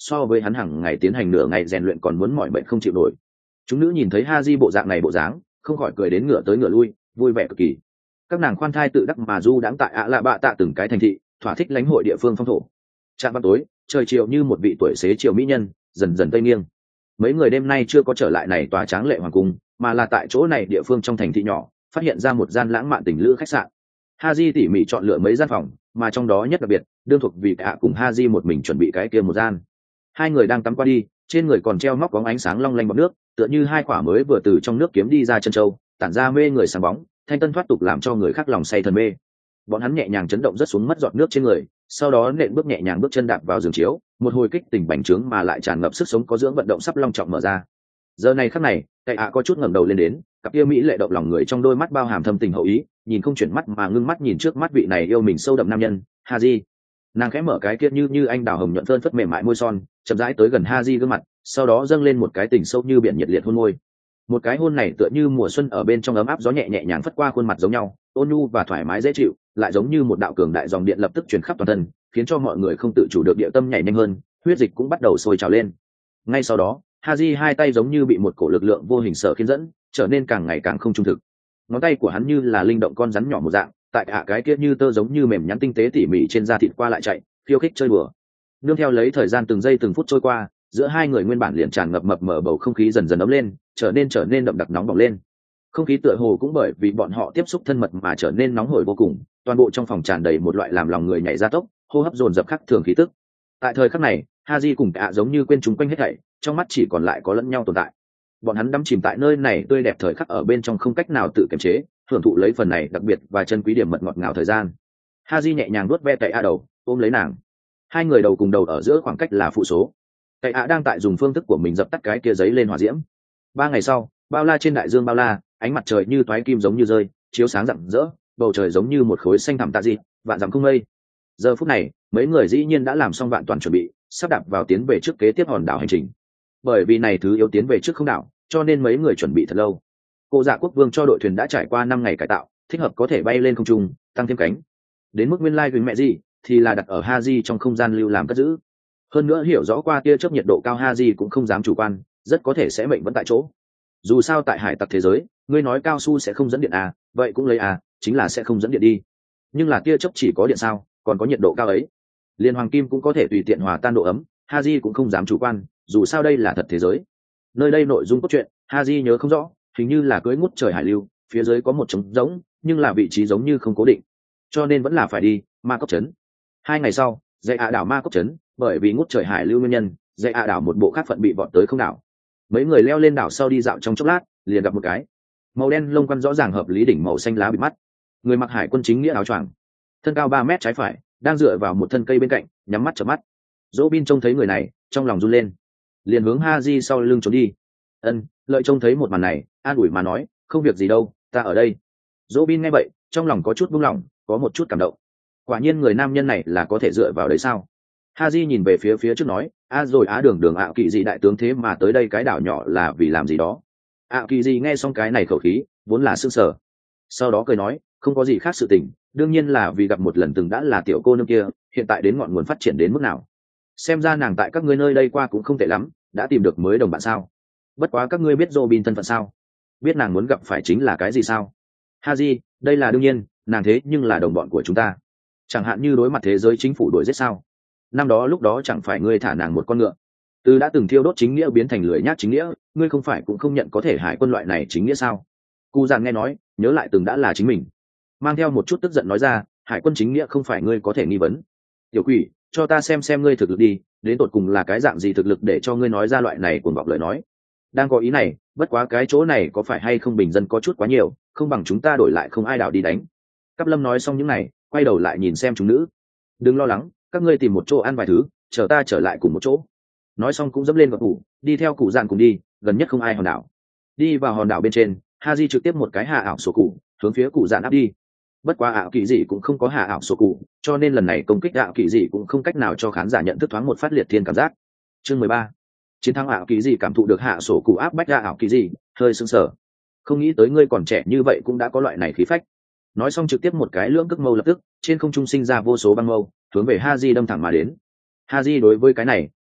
so với hắn hàng ngày tiến hành nửa ngày rèn luyện còn muốn mỏi mệt không chịu nổi. Chúng nữ nhìn thấy Haji bộ dạng này bộ dáng, không khỏi cười đến ngửa tới ngửa lui, vui vẻ cực kỳ. Các nàng khoan thai tự đắc mà du đãng tại ạ lạ bạ tạ từng cái thành thị, thỏa thích lãnh hội địa phương phong thổ. Trạm vào tối, trời chiều như một vị tuổi xế chiều mỹ nhân, dần dần tây nghiêng. Mấy người đêm nay chưa có trở lại này tòa tráng lệ hoàng cung, mà là tại chỗ này địa phương trong thành thị nhỏ, phát hiện ra một gian lãng mạn tình lữ khách sạn. Haji tỉ mỉ chọn lựa mấy gian phòng, mà trong đó nhất đặc biệt, đương thuộc vì cả cùng Haji một mình chuẩn bị cái kia một gian. Hai người đang tắm qua đi, trên người còn treo móc bóng ánh sáng long lanh bọt nước, tựa như hai quả mới vừa từ trong nước kiếm đi ra chân châu, tản ra mê người sáng bóng, thanh tân thoát tục làm cho người khác lòng say thần mê. Bọn hắn nhẹ nhàng chấn động rất xuống mất giọt nước trên người, sau đó nện bước nhẹ nhàng bước chân đạp vào giường chiếu, một hồi kích tình bành trướng mà lại tràn ngập sức sống có dưỡng vận động sắp long trọng mở ra. Giờ này khắc này, Cậy ạ có chút ngẩng đầu lên đến, cặp kia mỹ lệ động lòng người trong đôi mắt bao hàm thâm tình hậu ý, nhìn không chuyển mắt mà ngưng mắt nhìn trước mắt vị này yêu mình sâu đậm nam nhân, Haji. Nàng khẽ mở cái kia như anh đào hồng nhuận phơn phất mềm mại môi son, chậm rãi tới gần Haji gương mặt, sau đó dâng lên một cái tình sâu như biển nhiệt liệt hôn môi. Một cái hôn này tựa như mùa xuân ở bên trong ấm áp gió nhẹ nhẹ nhàng phất qua khuôn mặt giống nhau, ôn nhu và thoải mái dễ chịu, lại giống như một đạo cường đại dòng điện lập tức truyền khắp toàn thân, khiến cho mọi người không tự chủ được địa tâm nhảy nhanh hơn, huyết dịch cũng bắt đầu sôi trào lên. Ngay sau đó, Haji hai tay giống như bị một cổ lực lượng vô hình sở khiến dẫn, trở nên càng ngày càng không trung thực. Ngón tay của hắn như là linh động con rắn nhỏ một dạng, tại cái kia như tơ giống như mềm nhắn tinh tế tỉ mỉ trên da thịt qua lại chạy, khiêu khích chơi đùa. Nương theo lấy thời gian từng giây từng phút trôi qua, giữa hai người nguyên bản liền tràn ngập mập mờ bầu không khí dần dần ấm lên, trở nên đậm đặc nóng bỏng lên. Không khí tựa hồ cũng bởi vì bọn họ tiếp xúc thân mật mà trở nên nóng hổi vô cùng, toàn bộ trong phòng tràn đầy một loại làm lòng người nhảy ra tốc, hô hấp dồn dập khắc thường khí tức. Tại thời khắc này, Haji cùng cả giống như quên chúng quanh hết thảy, trong mắt chỉ còn lại có lẫn nhau tồn tại. Bọn hắn đắm chìm tại nơi này tươi đẹp thời khắc ở bên trong không cách nào tự kiềm chế, hưởng thụ lấy phần này đặc biệt và chân quý điểm mật ngọt ngào thời gian. Haji nhẹ nhàng vuốt ve Cậy ạ đầu, ôm lấy nàng. Hai người đầu cùng đầu ở giữa khoảng cách là phụ số. Cậy ạ đang tại dùng phương thức của mình dập tắt cái kia giấy lên hỏa diễm. 3 ngày sau, bao la trên đại dương bao la, ánh mặt trời như toái kim giống như rơi, chiếu sáng rạng rỡ, bầu trời giống như một khối xanh thẳm tạ dị, vạn dặm không mây. Giờ phút này, mấy người dĩ nhiên đã làm xong vạn toàn chuẩn bị, sắp đạp vào tiến về trước kế tiếp hòn đảo hành trình. Bởi vì này thứ yếu tiến về trước không đảo, cho nên mấy người chuẩn bị thật lâu. Cô Dạ Quốc Vương cho đội thuyền đã trải qua 5 ngày cải tạo, thích hợp có thể bay lên không trung, tăng thêm cánh. Đến mức nguyên lai like mẹ gì thì là đặt ở Haji trong không gian lưu làm cất giữ. Hơn nữa hiểu rõ qua tia chớp nhiệt độ cao Haji cũng không dám chủ quan, rất có thể sẽ mệnh vẫn tại chỗ. Dù sao tại hải tặc thế giới, ngươi nói cao su sẽ không dẫn điện à, vậy cũng lấy à, chính là sẽ không dẫn điện đi. Nhưng là tia chớp chỉ có điện sao, còn có nhiệt độ cao ấy. Liên hoàng kim cũng có thể tùy tiện hòa tan độ ấm, Haji cũng không dám chủ quan, dù sao đây là thật thế giới. Nơi đây nội dung cốt truyện, Haji nhớ không rõ, hình như là cưỡi ngút trời hải lưu, phía dưới có một trống rỗng, nhưng là vị trí giống như không cố định, cho nên vẫn là phải đi ma cốc trấn. 2 ngày sau, dãy ạ đảo ma cốc trấn, bởi vì ngút trời hải lưu nguyên nhân, dãy ạ đảo một bộ khác phận bị vọt tới không đảo. Mấy người leo lên đảo sau đi dạo trong chốc lát, liền gặp một cái màu đen lông quăn rõ ràng hợp lý đỉnh màu xanh lá bị mắt, người mặc hải quân chính nghĩa áo choàng, thân cao 3 mét trái phải, đang dựa vào một thân cây bên cạnh, nhắm mắt chớp mắt. Robin trông thấy người này, trong lòng run lên, liền hướng Haji sau lưng trốn đi. Lợi trông thấy một màn này, an ủi mà nói, không việc gì đâu, ta ở đây. Robin nghe vậy, trong lòng có chút buông lỏng, có một chút cảm động. Quả nhiên người nam nhân này là có thể dựa vào đấy sao? Haji nhìn về phía trước nói, rồi đường ạ kỳ gì đại tướng thế mà tới đây cái đảo nhỏ là vì làm gì đó. ạ kỳ gì nghe xong cái này khẩu khí, vốn là sững sờ. Sau đó cười nói, không có gì khác sự tình, đương nhiên là vì gặp một lần từng đã là tiểu cô nương kia, hiện tại đến ngọn nguồn phát triển đến mức nào. Xem ra nàng tại các ngươi nơi đây qua cũng không tệ lắm, đã tìm được mới đồng bạn sao? Bất quá các ngươi biết Robin thân phận sao? Biết nàng muốn gặp phải chính là cái gì sao? Haji, đây là đương nhiên, nàng thế nhưng là đồng bọn của chúng ta. Chẳng hạn như đối mặt thế giới chính phủ đuổi giết sao? Năm đó lúc đó chẳng phải ngươi thả nàng một con ngựa? Từ đã từng thiêu đốt chính nghĩa biến thành lười nhác chính nghĩa, ngươi không phải cũng không nhận có thể hải quân loại này chính nghĩa sao? Cụ giàn nghe nói, nhớ lại từng đã là chính mình, mang theo một chút tức giận nói ra, hải quân chính nghĩa không phải ngươi có thể nghi vấn. Tiểu quỷ, cho ta xem ngươi thực lực đi, đến tột cùng là cái dạng gì thực lực để cho ngươi nói ra loại này cuồng vọng lời nói. Đang có ý này, bất quá cái chỗ này có phải hay không bình dân có chút quá nhiều, không bằng chúng ta đổi lại không ai đảo đi đánh. Cáp Lâm nói xong những này, quay đầu lại nhìn xem chúng nữ. Đừng lo lắng, các ngươi tìm một chỗ ăn vài thứ, chờ ta trở lại cùng một chỗ. Nói xong cũng dẫm lên gật ngủ, đi theo cụ dạn cùng đi, gần nhất không ai hòn đảo. Đi vào hòn đảo bên trên, Haji trực tiếp một cái hạ ảo sổ cụ, hướng phía cụ dạn áp đi. Bất quá ảo kỳ dị cũng không có hạ ảo sổ cụ, cho nên lần này công kích ảo kỳ dị cũng không cách nào cho khán giả nhận thức thoáng một phát liệt thiên cảm giác. Chương 13. Chiến thắng ảo kỳ dị cảm thụ được hạ sổ cụ áp bách ra ảo kỳ dị, hơi sững sờ. Không nghĩ tới ngươi còn trẻ như vậy cũng đã có loại này khí phách. Nói xong trực tiếp một cái lưỡng cước mâu lập tức trên không trung sinh ra vô số băng mâu, hướng về Haji đâm thẳng mà đến. Haji đối với cái này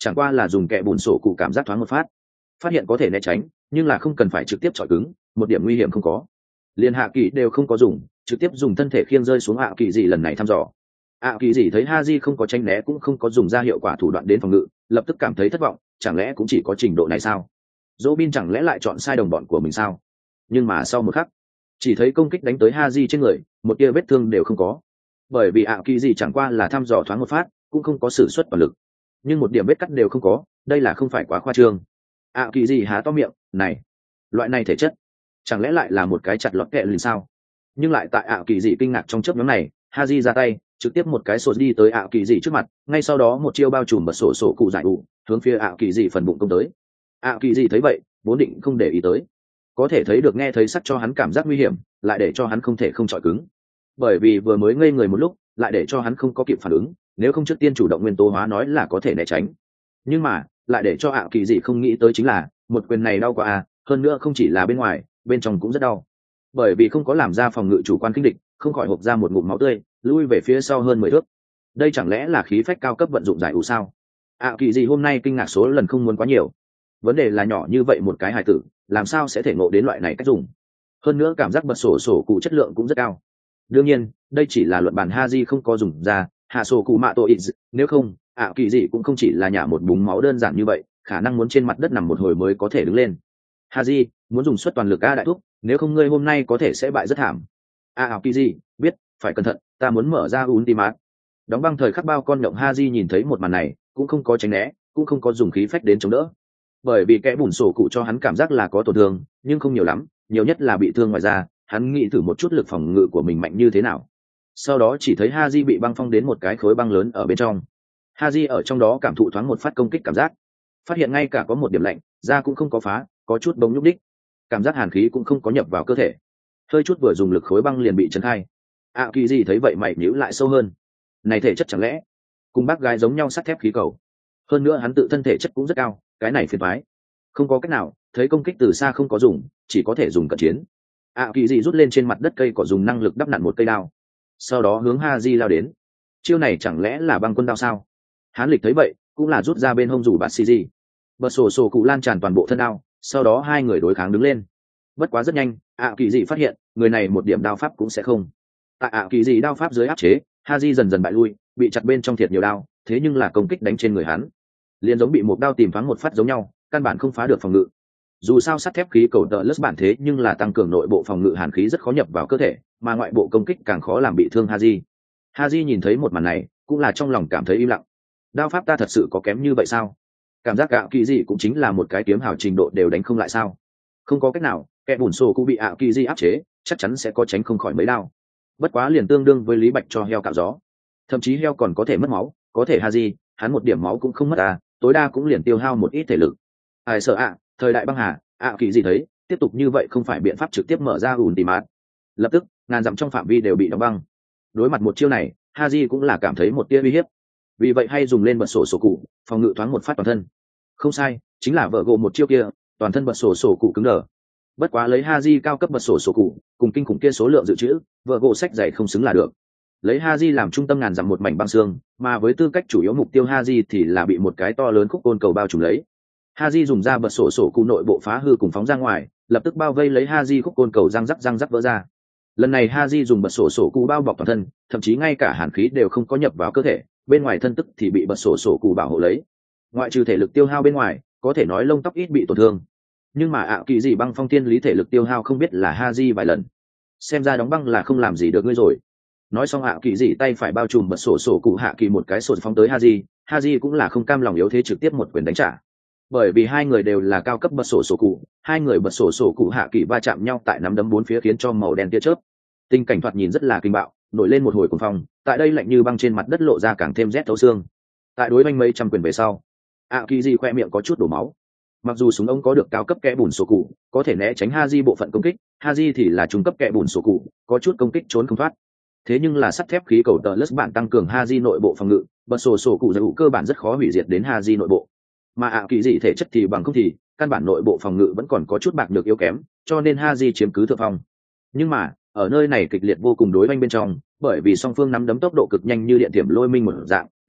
chẳng qua là dùng kẹ bùn sổ cụ cảm giác thoáng một phát hiện có thể né tránh, nhưng là không cần phải trực tiếp chọi cứng, một điểm nguy hiểm không có. Liên hạ kỳ đều không có dùng, trực tiếp dùng thân thể khiêng rơi xuống ạ kỳ dị lần này thăm dò. ạ kỳ dị thấy Haji không có tranh né cũng không có dùng ra hiệu quả thủ đoạn đến phòng ngự, lập tức cảm thấy thất vọng, chẳng lẽ cũng chỉ có trình độ này sao? Robin chẳng lẽ lại chọn sai đồng bọn của mình sao? Nhưng mà sau một khắc, chỉ thấy công kích đánh tới Haji trên người, một tia vết thương đều không có. Bởi vì ạ kỳ dị chẳng qua là thăm dò thoáng một phát, cũng không có sử xuất toàn lực, nhưng một điểm vết cắt đều không có, đây là không phải quá khoa trương. ạ kỳ dị há to miệng, này, loại này thể chất, chẳng lẽ lại là một cái chặt lọt kẹ lìn sao? Nhưng lại tại ạ kỳ dị kinh ngạc trong chớp nhoáng này, Haji ra tay, trực tiếp một cái sột đi tới ạ kỳ dị trước mặt, ngay sau đó một chiêu bao trùm bật sổ sổ cụ giải ủ, hướng phía ạ kỳ dị phần bụng công tới. ạ kỳ dị thấy vậy, vốn định không để ý tới, có thể thấy được nghe thấy sắc cho hắn cảm giác nguy hiểm, lại để cho hắn không thể không chọi cứng, bởi vì vừa mới ngây người một lúc, lại để cho hắn không có kịp phản ứng, nếu không trước tiên chủ động nguyên tố hóa nói là có thể né tránh. Nhưng mà lại để cho ạ kỳ dị không nghĩ tới chính là một quyền này đau quá à, hơn nữa không chỉ là bên ngoài, bên trong cũng rất đau, bởi vì không có làm ra phòng ngự chủ quan kinh địch, không khỏi hộc ra một ngụm máu tươi, lui về phía sau hơn 10 thước. Đây chẳng lẽ là khí phách cao cấp vận dụng giải ủ sao? ạ kỳ dị hôm nay kinh ngạc số lần không muốn quá nhiều, vấn đề là nhỏ như vậy một cái hài tử làm sao sẽ thể ngộ đến loại này cách dùng, hơn nữa cảm giác bật sổ sổ cụ chất lượng cũng rất cao. Đương nhiên đây chỉ là luận bàn, Haji không có dùng ra hạ sổ cụ mạ tội ít, nếu không ạ kỳ dị cũng không chỉ là nhả một búng máu đơn giản như vậy, khả năng muốn trên mặt đất nằm một hồi mới có thể đứng lên. Haji muốn dùng suất toàn lực a đại thúc, nếu không ngươi hôm nay có thể sẽ bại rất thảm. ạ kỳ dị biết, phải cẩn thận, ta muốn mở ra ultimate. Đóng băng thời khắc bao con nhộng Haji nhìn thấy một màn này, cũng không có tránh né, cũng không có dùng khí phách đến chống đỡ, bởi vì kẽ bùn sổ cụ cho hắn cảm giác là có tổn thương, nhưng không nhiều lắm, nhiều nhất là bị thương ngoài ra. Hắn nghĩ thử một chút lực phòng ngự của mình mạnh như thế nào, sau đó chỉ thấy Haji bị băng phong đến một cái khối băng lớn ở bên trong. Haji ở trong đó cảm thụ thoáng một phát công kích cảm giác, phát hiện ngay cả có một điểm lạnh da cũng không có phá, có chút bông nhúc đích, cảm giác hàn khí cũng không có nhập vào cơ thể, hơi chút vừa dùng lực khối băng liền bị chấn khai. ạ kỳ gì thấy vậy mày nhíu lại sâu hơn, này thể chất chẳng lẽ cùng bác gái giống nhau sắt thép khí cầu, hơn nữa hắn tự thân thể chất cũng rất cao, cái này phiền toái. Không có cách nào, thấy công kích từ xa không có dùng, chỉ có thể dùng cận chiến. ạ kỳ gì rút lên trên mặt đất cây cỏ, dùng năng lực đắp nặn một cây đao, sau đó hướng Haji lao đến. Chiêu này chẳng lẽ là băng quân đao sao? Hán lịch thấy vậy cũng là rút ra bên hông rủ bạt xì gì, bật sổ sổ cụ lan tràn toàn bộ thân đao, sau đó hai người đối kháng đứng lên. Bất quá rất nhanh ạ kỳ dị phát hiện người này một điểm đao pháp cũng sẽ không. Tại ạ kỳ dị đao pháp dưới áp chế, Haji dần dần bại lui, bị chặt bên trong thiệt nhiều đao, thế nhưng là công kích đánh trên người hắn liền giống bị một đao tìm thoáng một phát giống nhau, căn bản không phá được phòng ngự. Dù sao sắt thép khí cầu tợ lất bản thế nhưng là tăng cường nội bộ phòng ngự, hàn khí rất khó nhập vào cơ thể, mà ngoại bộ công kích càng khó làm bị thương Haji. Haji nhìn thấy một màn này cũng là trong lòng cảm thấy im lặng, đao pháp ta thật sự có kém như vậy sao? Cảm giác ạ kỳ dị cũng chính là một cái kiếm hào trình độ đều đánh không lại sao? Không có cách nào, kẻ bùn sổ cũng bị ạ kỳ dị áp chế, chắc chắn sẽ có tránh không khỏi mấy đao. Bất quá liền tương đương với lý bạch cho heo cạo gió, thậm chí heo còn có thể mất máu, có thể Haji hắn một điểm máu cũng không mất à, tối đa cũng liền tiêu hao một ít thể lực. Ai sợ ạ, thời đại băng hà, ạ kỳ gì thấy tiếp tục như vậy không phải biện pháp, trực tiếp mở ra ultimate. Lập tức ngàn dặm trong phạm vi đều bị đóng băng. Đối mặt một chiêu này, Haji cũng là cảm thấy một tia uy hiếp, vì vậy hay dùng lên bật sổ sổ cụ phòng ngự thoáng một phát toàn thân. Không sai, chính là vợ gộ một chiêu kia, toàn thân bật sổ sổ cụ cứng đờ. Bất quá lấy Haji cao cấp bật sổ sổ cụ cùng kinh khủng kia số lượng dự trữ, vợ gộ sách dày không xứng là được. Lấy Haji làm trung tâm ngàn dặm một mảnh băng xương, mà với tư cách chủ yếu mục tiêu Haji thì là bị một cái to lớn khúc côn cầu bao trùm lấy. Haji dùng ra bật sổ sổ cụ nội bộ phá hư cùng phóng ra ngoài, lập tức bao vây lấy Haji, khúc côn cầu răng rắc vỡ ra. Lần này Haji dùng bật sổ sổ cụ bao bọc toàn thân, thậm chí ngay cả hàn khí đều không có nhập vào cơ thể, bên ngoài thân tức thì bị bật sổ sổ cụ bảo hộ lấy. Ngoại trừ thể lực tiêu hao bên ngoài, có thể nói lông tóc ít bị tổn thương. Nhưng mà ạ kỳ gì băng phong thiên lý thể lực tiêu hao không biết là Haji vài lần. Xem ra đóng băng là không làm gì được ngươi rồi. Nói xong ạ kỳ dị tay phải bao trùm bật sổ sổ cụ hạ kỳ một cái sột phóng tới Haji cũng là không cam lòng yếu thế, trực tiếp một quyền đánh trả. Bởi vì hai người đều là cao cấp bật sổ sổ cụ, hai người bật sổ sổ cụ hạ kỳ va chạm nhau tại nắm đấm bốn phía, khiến cho màu đen tia chớp. Tình cảnh thoạt nhìn rất là kinh bạo, nổi lên một hồi cuồng phong, tại đây lạnh như băng trên mặt đất lộ ra càng thêm rét thấu xương. Tại đối oanh mấy trăm quyền về sau, ạ kỳ dị khoe miệng có chút đổ máu. Mặc dù súng ống có được cao cấp kẽ bùn sổ cụ, có thể né tránh Haji bộ phận công kích, Haji thì là trung cấp kẽ bùn sổ cụ, có chút công kích trốn không thoát. Thế nhưng là sắt thép khí cầu tờ lất bạn tăng cường Haji nội bộ phòng ngự, bật sổ sổ cụ giải cơ bản rất khó hủy diệt đến Haji nội bộ. Mà ạ kỳ dị thể chất thì bằng không thì căn bản nội bộ phòng ngự vẫn còn có chút bạc được yếu kém, cho nên Haji chiếm cứ thượng phong. Nhưng mà ở nơi này kịch liệt vô cùng đối oanh bên trong, bởi vì song phương nắm đấm tốc độ cực nhanh như điện tiềm lôi minh một dạng,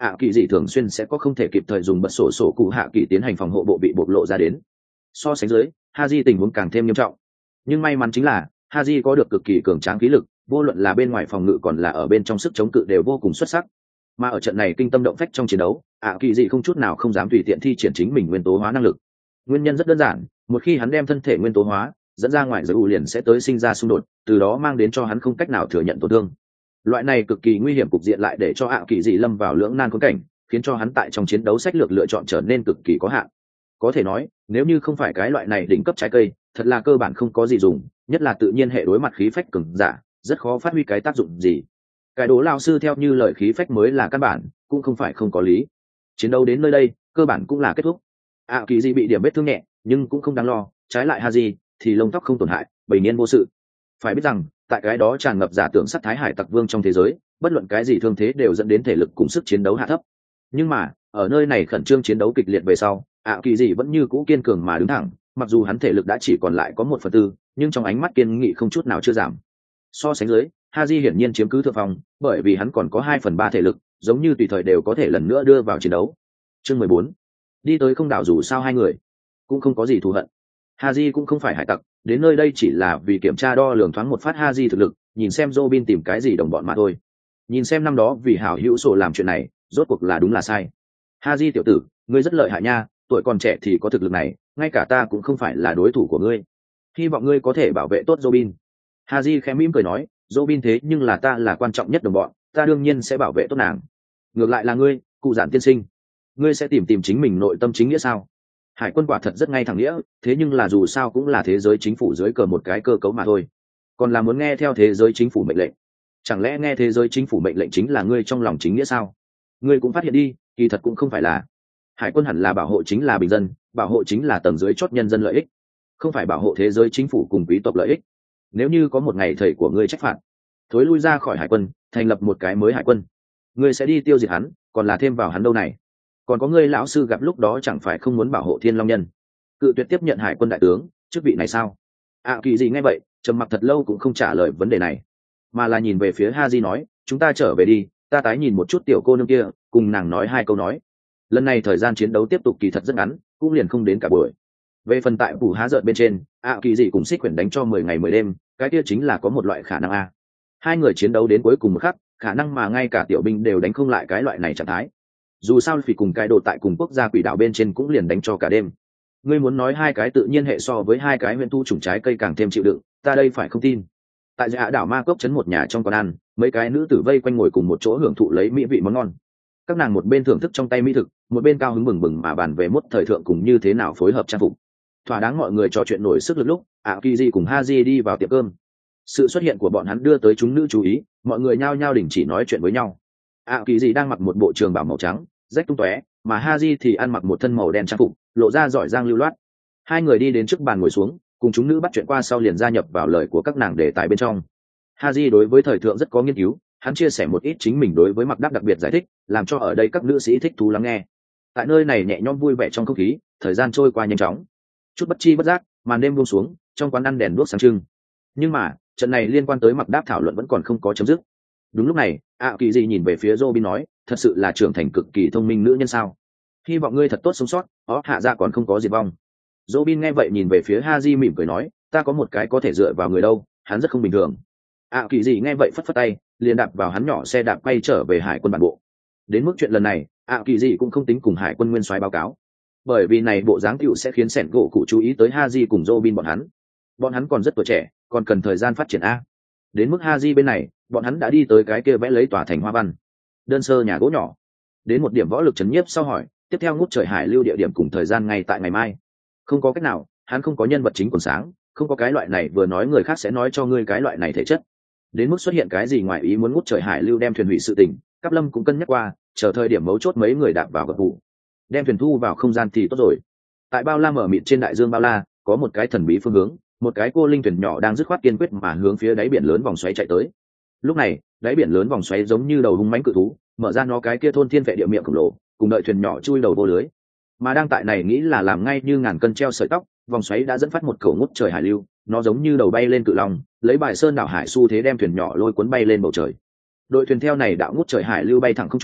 kỳ dị thường xuyên sẽ có không thể kịp thời dùng bật sổ cụ hạ kỳ tiến hành phòng hộ bộ bị bộc lộ ra đến. So sánh dưới, Haji tình huống càng thêm nghiêm trọng. Nhưng may mắn chính là Haji có được cực kỳ cường tráng khí lực, vô luận là bên ngoài phòng ngự còn là ở bên trong sức chống cự đều vô cùng xuất sắc. Mà ở trận này kinh tâm động phách trong chiến đấu, kỳ dị không chút nào không dám tùy tiện thi triển chính mình nguyên tố hóa năng lực. Nguyên nhân rất đơn giản, một khi hắn đem thân thể nguyên tố hóa, dẫn ra ngoài giới liền sẽ tới sinh ra xung đột, từ đó mang đến cho hắn không cách nào thừa nhận tổn thương. Loại này cực kỳ nguy hiểm cục diện lại để cho kỳ dị lâm vào lưỡng nan khốn cảnh, khiến cho hắn tại trong chiến đấu sách lược lựa chọn trở nên cực kỳ có hạn. Có thể nói, nếu như không phải cái loại này đỉnh cấp trái cây, thật là cơ bản không có gì dùng, nhất là tự nhiên hệ đối mặt khí phách cường giả, rất khó phát huy cái tác dụng gì. Cái đố lao sư theo như lời khí phách mới là căn bản, cũng không phải không có lý. Chiến đấu đến nơi đây, cơ bản cũng là kết thúc. Kỳ dị bị điểm vết thương nhẹ, nhưng cũng không đáng lo, trái lại Haji thì lông tóc không tổn hại, bình yên vô sự. Phải biết rằng, tại cái đó tràn ngập giả tưởng sắt thái hải tặc vương trong thế giới, bất luận cái gì thương thế đều dẫn đến thể lực cùng sức chiến đấu hạ thấp. Nhưng mà, ở nơi này khẩn trương chiến đấu kịch liệt về sau, kỳ dị vẫn như cũ kiên cường mà đứng thẳng, mặc dù hắn thể lực đã chỉ còn lại có 1/4, nhưng trong ánh mắt kiên nghị không chút nào chưa giảm. So sánh dưới, Haji hiển nhiên chiếm cứ thượng phong, bởi vì hắn còn có 2/3 thể lực, giống như tùy thời đều có thể lần nữa đưa vào chiến đấu. Chương 14. Đi tới không đảo dù sao hai người cũng không có gì thù hận. Haji cũng không phải hải tặc, đến nơi đây chỉ là vì kiểm tra đo lường thoáng một phát Haji thực lực, nhìn xem Robin tìm cái gì đồng bọn mà thôi. Nhìn xem năm đó vì hảo hữu sổ làm chuyện này, rốt cuộc là đúng là sai. Haji tiểu tử, ngươi rất lợi hại nha, tuổi còn trẻ thì có thực lực này, ngay cả ta cũng không phải là đối thủ của ngươi. Hy vọng ngươi có thể bảo vệ tốt Robin. Haji khẽ mỉm cười nói, Robin thế nhưng là ta là quan trọng nhất đồng bọn, ta đương nhiên sẽ bảo vệ tốt nàng. Ngược lại là ngươi, cụ giản tiên sinh, ngươi sẽ tìm chính mình nội tâm chính nghĩa sao? Hải quân quả thật rất ngay thẳng nghĩa, thế nhưng là dù sao cũng là thế giới chính phủ dưới cờ một cái cơ cấu mà thôi, còn là muốn nghe theo thế giới chính phủ mệnh lệnh. Chẳng lẽ nghe thế giới chính phủ mệnh lệnh chính là ngươi trong lòng chính nghĩa sao? Ngươi cũng phát hiện đi, kỳ thật cũng không phải là. Hải quân hẳn là bảo hộ chính là bình dân, bảo hộ chính là tầng dưới chót nhân dân lợi ích, không phải bảo hộ thế giới chính phủ cùng quý tộc lợi ích. Nếu như có một ngày thầy của ngươi trách phạt, thối lui ra khỏi hải quân, thành lập một cái mới hải quân, ngươi sẽ đi tiêu diệt hắn, còn là thêm vào hắn đâu này? Còn có ngươi lão sư gặp lúc đó chẳng phải không muốn bảo hộ Thiên Long Nhân, cự tuyệt tiếp nhận hải quân đại tướng chức vị này sao? Kỳ gì nghe vậy, trầm mặc thật lâu cũng không trả lời vấn đề này, mà là nhìn về phía Haji nói, chúng ta trở về đi, ta tái nhìn một chút tiểu cô nương kia, cùng nàng nói 2 câu nói. Lần này thời gian chiến đấu tiếp tục kỳ thật rất ngắn, cũng liền không đến cả buổi. Về phần tại phủ há rợn bên trên, kỳ gì cùng xích quyển đánh cho 10 ngày 10 đêm, cái kia chính là có một loại khả năng a. Hai người chiến đấu đến cuối cùng một khắc, khả năng mà ngay cả tiểu binh đều đánh không lại cái loại này trạng thái. Dù sao vì cùng cái đồ tại cùng quốc gia quỷ đảo bên trên cũng liền đánh cho cả đêm. Ngươi muốn nói 2 cái tự nhiên hệ so với 2 cái huyền tu trùng trái cây càng thêm chịu đựng, ta đây phải không tin. Tại dạ đảo ma cốc trấn một nhà trong quán ăn, mấy cái nữ tử vây quanh ngồi cùng một chỗ hưởng thụ lấy mỹ vị món ngon. Các nàng một bên thưởng thức trong tay mỹ thực, một bên cao hứng bừng bừng mà bàn về mốt thời thượng cùng như thế nào phối hợp trang phục. Thỏa đáng mọi người trò chuyện nổi sức lực lúc, Kỳ cùng Haji đi vào tiệm cơm. Sự xuất hiện của bọn hắn đưa tới chúng nữ chú ý, mọi người nhao nhao đình chỉ nói chuyện với nhau. Kỳ đang mặc một bộ trường bào màu trắng, rách tung tóe, mà Haji thì ăn mặc một thân màu đen trang phục, lộ ra giỏi giang lưu loát. Hai người đi đến trước bàn ngồi xuống, cùng chúng nữ bắt chuyện qua sau liền gia nhập vào lời của các nàng đề tài bên trong. Haji đối với thời thượng rất có nghiên cứu, hắn chia sẻ một ít chính mình đối với mặc đáp đặc biệt giải thích, làm cho ở đây các nữ sĩ thích thú lắng nghe. Tại nơi này nhẹ nhõm vui vẻ trong không khí, thời gian trôi qua nhanh chóng. Chút bất chi bất giác, màn đêm buông xuống, trong quán ăn đèn đuốc sáng trưng. Nhưng mà, trận này liên quan tới mặc đáp thảo luận vẫn còn không có chấm dứt. Đúng lúc này, Kỳ gì nhìn về phía Robin nói, thật sự là trưởng thành cực kỳ thông minh nữ nhân sao? Hy vọng ngươi thật tốt sống sót, hạ ra còn không có diệt vong. Robin nghe vậy nhìn về phía Haji mỉm cười nói, ta có một cái có thể dựa vào người đâu, hắn rất không bình thường. Kỳ gì nghe vậy phất phất tay, liền đạp vào hắn nhỏ xe đạp quay trở về hải quân bản bộ. Đến mức chuyện lần này, Kỳ gì cũng không tính cùng hải quân nguyên soái báo cáo, bởi vì này bộ dáng cựu sẽ khiến sẻn gỗ cụ chú ý tới Haji cùng Robin bọn hắn còn rất tuổi trẻ, còn cần thời gian phát triển a. Đến mức Haji bên này, bọn hắn đã đi tới cái kia vẽ lấy tòa thành hoa văn đơn sơ nhà gỗ nhỏ, đến một điểm võ lực trấn nhiếp sau hỏi, tiếp theo ngút trời hải lưu địa điểm cùng thời gian ngay tại ngày mai. Không có cách nào, hắn không có nhân vật chính còn sáng, không có cái loại này vừa nói người khác sẽ nói cho ngươi cái loại này thể chất. Đến mức xuất hiện cái gì ngoài ý muốn ngút trời hải lưu đem thuyền hủy sự tình, Cáp Lâm cũng cân nhắc qua, chờ thời điểm mấu chốt mấy người đạp vào gập vụ, đem thuyền thu vào không gian thì tốt rồi. Tại bao la mở mịt trên đại dương bao la, có một cái thần bí phương hướng, một cái cô linh thuyền nhỏ đang dứt khoát kiên quyết mà hướng phía đáy biển lớn vòng xoáy chạy tới. Lúc này, đáy biển lớn vòng xoáy giống như đầu hung mãnh cự thú, mở ra nó cái kia thôn thiên vệ địa miệng khổng lồ, cùng đợi thuyền nhỏ chui đầu vô lưới. Mà đang tại này nghĩ là làm ngay như ngàn cân treo sợi tóc, vòng xoáy đã dẫn phát một cầu ngút trời hải lưu, nó giống như đầu bay lên cự long, lấy bài sơn đảo hải xu thế đem thuyền nhỏ lôi cuốn bay lên bầu trời. Đội thuyền theo này đạo ngút trời hải lưu bay thẳng không trung,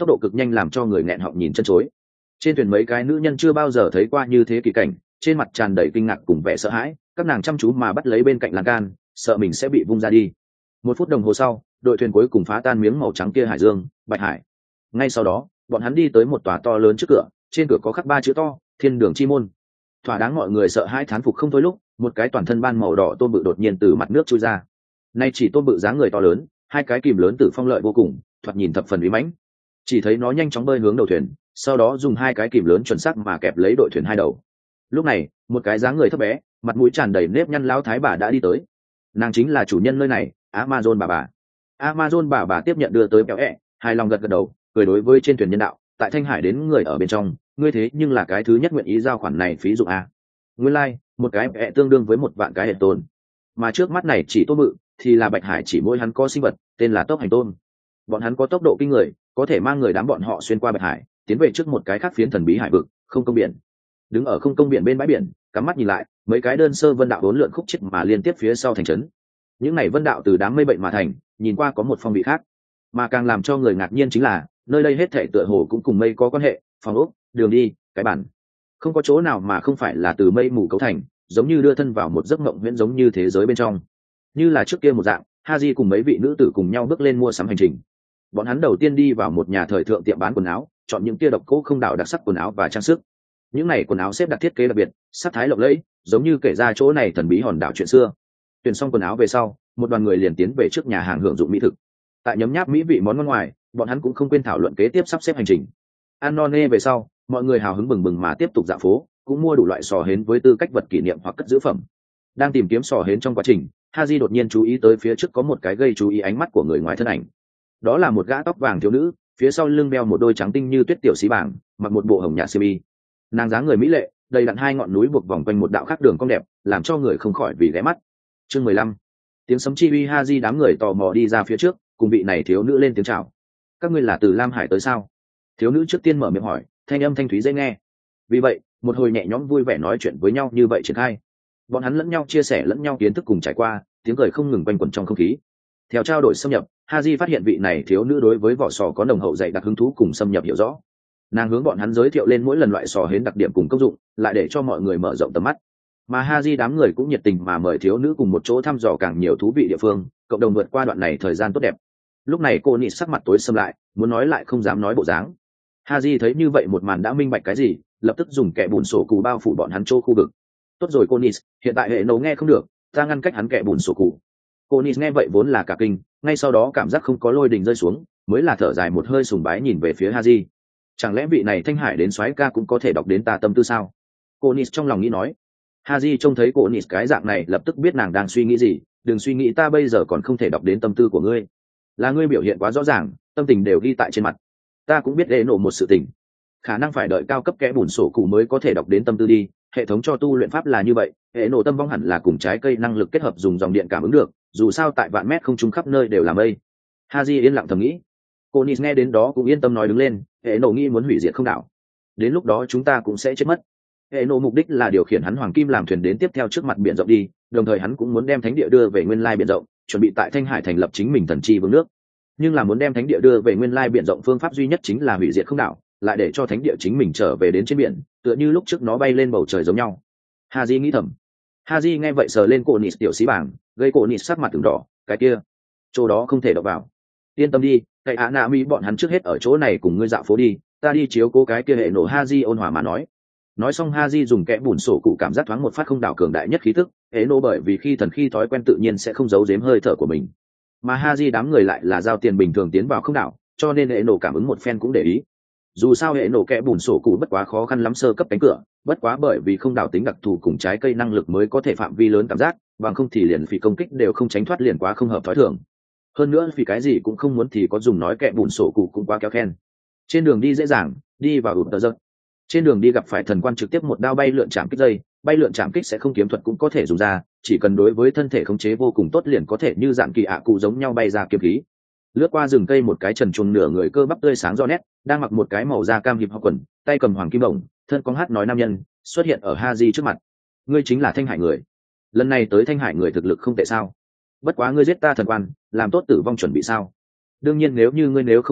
tốc độ cực nhanh làm cho người nghẹn họng nhìn chân chối. Trên thuyền mấy cái nữ nhân chưa bao giờ thấy qua như thế kỳ cảnh, trên mặt tràn đầy kinh ngạc cùng vẻ sợ hãi, các nàng chăm chú mà bắt lấy bên cạnh lan can, sợ mình sẽ bị vung ra đi. 1 phút đồng hồ sau, đội thuyền cuối cùng phá tan miếng màu trắng kia hải dương, Bạch Hải. Ngay sau đó, bọn hắn đi tới một tòa to lớn trước cửa, trên cửa có khắc 3 chữ to, Thiên Đường Chi Môn. Thỏa đáng mọi người sợ hãi thán phục không thôi lúc, một cái toàn thân ban màu đỏ tôm bự đột nhiên từ mặt nước chui ra. Nay chỉ tôm bự dáng người to lớn, 2 cái kìm lớn tử phong lợi vô cùng, thoạt nhìn thập phần uy mãnh. Chỉ thấy nó nhanh chóng bơi hướng đầu thuyền, sau đó dùng 2 cái kìm lớn chuẩn xác mà kẹp lấy đội thuyền 2 đầu. Lúc này, một cái dáng người thấp bé, mặt mũi tràn đầy nếp nhăn lão thái bà đã đi tới. Nàng chính là chủ nhân nơi này, Amazon bà. Amazon bà tiếp nhận đưa tới béo hài lòng gật gật đầu, cười đối với trên thuyền nhân đạo, tại Thanh Hải đến người ở bên trong, ngươi thế nhưng là cái thứ nhất nguyện ý giao khoản này phí dụng a. Nguyên lai, một cái tương đương với 1 vạn cái hệ tồn. Mà trước mắt này chỉ tôm bự, thì là Bạch Hải chỉ mỗi hắn có sinh vật, tên là tốc hành tôm. Bọn hắn có tốc độ kinh người, có thể mang người đám bọn họ xuyên qua Bạch Hải, tiến về trước một cái khác phiến thần bí hải vực, không công biển. Đứng ở không công biển bên bãi biển, cắm mắt nhìn lại, mấy cái đơn sơ vân đạo uốn lượn khúc chết mà liên tiếp phía sau thành trấn. Những này vân đạo từ đám mây bệnh mà thành, nhìn qua có một phong vị khác. Mà càng làm cho người ngạc nhiên chính là, nơi đây hết thảy tựa hồ cũng cùng mây có quan hệ, phòng ốc, đường đi, cái bản, không có chỗ nào mà không phải là từ mây mù cấu thành, giống như đưa thân vào một giấc mộng huyễn giống như thế giới bên trong. Như là trước kia một dạng, Haji cùng mấy vị nữ tử cùng nhau bước lên mua sắm hành trình. Bọn hắn đầu tiên đi vào một nhà thời thượng tiệm bán quần áo, chọn những kia độc cố không đạo đặc sắc quần áo và trang sức. Những này quần áo xếp đặt thiết kế đặc biệt, sắc thái lộng lẫy, giống như kể ra chỗ này thần bí hòn đảo chuyện xưa. Tuyển xong quần áo về sau, một đoàn người liền tiến về trước nhà hàng hưởng dụng mỹ thực. Tại nhấm nháp mỹ vị món ngon ngoài, bọn hắn cũng không quên thảo luận kế tiếp sắp xếp hành trình. Ăn no nê về sau, mọi người hào hứng bừng bừng mà tiếp tục dạo phố, cũng mua đủ loại sò hến với tư cách vật kỷ niệm hoặc cất giữ phẩm. Đang tìm kiếm sò hến trong quá trình, Haji đột nhiên chú ý tới phía trước có một cái gây chú ý ánh mắt của người ngoài thân ảnh. Đó là một gã tóc vàng thiếu nữ, phía sau lưng đeo một đôi trắng tinh như tuyết tiểu xí bảng, mặc một bộ hồng nhạt xiêm y. Nàng dáng người mỹ lệ, đầy đặn 2 ngọn núi buộc vòng quanh một đạo khác đường cong đẹp, làm cho người không khỏi vì ghé mắt. Chương 15. Tiếng sấm chi uy. Haji đám người tò mò đi ra phía trước, cùng vị này thiếu nữ lên tiếng chào. Các ngươi là từ Lam Hải tới sao? Thiếu nữ trước tiên mở miệng hỏi, thanh âm thanh thúy dễ nghe. Vì vậy, một hồi nhẹ nhõm vui vẻ nói chuyện với nhau như vậy triển khai. Bọn hắn lẫn nhau chia sẻ lẫn nhau kiến thức cùng trải qua, tiếng cười không ngừng quanh quẩn trong không khí. Theo trao đổi xâm nhập, Haji phát hiện vị này thiếu nữ đối với vỏ sò có nồng hậu dày đặc hứng thú cùng xâm nhập hiểu rõ. Nàng hướng bọn hắn giới thiệu lên mỗi lần loại sò hến đặc điểm cùng công dụng, lại để cho mọi người mở rộng tầm mắt. Mà Haji đám người cũng nhiệt tình mà mời thiếu nữ cùng một chỗ thăm dò càng nhiều thú vị địa phương, cộng đồng vượt qua đoạn này thời gian tốt đẹp. Lúc này cô nị sắc mặt tối sầm lại, muốn nói lại không dám nói bộ dáng. Haji thấy như vậy một màn đã minh bạch cái gì, lập tức dùng kẻ bùn sổ cụ bao phủ bọn hắn chỗ khu vực. Tốt rồi cô nị, hiện tại hệ nấu nghe không được, ta ngăn cách hắn kẻ bùn sổ cụ. Cô nị nghe vậy vốn là cả kinh, ngay sau đó cảm giác không có lôi đình rơi xuống, mới là thở dài một hơi sùng bái nhìn về phía Haji. Chẳng lẽ vị này Thanh Hải đến soái ca cũng có thể đọc đến ta tâm tư sao? Cô nị trong lòng nghĩ nói. Haji trông thấy cô nị cái dạng này lập tức biết nàng đang suy nghĩ gì, đừng suy nghĩ ta bây giờ còn không thể đọc đến tâm tư của ngươi. Là ngươi biểu hiện quá rõ ràng, tâm tình đều ghi tại trên mặt. Ta cũng biết hệ nổ một sự tình, khả năng phải đợi cao cấp kẽ bùn sổ cụ mới có thể đọc đến tâm tư đi. Hệ thống cho tu luyện pháp là như vậy, hệ nổ tâm vong hẳn là cùng trái cây năng lực kết hợp dùng dòng điện cảm ứng được, dù sao tại vạn mét không trung khắp nơi đều là mây. Haji yên lặng thầm nghĩ. Cô Nis nghe đến đó cũng yên tâm nói đứng lên, hệ nổ nghĩ muốn hủy diệt không đảo, đến lúc đó chúng ta cũng sẽ chết mất. Hệ nổ mục đích là điều khiển hắn hoàng kim làm thuyền đến tiếp theo trước mặt biển rộng đi, đồng thời hắn cũng muốn đem thánh địa đưa về nguyên lai biển rộng, chuẩn bị tại Thanh Hải thành lập chính mình thần chi vương nước. Nhưng là muốn đem thánh địa đưa về nguyên lai biển rộng phương pháp duy nhất chính là hủy diệt không đảo, lại để cho thánh địa chính mình trở về đến trên biển, tựa như lúc trước nó bay lên bầu trời giống nhau. Haji nghĩ thầm. Haji nghe vậy sờ lên cổ nịt tiểu xí bảng, gây cổ nịt sắc mặt từng đỏ, cái kia, chỗ đó không thể đọc vào. Yên tâm đi, cái á nạ mỹ bọn hắn trước hết ở chỗ này cùng ngươi dạo phố đi, ta đi chiếu cố cái kia hệ nổ. Haji ôn hòa mà nói. Nói xong Haji dùng kẽ bùn sổ cụ cảm giác thoáng một phát không đảo cường đại nhất khí tức, hệ nổ bởi vì khi thần khi thói quen tự nhiên sẽ không giấu giếm hơi thở của mình. Mà Haji đám người lại là giao tiền bình thường tiến vào không đảo, cho nên hệ nổ cảm ứng một phen cũng để ý. Dù sao hệ nổ kẽ bùn sổ cụ bất quá khó khăn lắm sơ cấp cánh cửa, bất quá bởi vì không đảo tính đặc thù cùng trái cây năng lực mới có thể phạm vi lớn cảm giác, bằng không thì liền phỉ công kích đều không tránh thoát liền quá không hợp thói thường. Hơn nữa vì cái gì cũng không muốn thì có dùng nói kẽ bùn sổ cụ cũng quá kéo khen. Trên đường đi dễ dàng, đi vào ụt tờ giật. Trên đường đi gặp phải thần quan trực tiếp một đao bay lượn chạm kích dây, bay lượn chạm kích sẽ không kiếm thuật cũng có thể dùng ra, chỉ cần đối với thân thể khống chế vô cùng tốt liền có thể như dạng kỳ ạ cụ giống nhau bay ra kiếm khí. Lướt qua rừng cây một cái trần truồng nửa người cơ bắp tươi sáng rõ nét, đang mặc một cái màu da cam hiệp học quần, tay cầm hoàng kim đồng, thân con hát nói nam nhân, xuất hiện ở Haji trước mặt. Ngươi chính là Thanh Hải người. Lần này tới Thanh Hải người thực lực không tệ sao? Bất quá ngươi giết ta thần quan, làm tốt tử vong chuẩn bị sao? Đương nhiên nếu như ngươi nếu không muốn chết,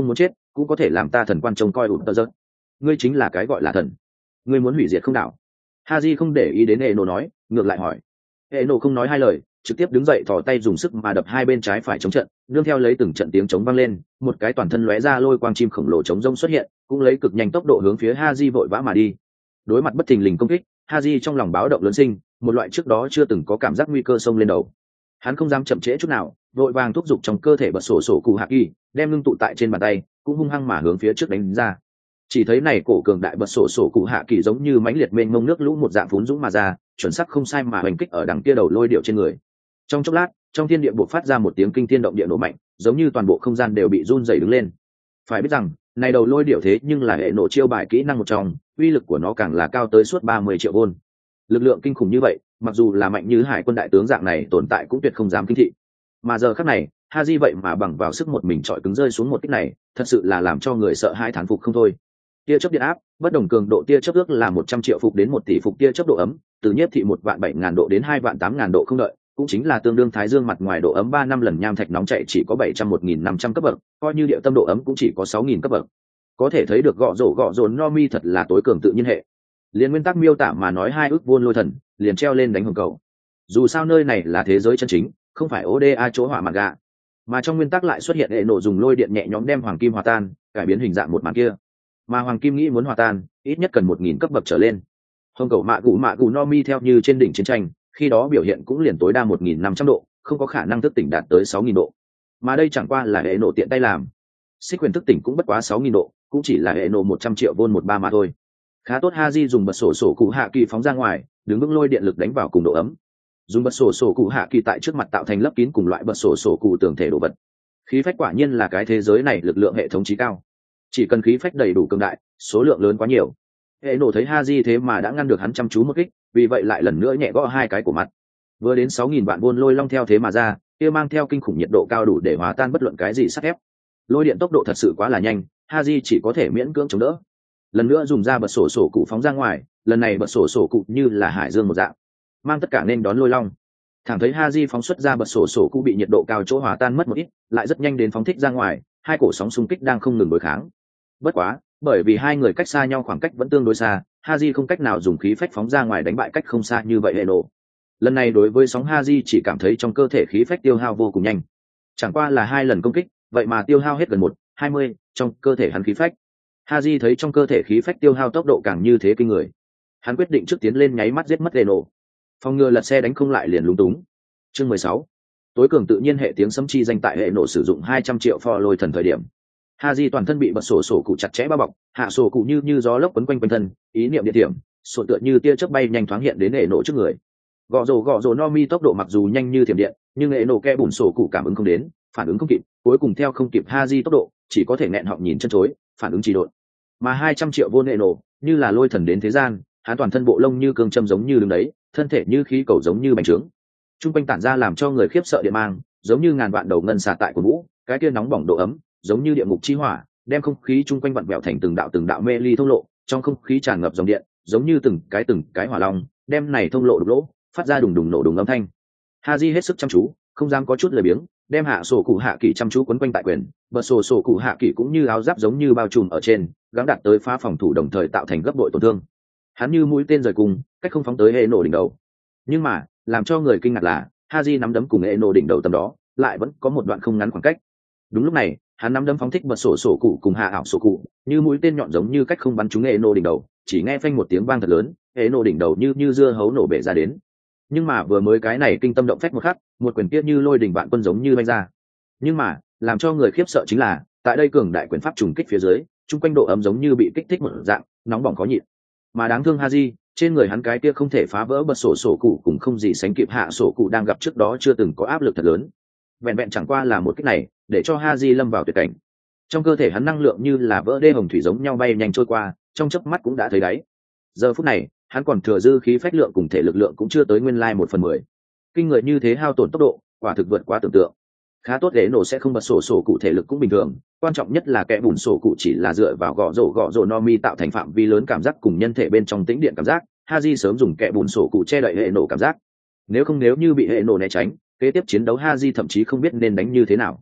cũng có thể làm ta thần quan trông coi ụt tơ giật. Ngươi chính là cái gọi là thần, ngươi muốn hủy diệt không đảo? Haji không để ý đến Eno nói, ngược lại hỏi. Eno không nói hai lời, trực tiếp đứng dậy thò tay dùng sức mà đập hai bên trái phải chống trận, nương theo lấy từng trận tiếng chống vang lên, một cái toàn thân lóe ra lôi quang chim khổng lồ chống rông xuất hiện, cũng lấy cực nhanh tốc độ hướng phía Haji vội vã mà đi. Đối mặt bất thình lình công kích, Haji trong lòng báo động lớn sinh, một loại trước đó chưa từng có cảm giác nguy cơ xông lên đầu. Hắn không dám chậm trễ chút nào, vội vàng thúc giục trong cơ thể bật sổ cụ hạ kỳ, đem ngưng tụ tại trên bàn tay, cũng hung hăng mà hướng phía trước đánh ra. Chỉ thấy này cổ cường đại bật sổ cụ hạ kỳ giống như mãnh liệt mênh mông nước lũ một dạng phún dũng mà ra, chuẩn xác không sai mà hoành kích ở đằng kia đầu lôi điệu trên người. Trong chốc lát, trong thiên địa bộc phát ra một tiếng kinh thiên động địa nổ mạnh, giống như toàn bộ không gian đều bị run rẩy đứng lên. Phải biết rằng, này đầu lôi điệu thế nhưng là hệ nổ chiêu bài kỹ năng một trong, uy lực của nó càng là cao tới suốt 30 triệu vôn. Lực lượng kinh khủng như vậy, mặc dù là mạnh như hải quân đại tướng dạng này tồn tại cũng tuyệt không dám kinh thị. Mà giờ khắc này, Haji vậy mà bằng vào sức một mình chọi cứng rơi xuống một kích này, thật sự là làm cho người sợ hãi thán phục không thôi. Tia chớp điện áp, bất đồng cường độ tia chớp ước là 100 triệu phục đến 1 tỷ phục tia chớp độ ấm, từ nhiếp thị 1.700.000 độ đến 2.800.000 độ không đợi, cũng chính là tương đương thái dương mặt ngoài độ ấm 3 năm lần nham thạch nóng chạy chỉ có 701.500 cấp bậc, coi như địa tâm độ ấm cũng chỉ có 6.000 cấp bậc. Có thể thấy được gõ rổ Nomi thật là tối cường tự nhiên hệ. Liên nguyên tắc miêu tả mà nói hai ước vôn lôi thần, liền treo lên đánh hồng cầu. Dù sao nơi này là thế giới chân chính, không phải ODA chỗ hỏa mặt gạ. Mà trong nguyên tắc lại xuất hiện hệ nổ dùng lôi điện nhẹ nhõm đem hoàng kim hòa tan, cải biến hình dạng một màn kia. Mà hoàng kim nghĩ muốn hòa tan, ít nhất cần 1.000 cấp bậc trở lên. Hồng cầu mạ gù Nomi theo như trên đỉnh chiến tranh, khi đó biểu hiện cũng liền tối đa 1.500 độ, không có khả năng thức tỉnh đạt tới 6.000 độ. Mà đây chẳng qua là hệ nổ tiện tay làm. Xích quyền thức tỉnh cũng bất quá 6.000 độ, cũng chỉ là hệ nổ 100 triệu vôn 13 mà thôi. Khá tốt, Haji dùng bật sổ cụ hạ kỳ phóng ra ngoài, đứng vững lôi điện lực đánh vào cùng độ ấm. Dùng bật sổ cụ hạ kỳ tại trước mặt tạo thành lấp kín cùng loại bật sổ cụ tường thể đồ vật. Khí phách quả nhiên là cái thế giới này lực lượng hệ thống chí cao. Chỉ cần khí phách đầy đủ cường đại, số lượng lớn quá nhiều. Hệ nổ thấy Haji thế mà đã ngăn được hắn chăm chú một kích, vì vậy lại lần nữa nhẹ gõ hai cái của mặt. Vừa đến 6.000 vạn vôn lôi long theo thế mà ra, kia mang theo kinh khủng nhiệt độ cao đủ để hòa tan bất luận cái gì sắt thép. Lôi điện tốc độ thật sự quá là nhanh, Haji chỉ có thể miễn cưỡng chống đỡ. Lần nữa dùng ra bật sổ cụ phóng ra ngoài, lần này bật sổ cụ như là hải dương một dạng, mang tất cả nên đón lôi long. Thẳng thấy Haji phóng xuất ra bật sổ cụ bị nhiệt độ cao chỗ hòa tan mất một ít, lại rất nhanh đến phóng thích ra ngoài, hai cổ sóng xung kích đang không ngừng đối kháng. Bất quá, bởi vì hai người cách xa nhau khoảng cách vẫn tương đối xa, Haji không cách nào dùng khí phách phóng ra ngoài đánh bại cách không xa như vậy hệ nổ. Lần này đối với sóng Haji chỉ cảm thấy trong cơ thể khí phách tiêu hao vô cùng nhanh. Chẳng qua là 2 lần công kích, vậy mà tiêu hao hết gần 1/20 trong cơ thể hắn khí phách. Haji thấy trong cơ thể khí phách tiêu hao tốc độ càng như thế kinh người. Hắn quyết định trước tiến lên nháy mắt giết mất hệ nổ. Phòng ngừa lật xe đánh không lại liền lúng túng. Chương 16. Tối cường tự nhiên hệ tiếng sấm chi danh tại hệ nổ sử dụng 200 triệu pho lôi thần thời điểm. Haji toàn thân bị bật sổ cụ chặt chẽ bao bọc, hạ sổ cụ như gió lốc quấn quanh quanh thân, ý niệm địa điểm, sổ tựa như tia chớp bay nhanh thoáng hiện đến hệ nổ trước người. Gõ rổ Nomi tốc độ mặc dù nhanh như thiểm điện, nhưng hệ nổ kẽ bùn sổ cụ cảm ứng không đến, phản ứng không kịp, cuối cùng theo không kịp Haji tốc độ, chỉ có thể nghẹn họng nhìn chân chối, phản ứng trì độn. Mà 200 triệu vôn hệ nổ, như là lôi thần đến thế gian, hắn toàn thân bộ lông như cương châm giống như đứng đấy, thân thể như khí cầu giống như bánh trướng. Trung quanh tản ra làm cho người khiếp sợ điện mang, giống như ngàn vạn đầu ngân xà tại của vũ, cái kia nóng bỏng độ ấm, giống như địa ngục chi hỏa, đem không khí chung quanh vặn vẹo thành từng đạo mê ly thông lộ, trong không khí tràn ngập dòng điện, giống như từng cái hỏa long, đem này thông lộ đục lỗ, phát ra đùng đùng nổ đùng âm thanh. Haji hết sức chăm chú, không dám có chút lười biếng, đem hạ sổ cụ hạ kỳ chăm chú quấn quanh tại quyền, bật sổ cụ hạ kỳ cũng như áo giáp giống như bao trùm ở trên, gắng đạt tới phá phòng thủ đồng thời tạo thành gấp bội tổn thương. Hắn như mũi tên rời cung, cách không phóng tới hệ nổ đỉnh đầu. Nhưng mà, làm cho người kinh ngạc là, Haji nắm đấm cùng hệ nổ đỉnh đầu tầm đó, lại vẫn có một đoạn không ngắn khoảng cách. Đúng lúc này, hắn nắm đấm phóng thích bật sổ cụ cùng hạ ảo sổ cụ, như mũi tên nhọn giống như cách không bắn trúng hệ nổ đỉnh đầu, chỉ nghe phanh một tiếng vang thật lớn, hệ nổ đỉnh đầu như dưa hấu nổ bể ra đến. Nhưng mà vừa mới cái này kinh tâm động phách một khắc, một quyền kia như lôi đỉnh vạn quân giống như vang ra. Nhưng mà, làm cho người khiếp sợ chính là, tại đây cường đại quyền pháp trùng kích phía dưới, chung quanh độ ấm giống như bị kích thích một dạng, nóng bỏng khó nhịn. Mà đáng thương Haji, trên người hắn cái kia không thể phá vỡ bật sổ cụ cùng không gì sánh kịp hạ sổ cụ đang gặp trước đó chưa từng có áp lực thật lớn. Vẹn vẹn chẳng qua là một kích này, để cho Haji lâm vào tuyệt cảnh. Trong cơ thể hắn năng lượng như là vỡ đê hồng thủy giống nhau bay nhanh trôi qua, trong chớp mắt cũng đã thấy đáy. Giờ phút này, hắn còn thừa dư khí phách lượng cùng thể lực lượng cũng chưa tới nguyên lai 1/10. Kinh người như thế hao tổn tốc độ, quả thực vượt quá tưởng tượng. Khá tốt để nổ sẽ không bật sổ cụ thể lực cũng bình thường, quan trọng nhất là kẽ bùn sổ cụ chỉ là dựa vào gõ rổ Nomi tạo thành phạm vi lớn cảm giác cùng nhân thể bên trong tĩnh điện cảm giác. Haji sớm dùng kẽ bùn sổ cụ che đậy hệ nổ cảm giác. Nếu như bị hệ nổ né tránh, kế tiếp chiến đấu Haji thậm chí không biết nên đánh như thế nào.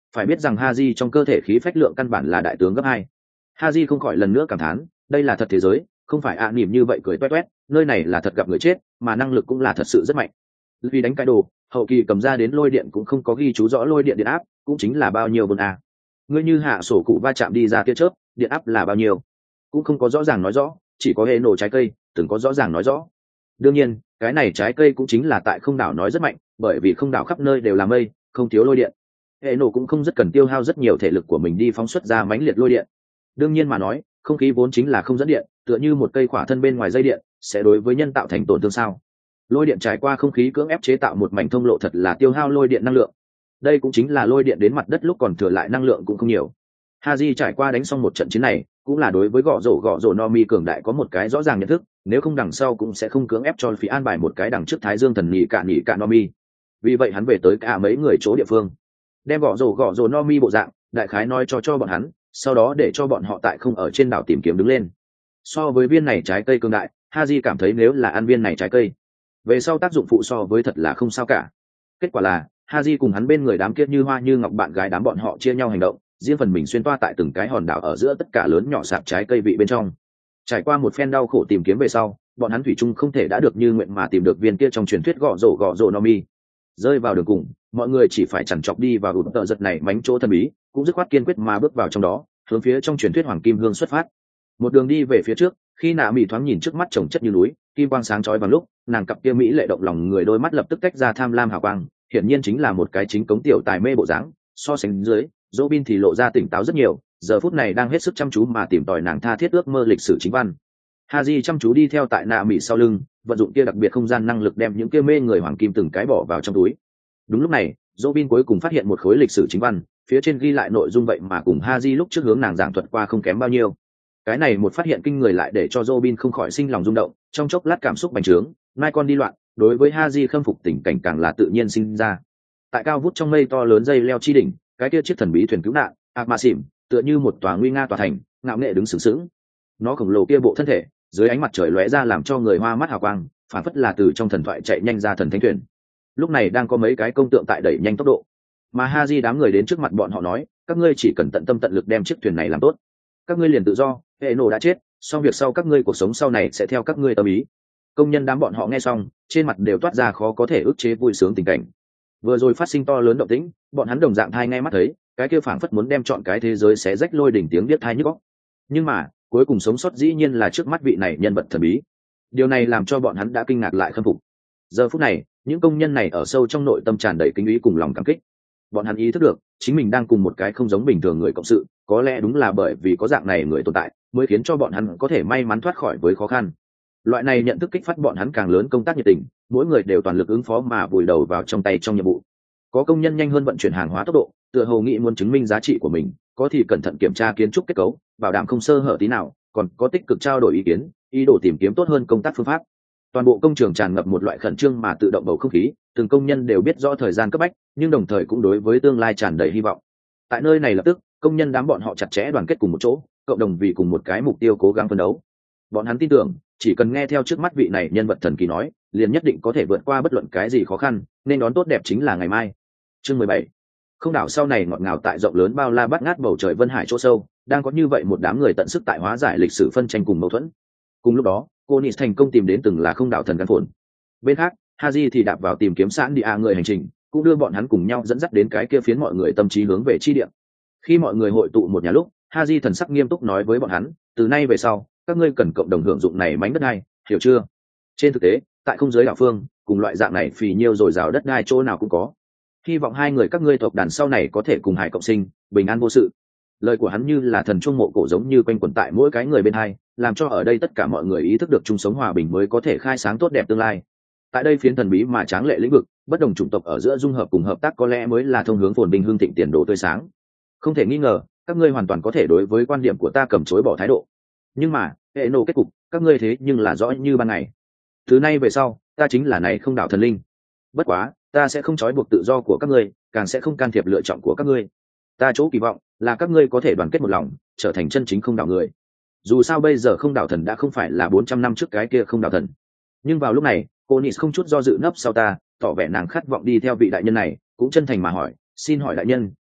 phải biết rằng Haji trong cơ thể khí phách lượng căn bản là đại tướng gấp 2. Haji không khỏi lần nữa cảm thán, đây là thật thế giới, không phải ạ nỉm như vậy cười toét toét, nơi này là thật gặp người chết, mà năng lực cũng là thật sự rất mạnh. Vì đánh cái đồ, hậu kỳ cầm ra đến lôi điện cũng không có ghi chú rõ lôi điện điện áp, cũng chính là bao nhiêu vôn a. Ngươi như hạ sổ cụ va chạm đi ra tia chớp, điện áp là bao nhiêu, cũng không có rõ ràng nói rõ, chỉ có hệ nổ trái cây, từng có rõ ràng nói rõ. Đương nhiên, cái này trái cây cũng chính là tại không đảo nói rất mạnh, bởi vì không đảo khắp nơi đều là mây, không thiếu lôi điện. Hệ nổ cũng không rất cần tiêu hao rất nhiều thể lực của mình đi phóng xuất ra mãnh liệt lôi điện. Đương nhiên mà nói, không khí vốn chính là không dẫn điện, tựa như một cây khỏa thân bên ngoài dây điện, sẽ đối với nhân tạo thành tổn thương sao? Lôi điện trải qua không khí cưỡng ép chế tạo một mảnh thông lộ thật là tiêu hao lôi điện năng lượng. Đây cũng chính là lôi điện đến mặt đất lúc còn thừa lại năng lượng cũng không nhiều. Haji trải qua đánh xong một trận chiến này, cũng là đối với gõ rổ Nomi cường đại có một cái rõ ràng nhận thức, nếu không đằng sau cũng sẽ không cưỡng ép cho phí an bài một cái đằng trước Thái Dương thần nhị cả Nomi. Vì vậy hắn về tới cả mấy người chỗ địa phương, đem gõ rổ Nomi bộ dạng, đại khái nói cho bọn hắn, sau đó để cho bọn họ tại không ở trên đảo tìm kiếm đứng lên. So với viên này trái cây cường đại, Haji cảm thấy nếu là ăn viên này trái cây, về sau tác dụng phụ so với thật là không sao cả. Kết quả là Haji cùng hắn bên người đám kia như hoa như ngọc bạn gái đám bọn họ chia nhau hành động, riêng phần mình xuyên toa tại từng cái hòn đảo ở giữa tất cả lớn nhỏ sạp trái cây vị bên trong. Trải qua một phen đau khổ tìm kiếm về sau, bọn hắn thủy chung không thể đã được như nguyện mà tìm được viên kia trong truyền thuyết gõ rổ Nomi. Rơi vào đường cùng, mọi người chỉ phải chằn chọc đi vào ụt tợ giật này mánh chỗ thần bí, cũng dứt khoát kiên quyết mà bước vào trong đó, hướng phía trong truyền thuyết hoàng kim hương xuất phát. Một đường đi về phía trước, khi nạ mỹ thoáng nhìn trước mắt chồng chất như núi, kim quang sáng chói vào lúc, nàng cặp kia mỹ lệ động lòng người đôi mắt lập tức tách ra tham lam hào quang, hiển nhiên chính là một cái chính cống tiểu tài mê bộ dáng. So sánh dưới, Robin thì lộ ra tỉnh táo rất nhiều, giờ phút này đang hết sức chăm chú mà tìm tòi nàng tha thiết ước mơ lịch sử chính văn. Haji chăm chú đi theo tại nạ mỹ sau lưng, vận dụng kia đặc biệt không gian năng lực đem những kia mê người hoàng kim từng cái bỏ vào trong túi. Đúng lúc này, Robin cuối cùng phát hiện một khối lịch sử chính văn, phía trên ghi lại nội dung vậy mà cùng Haji lúc trước hướng nàng giảng thuật qua không kém bao nhiêu. Cái này một phát hiện kinh người lại để cho Robin không khỏi sinh lòng rung động, trong chốc lát cảm xúc bành trướng, mai con đi loạn, đối với Haji khâm phục tình cảnh càng là tự nhiên sinh ra. Tại cao vút trong mây to lớn dây leo chi đỉnh, cái kia chiếc thần bí thuyền cứu nạn, Akmasim, tựa như một tòa nguy nga tòa thành, ngạo nghệ đứng sừng sững. Nó khổng lồ kia bộ thân thể, dưới ánh mặt trời lóe ra làm cho người hoa mắt hào quang, phản phất là từ trong thần thoại chạy nhanh ra thần thánh thuyền. Lúc này đang có mấy cái công tượng tại đẩy nhanh tốc độ, mà Haji đám người đến trước mặt bọn họ nói, các ngươi chỉ cần tận tâm tận lực đem chiếc thuyền này làm tốt, các ngươi liền tự do. Hệ nổ đã chết, xong việc sau các ngươi cuộc sống sau này sẽ theo các ngươi tâm ý. Công nhân đám bọn họ nghe xong, trên mặt đều toát ra khó có thể ức chế vui sướng tình cảnh. Vừa rồi phát sinh to lớn động tĩnh, bọn hắn đồng dạng thai ngay mắt thấy, cái kia phảng phất muốn đem chọn cái thế giới xé rách lôi đỉnh tiếng biết thai nhức óc. Nhưng mà, cuối cùng sống sót dĩ nhiên là trước mắt vị này nhân vật thần bí. Điều này làm cho bọn hắn đã kinh ngạc lại khâm phục. Giờ phút này, những công nhân này ở sâu trong nội tâm tràn đầy kính ý cùng lòng cảm kích. Bọn hắn ý thức được, chính mình đang cùng một cái không giống bình thường người cộng sự, có lẽ đúng là bởi vì có dạng này người tồn tại, mới khiến cho bọn hắn có thể may mắn thoát khỏi với khó khăn. Loại này nhận thức kích phát bọn hắn càng lớn công tác nhiệt tình, mỗi người đều toàn lực ứng phó mà vùi đầu vào trong tay trong nhiệm vụ. Có công nhân nhanh hơn vận chuyển hàng hóa tốc độ, tựa hồ nghĩ muốn chứng minh giá trị của mình, có thì cẩn thận kiểm tra kiến trúc kết cấu, bảo đảm không sơ hở tí nào, còn có tích cực trao đổi ý kiến, ý đồ tìm kiếm tốt hơn công tác phương pháp. Toàn bộ công trường tràn ngập một loại khẩn trương mà tự động bầu không khí, từng công nhân đều biết rõ thời gian cấp bách, nhưng đồng thời cũng đối với tương lai tràn đầy hy vọng. Tại nơi này lập tức, công nhân đám bọn họ chặt chẽ đoàn kết cùng một chỗ, cộng đồng vì cùng một cái mục tiêu cố gắng phấn đấu. Bọn hắn tin tưởng, chỉ cần nghe theo trước mắt vị này nhân vật thần kỳ nói, liền nhất định có thể vượt qua bất luận cái gì khó khăn, nên đón tốt đẹp chính là ngày mai. Chương 17. Không đảo sau này ngọt ngào tại rộng lớn bao la bát ngát bầu trời vân hải chỗ sâu, đang có như vậy một đám người tận sức tại hóa giải lịch sử phân tranh cùng mâu thuẫn. Cùng lúc đó, cô Nis thành công tìm đến từng là không đảo thần căn phồn. Bên khác, Haji thì đạp vào tìm kiếm sẵn đi người hành trình, cũng đưa bọn hắn cùng nhau dẫn dắt đến cái kia phiến mọi người tâm trí hướng về chi địa. Khi mọi người hội tụ một nhà lúc, Haji thần sắc nghiêm túc nói với bọn hắn, từ nay về sau, các ngươi cần cộng đồng hưởng dụng này mảnh đất này, hiểu chưa? Trên thực tế, tại không giới đảo phương, cùng loại dạng này phì nhiêu dồi dào đất đai chỗ nào cũng có. Hy vọng hai người các ngươi tộc đàn sau này có thể cùng hải cộng sinh, bình an vô sự. Lời của hắn như là thần trung mộ cổ giống như quanh quẩn tại mỗi cái người bên hai, làm cho ở đây tất cả mọi người ý thức được chung sống hòa bình mới có thể khai sáng tốt đẹp tương lai. Tại đây phiến thần bí mà tráng lệ lĩnh vực, bất đồng chủng tộc ở giữa dung hợp cùng hợp tác có lẽ mới là thông hướng phồn vinh hương thịnh tiền đồ tươi sáng. Không thể nghi ngờ, các ngươi hoàn toàn có thể đối với quan điểm của ta cầm chối bỏ thái độ. Nhưng mà, hệ nổ kết cục, các ngươi thế nhưng là rõ như ban ngày. Từ nay về sau, ta chính là này không đảo thần linh. Bất quá, ta sẽ không trói buộc tự do của các ngươi, càng sẽ không can thiệp lựa chọn của các ngươi. Ta chỗ kỳ vọng là các ngươi có thể đoàn kết một lòng, trở thành chân chính không đảo người. Dù sao bây giờ không đảo thần đã không phải là 400 năm trước cái kia không đảo thần. Nhưng vào lúc này, cô Nis không chút do dự nấp sau ta, tỏ vẻ nàng khát vọng đi theo vị đại nhân này, cũng chân thành mà hỏi, xin hỏi đại nhân,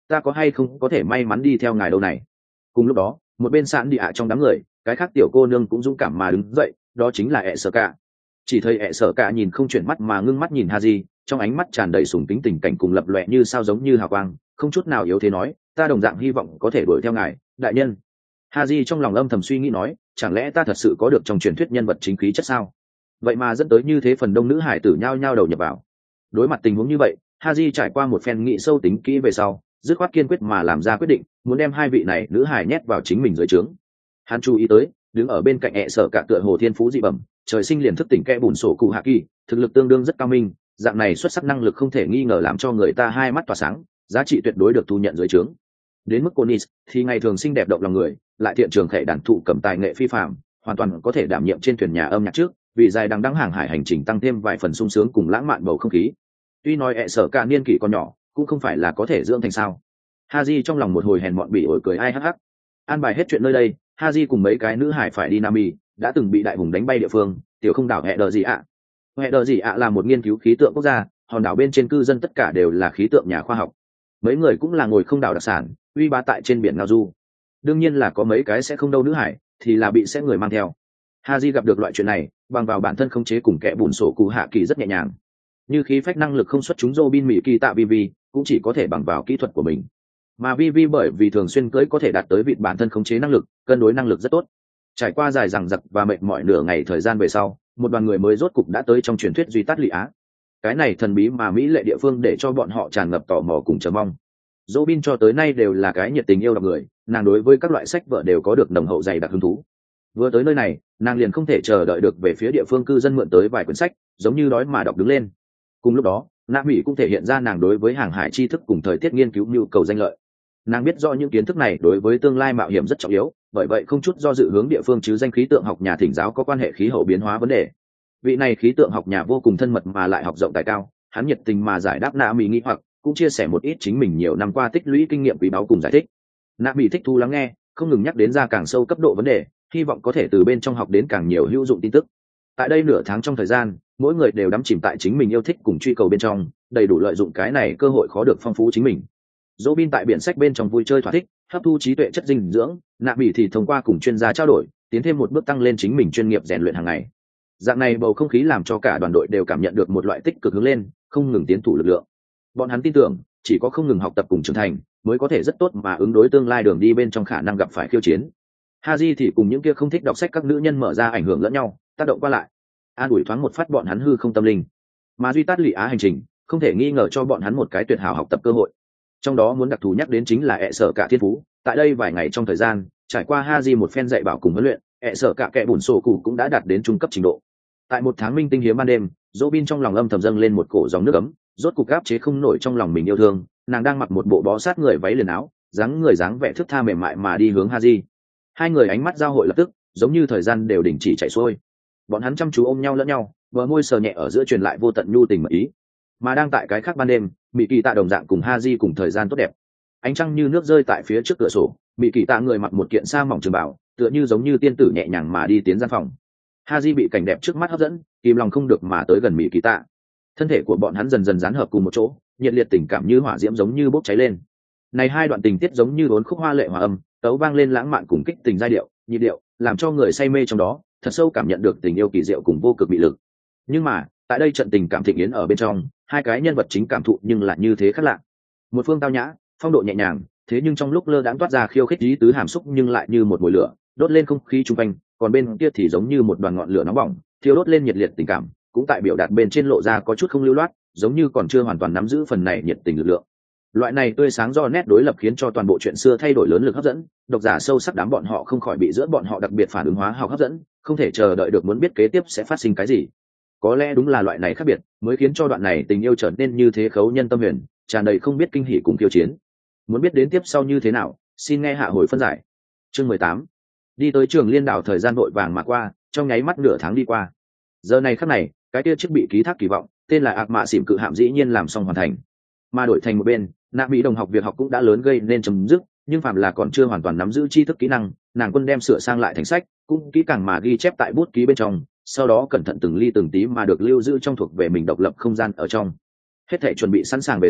ta có hay không có thể may mắn đi theo ngài đâu này. Cùng lúc đó một bên sạn đi ạ trong đám người, cái khác tiểu cô nương cũng dũng cảm mà đứng dậy, đó chính là ẹ sở cả. Chỉ thấy ẹ sở cả nhìn không chuyển mắt mà ngưng mắt nhìn Haji, trong ánh mắt tràn đầy sùng kính tình cảnh cùng lập lòe như sao giống như hào quang, không chút nào yếu thế nói, ta đồng dạng hy vọng có thể đuổi theo ngài đại nhân. Haji trong lòng âm thầm suy nghĩ nói, chẳng lẽ ta thật sự có được trong truyền thuyết nhân vật chính khí chất sao, vậy mà dẫn tới như thế phần đông nữ hải tử nhao nhao đầu nhập vào. Đối mặt tình huống như vậy, Haji trải qua một phen nghị sâu tính kỹ về sau, dứt khoát kiên quyết mà làm ra quyết định, muốn đem hai vị này nữ hải nhét vào chính mình dưới trướng. Hắn chú ý tới, đứng ở bên cạnh ẹ sở cả tựa hồ thiên phú dị bẩm, trời sinh liền thức tỉnh kẽ bùn sổ cụ hạ kỳ, thực lực tương đương rất cao minh, dạng này xuất sắc năng lực không thể nghi ngờ làm cho người ta hai mắt tỏa sáng, giá trị tuyệt đối được thu nhận dưới trướng. Đến mức Conis thì ngày thường xinh đẹp động lòng người, lại thiện trường khệ đàn thụ cầm tài nghệ phi phàm, hoàn toàn có thể đảm nhiệm trên thuyền nhà âm nhạc trước, vì dài đằng đẵng hàng hải hành trình tăng thêm vài phần sung sướng cùng lãng mạn bầu không khí. Tuy nói ẹ sở cả niên kỷ còn nhỏ, cũng không phải là có thể dưỡng thành sao. Haji trong lòng một hồi hèn mọn bỉ ổi cười ai hắc hắc. An bài hết chuyện nơi đây, Haji cùng mấy cái nữ hải phải đi Nam Mỹ, đã từng bị đại hùng đánh bay địa phương, tiểu không đảo Hệ Đờ Gì ạ. Hệ Đờ Gì ạ là một nghiên cứu khí tượng quốc gia, hòn đảo bên trên cư dân tất cả đều là khí tượng nhà khoa học. Mấy người cũng là ngồi không đảo đặc sản, uy bá tại trên biển ngao du. Đương nhiên là có mấy cái sẽ không đâu nữ hải, thì là bị sẽ người mang theo. Haji gặp được loại chuyện này, bằng vào bản thân khống chế cùng kẻ bùn sổ cụ hạ kỳ rất nhẹ nhàng. Như khí phách năng lực không xuất chúng Robin Mỹ kỳ tạ Vivi, cũng chỉ có thể bằng vào kỹ thuật của mình. Mà Vivi bởi vì thường xuyên cưỡi có thể đạt tới vị bản thân khống chế năng lực, cân đối năng lực rất tốt. Trải qua dài dằng dặc và mệt mỏi nửa ngày thời gian về sau, một đoàn người mới rốt cục đã tới trong truyền thuyết duy tát lị á. Cái này thần bí mà mỹ lệ địa phương để cho bọn họ tràn ngập tò mò cùng chờ mong. Robin cho tới nay đều là cái nhiệt tình yêu đọc người, nàng đối với các loại sách vở đều có được nồng hậu dày đặc hứng thú. Vừa tới nơi này, nàng liền không thể chờ đợi được về phía địa phương cư dân mượn tới vài quyển sách, giống như đói mà đọc đứng lên. Cùng lúc đó, Nam Mỹ cũng thể hiện ra nàng đối với hàng hải tri thức cùng thời tiết nghiên cứu nhu cầu danh lợi. Nàng biết rõ những kiến thức này đối với tương lai mạo hiểm rất trọng yếu, bởi vậy không chút do dự hướng địa phương chứ danh khí tượng học nhà thỉnh giáo có quan hệ khí hậu biến hóa vấn đề. Vị này khí tượng học nhà vô cùng thân mật mà lại học rộng tài cao, hắn nhiệt tình mà giải đáp Nam Mỹ nghi hoặc, cũng chia sẻ một ít chính mình nhiều năm qua tích lũy kinh nghiệm quý báu cùng giải thích. Nam Mỹ thích thú lắng nghe, không ngừng nhắc đến ra càng sâu cấp độ vấn đề, hy vọng có thể từ bên trong học đến càng nhiều hữu dụng tin tức. Tại đây nửa tháng trong thời gian, mỗi người đều đắm chìm tại chính mình yêu thích cùng truy cầu bên trong, đầy đủ lợi dụng cái này cơ hội khó được phong phú chính mình. Robin tại biển sách bên trong vui chơi thỏa thích, hấp thu trí tuệ chất dinh dưỡng, Nạ Bỉ thì thông qua cùng chuyên gia trao đổi, tiến thêm một bước tăng lên chính mình chuyên nghiệp rèn luyện hàng ngày. Dạng này bầu không khí làm cho cả đoàn đội đều cảm nhận được một loại tích cực hướng lên, không ngừng tiến thủ lực lượng. Bọn hắn tin tưởng, chỉ có không ngừng học tập cùng trưởng thành, mới có thể rất tốt mà ứng đối tương lai đường đi bên trong khả năng gặp phải khiêu chiến. Haji thì cùng những kia không thích đọc sách các nữ nhân mở ra ảnh hưởng lẫn nhau, tác động qua lại, an ủi thoáng một phát bọn hắn hư không tâm linh. Mà duy tát lị á hành trình, không thể nghi ngờ cho bọn hắn một cái tuyệt hảo học tập cơ hội. Trong đó muốn đặc thù nhắc đến chính là ẹ sở cả thiên phú. Tại đây vài ngày trong thời gian, trải qua Haji một phen dạy bảo cùng huấn luyện, ẹ sở cả kẻ bùn sổ cụ cũng đã đạt đến trung cấp trình độ. Tại một tháng minh tinh hiếm ban đêm, Robin trong lòng âm thầm dâng lên một cổ dòng nước ấm, rốt cục áp chế không nổi trong lòng mình yêu thương. Nàng đang mặc một bộ bó sát người váy liền áo, dáng người dáng vẻ thướt tha mềm mại mà đi hướng Haji. Hai người ánh mắt giao hội lập tức, giống như thời gian đều đình chỉ chảy xuôi. Bọn hắn chăm chú ôm nhau lẫn nhau, bờ môi sờ nhẹ ở giữa truyền lại vô tận nhu tình mật ý. Mà đang tại cái khác ban đêm, Mỹ Kỳ Tạ đồng dạng cùng Haji cùng thời gian tốt đẹp. Ánh trăng như nước rơi tại phía trước cửa sổ, Mỹ Kỳ Tạ người mặc một kiện sa mỏng trường bảo, tựa như giống như tiên tử nhẹ nhàng mà đi tiến gian phòng. Haji bị cảnh đẹp trước mắt hấp dẫn, kìm lòng không được mà tới gần Mỹ Kỳ Tạ. Thân thể của bọn hắn dần dần dán hợp cùng một chỗ, nhiệt liệt tình cảm như hỏa diễm giống như bốc cháy lên. Này hai đoạn tình tiết giống như bốn khúc hoa lệ hòa âm, tấu vang lên lãng mạn cùng kích tình giai điệu, nhịp điệu, làm cho người say mê trong đó, thật sâu cảm nhận được tình yêu kỳ diệu cùng vô cực bị lực. Nhưng mà, tại đây trận tình cảm thịnh yến ở bên trong, hai cái nhân vật chính cảm thụ nhưng lại như thế khác lạ. Một phương tao nhã, phong độ nhẹ nhàng, thế nhưng trong lúc lơ đãng toát ra khiêu khích ý tứ hàm xúc nhưng lại như một mùi lửa, đốt lên không khí chung quanh, còn bên kia thì giống như một đoàn ngọn lửa nóng bỏng, thiêu đốt lên nhiệt liệt tình cảm, cũng tại biểu đạt bên trên lộ ra có chút không lưu loát, giống như còn chưa hoàn toàn nắm giữ phần này nhiệt tình lực lượng. Loại này tươi sáng do nét đối lập khiến cho toàn bộ chuyện xưa thay đổi lớn lực hấp dẫn, độc giả sâu sắc đám bọn họ không khỏi bị giữa bọn họ đặc biệt phản ứng hóa học hấp dẫn, không thể chờ đợi được muốn biết kế tiếp sẽ phát sinh cái gì. Có lẽ đúng là loại này khác biệt mới khiến cho đoạn này tình yêu trở nên như thế khấu nhân tâm huyền, tràn đầy không biết kinh hỉ cùng khiêu chiến. Muốn biết đến tiếp sau như thế nào, xin nghe hạ hồi phân giải. Chương 18. Đi tới Trường Liên đảo thời gian vội vàng mà qua, trong nháy mắt nửa tháng đi qua. Giờ này khắc này, cái kia chiếc bị ký thác kỳ vọng, tên là Ác Mạ Xỉm cự hạm dĩ nhiên làm xong hoàn thành. Mà đổi thành một bên, Nạ Mỹ đồng học việc học cũng đã lớn gây nên chấm dứt, nhưng phạm là còn chưa hoàn toàn nắm giữ tri thức kỹ năng, nàng quân đem sửa sang lại thành sách, cũng kỹ càng mà ghi chép tại bút ký bên trong, sau đó cẩn thận từng ly từng tí mà được lưu giữ trong thuộc về mình độc lập không gian ở trong. Hết thể chuẩn bị sẵn sàng về sau,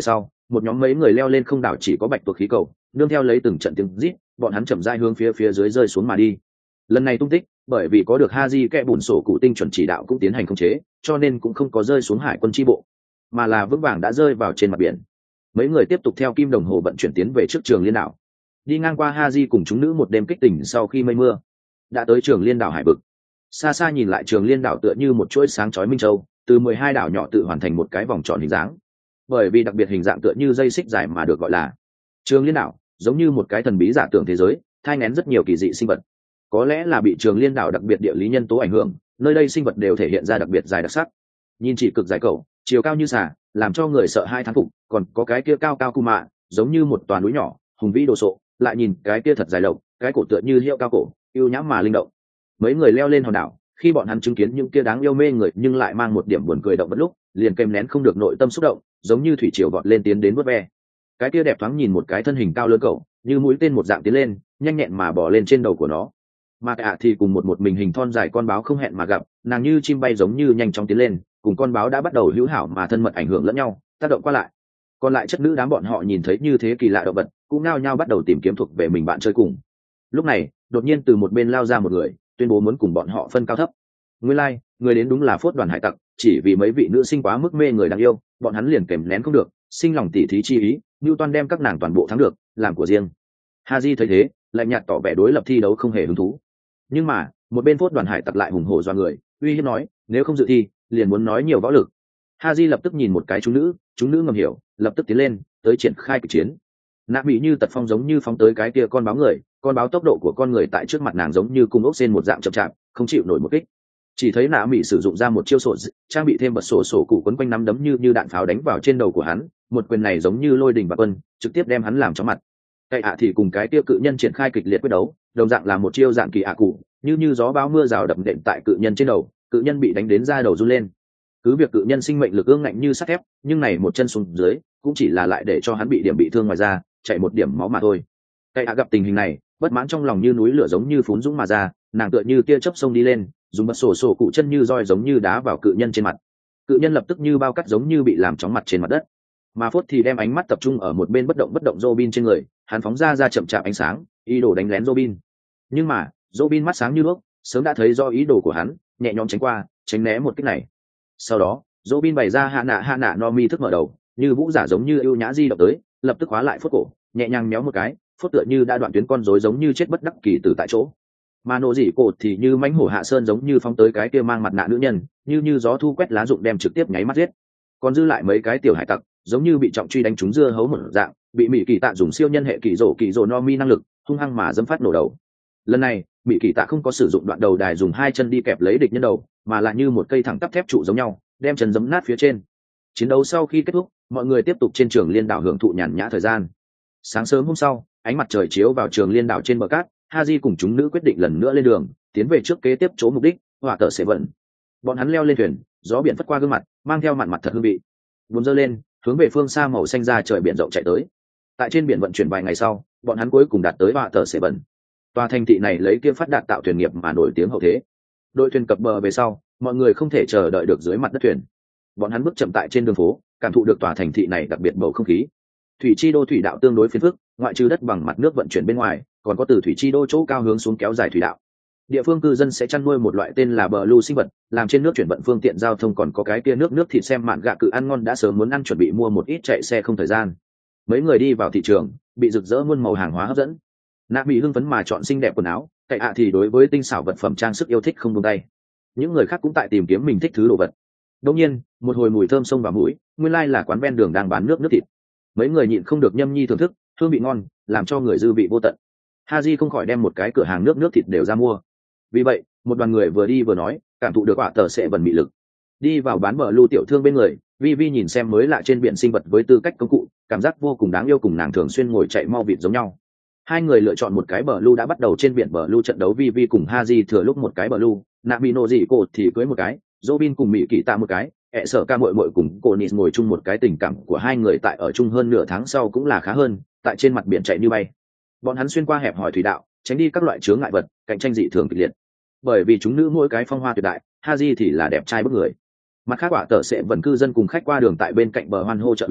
một nhóm mấy người leo lên không đảo chỉ có bạch tuộc khí cầu, nương theo lấy từng trận tiếng rít, bọn hắn chậm rãi hướng phía dưới rơi xuống mà đi. Lần này tung tích, bởi vì có được Haji kẽ bùn sổ cụ tinh chuẩn chỉ đạo cũng tiến hành khống chế, cho nên cũng không có rơi xuống hải quân chi bộ, mà là vững vàng đã rơi vào trên mặt biển. Mấy người tiếp tục theo kim đồng hồ vận chuyển tiến về trước Trường Liên đảo. Đi ngang qua Haji cùng chúng nữ một đêm kích tỉnh sau khi mây mưa, đã tới Trường Liên đảo hải vực. Xa xa nhìn lại Trường Liên đảo tựa như một chuỗi sáng chói minh châu, từ 12 đảo nhỏ tự hoàn thành một cái vòng tròn hình dáng. Bởi vì đặc biệt hình dạng tựa như dây xích dài mà được gọi là Trường Liên đảo, giống như một cái thần bí giả tưởng thế giới, thai nghén rất nhiều kỳ dị sinh vật. Có lẽ là bị Trường Liên đảo đặc biệt địa lý nhân tố ảnh hưởng, nơi đây sinh vật đều thể hiện ra đặc biệt dài đặc sắc. Nhìn chỉ cực dài cầu, chiều cao như xà, làm cho người sợ hai thán phục, còn có cái kia cao cao cu mạ, giống như một toàn núi nhỏ, hùng vĩ đồ sộ, lại nhìn cái kia thật dài lộc, cái cổ tựa như hiệu cao cổ, yêu nhãm mà linh động. Mấy người leo lên hòn đảo, khi bọn hắn chứng kiến những kia đáng yêu mê người nhưng lại mang một điểm buồn cười động bất lúc, liền kèm nén không được nội tâm xúc động, giống như thủy triều vọt lên tiến đến vớt ve. Cái kia đẹp thoáng nhìn một cái thân hình cao lớn cậu, như mũi tên một dạng tiến lên, nhanh nhẹn mà bò lên trên đầu của nó. Mà cả thì cùng một mình hình thon dài con báo không hẹn mà gặp, nàng như chim bay giống như nhanh chóng tiến lên, cùng con báo đã bắt đầu hữu hảo mà thân mật ảnh hưởng lẫn nhau, tác động qua lại. Còn lại chất nữ đám bọn họ nhìn thấy như thế kỳ lạ động vật, cũng nao nhao bắt đầu tìm kiếm thuộc về mình bạn chơi cùng. Lúc này, đột nhiên từ một bên lao ra một người, tuyên bố muốn cùng bọn họ phân cao thấp. Nguyên lai, người đến đúng là Phốt đoàn hải tặc, chỉ vì mấy vị nữ sinh quá mức mê người đáng yêu, bọn hắn liền kềm nén không được, sinh lòng tỉ thí chi ý, Newton đem các nàng toàn bộ thắng được, làm của riêng. Haji thấy thế, lạnh nhạt tỏ vẻ đối lập thi đấu không hề hứng thú. Nhưng mà, một bên Phốt đoàn hải tặc lại hùng hổ doa người, uy hiếp nói, nếu không dự thi, liền muốn nói nhiều võ lực. Haji lập tức nhìn một cái chúng nữ ngầm hiểu, lập tức tiến lên, tới triển khai kịch chiến. Nạ bị như tật phong giống như phóng tới cái kia con báo người, con báo tốc độ của con người tại trước mặt nàng giống như cung ốc sen một dạng chậm chạp, không chịu nổi một kích. Chỉ thấy nạ mỹ sử dụng ra một chiêu sổ trang bị thêm bật sổ cụ quấn quanh nắm đấm như đạn pháo đánh vào trên đầu của hắn, một quyền này giống như lôi đình bạc quân, trực tiếp đem hắn làm chóng mặt. Cậy ạ thì cùng cái tiêu cự nhân triển khai kịch liệt quyết đấu, đồng dạng là một chiêu dạng kỳ ạ cụ, như gió bão mưa rào đập đệm tại cự nhân trên đầu, cự nhân bị đánh đến da đầu run lên. Cứ việc cự nhân sinh mệnh lực ương ngạnh như sắt thép, nhưng này một chân xuống dưới cũng chỉ là lại để cho hắn bị điểm bị thương ngoài ra, chạy một điểm máu mà thôi. Cậy ạ gặp tình hình này, bất mãn trong lòng như núi lửa giống như phún dũng mà ra, nàng tựa như tia chớp sông đi lên, dùng bật sổ cụ chân như roi giống như đá vào cự nhân trên mặt. Cự nhân lập tức như bao cắt giống như bị làm chóng mặt trên mặt đất. Mà Phốt thì đem ánh mắt tập trung ở một bên bất động Robin trên người, hắn phóng ra chậm chạp ánh sáng, ý đồ đánh lén Robin. Nhưng mà, Robin mắt sáng như đuốc, sớm đã thấy do ý đồ của hắn, nhẹ nhõm tránh qua, tránh né một kích này. Sau đó, Robin bày ra hạ nạ no mi thức mở đầu, như vũ giả giống như ưu nhã di động tới, lập tức khóa lại Phốt cổ, nhẹ nhàng méo một cái, Phốt tựa như đã đoạn tuyến con rối giống như chết bất đắc kỳ từ tại chỗ. Mà nổ dị cột thì như mãnh hổ hạ sơn giống như phóng tới cái kia mang mặt nạ nữ nhân, như gió thu quét lá rụng đem trực tiếp nháy mắt giết. Còn dư lại mấy cái tiểu hải tặc, giống như bị trọng truy đánh trúng dưa hấu một dạng, bị Mỹ Kỳ Tạ dùng siêu nhân hệ kỳ rổ no mi năng lực, hung hăng mà dẫm phát nổ đầu. Lần này, Mỹ Kỳ Tạ không có sử dụng đoạn đầu đài dùng hai chân đi kẹp lấy địch nhân đầu, mà là như một cây thẳng tắp thép trụ giống nhau, đem chân giẫm nát phía trên. Chiến đấu sau khi kết thúc, mọi người tiếp tục trên Trường Liên đảo hưởng thụ nhàn nhã thời gian. Sáng sớm hôm sau, ánh mặt trời chiếu vào Trường Liên đảo trên bờ cát, Haji cùng chúng nữ quyết định lần nữa lên đường, tiến về trước kế tiếp chỗ mục đích, hỏa tở sẽ vận. Bọn hắn leo lên thuyền, gió biển phất qua gương mặt, mang theo mặn mặt thật hương vị. Buồn dơ lên, hướng về phương xa màu xanh ra trời biển rộng chạy tới. Tại trên biển vận chuyển vài ngày sau, bọn hắn cuối cùng đạt tới hỏa tở sẽ vận. Tòa thành thị này lấy kia phát đạt tạo thuyền nghiệp mà nổi tiếng hậu thế. Đội thuyền cập bờ về sau, mọi người không thể chờ đợi được dưới mặt đất thuyền. Bọn hắn bước chậm tại trên đường phố, cảm thụ được tòa thành thị này đặc biệt bầu không khí. Thủy chi đô thủy đạo tương đối phiền phức, ngoại trừ đất bằng mặt nước vận chuyển bên ngoài, còn có từ thủy chi đô chỗ cao hướng xuống kéo dài thủy đạo. Địa phương cư dân sẽ chăn nuôi một loại tên là bờ lưu sinh vật, làm trên nước chuyển vận phương tiện giao thông, còn có cái kia nước thịt xem mạn gạ cự ăn ngon đã sớm muốn ăn chuẩn bị mua một ít chạy xe không thời gian. Mấy người đi vào thị trường, bị rực rỡ muôn màu hàng hóa hấp dẫn. Nạ bị hưng phấn mà chọn xinh đẹp quần áo, cậy ạ thì đối với tinh xảo vật phẩm trang sức yêu thích không buông tay. Những người khác cũng tại tìm kiếm mình thích thứ đồ vật. Đột nhiên, một hồi mùi thơm xông vào mũi, nguyên lai là quán ven đường đang bán nước thịt. Mấy người nhịn không được nhâm nhi thưởng thức, hương vị ngon, làm cho người dư vị vô tận. Haji không khỏi đem một cái cửa hàng nước thịt đều ra mua. Vì vậy, một đoàn người vừa đi vừa nói, cảm thụ được quả tờ sẽ vần mị lực. Đi vào bán bờ lưu tiểu thương bên người, Vi nhìn xem mới lạ trên biển sinh vật với tư cách công cụ, cảm giác vô cùng đáng yêu, cùng nàng thường xuyên ngồi chạy mau vịt giống nhau. Hai người lựa chọn một cái bờ lưu đã bắt đầu trên biển bờ lưu trận đấu. Vi cùng Haji thừa lúc một cái bờ lưu, Nabino dị cột thì cưới một cái, Robin cùng Mỹ Kỳ Tạ một cái, ẹ sở ca muội cùng cô Nis ngồi chung một cái. Tình cảm của hai người tại ở chung hơn nửa tháng sau cũng là khá hơn, tại trên mặt biển chạy như bay. Bọn hắn xuyên qua hẹp hỏi thủy đạo, tránh đi các loại chướng ngại vật, cạnh tranh dị thường kịch liệt. Bởi vì chúng nữ mỗi cái phong hoa tuyệt đại, Haji thì là đẹp trai bức người. Mặt khác quả tờ sẽ vẫn cư dân cùng khách qua đường tại bên cạnh bờ hoan hô trợ uy,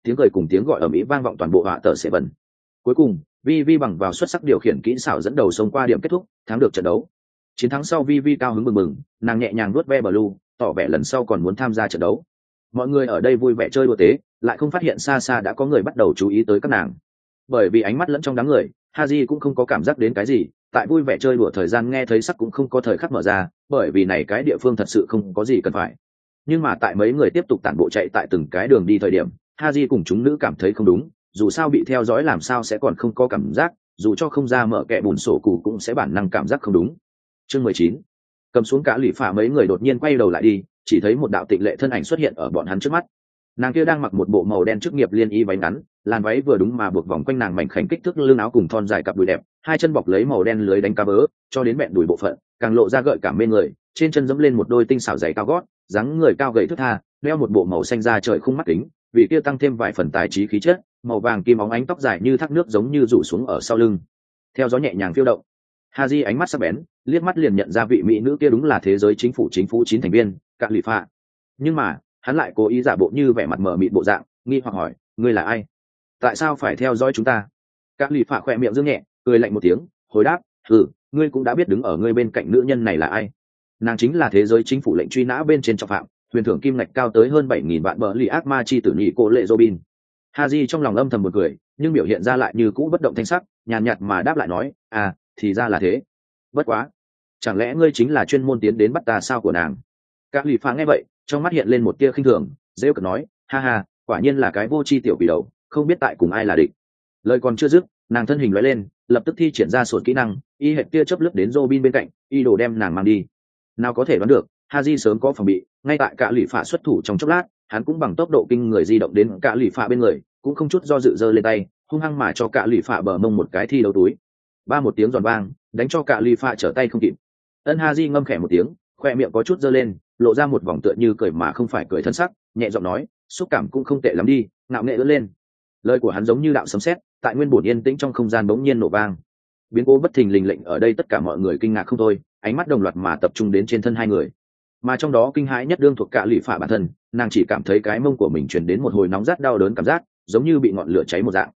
tiếng cười cùng tiếng gọi ở mỹ vang vọng toàn bộ họa tờ sẽ vần. Cuối cùng Vi bằng vào xuất sắc điều khiển kỹ xảo dẫn đầu xông qua điểm kết thúc, thắng được trận đấu. Chiến thắng sau Vi cao hứng mừng mừng, nàng nhẹ nhàng nuốt ve blue, tỏ vẻ lần sau còn muốn tham gia trận đấu. Mọi người ở đây vui vẻ chơi đùa tế, lại không phát hiện xa xa đã có người bắt đầu chú ý tới các nàng. Bởi vì ánh mắt lẫn trong đám người, Haji cũng không có cảm giác đến cái gì, tại vui vẻ chơi đùa thời gian nghe thấy sắc cũng không có thời khắc mở ra, bởi vì này cái địa phương thật sự không có gì cần phải. Nhưng mà tại mấy người tiếp tục tản bộ chạy tại từng cái đường đi thời điểm, Haji cùng chúng nữ cảm thấy không đúng, dù sao bị theo dõi làm sao sẽ còn không có cảm giác, dù cho không ra mở kẹ bùn sổ cụ cũng sẽ bản năng cảm giác không đúng. Chương 19. Cầm xuống cả lụy phả mấy người đột nhiên quay đầu lại đi, chỉ thấy một đạo tịnh lệ thân ảnh xuất hiện ở bọn hắn trước mắt. Nàng kia đang mặc một bộ màu đen chức nghiệp liên y váy ngắn, làn váy vừa đúng mà buộc vòng quanh nàng mảnh khảnh kích thước lưng áo cùng thon dài cặp đùi đẹp, hai chân bọc lấy màu đen lưới đánh cá bớ, cho đến bẹn đùi bộ phận, càng lộ ra gợi cảm mê người, trên chân dẫm lên một đôi tinh xảo giày cao gót, dáng người cao gầy thướt tha, đeo một bộ màu xanh da trời khung mắt kính, vì kia tăng thêm vài phần tài trí khí chất, màu vàng kim óng ánh tóc dài như thác nước giống như rủ xuống ở sau lưng, theo gió nhẹ nhàng phiêu động. Haji ánh mắt sắc bén, liếc mắt liền nhận ra vị mỹ nữ kia đúng là thế giới chính phủ 9 thành viên, Cạ Lụy Phạ. Nhưng mà, hắn lại cố ý giả bộ như vẻ mặt mờ mịt bộ dạng, nghi hoặc hỏi, ngươi là ai? Tại sao phải theo dõi chúng ta? Cạ Lụy Phạ khẽ miệng dương nhẹ, cười lạnh một tiếng, hồi đáp, ngươi cũng đã biết đứng ở ngươi bên cạnh nữ nhân này là ai. Nàng chính là thế giới chính phủ lệnh truy nã bên trên trọng phạm, huyền thưởng kim ngạch cao tới hơn 7.000 vạn bờ lì ác ma chi tử nhị cô lệ Robin. Haji trong lòng âm thầm một cười, nhưng biểu hiện ra lại như cũ bất động thanh sắc, nhàn nhạt mà đáp lại nói, thì ra là thế. Bất quá, chẳng lẽ ngươi chính là chuyên môn tiến đến bắt ta sao của nàng? Các lì phá nghe vậy, trong mắt hiện lên một tia khinh thường, rêu cợt nói, ha ha, quả nhiên là cái vô tri tiểu quỷ đầu, không biết tại cùng ai là địch. Lời còn chưa dứt, nàng thân hình lóe lên, lập tức thi triển ra sột kỹ năng, y hệt tia chớp lướt đến Robin bên cạnh, y đồ đem nàng mang đi. Nào có thể đoán được, Haji sớm có phòng bị, ngay tại cả lì phá xuất thủ trong chốc lát, hắn cũng bằng tốc độ kinh người di động đến cả lì phá bên người, cũng không chút do dự giơ lên tay, hung hăng mà cho cả lì phá bờ mông một cái thi đấu túi. Ba một tiếng giòn vang, đánh cho cả lì phá trở tay không kịp. Ân Haji ngâm khẽ một tiếng, khoe miệng có chút giơ lên, lộ ra một vòng tựa như cười mà không phải cười thân sắc, nhẹ giọng nói, xúc cảm cũng không tệ lắm đi, ngạo nghệ ưỡn lên. Lời của hắn giống như đạo sấm sét, tại nguyên bổn yên tĩnh trong không gian bỗng nhiên nổ vang. Biến cố bất thình lình lệnh ở đây tất cả mọi người kinh ngạc không thôi, ánh mắt đồng loạt mà tập trung đến trên thân hai người. Mà trong đó kinh hãi nhất đương thuộc cả lụy phạ bản thân, nàng chỉ cảm thấy cái mông của mình truyền đến một hồi nóng rát đau đớn cảm giác, giống như bị ngọn lửa cháy một dạng.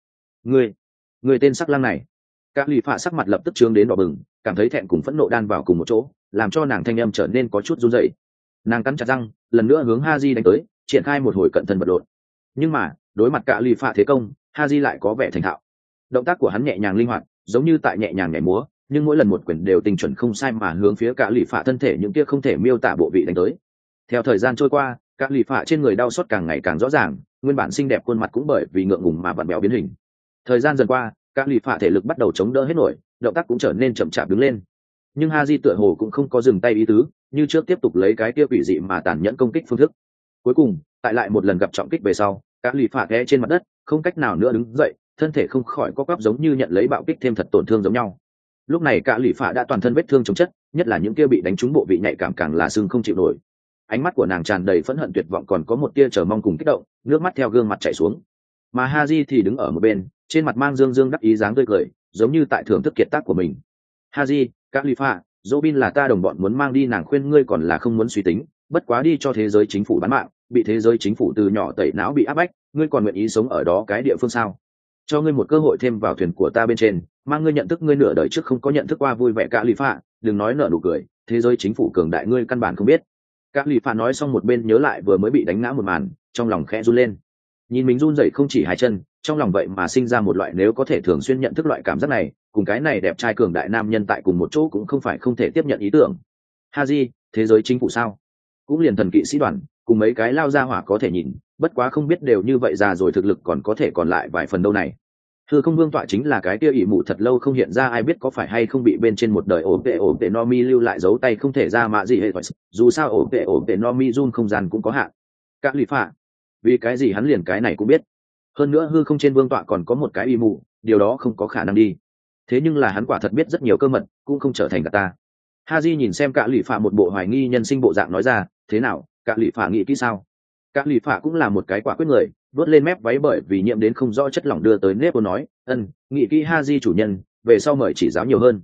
Người tên sắc lang này. Cả lụy phạ sắc mặt lập tức trướng đến đỏ bừng, cảm thấy thẹn cùng phẫn nộ đan vào cùng một chỗ, làm cho nàng thanh âm trở nên có chút run rẩy. Nàng cắn chặt răng, lần nữa hướng Haji đánh tới, triển khai một hồi cận thân vật lộn. Nhưng mà, đối mặt cả lụy phạ thế công, Haji lại có vẻ thành thạo. Động tác của hắn nhẹ nhàng linh hoạt, giống như tại nhẹ nhàng nhảy múa, nhưng mỗi lần một quyền đều tinh chuẩn không sai mà hướng phía cả lụy phạ thân thể những kia không thể miêu tả bộ vị đánh tới. Theo thời gian trôi qua, cả lụy phạ trên người đau xót càng ngày càng rõ ràng, nguyên bản xinh đẹp khuôn mặt cũng bởi vì ngượng ngùng mà vặn vẹo biến hình. Thời gian dần qua, cả lụy phạ thể lực bắt đầu chống đỡ hết nổi, động tác cũng trở nên chậm chạp đứng lên. Nhưng Haji tựa hồ cũng không có dừng tay ý tứ, như trước tiếp tục lấy cái kia quỷ dị mà tàn nhẫn công kích phương thức. Cuối cùng, tại lại một lần gặp trọng kích về sau, cả lụy phạ té trên mặt đất, không cách nào nữa đứng dậy, thân thể không khỏi co quắp giống như nhận lấy bạo kích thêm thật tổn thương giống nhau. Lúc này cả lụy phạ đã toàn thân vết thương chồng chất, nhất là những kia bị đánh trúng bộ vị nhạy cảm càng là xương không chịu nổi. Ánh mắt của nàng tràn đầy phẫn hận tuyệt vọng, còn có một tia chờ mong cùng kích động, nước mắt theo gương mặt chảy xuống. Mà Haji thì đứng ở một bên, trên mặt mang dương dương đắc ý dáng tươi cười, giống như tại thưởng thức kiệt tác của mình. Haji, các lụy phạ, Robin là ta đồng bọn muốn mang đi, nàng khuyên ngươi còn là không muốn suy tính, bất quá đi cho thế giới chính phủ bán mạng, bị thế giới chính phủ từ nhỏ tẩy não bị áp bách, ngươi còn nguyện ý sống ở đó cái địa phương sao? Cho ngươi một cơ hội thêm vào thuyền của ta bên trên, mang ngươi nhận thức ngươi nửa đời trước không có nhận thức qua vui vẻ cả lụy phạ, đừng nói nở nụ cười, thế giới chính phủ cường đại ngươi căn bản không biết. Cả lụy phạ nói xong một bên nhớ lại vừa mới bị đánh ngã một màn, trong lòng khẽ run lên. Nhìn mình run rẩy không chỉ hai chân, trong lòng vậy mà sinh ra một loại nếu có thể thường xuyên nhận thức loại cảm giác này, cùng cái này đẹp trai cường đại nam nhân tại cùng một chỗ cũng không phải không thể tiếp nhận ý tưởng. Haji, thế giới chính phủ sao? Cũng liền thần kỵ sĩ đoàn, cùng mấy cái lao ra hỏa có thể nhìn, bất quá không biết đều như vậy già rồi thực lực còn có thể còn lại vài phần đâu này. Hư không vương tọa chính là cái kia ỷ mụ thật lâu không hiện ra, ai biết có phải hay không bị bên trên một đời ổ tệ Nomi lưu lại dấu tay không thể ra mạ gì hết. Dù sao ổ tệ Nomi run không gian cũng có hạn. Các lụy phạ, vì cái gì hắn liền cái này cũng biết. Hơn nữa hư không trên vương tọa còn có một cái ỷ mụ, điều đó không có khả năng đi. Thế nhưng là hắn quả thật biết rất nhiều cơ mật, cũng không trở thành cả ta. Haji nhìn xem cả lụy phạ một bộ hoài nghi nhân sinh bộ dạng nói ra, thế nào, cả lụy phạ nghĩ kỹ sao? Cả lụy phạ cũng là một cái quả quyết người, vớt lên mép váy bởi vì nhiễm đến không rõ chất lỏng đưa tới nếp cô nói, nghĩ kỹ Haji chủ nhân, về sau mời chỉ giáo nhiều hơn.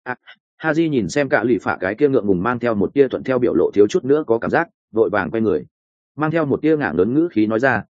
Haji nhìn xem cả lụy phạ cái kia ngượng ngùng mang theo một tia thuận theo biểu lộ thiếu chút nữa có cảm giác, vội vàng quay người, mang theo một tia ngạng lớn ngữ khí nói ra, tốt,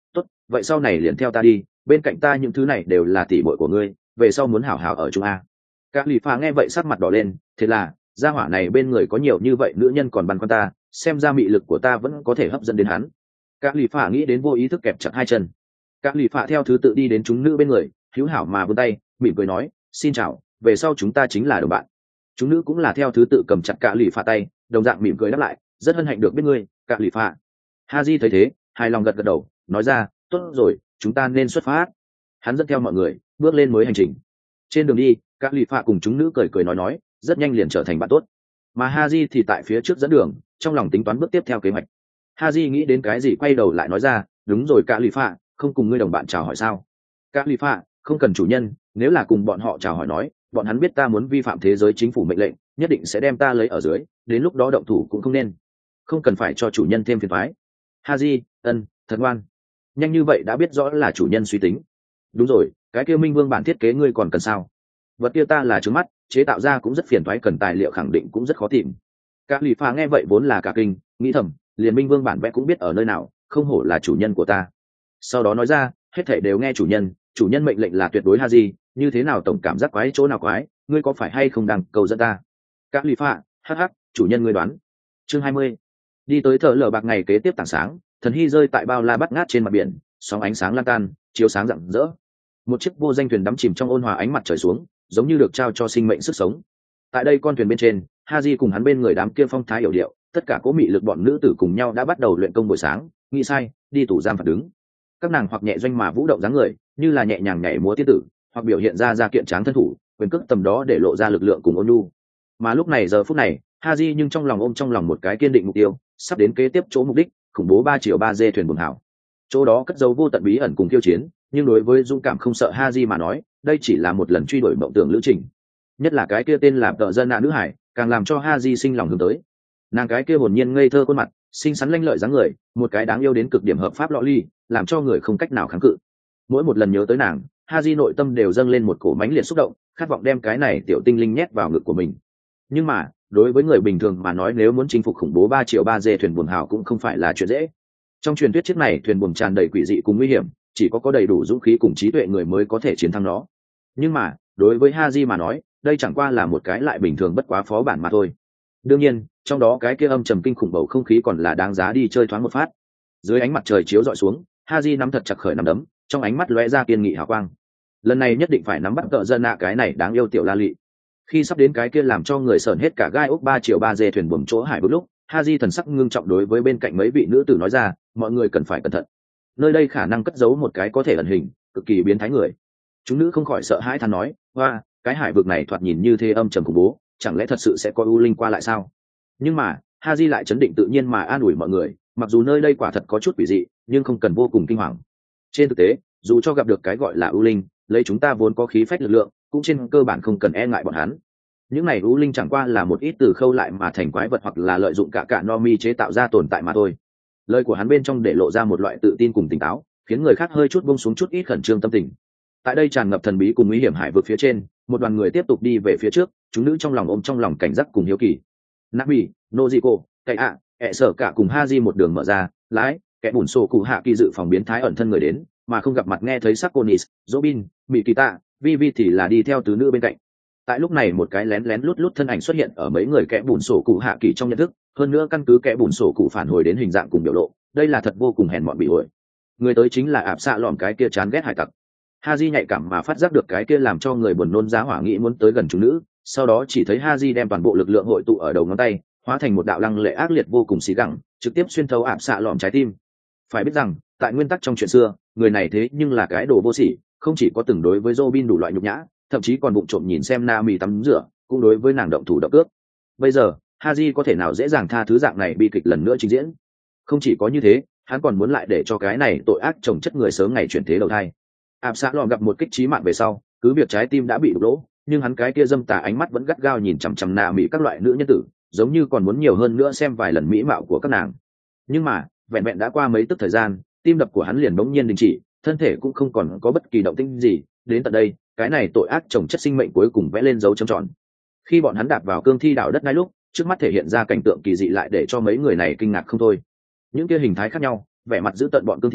vậy sau này liền theo ta đi, bên cạnh ta những thứ này đều là tỷ muội của ngươi, về sau muốn hảo hảo ở chung a. Các lì phà nghe vậy sắc mặt đỏ lên, thế là gia hỏa này bên người có nhiều như vậy nữ nhân còn băn khoăn ta, xem ra mị lực của ta vẫn có thể hấp dẫn đến hắn. Các lì phà nghĩ đến vô ý thức kẹp chặt hai chân. Các lì phà theo thứ tự đi đến chúng nữ bên người, hữu hảo mà vươn tay, mỉm cười nói, xin chào, về sau chúng ta chính là đồng bạn. Chúng nữ cũng là theo thứ tự cầm chặt cả lì phà tay, đồng dạng mỉm cười đáp lại, rất hân hạnh được biết ngươi, cả lì phà. Haji thấy thế, hài lòng gật gật đầu, nói ra, tốt rồi, chúng ta nên xuất phát. Hắn dẫn theo mọi người bước lên mới hành trình. Trên đường đi, các lì phà cùng chúng nữ cười cười nói, rất nhanh liền trở thành bạn tốt. Mà Haji thì tại phía trước dẫn đường, trong lòng tính toán bước tiếp theo kế hoạch. Haji nghĩ đến cái gì quay đầu lại nói ra, đúng rồi cả lì phà, không cùng ngươi đồng bạn chào hỏi sao? Các lì phà, không cần chủ nhân, nếu là cùng bọn họ chào hỏi nói, bọn hắn biết ta muốn vi phạm thế giới chính phủ mệnh lệnh, nhất định sẽ đem ta lấy ở dưới, đến lúc đó động thủ cũng không nên. Không cần phải cho chủ nhân thêm phiền toái. Haji, thật ngoan. Nhanh như vậy đã biết rõ là chủ nhân suy tính. Đúng rồi, cái kia Minh Vương bản thiết kế ngươi còn cần sao? Vật kia ta là trướng mắt, chế tạo ra cũng rất phiền toái, cần tài liệu khẳng định cũng rất khó tìm. Các lì phà nghe vậy vốn là cả kinh, nghĩ thầm, liền Minh Vương bản vẽ cũng biết ở nơi nào, không hổ là chủ nhân của ta. Sau đó nói ra, hết thảy đều nghe chủ nhân mệnh lệnh là tuyệt đối. Haji, như thế nào tổng cảm giác quái chỗ nào quái, ngươi có phải hay không đang cầu dẫn ta? Các lì phà, hắc, chủ nhân ngươi đoán. Chương 20. Đi tới thợ lở bạc ngày kế tiếp tảng sáng, thần hy rơi tại bao la bắt ngát trên mặt biển, sóng ánh sáng lan tan, chiếu sáng rạng rỡ. Một chiếc vô danh thuyền đắm chìm trong ôn hòa ánh mặt trời xuống, giống như được trao cho sinh mệnh sức sống. Tại đây con thuyền bên trên, Haji cùng hắn bên người đám kia phong thái hiểu điệu, tất cả cố mị lực bọn nữ tử cùng nhau đã bắt đầu luyện công buổi sáng, nghĩ sai, đi tủ giam phạt đứng. Các nàng hoặc nhẹ doanh mà vũ động dáng người, như là nhẹ nhàng nhảy múa tiên tử, hoặc biểu hiện ra kiện tráng thân thủ, quyền cước tầm đó để lộ ra lực lượng cùng ôn nhu. Mà lúc này giờ phút này, Haji nhưng trong lòng một cái kiên định mục tiêu, sắp đến kế tiếp chỗ mục đích, khủng bố 3 triệu 3 dê thuyền buồm hảo. Chỗ đó cất dấu vô tận bí ẩn cùng khiêu chiến, nhưng đối với dũng cảm không sợ Haji mà nói, đây chỉ là một lần truy đuổi mộng tưởng lữ trình. Nhất là cái kia tên là Tợ Dân Nạ nữ hải, càng làm cho Haji sinh lòng hướng tới. Nàng cái kia hồn nhiên ngây thơ khuôn mặt, xinh xắn lanh lợi dáng người, một cái đáng yêu đến cực điểm hợp pháp lọ ly, làm cho người không cách nào kháng cự. Mỗi một lần nhớ tới nàng, Haji nội tâm đều dâng lên một cổ mãnh liệt xúc động, khát vọng đem cái này tiểu tinh linh nhét vào ngực của mình. Nhưng mà, đối với người bình thường mà nói, nếu muốn chinh phục khủng bố 3 triệu 3 dê thuyền buồm hào cũng không phải là chuyện dễ. Trong truyền thuyết chiếc này thuyền buồm tràn đầy quỷ dị cùng nguy hiểm, chỉ có đầy đủ dũng khí cùng trí tuệ người mới có thể chiến thắng nó. Nhưng mà, đối với Haji mà nói, đây chẳng qua là một cái lại bình thường bất quá phó bản mà thôi. Đương nhiên, trong đó cái kia âm trầm kinh khủng bầu không khí còn là đáng giá đi chơi thoáng một phát. Dưới ánh mặt trời chiếu rọi xuống, Haji nắm thật chặt khởi nắm đấm, trong ánh mắt lóe ra kiên nghị hào quang. Lần này nhất định phải nắm bắt Tợ Dân Nạ cái này đáng yêu tiểu la lị. Khi sắp đến cái kia làm cho người sởn hết cả gai ốc 3 triệu 3 dê thuyền buồm chỗ hải bước lúc, Haji thần sắc ngưng trọng đối với bên cạnh mấy vị nữ tử nói ra, mọi người cần phải cẩn thận. Nơi đây khả năng cất giấu một cái có thể ẩn hình, cực kỳ biến thái người. Chúng nữ không khỏi sợ hãi than nói, hoa, cái hải vực này thoạt nhìn như thế âm trầm khủng bố, chẳng lẽ thật sự sẽ có u linh qua lại sao? Nhưng mà, Haji lại chấn định tự nhiên mà an ủi mọi người, mặc dù nơi đây quả thật có chút quỷ dị, nhưng không cần vô cùng kinh hoàng. Trên thực tế, dù cho gặp được cái gọi là u linh, lấy chúng ta vốn có khí phách lực lượng, cũng trên cơ bản không cần e ngại bọn hắn. Những này u linh chẳng qua là một ít từ khâu lại mà thành quái vật, hoặc là lợi dụng cả no mi chế tạo ra tồn tại mà thôi. Lời của hắn bên trong để lộ ra một loại tự tin cùng tỉnh táo, khiến người khác hơi chút buông xuống chút ít khẩn trương tâm tình. Tại đây tràn ngập thần bí cùng nguy hiểm hải vực phía trên, một đoàn người tiếp tục đi về phía trước, chúng nữ trong lòng cảnh giác cùng hiếu kỳ. Nabi, Nojiko, Cậy ạ, Sở cả cùng Haji một đường mở ra, lái, kẻ bùn sổ cụ hạ kỳ dự phòng biến thái ẩn thân người đến, mà không gặp mặt nghe thấy Sakonis, Robin, Mikita, Vivi thì là đi theo tứ nữ bên cạnh. Tại lúc này một cái lén lén lút lút thân ảnh xuất hiện ở mấy người kẻ bùn sổ cụ hạ kỳ trong nhận thức, hơn nữa căn cứ kẻ bùn sổ cụ phản hồi đến hình dạng cùng biểu lộ, đây là thật vô cùng hèn mọn bị ổi. Người tới chính là ạp xạ lỏm cái kia chán ghét hải tặc. Haji nhạy cảm mà phát giác được cái kia làm cho người buồn nôn giá hỏa nghĩ muốn tới gần chúng nữ, sau đó chỉ thấy Haji đem toàn bộ lực lượng hội tụ ở đầu ngón tay, hóa thành một đạo lăng lệ ác liệt vô cùng xí gẳng, trực tiếp xuyên thấu ạp xạ lỏm trái tim. Phải biết rằng, tại nguyên tắc trong chuyện xưa, người này thế nhưng là cái đồ vô sỉ, không chỉ có từng đối với Robin đủ loại nhục nhã, thậm chí còn vụng trộm nhìn xem Nami tắm rửa, cũng đối với nàng động thủ động cướp. Bây giờ, Haji có thể nào dễ dàng tha thứ dạng này bi kịch lần nữa trình diễn? Không chỉ có như thế, hắn còn muốn lại để cho cái này tội ác chồng chất người sớm ngày chuyển thế đầu thai. Áp Xã Lòn gặp một kích chí mạng về sau, cứ việc trái tim đã bị đục lỗ, nhưng hắn cái kia dâm tà ánh mắt vẫn gắt gao nhìn chằm chằm Nami các loại nữ nhân tử, giống như còn muốn nhiều hơn nữa xem vài lần mỹ mạo của các nàng. Nhưng mà, vẹn vẹn đã qua mấy tức thời gian, tim đập của hắn liền bỗng nhiên đình chỉ, thân thể cũng không còn có bất kỳ động tĩnh gì. Đến tận đây, cái này tội ác chồng chất sinh mệnh cuối cùng vẽ lên dấu chấm tròn. Khi bọn hắn đạp vào cương thi đảo đất ngay lúc, trước mắt thể hiện ra cảnh tượng kỳ dị lại để cho mấy người này kinh ngạc không thôi. Những kia hình thái khác nhau, vẻ mặt dữ tợn bọn cương thi,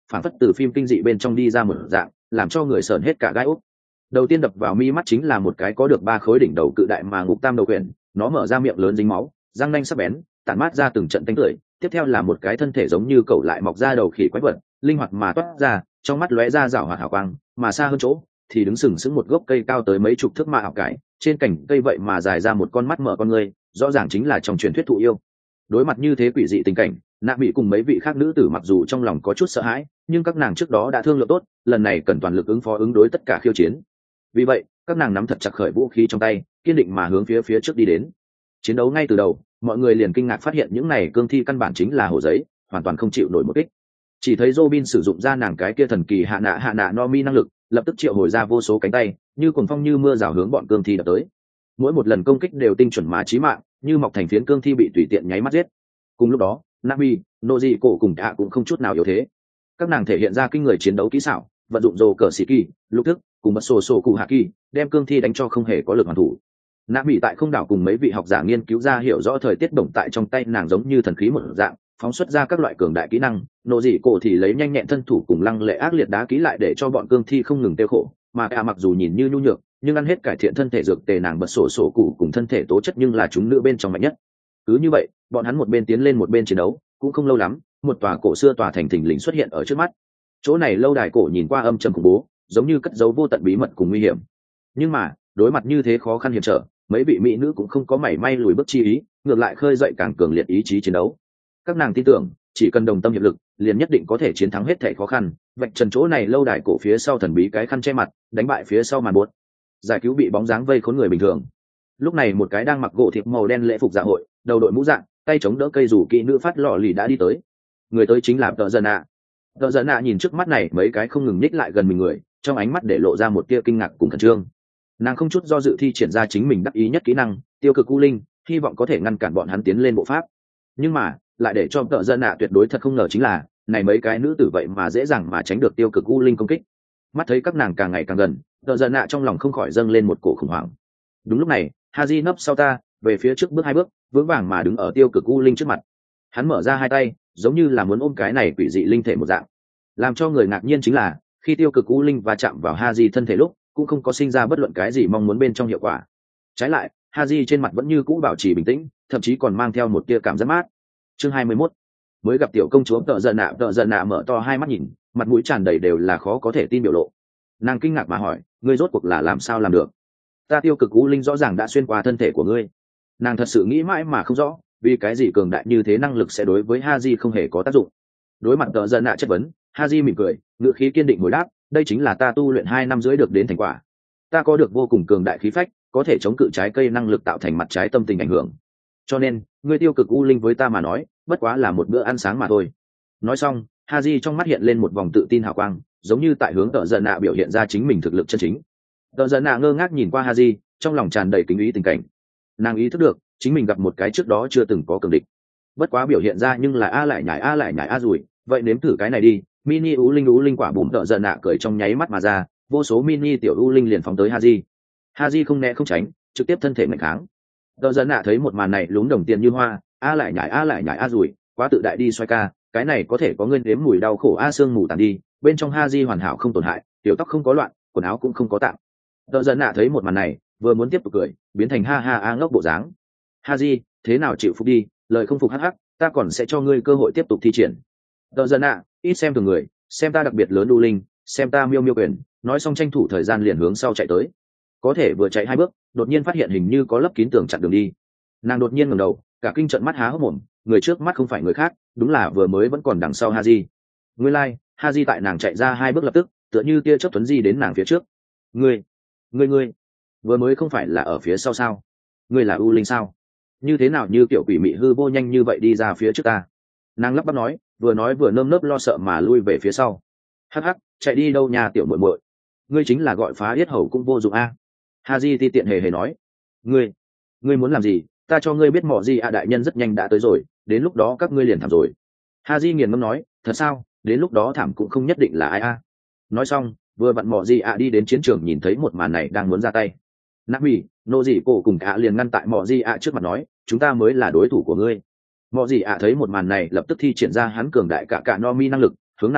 phản phất từ phim kinh dị bên trong đi ra một dạng, làm cho người sởn hết cả gai ốc. Đầu tiên đập vào mi mắt chính là một cái có được 3 khối đỉnh đầu cự đại mà ngục tam đầu quyển, nó mở ra miệng lớn dính máu, răng nanh sắc bén, tản mát ra từng trận tanh tưởi. Tiếp theo là một cái thân thể giống như cẩu lại mọc ra đầu khỉ quái vật, linh hoạt mà toát ra, trong mắt lóe ra rảo hoạt hào quang, mà xa hơn chỗ thì đứng sừng sững một gốc cây cao tới mấy chục thước mạ ảo cải, trên cành cây vậy mà dài ra một con mắt mở con người, rõ ràng chính là trong truyền thuyết thụ yêu. Đối mặt như thế quỷ dị tình cảnh, Nạ Mỹ cùng mấy vị khác nữ tử mặc dù trong lòng có chút sợ hãi, nhưng các nàng trước đó đã thương lượng tốt, lần này cần toàn lực ứng phó ứng đối tất cả khiêu chiến. Vì vậy, các nàng nắm thật chặt khởi vũ khí trong tay, kiên định mà hướng phía trước đi đến. Chiến đấu ngay từ đầu, mọi người liền kinh ngạc phát hiện những này cương thi căn bản chính là hồ giấy, hoàn toàn không chịu nổi một kích. Chỉ thấy Robin sử dụng ra nàng cái kia thần kỳ hạ nạ no mi năng lực, lập tức triệu hồi ra vô số cánh tay, như cuồng phong như mưa rào hướng bọn cương thi đập tới. Mỗi một lần công kích đều tinh chuẩn mà chí mạng, như mọc thành phiến cương thi bị tùy tiện nháy mắt giết. Cùng lúc đó, Nami, Noji cổ cùng Tạ cũng không chút nào yếu thế. Các nàng thể hiện ra kinh người chiến đấu kỹ xảo, vận dụng rồ cờ xì kỳ, lục thức, cùng bật sổ cụ hạ kỳ, đem cương thi đánh cho không hề có lực hoàn thủ. Nami tại không đảo cùng mấy vị học giả nghiên cứu ra hiểu rõ thời tiết động tại trong tay nàng giống như thần khí một dạng, phóng xuất ra các loại cường đại kỹ năng. Noji cổ thì lấy nhanh nhẹn thân thủ cùng lăng lệ ác liệt đá ký lại để cho bọn cương thi không ngừng tiêu khổ, mà mặc dù nhìn như nhu nhược, nhưng ăn hết cải thiện thân thể dược tề nàng bật sổ cụ cùng thân thể tố chất nhưng là chúng nữ bên trong mạnh nhất. Cứ như vậy, bọn hắn một bên tiến lên một bên chiến đấu, cũng không lâu lắm, một tòa cổ xưa tòa thành thình lình xuất hiện ở trước mắt. Chỗ này lâu đài cổ nhìn qua âm trầm khủng bố, giống như cất giấu vô tận bí mật cùng nguy hiểm. Nhưng mà, đối mặt như thế khó khăn hiểm trở, mấy vị mỹ nữ cũng không có mảy may lùi bước chi ý, ngược lại khơi dậy càng cường liệt ý chí chiến đấu. Các nàng tin tưởng, chỉ cần đồng tâm hiệp lực, liền nhất định có thể chiến thắng hết thảy khó khăn, vạch trần chỗ này lâu đài cổ phía sau thần bí cái khăn che mặt, đánh bại phía sau màn buốt, giải cứu bị bóng dáng vây khốn người bình thường. Lúc này một cái đang mặc gỗ thiệp màu đen lễ phục dạ hội, đầu đội mũ dạng, tay chống đỡ cây rủ kỵ nữ phát lọ lì đã đi tới. Người tới chính là Tợ Giận Nạ. Tợ Giận Nạ nhìn trước mắt này mấy cái không ngừng nhích lại gần mình người, trong ánh mắt để lộ ra một tia kinh ngạc cùng khẩn trương. Nàng không chút do dự thi triển ra chính mình đắc ý nhất kỹ năng tiêu cực u linh, hy vọng có thể ngăn cản bọn hắn tiến lên bộ pháp. Nhưng mà lại để cho Tợ Giận Nạ tuyệt đối thật không ngờ chính là này mấy cái nữ tử vậy mà dễ dàng mà tránh được tiêu cực u linh công kích. Mắt thấy các nàng càng ngày càng gần, Tợ Giận Nạ trong lòng không khỏi dâng lên một cổ khủng hoảng. Đúng lúc này, Haji nấp sau ta, về phía trước bước 2 bước, vững vàng mà đứng ở tiêu cực u linh trước mặt. Hắn mở ra hai tay, giống như là muốn ôm cái này quỷ dị linh thể một dạng. Làm cho người ngạc nhiên chính là, khi tiêu cực u linh va chạm vào Haji thân thể lúc, cũng không có sinh ra bất luận cái gì mong muốn bên trong hiệu quả. Trái lại, Haji trên mặt vẫn như cũ bảo trì bình tĩnh, thậm chí còn mang theo một tia cảm giác mát. Chương 21. Mới gặp tiểu công chúa Tợ Giận Nạ mở to hai mắt nhìn, mặt mũi tràn đầy đều là khó có thể tin biểu lộ. Nàng kinh ngạc mà hỏi, ngươi rốt cuộc là làm sao làm được? Ta tiêu cực u linh rõ ràng đã xuyên qua thân thể của ngươi. Nàng thật sự nghĩ mãi mà không rõ, vì cái gì cường đại như thế năng lực sẽ đối với Haji không hề có tác dụng. Đối mặt Tợ Giận Nạ chất vấn, Haji mỉm cười, ngữ khí kiên định hồi đáp, đây chính là ta tu luyện 2 năm rưỡi được đến thành quả. Ta có được vô cùng cường đại khí phách, có thể chống cự trái cây năng lực tạo thành mặt trái tâm tình ảnh hưởng. Cho nên, ngươi tiêu cực u linh với ta mà nói, bất quá là một bữa ăn sáng mà thôi. Nói xong, Haji trong mắt hiện lên một vòng tự tin hào quang, giống như tại hướng Tợ Giận Nạ biểu hiện ra chính mình thực lực chân chính. Tợ Giận Nạ ngơ ngác nhìn qua Haji, trong lòng tràn đầy kính ý tình cảnh. Nàng ý thức được, chính mình gặp một cái trước đó chưa từng có cường địch. Bất quá biểu hiện ra nhưng là a lại nhải a rủi, vậy nếm thử cái này đi. Mini ú linh quả bùm. Tợ Giận Nạ cười trong nháy mắt mà ra, vô số mini tiểu u linh liền phóng tới Haji. Haji không né không tránh, trực tiếp thân thể mạnh kháng. Tợ Giận Nạ thấy một màn này lún đồng tiền như hoa, a lại nhải a rủi, quá tự đại đi xoay ca, cái này có thể có ngươi nếm mùi đau khổ a xương mù tàn đi. Bên trong Haji hoàn hảo không tổn hại, tiểu tóc không có loạn, quần áo cũng không có tạm. Tợ Giận Nạ thấy một màn này, vừa muốn tiếp tục cười, biến thành ha ha a ngốc bộ dáng. Haji, thế nào chịu phục đi, lời không phục hắc, ta còn sẽ cho ngươi cơ hội tiếp tục thi triển. Tợ Giận Nạ, ít xem thường người, xem ta đặc biệt lớn u linh, xem ta miêu quyền. Nói xong tranh thủ thời gian liền hướng sau chạy tới. Có thể vừa chạy 2 bước, đột nhiên phát hiện hình như có lấp kín tường chặn đường đi. Nàng đột nhiên ngẩng đầu, cả kinh trợn mắt há hốc mồm, người trước mắt không phải người khác, đúng là vừa mới vẫn còn đằng sau Haji. Nguyên lai, Haji tại nàng chạy ra 2 bước lập tức, tựa như tia chớp tuấn di đến nàng phía trước. Ngươi, vừa mới không phải là ở phía sau sao? Ngươi là u linh sao? Như thế nào như kiểu quỷ mị hư vô nhanh như vậy đi ra phía trước ta? Nàng lắp bắp nói vừa nơm nớp lo sợ mà lui về phía sau. Hắc hắc, chạy đi đâu nhà tiểu muội muội? Ngươi chính là gọi phá yết hầu cũng vô dụng a. Haji ti tiện hề nói. Ngươi muốn làm gì? Ta cho ngươi biết mỏ gì đại nhân rất nhanh đã tới rồi, đến lúc đó các ngươi liền thảm rồi. Haji nghiền ngẫm nói, thật sao? Đến lúc đó thảm cũng không nhất định là ai a. Nói xong, vừa vặn mỏ gì đi đến chiến trường nhìn thấy một màn này đang muốn ra tay. Nami, nô dị cổ cùng cả liền ngăn tại mỏ gì trước mặt nói, chúng ta mới là đối thủ của ngươi. Mỏ gì thấy một màn này lập tức thi triển ra hắn cường đại cả no mi năng lực, hướng Nami,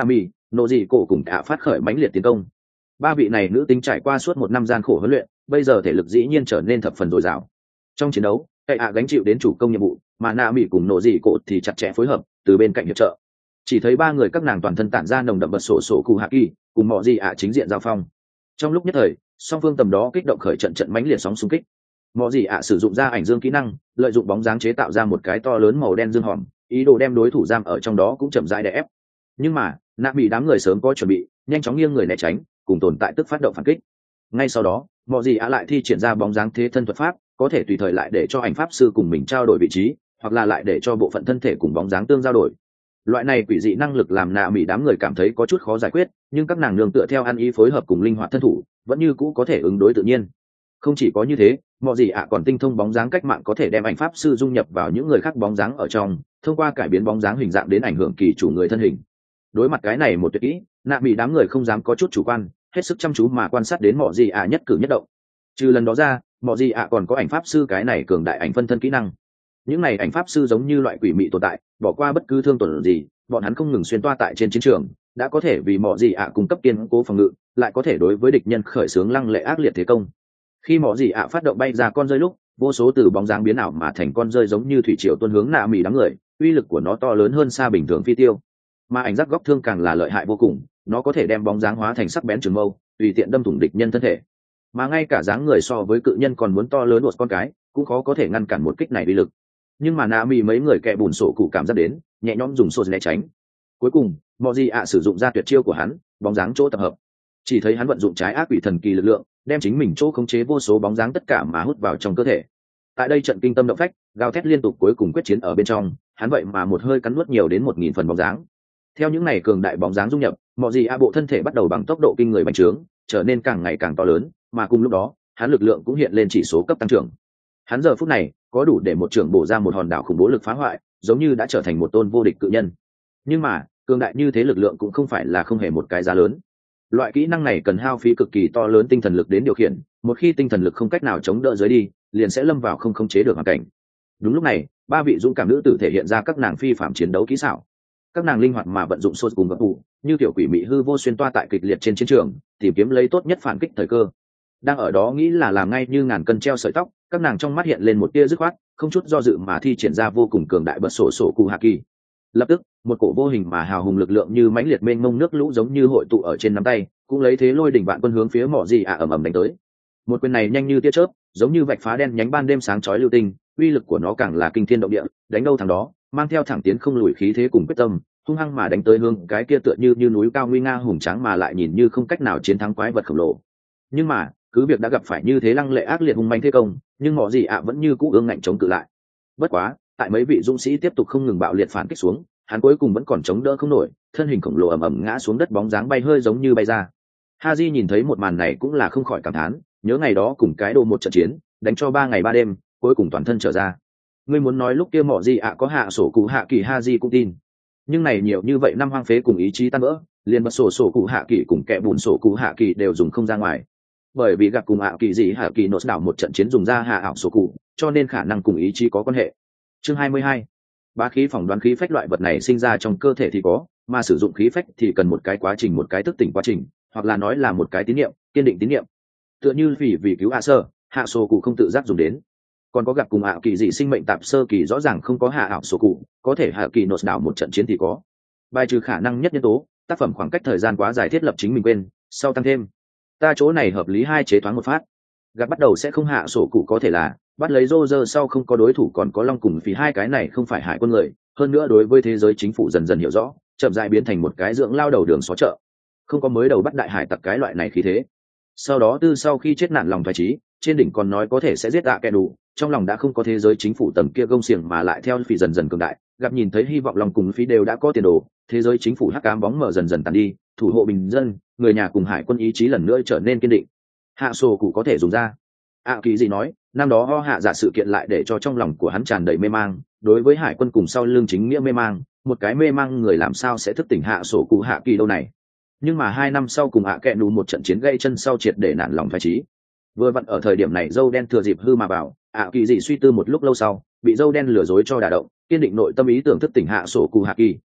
nộ dị cổ cùng ạ phát khởi mãnh liệt tiến công. Ba vị này nữ tính trải qua suốt một năm gian khổ huấn luyện, bây giờ thể lực dĩ nhiên trở nên thập phần dồi dào. Trong chiến đấu, cậy ạ gánh chịu đến chủ công nhiệm vụ, mà nạ mỹ cùng nộ dị cổ thì chặt chẽ phối hợp từ bên cạnh hiệp trợ. Chỉ thấy ba người các nàng toàn thân tản ra nồng đậm bật sổ sổ cụ hạ kỳ, cùng mọi gì ạ chính diện giao phong. Trong lúc nhất thời, song phương tầm đó kích động khởi trận mãnh liệt sóng xung kích. Mọi gì ạ sử dụng ra ảnh dương kỹ năng, lợi dụng bóng dáng chế tạo ra một cái to lớn màu đen dương hòm, ý đồ đem đối thủ giam ở trong đó cũng chậm rãi đè ép. Nhưng mà nạ bị đám người sớm có chuẩn bị, nhanh chóng nghiêng người né tránh, cùng tồn tại tức phát động phản kích. Ngay sau đó mọi gì ạ lại thi triển ra bóng dáng thế thân thuật pháp, có thể tùy thời lại để cho ảnh pháp sư cùng mình trao đổi vị trí, hoặc là lại để cho bộ phận thân thể cùng bóng dáng tương giao đổi. Loại này quỷ dị năng lực làm nạ mỹ đám người cảm thấy có chút khó giải quyết, nhưng các nàng nương tựa theo ăn ý phối hợp cùng linh hoạt thân thủ, vẫn như cũ có thể ứng đối tự nhiên. Không chỉ có như thế, mọi gì ạ còn tinh thông bóng dáng cách mạng, có thể đem ảnh pháp sư dung nhập vào những người khác bóng dáng ở trong, thông qua cải biến bóng dáng hình dạng đến ảnh hưởng kỳ chủ người thân hình. Đối mặt cái này một tuyệt kỹ, nạ mỹ đám người không dám có chút chủ quan, hết sức chăm chú mà quan sát đến mọi gì ạ nhất cử nhất động. Trừ lần đó ra, mọi gì ạ còn có ảnh pháp sư cái này cường đại ảnh phân thân kỹ năng. Những này ảnh pháp sư giống như loại quỷ mị tồn tại, bỏ qua bất cứ thương tổn gì, bọn hắn không ngừng xuyên toa tại trên chiến trường, đã có thể vì mọi gì ạ cung cấp kiên cố phòng ngự, lại có thể đối với địch nhân khởi xướng lăng lệ ác liệt thế công. Khi mọi gì ạ phát động bay ra con rơi lúc, vô số từ bóng dáng biến ảo mà thành con rơi giống như thủy triều tuôn hướng nạ mỹ đám người, uy lực của nó to lớn hơn xa bình thường phi tiêu. Mà ảnh giác góc thương càng là lợi hại vô cùng, nó có thể đem bóng dáng hóa thành sắc bén trường mâu, tùy tiện đâm thủng địch nhân thân thể. Mà ngay cả dáng người so với cự nhân còn muốn to lớn một con cái, cũng khó có thể ngăn cản một kích này uy lực. Nhưng mà nạ mỹ mấy người kẻ bùn sổ cụ cảm giác đến, nhẹ nhõm dùng sô né tránh. Cuối cùng mọi gì ạ sử dụng ra tuyệt chiêu của hắn, bóng dáng chỗ tập hợp. Chỉ thấy hắn vận dụng trái ác quỷ thần kỳ lực lượng, đem chính mình chỗ khống chế vô số bóng dáng tất cả mà hút vào trong cơ thể. Tại đây trận kinh tâm động phách, gào thét liên tục cuối cùng quyết chiến ở bên trong, hắn vậy mà một hơi cắn nuốt nhiều đến 1000 phần bóng dáng. Theo những này cường đại bóng dáng dung nhập, mọi gì ạ bộ thân thể bắt đầu bằng tốc độ kinh người bành trướng, trở nên càng ngày càng to lớn, mà cùng lúc đó hắn lực lượng cũng hiện lên chỉ số cấp tăng trưởng. Hắn giờ phút này có đủ để một trưởng bổ ra một hòn đảo khủng bố lực phá hoại, giống như đã trở thành một tôn vô địch cự nhân. Nhưng mà cường đại như thế lực lượng cũng không phải là không hề một cái giá lớn. Loại kỹ năng này cần hao phí cực kỳ to lớn tinh thần lực đến điều khiển, một khi tinh thần lực không cách nào chống đỡ dưới đi, liền sẽ lâm vào không khống chế được hoàn cảnh. Đúng lúc này, ba vị dũng cảm nữ tử thể hiện ra các nàng phi phạm chiến đấu kỹ xảo. Các nàng linh hoạt mà vận dụng sốt cùng gập tụ, như tiểu quỷ mị hư vô xuyên toa tại kịch liệt trên chiến trường, tìm kiếm lấy tốt nhất phản kích thời cơ. Đang ở đó nghĩ là làm ngay như ngàn cân treo sợi tóc, các nàng trong mắt hiện lên một tia dứt khoát, không chút do dự mà thi triển ra vô cùng cường đại bật sổ sổ cụ hạ kỳ. Lập tức một cổ vô hình mà hào hùng lực lượng như mãnh liệt mênh mông nước lũ giống như hội tụ ở trên nắm tay, cũng lấy thế lôi đỉnh vạn quân hướng phía mỏ gì ầm ầm đánh tới. Một quyền này nhanh như tia chớp, giống như vạch phá đen nhánh ban đêm sáng chói lưu tinh, uy lực của nó càng là kinh thiên động địa, đánh đâu thằng đó, mang theo thẳng tiến không lùi khí thế cùng quyết tâm, hung hăng mà đánh tới hướng cái kia tựa như núi cao nguy nga hùng tráng mà lại nhìn như không cách nào chiến thắng quái vật khổng lồ. Nhưng mà cứ việc đã gặp phải như thế lăng lệ ác liệt hung manh thế công, nhưng mỏ gì vẫn như cũ ương ngạnh chống cự lại. Bất quá tại mấy vị dũng sĩ tiếp tục không ngừng bạo liệt phản kích xuống, hắn cuối cùng vẫn còn chống đỡ không nổi, thân hình khổng lồ ầm ầm ngã xuống đất, bóng dáng bay hơi giống như bay ra. Haji nhìn thấy một màn này cũng là không khỏi cảm thán, nhớ ngày đó cùng cái đồ một trận chiến, đánh cho 3 ngày 3 đêm, cuối cùng toàn thân trở ra. Ngươi muốn nói lúc kia mỏ gì có hạ sổ cụ hạ kỳ, Haji cũng tin. Nhưng này nhiều như vậy năm hoang phế cùng ý chí tan vỡ, liền bật sổ cụ hạ kỳ cùng kẻ bùn sổ cụ hạ kỳ đều dùng không ra ngoài. Bởi vì gặp cùng hạ kỳ gì hạ kỳ nốt đảo một trận chiến dùng ra hạ ảo sổ cụ, cho nên khả năng cùng ý chí có quan hệ. Chương 22. Bá khí phỏng đoán khí phách loại vật này sinh ra trong cơ thể thì có, mà sử dụng khí phách thì cần một cái quá trình, một cái thức tỉnh quá trình, hoặc là nói là một cái tín niệm, kiên định tín niệm. Tựa như vì cứu hạ sổ cụ không tự giác dùng đến. Còn có gặp cùng hạ kỳ dị sinh mệnh tạp sơ kỳ rõ ràng không có hạ ảo sổ cụ, có thể hạ kỳ nốt đảo một trận chiến thì có. Bài trừ khả năng nhất nhân tố, tác phẩm khoảng cách thời gian quá dài thiết lập chính mình quên, sau tăng thêm. Ta chỗ này hợp lý hai chế thoáng một phát. Gặp bắt đầu sẽ không hạ sổ cụ có thể là bắt lấy Roger sau không có đối thủ còn có Long cùng vì hai cái này không phải hải quân người, hơn nữa đối với thế giới chính phủ dần dần hiểu rõ, chậm rãi biến thành một cái dưỡng lao đầu đường xó chợ, không có mới đầu bắt đại hải tặc cái loại này khí thế. Sau đó sau khi chết nạn lòng thoái trí, trên đỉnh còn nói có thể sẽ giết kẻ đủ, trong lòng đã không có thế giới chính phủ tầm kia gông xiềng mà lại theo phỉ dần dần cường đại, gặp nhìn thấy hy vọng Long cùng phí đều đã có tiền đồ, thế giới chính phủ hắc ám bóng mờ dần dần tàn đi, thủ hộ bình dân, người nhà cùng hải quân ý chí lần nữa trở nên kiên định. Hạ sổ cụ có thể dùng ra. Kỳ gì nói, năm đó ho hạ giả sự kiện lại để cho trong lòng của hắn tràn đầy mê mang, đối với hải quân cùng sau lưng chính nghĩa mê mang, một cái mê mang người làm sao sẽ thức tỉnh hạ sổ cụ hạ kỳ đâu này. Nhưng mà 2 năm sau cùng kẹ nù một trận chiến gây chân sau triệt để nản lòng phái trí. Vừa vặn ở thời điểm này dâu đen thừa dịp hư mà vào, kỳ dị suy tư một lúc lâu sau, bị dâu đen lừa dối cho đả động, kiên định nội tâm ý tưởng thức tỉnh hạ sổ cụ hạ kỳ.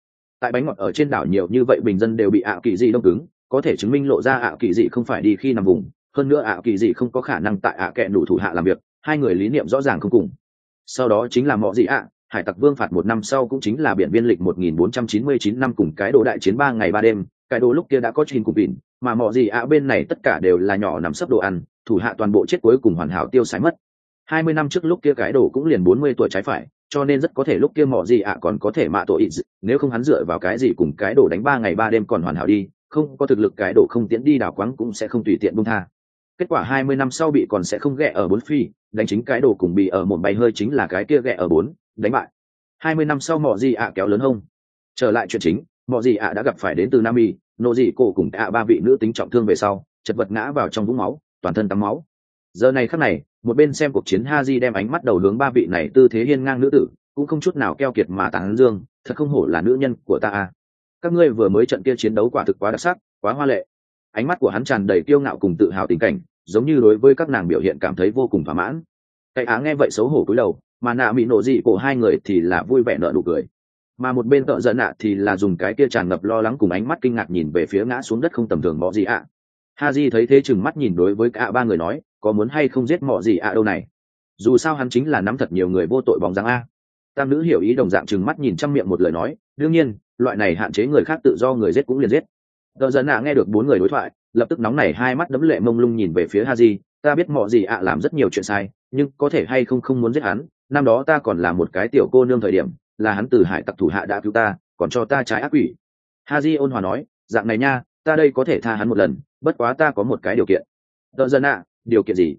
tại bánh ngọt ở trên đảo nhiều như vậy bình dân đều bị ạ kỳ dị đông cứng, có thể chứng minh lộ ra ạ kỳ dị không phải đi khi nằm vùng, hơn nữa ạ kỳ dị không có khả năng tại ạ kẹ đủ thủ hạ làm việc, hai người lý niệm rõ ràng không cùng. Sau đó chính là mọ gì ạ, hải tặc vương phạt một năm sau cũng chính là biển biên lịch 1499 năm cùng cái đồ đại chiến 3 ngày 3 đêm, cái đồ lúc kia đã có chín cục vịn, mà mọ gì ạ bên này tất cả đều là nhỏ nằm sấp đồ ăn, thủ hạ toàn bộ chết cuối cùng hoàn hảo tiêu xài mất. 20 năm trước lúc kia cái đồ cũng liền 40 tuổi trái phải, cho nên rất có thể lúc kia mọ gì ạ còn có thể mạ tội ít, nếu không hắn dựa vào cái gì cùng cái đồ đánh 3 ngày 3 đêm còn hoàn hảo đi, không có thực lực cái đồ không tiến đi đảo quáng cũng sẽ không tùy tiện buông tha. Kết quả 20 năm sau bị còn sẽ không ghẹ ở 4 phi, đánh chính cái đồ cùng bị ở một bay hơi chính là cái kia ghẹ ở 4, đánh bại. 20 năm sau mọ gì ạ kéo lớn hông. Trở lại chuyện chính, mọ gì ạ đã gặp phải đến từ Nam Y, nô gì cổ cùng ạ 3 vị nữ tính trọng thương về sau, chật vật ngã vào trong vũng máu, toàn thân tắm máu. Giờ này khắc này, một bên xem cuộc chiến Haji đem ánh mắt đầu hướng 3 vị này tư thế hiên ngang nữ tử, cũng không chút nào keo kiệt mà tán dương, thật không hổ là nữ nhân của ta a. Các ngươi vừa mới trận kia chiến đấu quả thực quá đặc sắc, quá hoa lệ. Ánh mắt của hắn tràn đầy kiêu ngạo cùng tự hào tình cảnh, giống như đối với các nàng biểu hiện cảm thấy vô cùng thỏa mãn. Cái Á nghe vậy xấu hổ cúi đầu, mà nạ mỹ nổ dị của hai người thì là vui vẻ nở nụ cười, mà một bên cợ giận nạ thì là dùng cái kia tràn ngập lo lắng cùng ánh mắt kinh ngạc nhìn về phía ngã xuống đất không tầm thường mọ gì ạ. Haji thấy thế chừng mắt nhìn đối với cả 3 người nói, có muốn hay không giết mọ gì ạ đâu này, dù sao hắn chính là nắm thật nhiều người vô tội bóng dáng a. Tam nữ hiểu ý đồng dạng chừng mắt nhìn trăm miệng một lời nói, đương nhiên loại này hạn chế người khác tự do người giết cũng liền giết. Cợ giận nạ nghe được 4 người đối thoại, lập tức nóng nảy hai mắt đấm lệ mông lung nhìn về phía Haji, ta biết mọ gì ạ làm rất nhiều chuyện sai, nhưng có thể hay không muốn giết hắn, năm đó ta còn là một cái tiểu cô nương thời điểm, là hắn từ hải tặc thủ hạ đã cứu ta, còn cho ta trái ác quỷ. Haji ôn hòa nói, dạng này nha, ta đây có thể tha hắn một lần, bất quá ta có một cái điều kiện. Cợ giận nạ, điều kiện gì?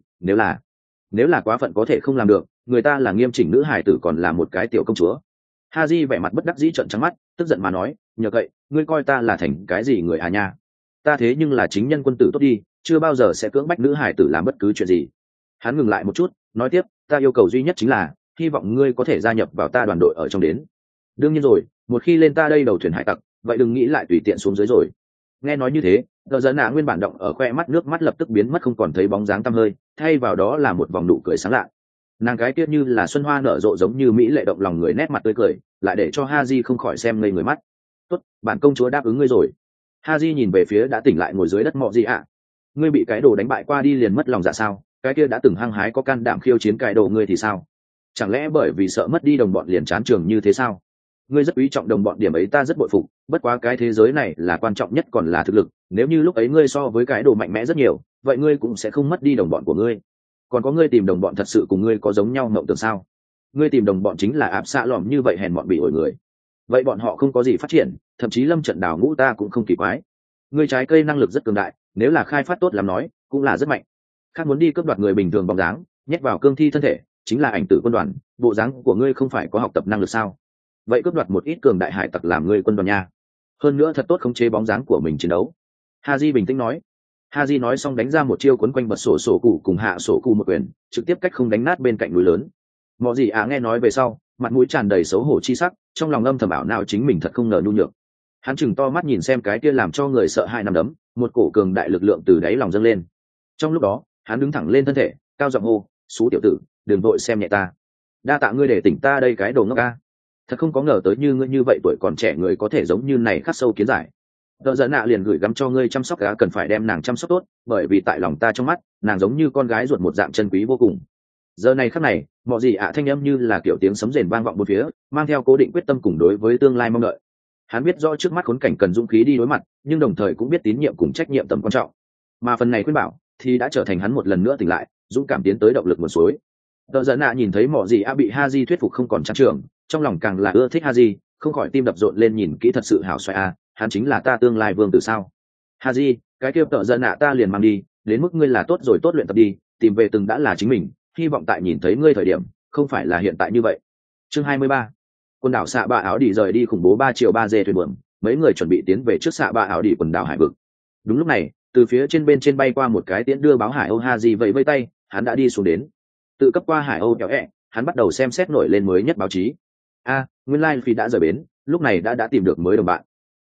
Nếu là quá phận có thể không làm được, người ta là nghiêm chỉnh nữ hải tử còn là một cái tiểu công chúa. Haji vẻ mặt bất đắc dĩ trợn trắng mắt, tức giận mà nói, nhờ cậy, ngươi coi ta là thành cái gì người à nha? Ta thế nhưng là chính nhân quân tử tốt đi, chưa bao giờ sẽ cưỡng bách nữ hải tử làm bất cứ chuyện gì. Hắn ngừng lại một chút, nói tiếp, ta yêu cầu duy nhất chính là, hy vọng ngươi có thể gia nhập vào ta đoàn đội ở trong đến. Đương nhiên rồi, một khi lên ta đây đầu thuyền hải tặc, vậy đừng nghĩ lại tùy tiện xuống dưới rồi. Nghe nói như thế, Cờ Giận Nạ nguyên bản động ở khoe mắt nước mắt lập tức biến mất không còn thấy bóng dáng tăm hơi, thay vào đó là một vòng nụ cười sáng lạ. Nàng cái tiết như là xuân hoa nở rộ giống như mỹ lệ động lòng người, nét mặt tươi cười, lại để cho Haji không khỏi xem ngây người mắt. Tốt, bản công chúa đáp ứng ngươi rồi. Haji nhìn về phía đã tỉnh lại ngồi dưới đất mọ gì ạ. Ngươi bị cái đồ đánh bại qua đi liền mất lòng dạ sao? Cái kia đã từng hăng hái có can đảm khiêu chiến cái đồ ngươi thì sao? Chẳng lẽ bởi vì sợ mất đi đồng bọn liền chán trường như thế sao? Ngươi rất quý trọng đồng bọn, điểm ấy ta rất bội phục, bất quá cái thế giới này là quan trọng nhất còn là thực lực, nếu như lúc ấy ngươi so với cái đồ mạnh mẽ rất nhiều, vậy ngươi cũng sẽ không mất đi đồng bọn của ngươi. Còn có ngươi tìm đồng bọn thật sự cùng ngươi có giống nhau ngộng tưởng sao? Ngươi tìm đồng bọn chính là áp xạ lỏm như vậy hèn bọn bị ổi người. Vậy bọn họ không có gì phát triển, thậm chí lâm trận đào ngũ ta cũng không kỳ quái. Ngươi trái cây năng lực rất cường đại, nếu là khai phát tốt làm nói, cũng là rất mạnh. Khác muốn đi cướp đoạt người bình thường bóng dáng, nhét vào cương thi thân thể, chính là ảnh tử quân đoàn, bộ dáng của ngươi không phải có học tập năng lực sao? Vậy cướp đoạt một ít cường đại hải tặc làm ngươi quân đoàn nha. Hơn nữa thật tốt khống chế bóng dáng của mình chiến đấu. Haji bình tĩnh nói. Haji nói xong đánh ra một chiêu quấn quanh bật sổ cụ cùng hạ sổ cụ một quyền, trực tiếp cách không đánh nát bên cạnh núi lớn. Mọ gì nghe nói về sau, mặt mũi tràn đầy xấu hổ chi sắc, trong lòng âm thầm bảo nào chính mình thật không ngờ nhu nhược. Hắn chừng to mắt nhìn xem cái kia làm cho người sợ hai nằm đấm, một cổ cường đại lực lượng từ đáy lòng dâng lên. Trong lúc đó, hắn đứng thẳng lên thân thể, cao giọng hô, "Sú tiểu tử, đừng vội xem nhẹ ta. Đa tạ ngươi để tỉnh ta đây cái đồ ngốc a. Thật không có ngờ tới như ngươi như vậy tuổi còn trẻ người có thể giống như này khắc sâu kiến giải. Đợ Giận Nạ liền gửi gắm cho ngươi chăm sóc cá, cần phải đem nàng chăm sóc tốt, bởi vì tại lòng ta trong mắt, nàng giống như con gái ruột một dạng chân quý vô cùng." Giờ này khắc này, mọi gì thanh âm như là kiểu tiếng sấm rền vang vọng bốn phía, mang theo cố định quyết tâm cùng đối với tương lai mong đợi. Hắn biết rõ trước mắt khốn cảnh cần dũng khí đi đối mặt, nhưng đồng thời cũng biết tín nhiệm cùng trách nhiệm tầm quan trọng. Mà phần này khuyên bảo thì đã trở thành hắn một lần nữa tỉnh lại, dũng cảm tiến tới động lực nguồn suối. Đợ Giận Nạ nhìn thấy mọi gì bị Haji thuyết phục không còn chán trường, trong lòng càng là ưa thích Haji, không khỏi tim đập rộn lên, nhìn kỹ thật sự hảo xoay hắn chính là ta tương lai vương tử sao? Haji, cái kia Đợ Giận Nạ ta liền mang đi, đến mức ngươi là tốt rồi, tốt luyện tập đi, tìm về từng đã là chính mình, hy vọng tại nhìn thấy ngươi thời điểm, không phải là hiện tại như vậy. Chương 23. Quần đảo xạ bạ áo đi rời đi khủng bố 3 triệu 3 dê thuyền buồm, mấy người chuẩn bị tiến về trước xạ bạ áo đi quần đảo hải vực. Đúng lúc này, từ phía trên bên trên bay qua một cái tiễn đưa báo hải âu. Haji vẫy vẫy tay, hắn đã đi xuống đến. Tự cấp qua hải âu kéo hắn bắt đầu xem xét nổi lên mới nhất báo chí. Nguyên lai phi đã rời bến, lúc này đã tìm được mới đồng bạn.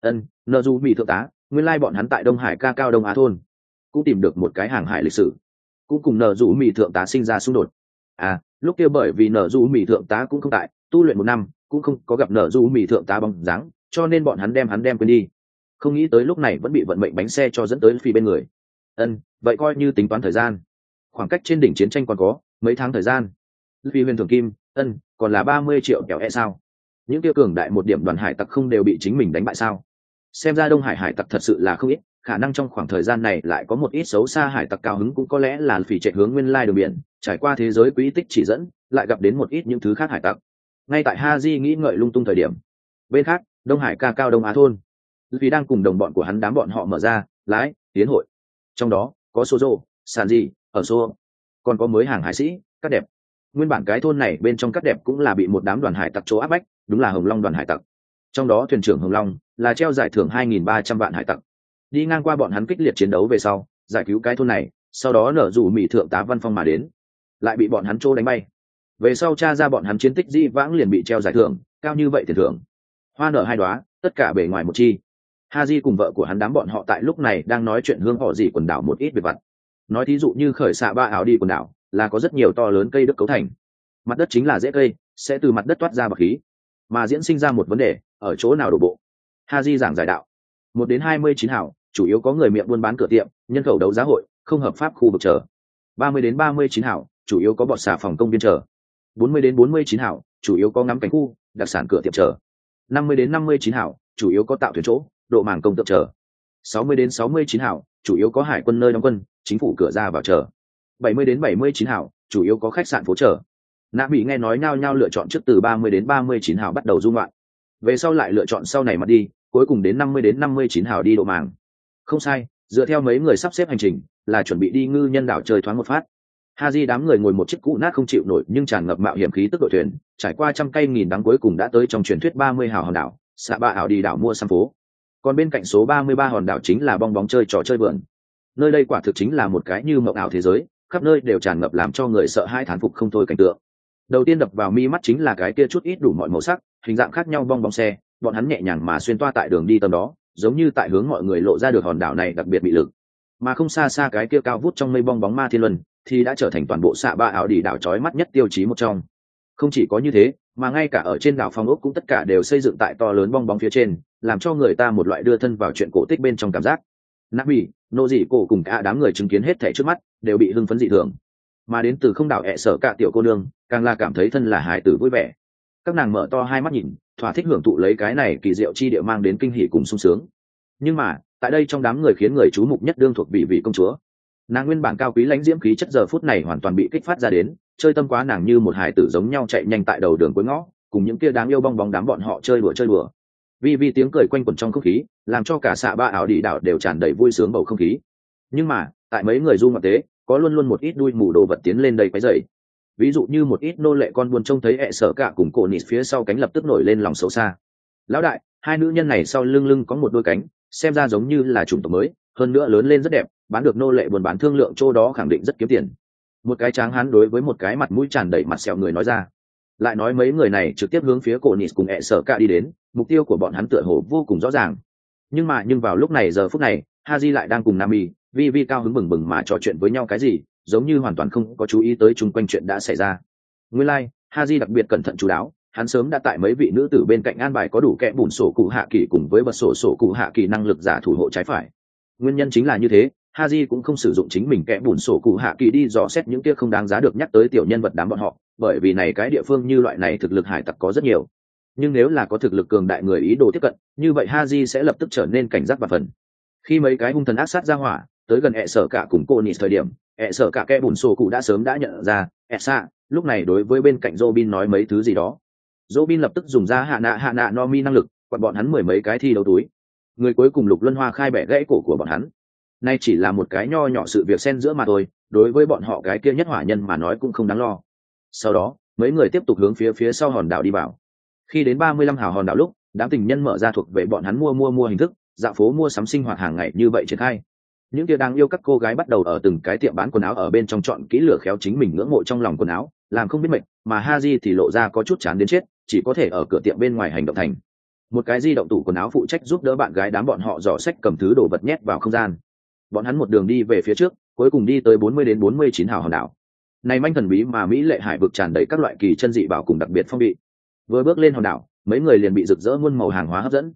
Nợ du mỹ thượng tá, nguyên lai bọn hắn tại Đông Hải ca cao Đông Á thôn cũng tìm được một cái hàng hải lịch sử, cũng cùng nợ du mỹ thượng tá sinh ra xung đột. Lúc kia bởi vì nợ du mỹ thượng tá cũng không tại, tu luyện 1 năm cũng không có gặp nợ du mỹ thượng tá bóng dáng, cho nên bọn hắn đem quên đi. Không nghĩ tới lúc này vẫn bị vận mệnh bánh xe cho dẫn tới phi bên người. Vậy coi như tính toán thời gian, khoảng cách trên đỉnh chiến tranh còn có mấy tháng thời gian. Phi huyền thường kim, còn là 30 triệu kẹo sao? Những tiêu cường đại một điểm đoàn hải tặc không đều bị chính mình đánh bại sao? Xem ra Đông Hải hải tặc thật sự là không ít, khả năng trong khoảng thời gian này lại có một ít xấu xa hải tặc cao hứng, cũng có lẽ là phỉ chạy hướng nguyên lai đường biển, trải qua thế giới quỹ tích chỉ dẫn, lại gặp đến một ít những thứ khác hải tặc. Ngay tại Haji nghĩ ngợi lung tung thời điểm, bên khác Đông Hải ca cao Đông Á thôn, vì đang cùng đồng bọn của hắn đám bọn họ mở ra lái tiến hội, trong đó có Sozo, Sanji ở số, còn có mới hàng hải sĩ Cát Đẹp. Nguyên bản cái thôn này bên trong Cát Đẹp cũng là bị một đám đoàn hải tặc chỗ áp bách, đúng là Hồng Long đoàn hải tặc. Trong đó thuyền trưởng Hồng Long là treo giải thưởng 2.300 vạn hải tặc. Đi ngang qua bọn hắn kích liệt chiến đấu về sau, giải cứu cái thôn này, sau đó nở rủ mỹ thượng tá Văn Phong mà đến, lại bị bọn hắn trô đánh bay. Về sau tra ra bọn hắn chiến tích dĩ vãng liền bị treo giải thưởng, cao như vậy tiền thưởng. Hoa nở hai đóa, tất cả bề ngoài một chi. Haji cùng vợ của hắn đám bọn họ tại lúc này đang nói chuyện hương họ gì quần đảo một ít việc vặt. Nói thí dụ như khởi xạ ba áo đi quần đảo, là có rất nhiều to lớn cây đất cấu thành. Mặt đất chính là rễ cây, sẽ từ mặt đất toát ra bọt khí, mà diễn sinh ra một vấn đề, ở chỗ nào đổ bộ. Haji giảng giải đạo. 1 đến 29 hảo, chủ yếu có người miệng buôn bán cửa tiệm, nhân khẩu đấu giá hội, không hợp pháp khu vực chờ. 30 đến 39 hảo, chủ yếu có bọt xà phòng công viên chờ. 40 đến 49 hảo, chủ yếu có ngắm cảnh khu, đặc sản cửa tiệm chờ. 50 đến 59 hảo, chủ yếu có tạo thuyền chỗ, độ màng công tượng chờ. 60 đến 69 hảo, chủ yếu có hải quân nơi đóng quân, chính phủ cửa ra vào chờ. 70 đến 79 hảo, chủ yếu có khách sạn phố chờ. Nạ bị nghe nói nhao nhao lựa chọn trước từ 30 đến 39 hảo bắt đầu du ngoạn. Về sau lại lựa chọn sau này mà đi, cuối cùng đến 50 đến 59 hảo đi độ màng. Không sai, dựa theo mấy người sắp xếp hành trình, là chuẩn bị đi ngư nhân đảo chơi thoáng một phát. Haji đám người ngồi một chiếc cũ nát không chịu nổi nhưng tràn ngập mạo hiểm khí tức đội thuyền, trải qua trăm cây nghìn đắng cuối cùng đã tới trong truyền thuyết 30 hào hòn đảo, xạ ba ảo đi đảo mua xăm phố. Còn bên cạnh số 33 hòn đảo chính là bong bóng chơi trò chơi vườn. Nơi đây quả thực chính là một cái như mộng ảo thế giới, khắp nơi đều tràn ngập làm cho người sợ hãi thán phục không thôi cảnh tượng. Đầu tiên đập vào mi mắt chính là cái kia chút ít đủ mọi màu sắc, hình dạng khác nhau bong bóng xe, bọn hắn nhẹ nhàng mà xuyên toa tại đường đi tầm đó, giống như tại hướng mọi người lộ ra được hòn đảo này đặc biệt bị lực. Mà không xa xa cái kia cao vút trong mây bong bóng ma thiên luân thì đã trở thành toàn bộ xạ ba ảo đi đảo chói mắt nhất tiêu chí một trong. Không chỉ có như thế, mà ngay cả ở trên đảo phong ốc cũng tất cả đều xây dựng tại to lớn bong bóng phía trên, làm cho người ta một loại đưa thân vào chuyện cổ tích bên trong cảm giác. Nabi, nô dị cổ cùng cả đám người chứng kiến hết thảy trước mắt đều bị hưng phấn dị thường. Mà đến từ không đảo ẹ sở cả tiểu cô nương càng là cảm thấy thân là hài tử vui vẻ. Các nàng mở to hai mắt nhìn, thỏa thích hưởng thụ lấy cái này kỳ diệu chi địa mang đến kinh hỉ cùng sung sướng. Nhưng mà tại đây trong đám người khiến người chú mục nhất đương thuộc vị công chúa, nàng nguyên bản cao quý lãnh diễm khí chất giờ phút này hoàn toàn bị kích phát ra đến, chơi tâm quá nàng như một hài tử giống nhau chạy nhanh tại đầu đường cuối ngõ, cùng những kia đáng yêu bong bóng đám bọn họ chơi đùa. Vi tiếng cười quanh quẩn trong không khí, làm cho cả xạ ba ảo đi đảo đều tràn đầy vui sướng bầu không khí. Nhưng mà tại mấy người du ngoạn tế, có luôn luôn một ít đuôi mù đồ vật tiến lên đây quấy rầy. Ví dụ như một ít nô lệ con buồn trông thấy ẹ sở cả cùng cổ nịt phía sau cánh lập tức nổi lên lòng xấu xa. Lão đại, hai nữ nhân này sau lưng có một đôi cánh, xem ra giống như là chủng tộc mới, hơn nữa lớn lên rất đẹp, bán được nô lệ buôn bán thương lượng chỗ đó khẳng định rất kiếm tiền. Một cái tráng hán đối với một cái mặt mũi tràn đầy mặt sẹo người nói ra. Lại nói mấy người này trực tiếp hướng phía cổ nịt cùng ẹ sở cả đi đến, mục tiêu của bọn hắn tựa hồ vô cùng rõ ràng. Nhưng vào lúc này giờ phút này, Haji lại đang cùng Nami, Vi cao hứng bừng bừng mà trò chuyện với nhau cái gì, giống như hoàn toàn không có chú ý tới chung quanh chuyện đã xảy ra. Nguyên lai, Haji đặc biệt cẩn thận chú đáo, hắn sớm đã tại mấy vị nữ tử bên cạnh an bài có đủ kẽ bùn sổ cụ hạ kỳ cùng với bật sổ cụ hạ kỳ năng lực giả thủ hộ trái phải. Nguyên nhân chính là như thế, Haji cũng không sử dụng chính mình kẽ bùn sổ cụ hạ kỳ đi dò xét những kia không đáng giá được nhắc tới tiểu nhân vật đám bọn họ, bởi vì này cái địa phương như loại này thực lực hải tặc có rất nhiều. Nhưng nếu là có thực lực cường đại người ý đồ tiếp cận, như vậy Haji sẽ lập tức trở nên cảnh giác và phần. Khi mấy cái hung thần ác sát ra hỏa tới gần ẹ sở cả cùng cô nịt thời điểm, ẹ sở cả kẽ bùn sổ cụ đã sớm đã nhận ra ẹ xạ, lúc này đối với bên cạnh Robin nói mấy thứ gì đó. Robin lập tức dùng ra hạ nạ no mi năng lực, quạt bọn hắn 10 mấy cái thi đấu túi. Người cuối cùng Lục Luân Hoa khai bẻ gãy cổ của bọn hắn. Nay chỉ là một cái nho nhỏ sự việc xen giữa mà thôi, đối với bọn họ cái kia nhất hỏa nhân mà nói cũng không đáng lo. Sau đó, mấy người tiếp tục hướng phía sau hòn đảo đi vào. Khi đến 35 hào hòn đảo lúc, đám tình nhân mở ra thuộc về bọn hắn mua hình thức, dạo phố mua sắm sinh hoạt hàng ngày như vậy triển khai. Những kia đang yêu các cô gái bắt đầu ở từng cái tiệm bán quần áo ở bên trong chọn kỹ lửa khéo chính mình ngưỡng mộ trong lòng quần áo, làm không biết mệt, mà Haji thì lộ ra có chút chán đến chết, chỉ có thể ở cửa tiệm bên ngoài hành động thành một cái di động tủ quần áo phụ trách giúp đỡ bạn gái đám bọn họ dò sách cầm thứ đồ vật nhét vào không gian. Bọn hắn một đường đi về phía trước, cuối cùng đi tới 40 đến 49 hào hòn đảo. Này manh thần bí mà mỹ lệ hải vực tràn đầy các loại kỳ chân dị bảo cùng đặc biệt phong vị. Vừa bước lên hòn đảo, mấy người liền bị rực rỡ muôn màu hàng hóa hấp dẫn,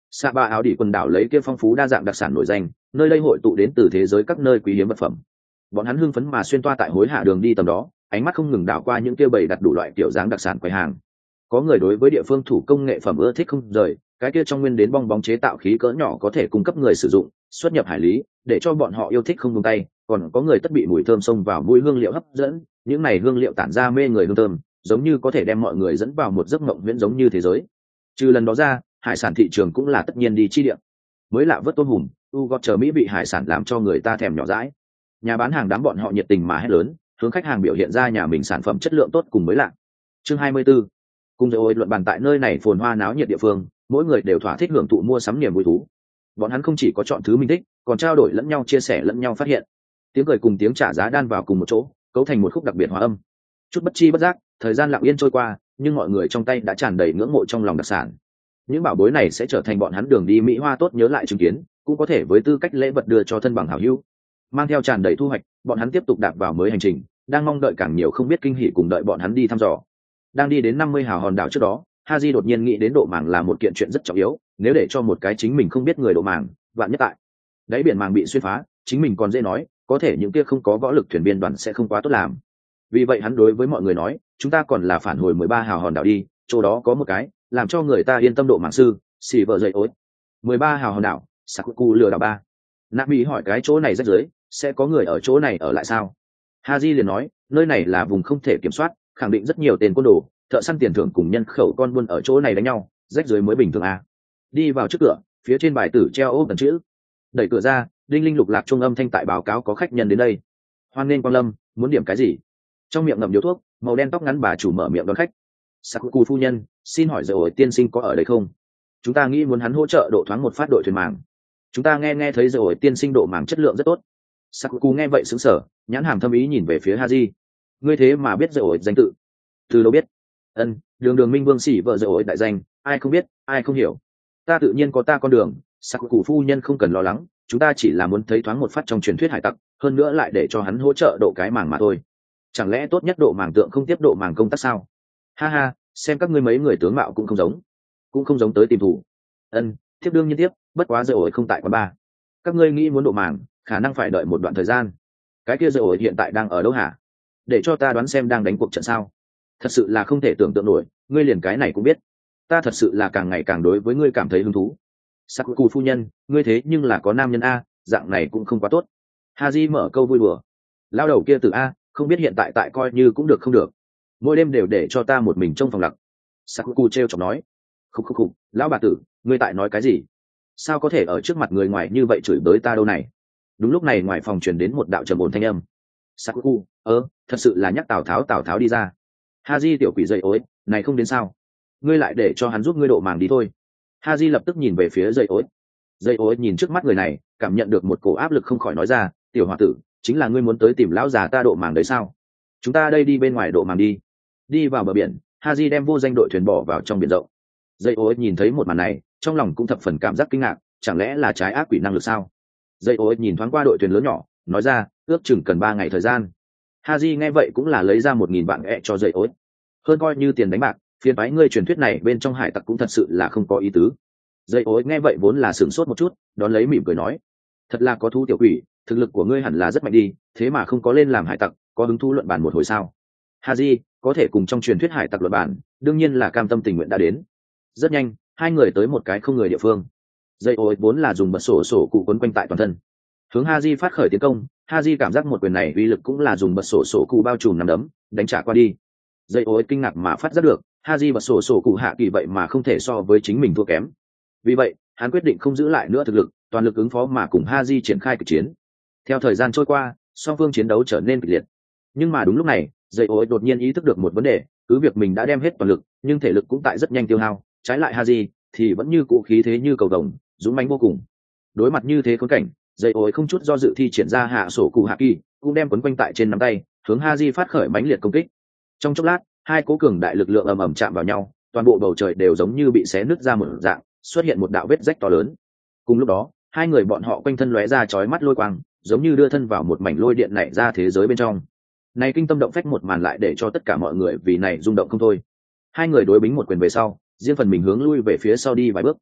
Sa Ba áo đỉ quần đảo lấy kia phong phú đa dạng đặc sản nổi danh, nơi đây hội tụ đến từ thế giới các nơi quý hiếm vật phẩm. Bọn hắn hưng phấn mà xuyên toa tại hối hạ đường đi tầm đó, ánh mắt không ngừng đảo qua những kia bày đặt đủ loại kiểu dáng đặc sản quầy hàng. Có người đối với địa phương thủ công nghệ phẩm ưa thích không rời, cái kia trong nguyên đến bong bóng chế tạo khí cỡ nhỏ có thể cung cấp người sử dụng, xuất nhập hải lý, để cho bọn họ yêu thích không buông tay. Còn có người tất bị mùi thơm xông vào mũi hương liệu hấp dẫn, những này hương liệu tản ra mê người hương thơm, giống như có thể đem mọi người dẫn vào một giấc mộng viễn giống như thế giới. Trừ lần đó ra, hải sản thị trường cũng là tất nhiên đi chi địa. Mới lạ vớt tôm hùm, gót chờ mỹ vị hải sản làm cho người ta thèm nhỏ dãi. Nhà bán hàng đám bọn họ nhiệt tình mà hét lớn, hướng khách hàng biểu hiện ra nhà mình sản phẩm chất lượng tốt cùng mới lạ. Chương 24. Cùng rồi luận bàn tại nơi này phồn hoa náo nhiệt địa phương, mỗi người đều thỏa thích hưởng thụ mua sắm niềm vui thú. Bọn hắn không chỉ có chọn thứ mình thích, còn trao đổi lẫn nhau, chia sẻ lẫn nhau phát hiện. Tiếng cười cùng tiếng trả giá đan vào cùng một chỗ, cấu thành một khúc đặc biệt hòa âm. Chút bất chi bất giác, thời gian lặng yên trôi qua, nhưng mọi người trong tay đã tràn đầy ngưỡng mộ trong lòng đặc sản. Những bảo bối này sẽ trở thành bọn hắn đường đi mỹ hoa tốt nhớ lại chứng kiến, cũng có thể với tư cách lễ vật đưa cho thân bằng hảo hữu. Mang theo tràn đầy thu hoạch, bọn hắn tiếp tục đạp vào mới hành trình, đang mong đợi càng nhiều không biết kinh hỉ cùng đợi bọn hắn đi thăm dò. Đang đi đến 50 hào hòn đảo trước đó, Haji đột nhiên nghĩ đến độ màng là một kiện chuyện rất trọng yếu, nếu để cho một cái chính mình không biết người độ màng, vạn nhất tại đáy biển màng bị xuyên phá, chính mình còn dễ nói, có thể những kia không có võ lực thuyền viên đoàn sẽ không quá tốt làm. Vì vậy hắn đối với mọi người nói, chúng ta còn là phản hồi 13 hào hòn đảo đi, chỗ đó có một cái làm cho người ta yên tâm độ màng sư, xì vợ dậy ối. 13 hào hòn đảo, Sakuku lừa đảo ba. Nami hỏi cái chỗ này rất dưới, sẽ có người ở chỗ này ở lại sao? Haji liền nói, nơi này là vùng không thể kiểm soát, khẳng định rất nhiều tên côn đồ, thợ săn tiền thưởng cùng nhân khẩu con buôn ở chỗ này đánh nhau, rách dưới mới bình thường à. Đi vào trước cửa, phía trên bài tử treo ốp tần chữ. Đẩy cửa ra, đinh linh lục lạc trung âm thanh tại báo cáo có khách nhân đến đây. Hoan nghênh quang lâm, muốn điểm cái gì? Trong miệng ngậm điếu thuốc, màu đen tóc ngắn bà chủ mở miệng đón khách. Sakuku phu nhân, xin hỏi rồi tiên sinh có ở đây không? Chúng ta nghĩ muốn hắn hỗ trợ độ thoáng một phát đội thuyền màng. Chúng ta nghe thấy rồi tiên sinh độ màng chất lượng rất tốt. Sakuku nghe vậy sững sờ, nhãn hàm thâm ý nhìn về phía Haji. Ngươi thế mà biết rồi danh tự? Từ đâu biết? Đường đường minh vương xỉ vợ rồi đại danh, ai không biết, ai không hiểu. Ta tự nhiên có ta con đường, Sakuku phu nhân không cần lo lắng, chúng ta chỉ là muốn thấy thoáng một phát trong truyền thuyết hải tặc, hơn nữa lại để cho hắn hỗ trợ độ cái màng mà thôi. Chẳng lẽ tốt nhất độ màng tượng không tiếp độ màng công tác sao? Ha ha, xem các ngươi mấy người tướng mạo cũng không giống tới tìm thủ. Tiếp đương nhiên tiếp, bất quá rồi không tại quán ba. Các ngươi nghĩ muốn độ màng, khả năng phải đợi một đoạn thời gian. Cái kia rồi hiện tại đang ở đâu hả? Để cho ta đoán xem đang đánh cuộc trận sao? Thật sự là không thể tưởng tượng nổi, ngươi liền cái này cũng biết. Ta thật sự là càng ngày càng đối với ngươi cảm thấy hứng thú. Sakuku phu nhân, ngươi thế nhưng là có nam nhân a, dạng này cũng không quá tốt. Haji mở câu vui đùa. Lao đầu kia từ a, không biết hiện tại coi như cũng được không được. Mỗi đêm đều để cho ta một mình trong phòng lặng. Sakuku trêu chọc nói. Khục, lão bà tử, ngươi tại nói cái gì? Sao có thể ở trước mặt người ngoài như vậy chửi bới ta đâu này? Đúng lúc này ngoài phòng truyền đến một đạo trầm ổn thanh âm. Sakuku, thật sự là nhắc Tào Tháo đi ra. Haji tiểu quỷ dậy ối, này không đến sao? Ngươi lại để cho hắn giúp ngươi độ màng đi thôi. Haji lập tức nhìn về phía dậy ối. Dậy ối nhìn trước mắt người này, cảm nhận được một cổ áp lực không khỏi nói ra, tiểu hòa tử, chính là ngươi muốn tới tìm lão già ta độ màng đấy sao? Chúng ta đây đi bên ngoài độ màng đi. Đi vào bờ biển, Haji đem vô danh đội thuyền bỏ vào trong biển rộng. Dậy ối nhìn thấy một màn này, trong lòng cũng thập phần cảm giác kinh ngạc, chẳng lẽ là trái ác quỷ năng lực sao? Dậy ối nhìn thoáng qua đội thuyền lớn nhỏ, nói ra, ước chừng cần 3 ngày thời gian. Haji nghe vậy cũng là lấy ra 1.000 vạn ẹ cho dậy ối. Hơn coi như tiền đánh bạc, phiền bái ngươi truyền thuyết này bên trong hải tặc cũng thật sự là không có ý tứ. Dậy ối nghe vậy vốn là sửng sốt một chút, đón lấy mỉm cười nói, thật là có thú tiểu quỷ, thực lực của ngươi hẳn là rất mạnh đi, thế mà không có lên làm hải tặc, có hứng thú luận bàn một hồi sao? Haji có thể cùng trong truyền thuyết hải tặc luận bàn, đương nhiên là cam tâm tình nguyện đã đến. Rất nhanh, hai người tới một cái không người địa phương. Dây ối vốn là dùng bật sổ cụ quấn quanh tại toàn thân, hướng Haji phát khởi tiến công. Haji cảm giác một quyền này uy lực cũng là dùng bật sổ cụ bao trùm nắm đấm đánh trả qua đi. Dây ối kinh ngạc mà phát giác được Haji bật sổ cụ hạ kỳ vậy mà không thể so với chính mình thua kém. Vì vậy hắn quyết định không giữ lại nữa thực lực, toàn lực ứng phó mà cùng Haji triển khai kịch chiến. Theo thời gian trôi qua, song phương chiến đấu trở nên kịch liệt. Nhưng mà đúng lúc này, dây ối đột nhiên ý thức được một vấn đề, cứ việc mình đã đem hết toàn lực, nhưng thể lực cũng tại rất nhanh tiêu hao. Trái lại Haji thì vẫn như cũ khí thế như cầu đồng, dũng mãnh vô cùng. Đối mặt như thế khốn cảnh, dây ối không chút do dự thi triển ra hạ sổ cụ hạ kỳ, cũng đem quấn quanh tại trên nắm tay, hướng Haji phát khởi mãnh liệt công kích. Trong chốc lát, hai cố cường đại lực lượng ầm ầm chạm vào nhau, toàn bộ bầu trời đều giống như bị xé nứt ra một dạng, xuất hiện một đạo vết rách to lớn. Cùng lúc đó, hai người bọn họ quanh thân lóe ra chói mắt lôi quang, giống như đưa thân vào một mảnh lôi điện nảy ra thế giới bên trong. Này kinh tâm động phách một màn lại để cho tất cả mọi người vì này rung động không thôi. Hai người đối bính một quyền về sau, riêng phần mình hướng lui về phía sau đi vài bước.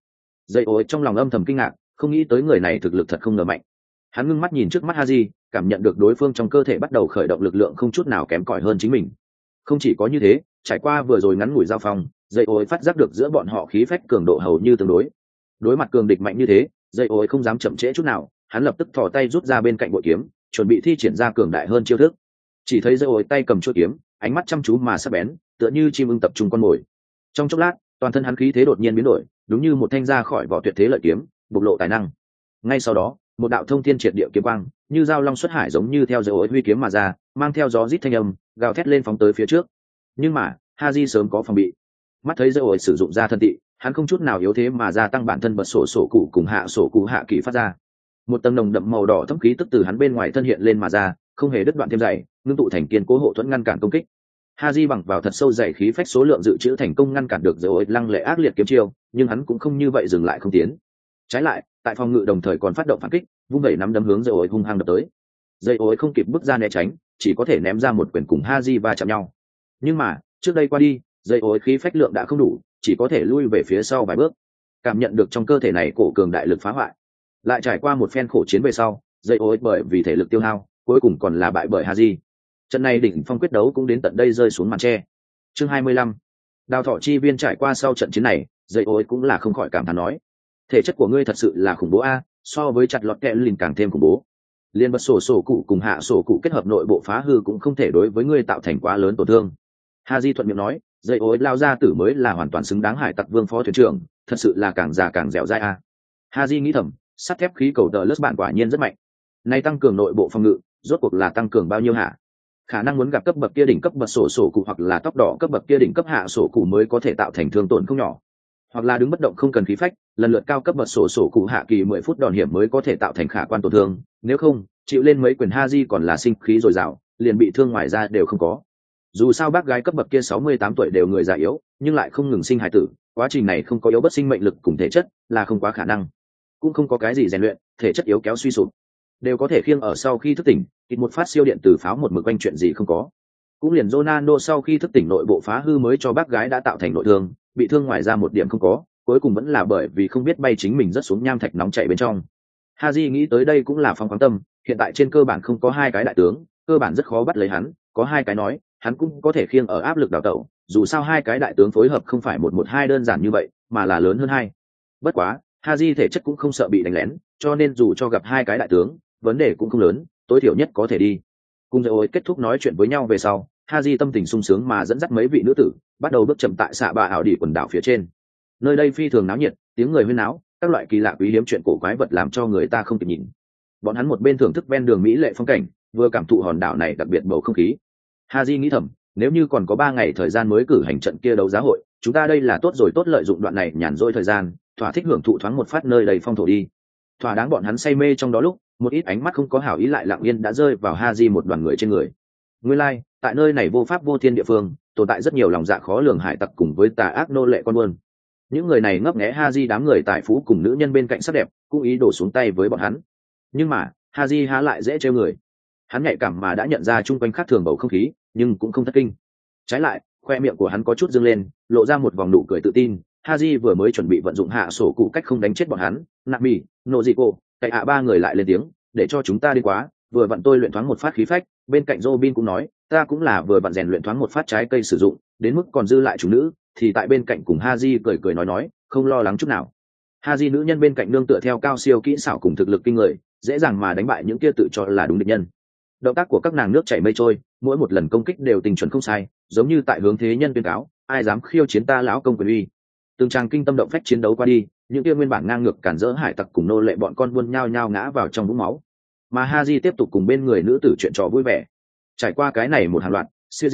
Dây ối trong lòng âm thầm kinh ngạc, không nghĩ tới người này thực lực thật không ngờ mạnh. Hắn ngưng mắt nhìn trước mắt Haji, cảm nhận được đối phương trong cơ thể bắt đầu khởi động lực lượng không chút nào kém cỏi hơn chính mình. Không chỉ có như thế, trải qua vừa rồi ngắn ngủi giao phong, dây ối phát giác được giữa bọn họ khí phách cường độ hầu như tương đối. Đối mặt cường địch mạnh như thế, dây ối không dám chậm trễ chút nào, hắn lập tức thò tay rút ra bên cạnh bội kiếm, chuẩn bị thi triển ra cường đại hơn chiêu thức. Chỉ thấy dây ối tay cầm chuôi kiếm, ánh mắt chăm chú mà sắc bén, tựa như chim ưng tập trung con mồi. Trong chốc lát, toàn thân hắn khí thế đột nhiên biến đổi, đúng như một thanh ra khỏi vỏ tuyệt thế lợi kiếm, bộc lộ tài năng. Ngay sau đó, một đạo thông thiên triệt địa kiếm quang, như dao long xuất hải giống như theo dây ối huy kiếm mà ra, mang theo gió rít thanh âm, gào thét lên phóng tới phía trước. Nhưng mà, Haji sớm có phòng bị. Mắt thấy dây ối sử dụng ra thân tị, hắn không chút nào yếu thế mà gia tăng bản thân bật sổ cụ cùng hạ sổ cụ hạ kỳ phát ra. Một tầng nồng đậm màu đỏ thâm khí tức từ hắn bên ngoài thân hiện lên mà ra, không hề đứt đoạn thêm dày, ngưng tụ thành kiên cố hộ thuẫn ngăn cản công kích. Haji bằng vào thật sâu dày khí phách số lượng dự trữ thành công ngăn cản được dây ối lăng lệ ác liệt kiếm chiêu, nhưng hắn cũng không như vậy dừng lại không tiến. Trái lại, tại phòng ngự đồng thời còn phát động phản kích, vung vẩy nắm đấm hướng dây ối hung hăng đập tới. Dây ối không kịp bước ra né tránh, chỉ có thể ném ra một quyền cùng Haji va chạm nhau. Nhưng mà, trước đây qua đi, dây ối khí phách lượng đã không đủ, chỉ có thể lui về phía sau vài bước. Cảm nhận được trong cơ thể này cổ cường đại lực phá hoại, lại trải qua một phen khổ chiến về sau, dây ối bởi vì thể lực tiêu hao, cuối cùng còn là bại bởi Haji. Trận này đỉnh phong quyết đấu cũng đến tận đây rơi xuống màn tre. Chương 25. Đào thọ chi viên trải qua sau trận chiến này, dây ối cũng là không khỏi cảm thán nói: thể chất của ngươi thật sự là khủng bố a, so với chặt lọt kẹ lìn càng thêm khủng bố. Liên bật sổ cụ cùng hạ sổ cụ kết hợp nội bộ phá hư cũng không thể đối với ngươi tạo thành quá lớn tổn thương. Haji thuận miệng nói, dây ối lao ra tử mới là hoàn toàn xứng đáng hải tặc vương phó thuyền trưởng, thật sự là càng già càng dẻo dai a. Haji nghĩ thầm, sắt thép khí cầu tờ lớp bạn quả nhiên rất mạnh. Nay tăng cường nội bộ phòng ngự, rốt cuộc là tăng cường bao nhiêu hả? Khả năng muốn gặp cấp bậc kia đỉnh cấp bật sổ cụ hoặc là tóc đỏ cấp bậc kia đỉnh cấp hạ sổ cụ mới có thể tạo thành thương tổn không nhỏ, hoặc là đứng bất động không cần khí phách, lần lượt cao cấp bật sổ cụ hạ kỳ 10 phút đòn hiểm mới có thể tạo thành khả quan tổn thương, nếu không chịu lên mấy quyền Haji còn là sinh khí dồi dào, liền bị thương ngoài ra đều không có. Dù sao bác gái cấp bậc kia 68 tuổi đều người già yếu, nhưng lại không ngừng sinh hài tử, quá trình này không có yếu bất sinh mệnh lực cùng thể chất là không quá khả năng, cũng không có cái gì rèn luyện, thể chất yếu kéo suy sụp đều có thể khiêng ở sau khi thức tỉnh, kịp một phát siêu điện từ pháo một mực quanh chuyện gì không có. Cũng liền Ronaldo sau khi thức tỉnh nội bộ phá hư mới cho bác gái đã tạo thành nội thương, bị thương ngoài ra một điểm không có, cuối cùng vẫn là bởi vì không biết bay chính mình rất xuống nham thạch nóng chảy bên trong. Haji nghĩ tới đây cũng là phóng khoáng tâm, hiện tại trên cơ bản không có hai cái đại tướng, cơ bản rất khó bắt lấy hắn, có hai cái nói, hắn cũng có thể khiêng ở áp lực đào tẩu, dù sao hai cái đại tướng phối hợp không phải 1-1-2 đơn giản như vậy, mà là lớn hơn hai. Bất quá, Haji thể chất cũng không sợ bị đánh lén, cho nên dù cho gặp hai cái đại tướng, vấn đề cũng không lớn, tối thiểu nhất có thể đi. Cùng rồi kết thúc nói chuyện với nhau về sau, Haji tâm tình sung sướng mà dẫn dắt mấy vị nữ tử bắt đầu bước chậm tại xạ bạ ảo đỉ quần đảo phía trên. Nơi đây phi thường náo nhiệt, tiếng người huyên náo, các loại kỳ lạ quý hiếm chuyện cổ quái vật làm cho người ta không kịp nhìn. Bọn hắn một bên thưởng thức ven đường mỹ lệ phong cảnh, vừa cảm thụ hòn đảo này đặc biệt bầu không khí. Haji nghĩ thầm, nếu như còn có 3 ngày thời gian mới cử hành trận kia đấu giá hội, chúng ta đây là tốt rồi, tốt lợi dụng đoạn này nhàn rỗi thời gian, thỏa thích hưởng thụ thoáng một phát nơi đầy phong thổ đi. Thỏa đáng bọn hắn say mê trong đó lúc, một ít ánh mắt không có hảo ý lại lặng yên đã rơi vào Haji một đoàn người trên người. Nguyên lai, tại nơi này vô pháp vô thiên địa phương, tồn tại rất nhiều lòng dạ khó lường hải tặc cùng với tà ác nô lệ con buôn. Những người này ngấp nghé Haji đám người tài phú cùng nữ nhân bên cạnh sắc đẹp, cũng ý đổ xuống tay với bọn hắn. Nhưng mà, Haji há lại dễ trêu người. Hắn nhạy cảm mà đã nhận ra chung quanh khác thường bầu không khí, nhưng cũng không thất kinh. Trái lại, khoe miệng của hắn có chút dương lên, lộ ra một vòng nụ cười tự tin. Haji vừa mới chuẩn bị vận dụng hạ sổ cụ cách không đánh chết bọn hắn, Nami, Nojiko, tại ba người lại lên tiếng, để cho chúng ta đi quá, vừa vặn tôi luyện thoáng một phát khí phách. Bên cạnh Robin cũng nói, ta cũng là vừa vặn rèn luyện thoáng một phát trái cây sử dụng, đến mức còn dư lại chủ nữ, thì tại bên cạnh cùng Haji cười cười nói, không lo lắng chút nào. Haji nữ nhân bên cạnh nương tựa theo cao siêu kỹ xảo cùng thực lực kinh người, dễ dàng mà đánh bại những kia tự cho là đúng địch nhân. Động tác của các nàng nước chảy mây trôi, mỗi một lần công kích đều tình chuẩn không sai, giống như tại hướng thế nhân tuyên cáo, ai dám khiêu chiến ta lão công quyền uy. Từng tràng kinh tâm động phách chiến đấu qua đi, những kia nguyên bản ngang ngược cản rỡ hải tặc cùng nô lệ bọn con buôn nhao nhao ngã vào trong vũng máu, mà Haji tiếp tục cùng bên người nữ tử chuyện trò vui vẻ. Trải qua cái này một hàng loạt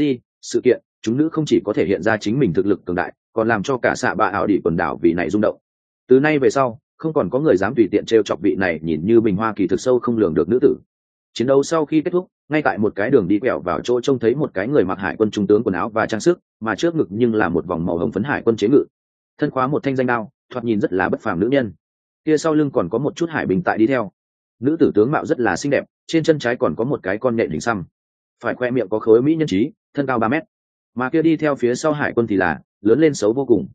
sự kiện, chúng nữ không chỉ có thể hiện ra chính mình thực lực cường đại, còn làm cho cả xạ bạ ảo đỉ quần đảo vị này rung động. Từ nay về sau, không còn có người dám tùy tiện trêu chọc vị này nhìn như bình hoa kỳ thực sâu không lường được nữ tử. Chiến đấu sau khi kết thúc, ngay tại một cái đường đi quẹo vào chỗ trông thấy một cái người mặc hải quân trung tướng quần áo và trang sức, mà trước ngực nhưng là một vòng màu hồng phấn hải quân chế ngự, thân khóa một thanh danh đao, thoạt nhìn rất là bất phàm nữ nhân. Kia sau lưng còn có một chút hải bình tại đi theo. Nữ tử tướng mạo rất là xinh đẹp, trên chân trái còn có một cái con nện hình xăm, phải khoe miệng có khối mỹ nhân trí, thân cao 3 mét. Mà kia đi theo phía sau hải quân thì là lớn lên xấu vô cùng.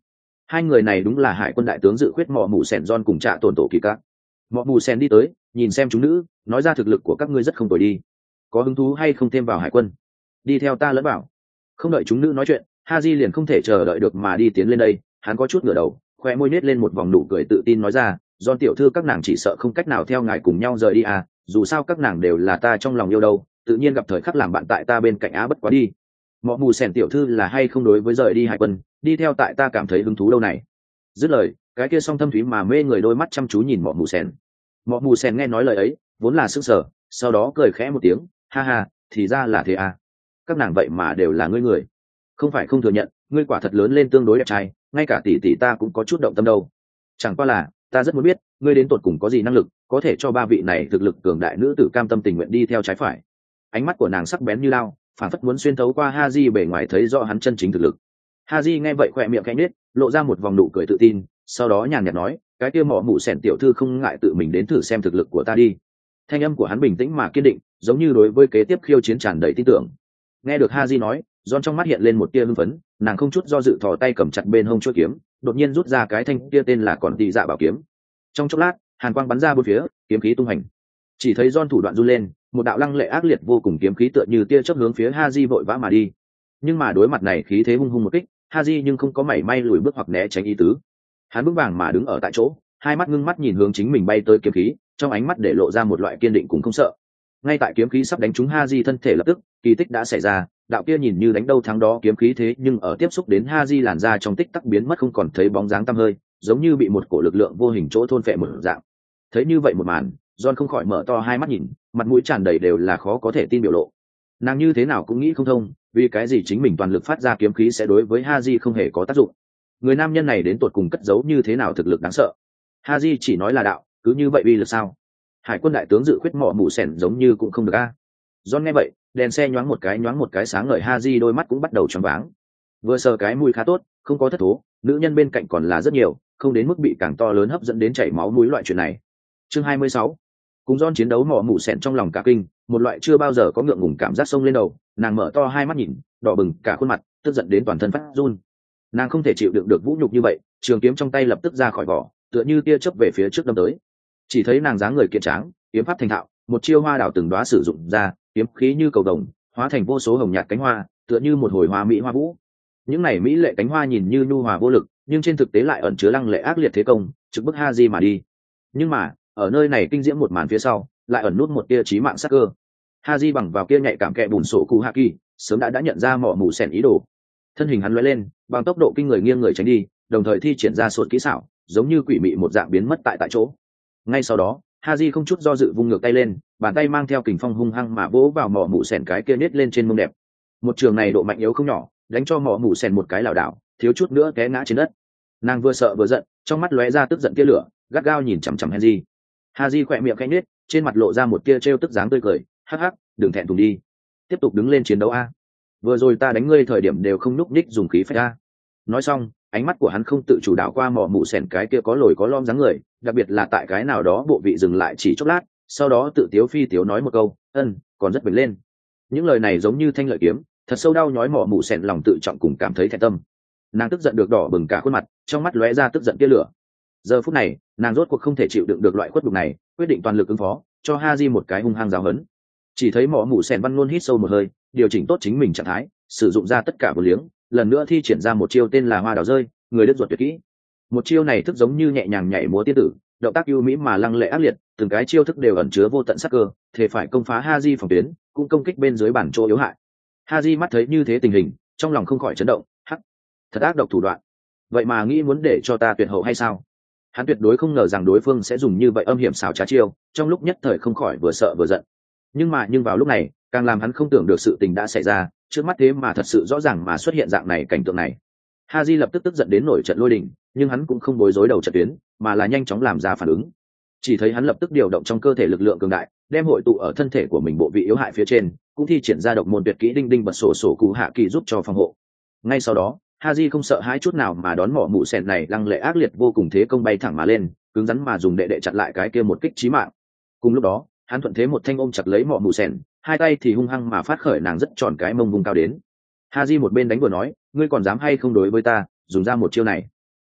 Hai người này đúng là hải quân đại tướng dự khuyết mọ mù sèn John cùng trạ tổn tổ kỳ các. Mọ mù sèn đi tới, nhìn xem chúng nữ, nói ra thực lực của các ngươi rất không tồi đi. Có hứng thú hay không thêm vào hải quân? Đi theo ta lẫn bảo. Không đợi chúng nữ nói chuyện, Haji liền không thể chờ đợi được mà đi tiến lên đây. Hắn có chút ngửa đầu, khoe môi nết lên một vòng nụ cười tự tin nói ra, John tiểu thư các nàng chỉ sợ không cách nào theo ngài cùng nhau rời đi à, dù sao các nàng đều là ta trong lòng yêu đâu, tự nhiên gặp thời khắc làm bạn tại ta bên cạnh á bất quá đi. Mọ mù sèn tiểu thư là hay không đối với rời đi hải quân, đi theo tại ta cảm thấy hứng thú đâu này. Dứt lời, cái kia song thâm thúy mà mê người đôi mắt chăm chú nhìn mọ mù sèn. Mọ mù sèn nghe nói lời ấy, vốn là sững sờ, sau đó cười khẽ một tiếng, ha ha, thì ra là thế à. Các nàng vậy mà đều là ngươi người. Không phải không thừa nhận, ngươi quả thật lớn lên tương đối đẹp trai, ngay cả tỷ tỷ ta cũng có chút động tâm đâu. Chẳng qua là, ta rất muốn biết, ngươi đến tột cùng có gì năng lực, có thể cho ba vị này thực lực cường đại nữ tử cam tâm tình nguyện đi theo trái phải. Ánh mắt của nàng sắc bén như lao, phản phất muốn xuyên thấu qua Haji bề ngoài thấy rõ hắn chân chính thực lực. Haji nghe vậy khỏe miệng khẽ nhếch, lộ ra một vòng nụ cười tự tin, sau đó nhàn nhạt nói, cái kia mọ mụ sẻn tiểu thư không ngại tự mình đến thử xem thực lực của ta đi. Thanh âm của hắn bình tĩnh mà kiên định, giống như đối với kế tiếp khiêu chiến tràn đầy tin tưởng. Nghe được Haji nói, John trong mắt hiện lên một tia hưng phấn, nàng không chút do dự thò tay cầm chặt bên hông chuôi kiếm, đột nhiên rút ra cái thanh kia tên là còn tỳ dạ bảo kiếm. Trong chốc lát, hàn quang bắn ra bốn phía, kiếm khí tung hành. Chỉ thấy John thủ đoạn run lên, một đạo lăng lệ ác liệt vô cùng kiếm khí tựa như tia chớp hướng phía Haji vội vã mà đi. Nhưng mà đối mặt này khí thế hung hung một kích, Haji nhưng không có mảy may lùi bước hoặc né tránh ý tứ. Hắn vững vàng mà đứng ở tại chỗ, hai mắt ngưng mắt nhìn hướng chính mình bay tới kiếm khí, trong ánh mắt để lộ ra một loại kiên định cùng không sợ. Ngay tại kiếm khí sắp đánh trúng Haji thân thể lập tức, kỳ tích đã xảy ra, đạo kia nhìn như đánh đâu thắng đó kiếm khí thế nhưng ở tiếp xúc đến Haji làn da trong tích tắc biến mất không còn thấy bóng dáng tăm hơi, giống như bị một cổ lực lượng vô hình chỗ thôn phệ một dạng. Thấy như vậy một màn, John không khỏi mở to hai mắt nhìn, mặt mũi tràn đầy đều là khó có thể tin biểu lộ. Nàng như thế nào cũng nghĩ không thông, vì cái gì chính mình toàn lực phát ra kiếm khí sẽ đối với Haji không hề có tác dụng. Người nam nhân này đến tột cùng cất giấu như thế nào thực lực đáng sợ. Haji chỉ nói là đạo, cứ như vậy uy lực sao? Hải quân đại tướng dự khuyết mọ mụ sẻn giống như cũng không được a. John nghe vậy, đèn xe nhoáng một cái sáng ngời, Haji đôi mắt cũng bắt đầu choáng váng. Vừa sờ cái mùi khá tốt, không có thất thố, nữ nhân bên cạnh còn là rất nhiều, không đến mức bị càng to lớn hấp dẫn đến chảy máu mũi loại chuyện này. Chương 26. Cùng John chiến đấu mọ mụ sẻn trong lòng cả kinh, một loại chưa bao giờ có ngượng ngùng cảm giác sông lên đầu, nàng mở to hai mắt nhìn, đỏ bừng cả khuôn mặt, tức giận đến toàn thân phát run. Nàng không thể chịu đựng được vũ nhục như vậy, trường kiếm trong tay lập tức ra khỏi vỏ, tựa như tia chớp về phía trước đâm tới. Chỉ thấy nàng dáng người kiện tráng, kiếm pháp thành thạo, một chiêu hoa đảo từng đóa sử dụng ra, kiếm khí như cầu vồng, hóa thành vô số hồng nhạt cánh hoa, tựa như một hồi hoa mỹ hoa vũ. Những này mỹ lệ cánh hoa nhìn như nhu hòa vô lực, nhưng trên thực tế lại ẩn chứa lăng lệ ác liệt thế công, trực bức Haji mà đi. Nhưng mà, ở nơi này kinh diễm một màn phía sau, lại ẩn nút một tia chí mạng sắc cơ. Haji bằng vào kia nhạy cảm kẽ bùn sổ cụ Haki, sớm đã nhận ra mọ mù sèn ý đồ. Thân hình hắn lóe lên, bằng tốc độ kinh người nghiêng người tránh đi, đồng thời thi triển ra sột kỹ xảo, giống như quỷ mị một dạng biến mất tại chỗ. Ngay sau đó, Haji không chút do dự vung ngược tay lên, bàn tay mang theo kình phong hung hăng mà vỗ vào mỏ mụ sèn cái kia nết lên trên mông đẹp. Một trường này độ mạnh yếu không nhỏ, đánh cho mỏ mụ sèn một cái lảo đảo, thiếu chút nữa té ngã trên đất. Nàng vừa sợ vừa giận, trong mắt lóe ra tức giận tia lửa, gắt gao nhìn chằm chằm Haji. Haji khỏe miệng khẽ nhếch, trên mặt lộ ra một tia trêu tức dáng tươi cười, hắc hắc, đừng thẹn thùng đi, tiếp tục đứng lên chiến đấu a. Vừa rồi ta đánh ngươi thời điểm đều không núp ních dùng khí phách a. Nói xong, ánh mắt của hắn không tự chủ đạo qua mỏ mụ sèn cái kia có lồi có lõm dáng người, đặc biệt là tại cái nào đó bộ vị dừng lại chỉ chốc lát, sau đó tự tiếu phi tiếu nói một câu, còn rất bền lên. Những lời này giống như thanh lợi kiếm, thật sâu đau nhói mỏ mụ sèn lòng tự trọng cùng cảm thấy thẹn tâm. Nàng tức giận được đỏ bừng cả khuôn mặt, trong mắt lóe ra tức giận tia lửa. Giờ phút này, nàng rốt cuộc không thể chịu đựng được loại khuất đục này, quyết định toàn lực ứng phó, cho Haji một cái hung hăng giáo hấn. Chỉ thấy mỏ mụ sèn văn luôn hít sâu một hơi, điều chỉnh tốt chính mình trạng thái, sử dụng ra tất cả vô liếng, lần nữa thi triển ra một chiêu tên là hoa đào rơi, người đứt ruột tuyệt kỹ. Một chiêu này thức giống như nhẹ nhàng nhảy múa tiên tử, động tác ưu mỹ mà lăng lệ ác liệt, từng cái chiêu thức đều ẩn chứa vô tận sắc cơ, thể phải công phá Haji phòng tuyến, cũng công kích bên dưới bản chỗ yếu hại. Haji mắt thấy như thế tình hình, trong lòng không khỏi chấn động, hắc, thật ác độc thủ đoạn. Vậy mà nghĩ muốn để cho ta tuyệt hậu hay sao? Hắn tuyệt đối không ngờ rằng đối phương sẽ dùng như vậy âm hiểm xảo trá chiêu, trong lúc nhất thời không khỏi vừa sợ vừa giận. Nhưng vào lúc này, càng làm hắn không tưởng được sự tình đã xảy ra, trước mắt thế mà thật sự rõ ràng mà xuất hiện dạng này cảnh tượng này. Haji lập tức tức giận đến nổi trận lôi đình, nhưng hắn cũng không bối rối đầu trận tuyến, mà là nhanh chóng làm ra phản ứng. Chỉ thấy hắn lập tức điều động trong cơ thể lực lượng cường đại, đem hội tụ ở thân thể của mình bộ vị yếu hại phía trên, cũng thi triển ra độc môn tuyệt kỹ đinh đinh bật sổ sổ cụ hạ kỳ giúp cho phòng hộ. Ngay sau đó, Haji không sợ hãi chút nào mà đón mỏ mụ sèn này lăng lệ ác liệt vô cùng thế công bay thẳng mà lên, cứng rắn mà dùng đệ chặn lại cái kia một kích chí mạng. Cùng lúc đó, hắn thuận thế một thanh ôm chặt lấy mỏ mụ sèn, hai tay thì hung hăng mà phát khởi nàng rất tròn cái mông vùng cao đến. Haji một bên đánh vừa nói, ngươi còn dám hay không đối với ta dùng ra một chiêu này?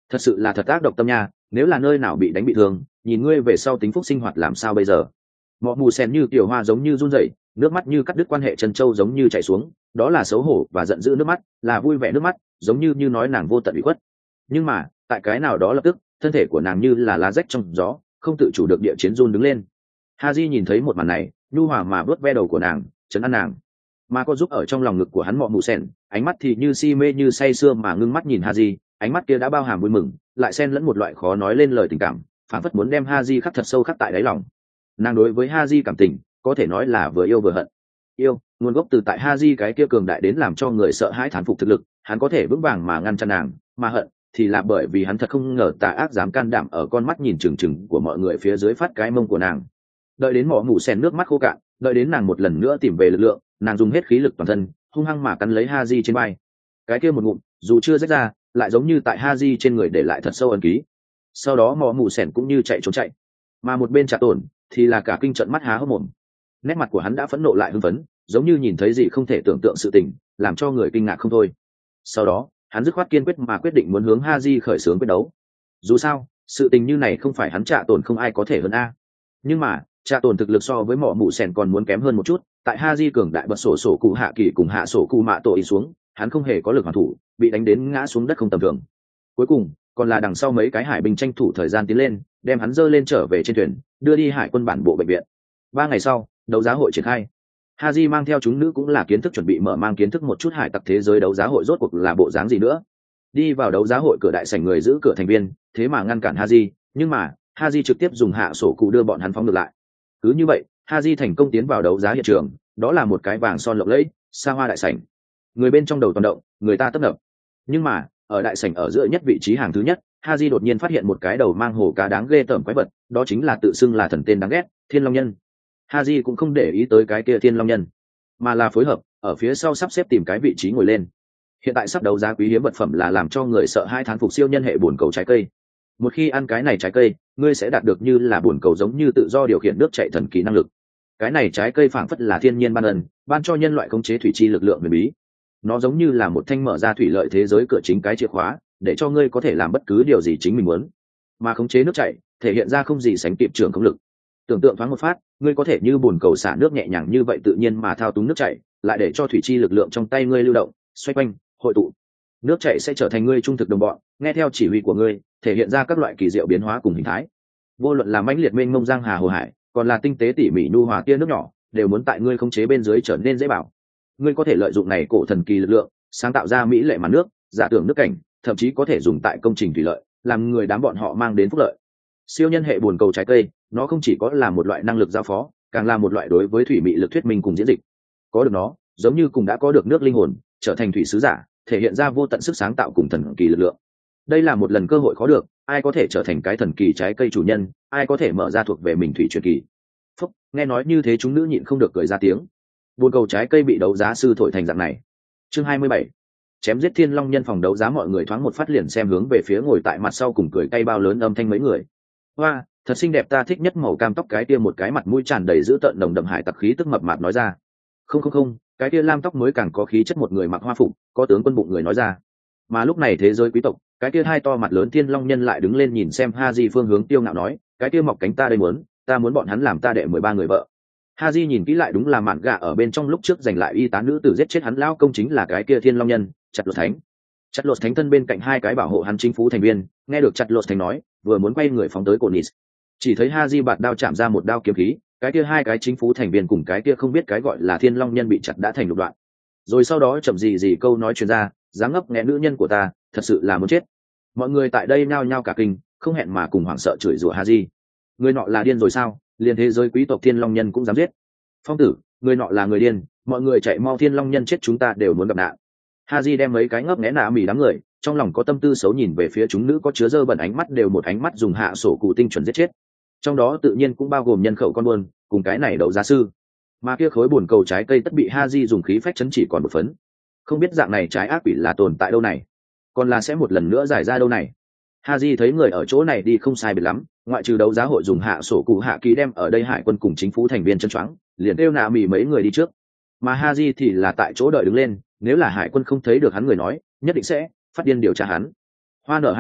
Thật sự là thật ác độc tâm nha, nếu là nơi nào bị đánh bị thương, nhìn ngươi về sau tính phúc sinh hoạt làm sao bây giờ. Mọ mù sen như tiểu hoa giống như run rẩy, nước mắt như cắt đứt quan hệ chân châu giống như chảy xuống, đó là xấu hổ và giận dữ nước mắt, là vui vẻ nước mắt, giống như nói nàng vô tận ủy khuất. Nhưng mà tại cái nào đó lập tức thân thể của nàng như là lá rách trong gió, không tự chủ được địa chiến run đứng lên. Haji nhìn thấy một màn này, nhu hòa mà vớt ve đầu của nàng, trấn an nàng. Mà có giúp ở trong lòng ngực của hắn mọ mù sen, ánh mắt thì như si mê như say sưa mà ngưng mắt nhìn Haji, ánh mắt kia đã bao hàm vui mừng, lại xen lẫn một loại khó nói lên lời tình cảm, phản phất muốn đem Haji khắc thật sâu khắc tại đáy lòng. Nàng đối với Haji cảm tình có thể nói là vừa yêu vừa hận. Yêu nguồn gốc từ tại Haji cái kia cường đại đến làm cho người sợ hãi thán phục thực lực, hắn có thể vững vàng mà ngăn chặn nàng, mà hận thì là bởi vì hắn thật không ngờ tà ác dám can đảm ở con mắt nhìn chừng chừng của mọi người phía dưới phát cái mông của nàng. Đợi đến mỏ mù sen nước mắt khô cạn, đợi đến nàng một lần nữa tìm về lực lượng, nàng dùng hết khí lực toàn thân, hung hăng mà cắn lấy Haji trên vai. Cái kia một ngụm, dù chưa rách ra, lại giống như tại Haji trên người để lại thật sâu ấn ký. Sau đó mỏ mù sen cũng như chạy trốn chạy, mà một bên Trạ Tổn thì là cả kinh trận mắt há hốc mồm. Nét mặt của hắn đã phẫn nộ lại hưng phấn, giống như nhìn thấy gì không thể tưởng tượng sự tình, làm cho người kinh ngạc không thôi. Sau đó hắn dứt khoát kiên quyết mà quyết định muốn hướng Haji khởi xướng quyết đấu. Dù sao sự tình như này không phải hắn Trạ Tổn không ai có thể hơn a. Nhưng mà Trạ Tổn thực lực so với mỏ mù sen còn muốn kém hơn một chút, tại Haji cường đại bật sổ cụ hạ kỳ cùng hạ sổ cụ mạ tổ ý xuống, hắn không hề có lực hoàn thủ, bị đánh đến ngã xuống đất không tầm thường. Cuối cùng còn là đằng sau mấy cái hải binh tranh thủ thời gian tiến lên, đem hắn dơ lên trở về trên thuyền, đưa đi hải quân bản bộ bệnh viện. 3 ngày sau, đấu giá hội triển khai. Haji mang theo chúng nữ cũng là kiến thức chuẩn bị mở mang kiến thức một chút hải tặc thế giới đấu giá hội rốt cuộc là bộ dáng gì nữa. Đi vào đấu giá hội cửa đại sảnh người giữ cửa thành viên, thế mà ngăn cản Haji, nhưng mà Haji trực tiếp dùng hạ sổ cụ đưa bọn hắn phóng ngược lại. Cứ như vậy, Haji thành công tiến vào đấu giá hiện trường, đó là một cái vàng son lộng lẫy, xa hoa đại sảnh. Người bên trong đầu toàn động, người ta tấp nập. Nhưng mà, ở đại sảnh ở giữa nhất vị trí hàng thứ nhất, Haji đột nhiên phát hiện một cái đầu mang hổ cá đáng ghê tởm quái vật, đó chính là tự xưng là thần tên đáng ghét, Thiên Long Nhân. Haji cũng không để ý tới cái kia Thiên Long Nhân, mà là phối hợp ở phía sau sắp xếp tìm cái vị trí ngồi lên. Hiện tại sắp đấu giá quý hiếm vật phẩm là làm cho người sợ hai thán phục siêu nhân hệ buồn cầu trái cây. Một khi ăn cái này trái cây, ngươi sẽ đạt được như là buồn cầu giống như tự do điều khiển nước chảy thần kỳ năng lực. Cái này trái cây phảng phất là thiên nhiên ban ân, ban cho nhân loại khống chế thủy chi lực lượng huyền bí. Nó giống như là một thanh mở ra thủy lợi thế giới cửa chính cái chìa khóa, để cho ngươi có thể làm bất cứ điều gì chính mình muốn. Mà khống chế nước chảy, thể hiện ra không gì sánh kịp trường công lực. Tưởng tượng thoáng một phát, ngươi có thể như buồn cầu xả nước nhẹ nhàng như vậy tự nhiên mà thao túng nước chảy, lại để cho thủy chi lực lượng trong tay ngươi lưu động, xoay quanh, hội tụ. Nước chảy sẽ trở thành ngươi trung thực đồng bọn, nghe theo chỉ huy của ngươi, thể hiện ra các loại kỳ diệu biến hóa cùng hình thái. Vô luận là mãnh liệt mênh mông giang hà hồ hải, còn là tinh tế tỉ mỉ nhu hòa tia nước nhỏ, đều muốn tại ngươi khống chế bên dưới trở nên dễ bảo. Ngươi có thể lợi dụng này cổ thần kỳ lực lượng, sáng tạo ra mỹ lệ màn nước, giả tưởng nước cảnh, thậm chí có thể dùng tại công trình thủy lợi, làm người đám bọn họ mang đến phúc lợi. Siêu nhân hệ buồn cầu trái cây, nó không chỉ có là một loại năng lực giao phó, càng là một loại đối với thủy mị lực thuyết minh cùng diễn dịch. Có được nó, giống như cùng đã có được nước linh hồn, trở thành thủy sứ giả, thể hiện ra vô tận sức sáng tạo cùng thần kỳ lực lượng. Đây là một lần cơ hội khó được, ai có thể trở thành cái thần kỳ trái cây chủ nhân, ai có thể mở ra thuộc về mình thủy truyền kỳ. Phúc, nghe nói như thế chúng nữ nhịn không được cười ra tiếng. Buồn cầu trái cây bị đấu giá sư thổi thành dạng này. Chương 27. Chém giết Thiên Long Nhân phòng đấu giá mọi người thoáng một phát liền xem hướng về phía ngồi tại mặt sau cùng cười cay bao lớn âm thanh mấy người. Hoa, thật xinh đẹp, ta thích nhất màu cam tóc cái kia một cái mặt mũi tràn đầy dữ tợn nồng đậm hải tặc khí tức mập mạp nói ra. Không, cái kia lam tóc mới càng có khí chất một người mặc hoa phục, có tướng quân bụng người nói ra. Mà lúc này thế giới quý tộc, cái kia hai to mặt lớn Thiên Long Nhân lại đứng lên nhìn xem Haji phương hướng tiêu ngạo nói, cái kia mọc cánh ta đây muốn, ta muốn bọn hắn làm ta đệ 13 người vợ. Haji nhìn kỹ lại đúng là mạn gà ở bên trong lúc trước giành lại y tá nữ tử giết chết hắn lão công chính là cái kia Thiên Long Nhân, Chặt Lột Thánh. Chặt Lột Thánh thân bên cạnh hai cái bảo hộ hắn chính phủ thành viên, nghe được Chặt Lột Thánh nói, vừa muốn quay người phóng tới Conis. Chỉ thấy Haji bạt đao chạm ra một đao kiếm khí, cái kia hai cái chính phủ thành viên cùng cái kia không biết cái gọi là Thiên Long Nhân bị chặt đã thành lục đoạn. Rồi sau đó chậm gì câu nói truyền ra, dáng ngấp nghé nữ nhân của ta, thật sự là muốn chết. Mọi người tại đây nhao nhao cả kinh, không hẹn mà cùng hoảng sợ chửi rủa Haji. Người nọ là điên rồi sao? Liền thế giới quý tộc Thiên Long Nhân cũng dám giết. Phong tử, người nọ là người điên, mọi người chạy mau, Thiên Long Nhân chết chúng ta đều muốn gặp nạn. Haji đem mấy cái ngấp nghé nạ mì đám người, trong lòng có tâm tư xấu nhìn về phía chúng nữ có chứa dơ bẩn ánh mắt đều một ánh mắt dùng hạ sổ cụ tinh chuẩn giết chết. Trong đó tự nhiên cũng bao gồm nhân khẩu con buôn, cùng cái này đấu giá sư. Mà kia khối buồn cầu trái cây tất bị Haji dùng khí phách chấn chỉ còn một phấn. Không biết dạng này trái ác quỷ là tồn tại đâu này, còn là sẽ một lần nữa giải ra đâu này. Haji thấy người ở chỗ này đi không sai biệt lắm, ngoại trừ đấu giá hội dùng hạ sổ cụ hạ ký đem ở đây hải quân cùng chính phủ thành viên chân choáng, liền kêu nạ mì mấy người đi trước. Mà Haji thì là tại chỗ đợi đứng lên, nếu là hải quân không thấy được hắn người nói, nhất định sẽ phát điên điều tra hắn. Hoa nở hai đóa,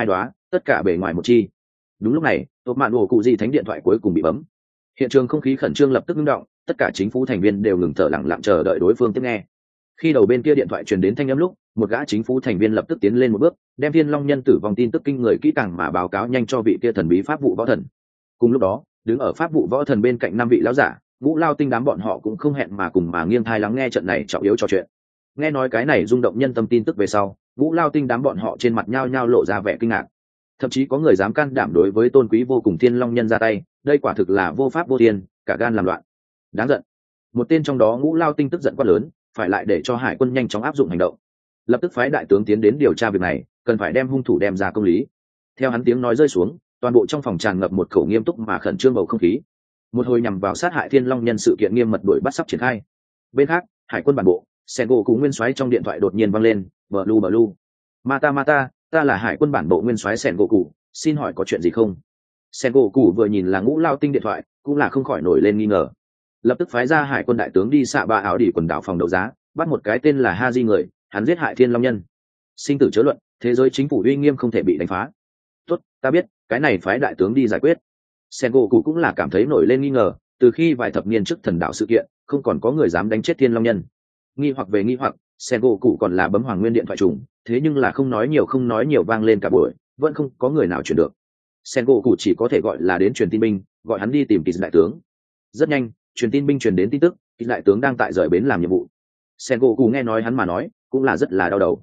tất cả bề ngoài một chi. Đúng lúc này, tộc mạn ổ cụ gì thánh điện thoại cuối cùng bị bấm. Hiện trường không khí khẩn trương lập tức ngưng động, tất cả chính phủ thành viên đều ngừng thở lặng lặng chờ đợi đối phương tiếp nghe. Khi đầu bên kia điện thoại truyền đến thanh âm lúc, một gã chính phủ thành viên lập tức tiến lên một bước, đem Thiên Long nhân tử vong tin tức kinh người kỹ càng mà báo cáo nhanh cho vị kia thần bí pháp vụ võ thần. Cùng lúc đó, đứng ở pháp vụ võ thần bên cạnh 5 vị lão giả, Ngũ Lao Tinh đám bọn họ cũng không hẹn mà cùng mà nghiêng tai lắng nghe trận này trọng yếu trò chuyện. Nghe nói cái này rung động nhân tâm tin tức về sau, Ngũ Lao Tinh đám bọn họ trên mặt nhao nhao lộ ra vẻ kinh ngạc. Thậm chí có người dám can đảm đối với tôn quý vô cùng Thiên Long nhân ra tay, đây quả thực là vô pháp vô thiên, cả gan làm loạn. Đáng giận. Một tên trong đó Ngũ Lao Tinh tức giận quát lớn, phải lại để cho hải quân nhanh chóng áp dụng hành động, lập tức phái đại tướng tiến đến điều tra việc này, cần phải đem hung thủ đem ra công lý. Theo hắn tiếng nói rơi xuống, toàn bộ trong phòng tràn ngập một khẩu nghiêm túc mà khẩn trương bầu không khí. Một hồi nhằm vào sát hại Thiên Long nhân sự kiện nghiêm mật đuổi bắt sắp triển khai. Bên khác, hải quân bản bộ, Sengoku nguyên soái trong điện thoại đột nhiên vang lên, "Blue, Mata, ta là hải quân bản bộ nguyên soái Sengoku, xin hỏi có chuyện gì không?" Sengoku vừa nhìn là Ngũ Lao Tinh điện thoại, cũng là không khỏi nổi lên nghi ngờ. Lập tức phái ra hải quân đại tướng đi xạ ba áo đỉ quần đảo phòng đấu giá, bắt một cái tên là Haji người, hắn giết hại Thiên Long nhân. Sinh tử chớ luận, thế giới chính phủ uy nghiêm không thể bị đánh phá. Tốt, ta biết, cái này phái đại tướng đi giải quyết. Sengoku cũng là cảm thấy nổi lên nghi ngờ, từ khi vài thập niên trước thần đạo sự kiện, không còn có người dám đánh chết Thiên Long nhân. Nghi hoặc về nghi hoặc, Sengoku còn là bấm Hoàng Nguyên điện thoại trùng, thế nhưng là không nói nhiều vang lên cả buổi, vẫn không có người nào chuyển được. Sengoku chỉ có thể gọi là đến truyền tin binh, gọi hắn đi tìm Kỳ đại tướng. Rất nhanh, truyền tin binh truyền đến tin tức, Kỳ đại tướng đang tại rời bến làm nhiệm vụ. Sengoku nghe nói hắn mà nói, cũng là rất là đau đầu.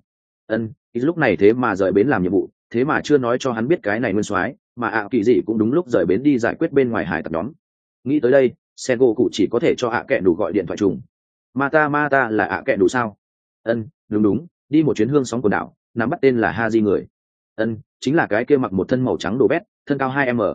Kỳ lúc này thế mà rời bến làm nhiệm vụ, thế mà chưa nói cho hắn biết cái này nguyên soái, mà Kỳ gì cũng đúng lúc rời bến đi giải quyết bên ngoài hải tặc nhóm. Nghĩ tới đây, Sengoku chỉ có thể cho kẹ đủ gọi điện thoại trùng. Mata là kẹ đủ sao? Đúng, đi một chuyến hương sóng quần đảo, nắm bắt tên là Haji người. Chính là cái kia mặc một thân màu trắng đồ bét, thân cao 2m.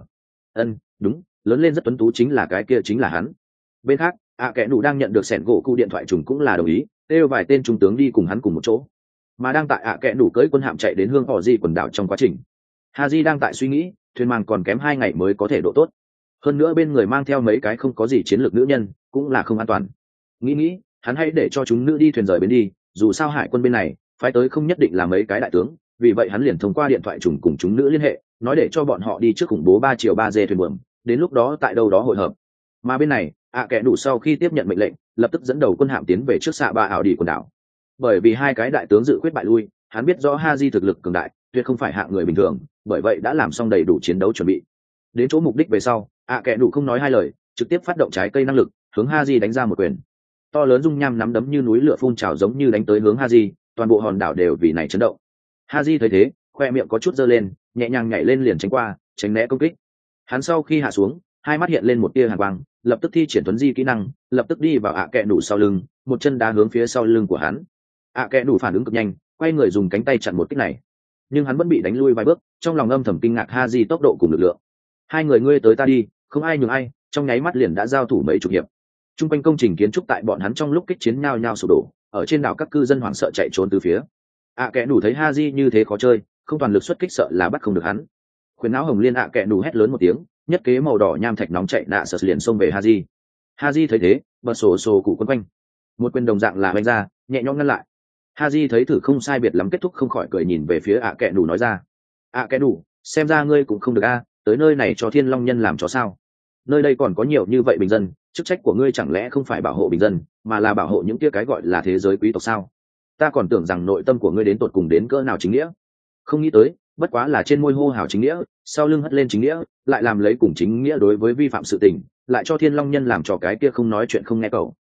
Đúng, lớn lên rất tuấn tú, chính là cái kia chính là hắn. Bên khác, kẹ đủ đang nhận được Sengoku điện thoại trùng cũng là đồng ý, kêu vài tên trung tướng đi cùng hắn cùng một chỗ. Mà đang tại kẹ đủ cưỡi quân hạm chạy đến hương họ di quần đảo trong quá trình, Haji đang tại suy nghĩ, thuyền màng còn kém 2 ngày mới có thể độ tốt. Hơn nữa bên người mang theo mấy cái không có gì chiến lược nữ nhân, cũng là không an toàn. Nghĩ, hắn hãy để cho chúng nữ đi thuyền rời bến đi, dù sao hải quân bên này phái tới không nhất định là mấy cái đại tướng, vì vậy hắn liền thông qua điện thoại trùng cùng chúng nữ liên hệ, nói để cho bọn họ đi trước khủng bố 3-3 thuyền buồm, đến lúc đó tại đâu đó hội hợp. Mà bên này, kẻ đủ sau khi tiếp nhận mệnh lệnh, lập tức dẫn đầu quân hạm tiến về trước xạ ba ảo đi quần đảo. Bởi vì hai cái đại tướng dự quyết bại lui, hắn biết rõ Haji thực lực cường đại, tuyệt không phải hạng người bình thường, bởi vậy đã làm xong đầy đủ chiến đấu chuẩn bị. Đến chỗ mục đích về sau, kẻ đủ không nói hai lời, trực tiếp phát động trái cây năng lực, hướng Haji đánh ra một quyền. To lớn dung nham nắm đấm như núi lửa phun trào giống như đánh tới hướng Haji, toàn bộ hòn đảo đều vì này chấn động. Haji thấy thế, khoe miệng có chút giơ lên, nhẹ nhàng nhảy lên liền tránh qua, tránh né công kích. Hắn sau khi hạ xuống, hai mắt hiện lên một tia hàn quang, lập tức thi triển tuấn di kỹ năng, lập tức đi vào kẻ đủ sau lưng, một chân đá hướng phía sau lưng của hắn. Kẻ đủ phản ứng cực nhanh, quay người dùng cánh tay chặn một kích này, nhưng hắn vẫn bị đánh lui vài bước, trong lòng âm thầm kinh ngạc Haji tốc độ cùng lực lượng. Hai người ngươi tới ta đi, không ai nhường ai, trong nháy mắt liền đã giao thủ mấy chục hiệp. Trung quanh công trình kiến trúc tại bọn hắn trong lúc kích chiến nhao nhao sụp đổ, ở trên đảo các cư dân hoảng sợ chạy trốn từ phía. Kẻ đủ thấy Haji như thế khó chơi, không toàn lực xuất kích sợ là bắt không được hắn. Khuyến áo hồng liên kẻ đủ hét lớn một tiếng, nhất kế màu đỏ nham thạch nóng chạy nạ sợ liền xông về Haji. Haji thấy thế, bật sổ cụ quấn quanh, một quyền đồng dạng là vung ra, nhẹ nhõm ngăn lại. Haji thấy thử không sai biệt lắm kết thúc, không khỏi cười nhìn về phía kẻ đủ nói ra: kẻ đủ, xem ra ngươi cũng không được tới nơi này cho Thiên Long nhân làm chó sao? Nơi đây còn có nhiều như vậy bình dân, chức trách của ngươi chẳng lẽ không phải bảo hộ bình dân, mà là bảo hộ những kia cái gọi là thế giới quý tộc sao? Ta còn tưởng rằng nội tâm của ngươi đến tột cùng đến cỡ nào chính nghĩa, không nghĩ tới bất quá là trên môi hô hào chính nghĩa, sau lưng hất lên chính nghĩa, lại làm lấy cùng chính nghĩa đối với vi phạm sự tình, lại cho Thiên Long nhân làm trò cái kia không nói chuyện không nghe cậu.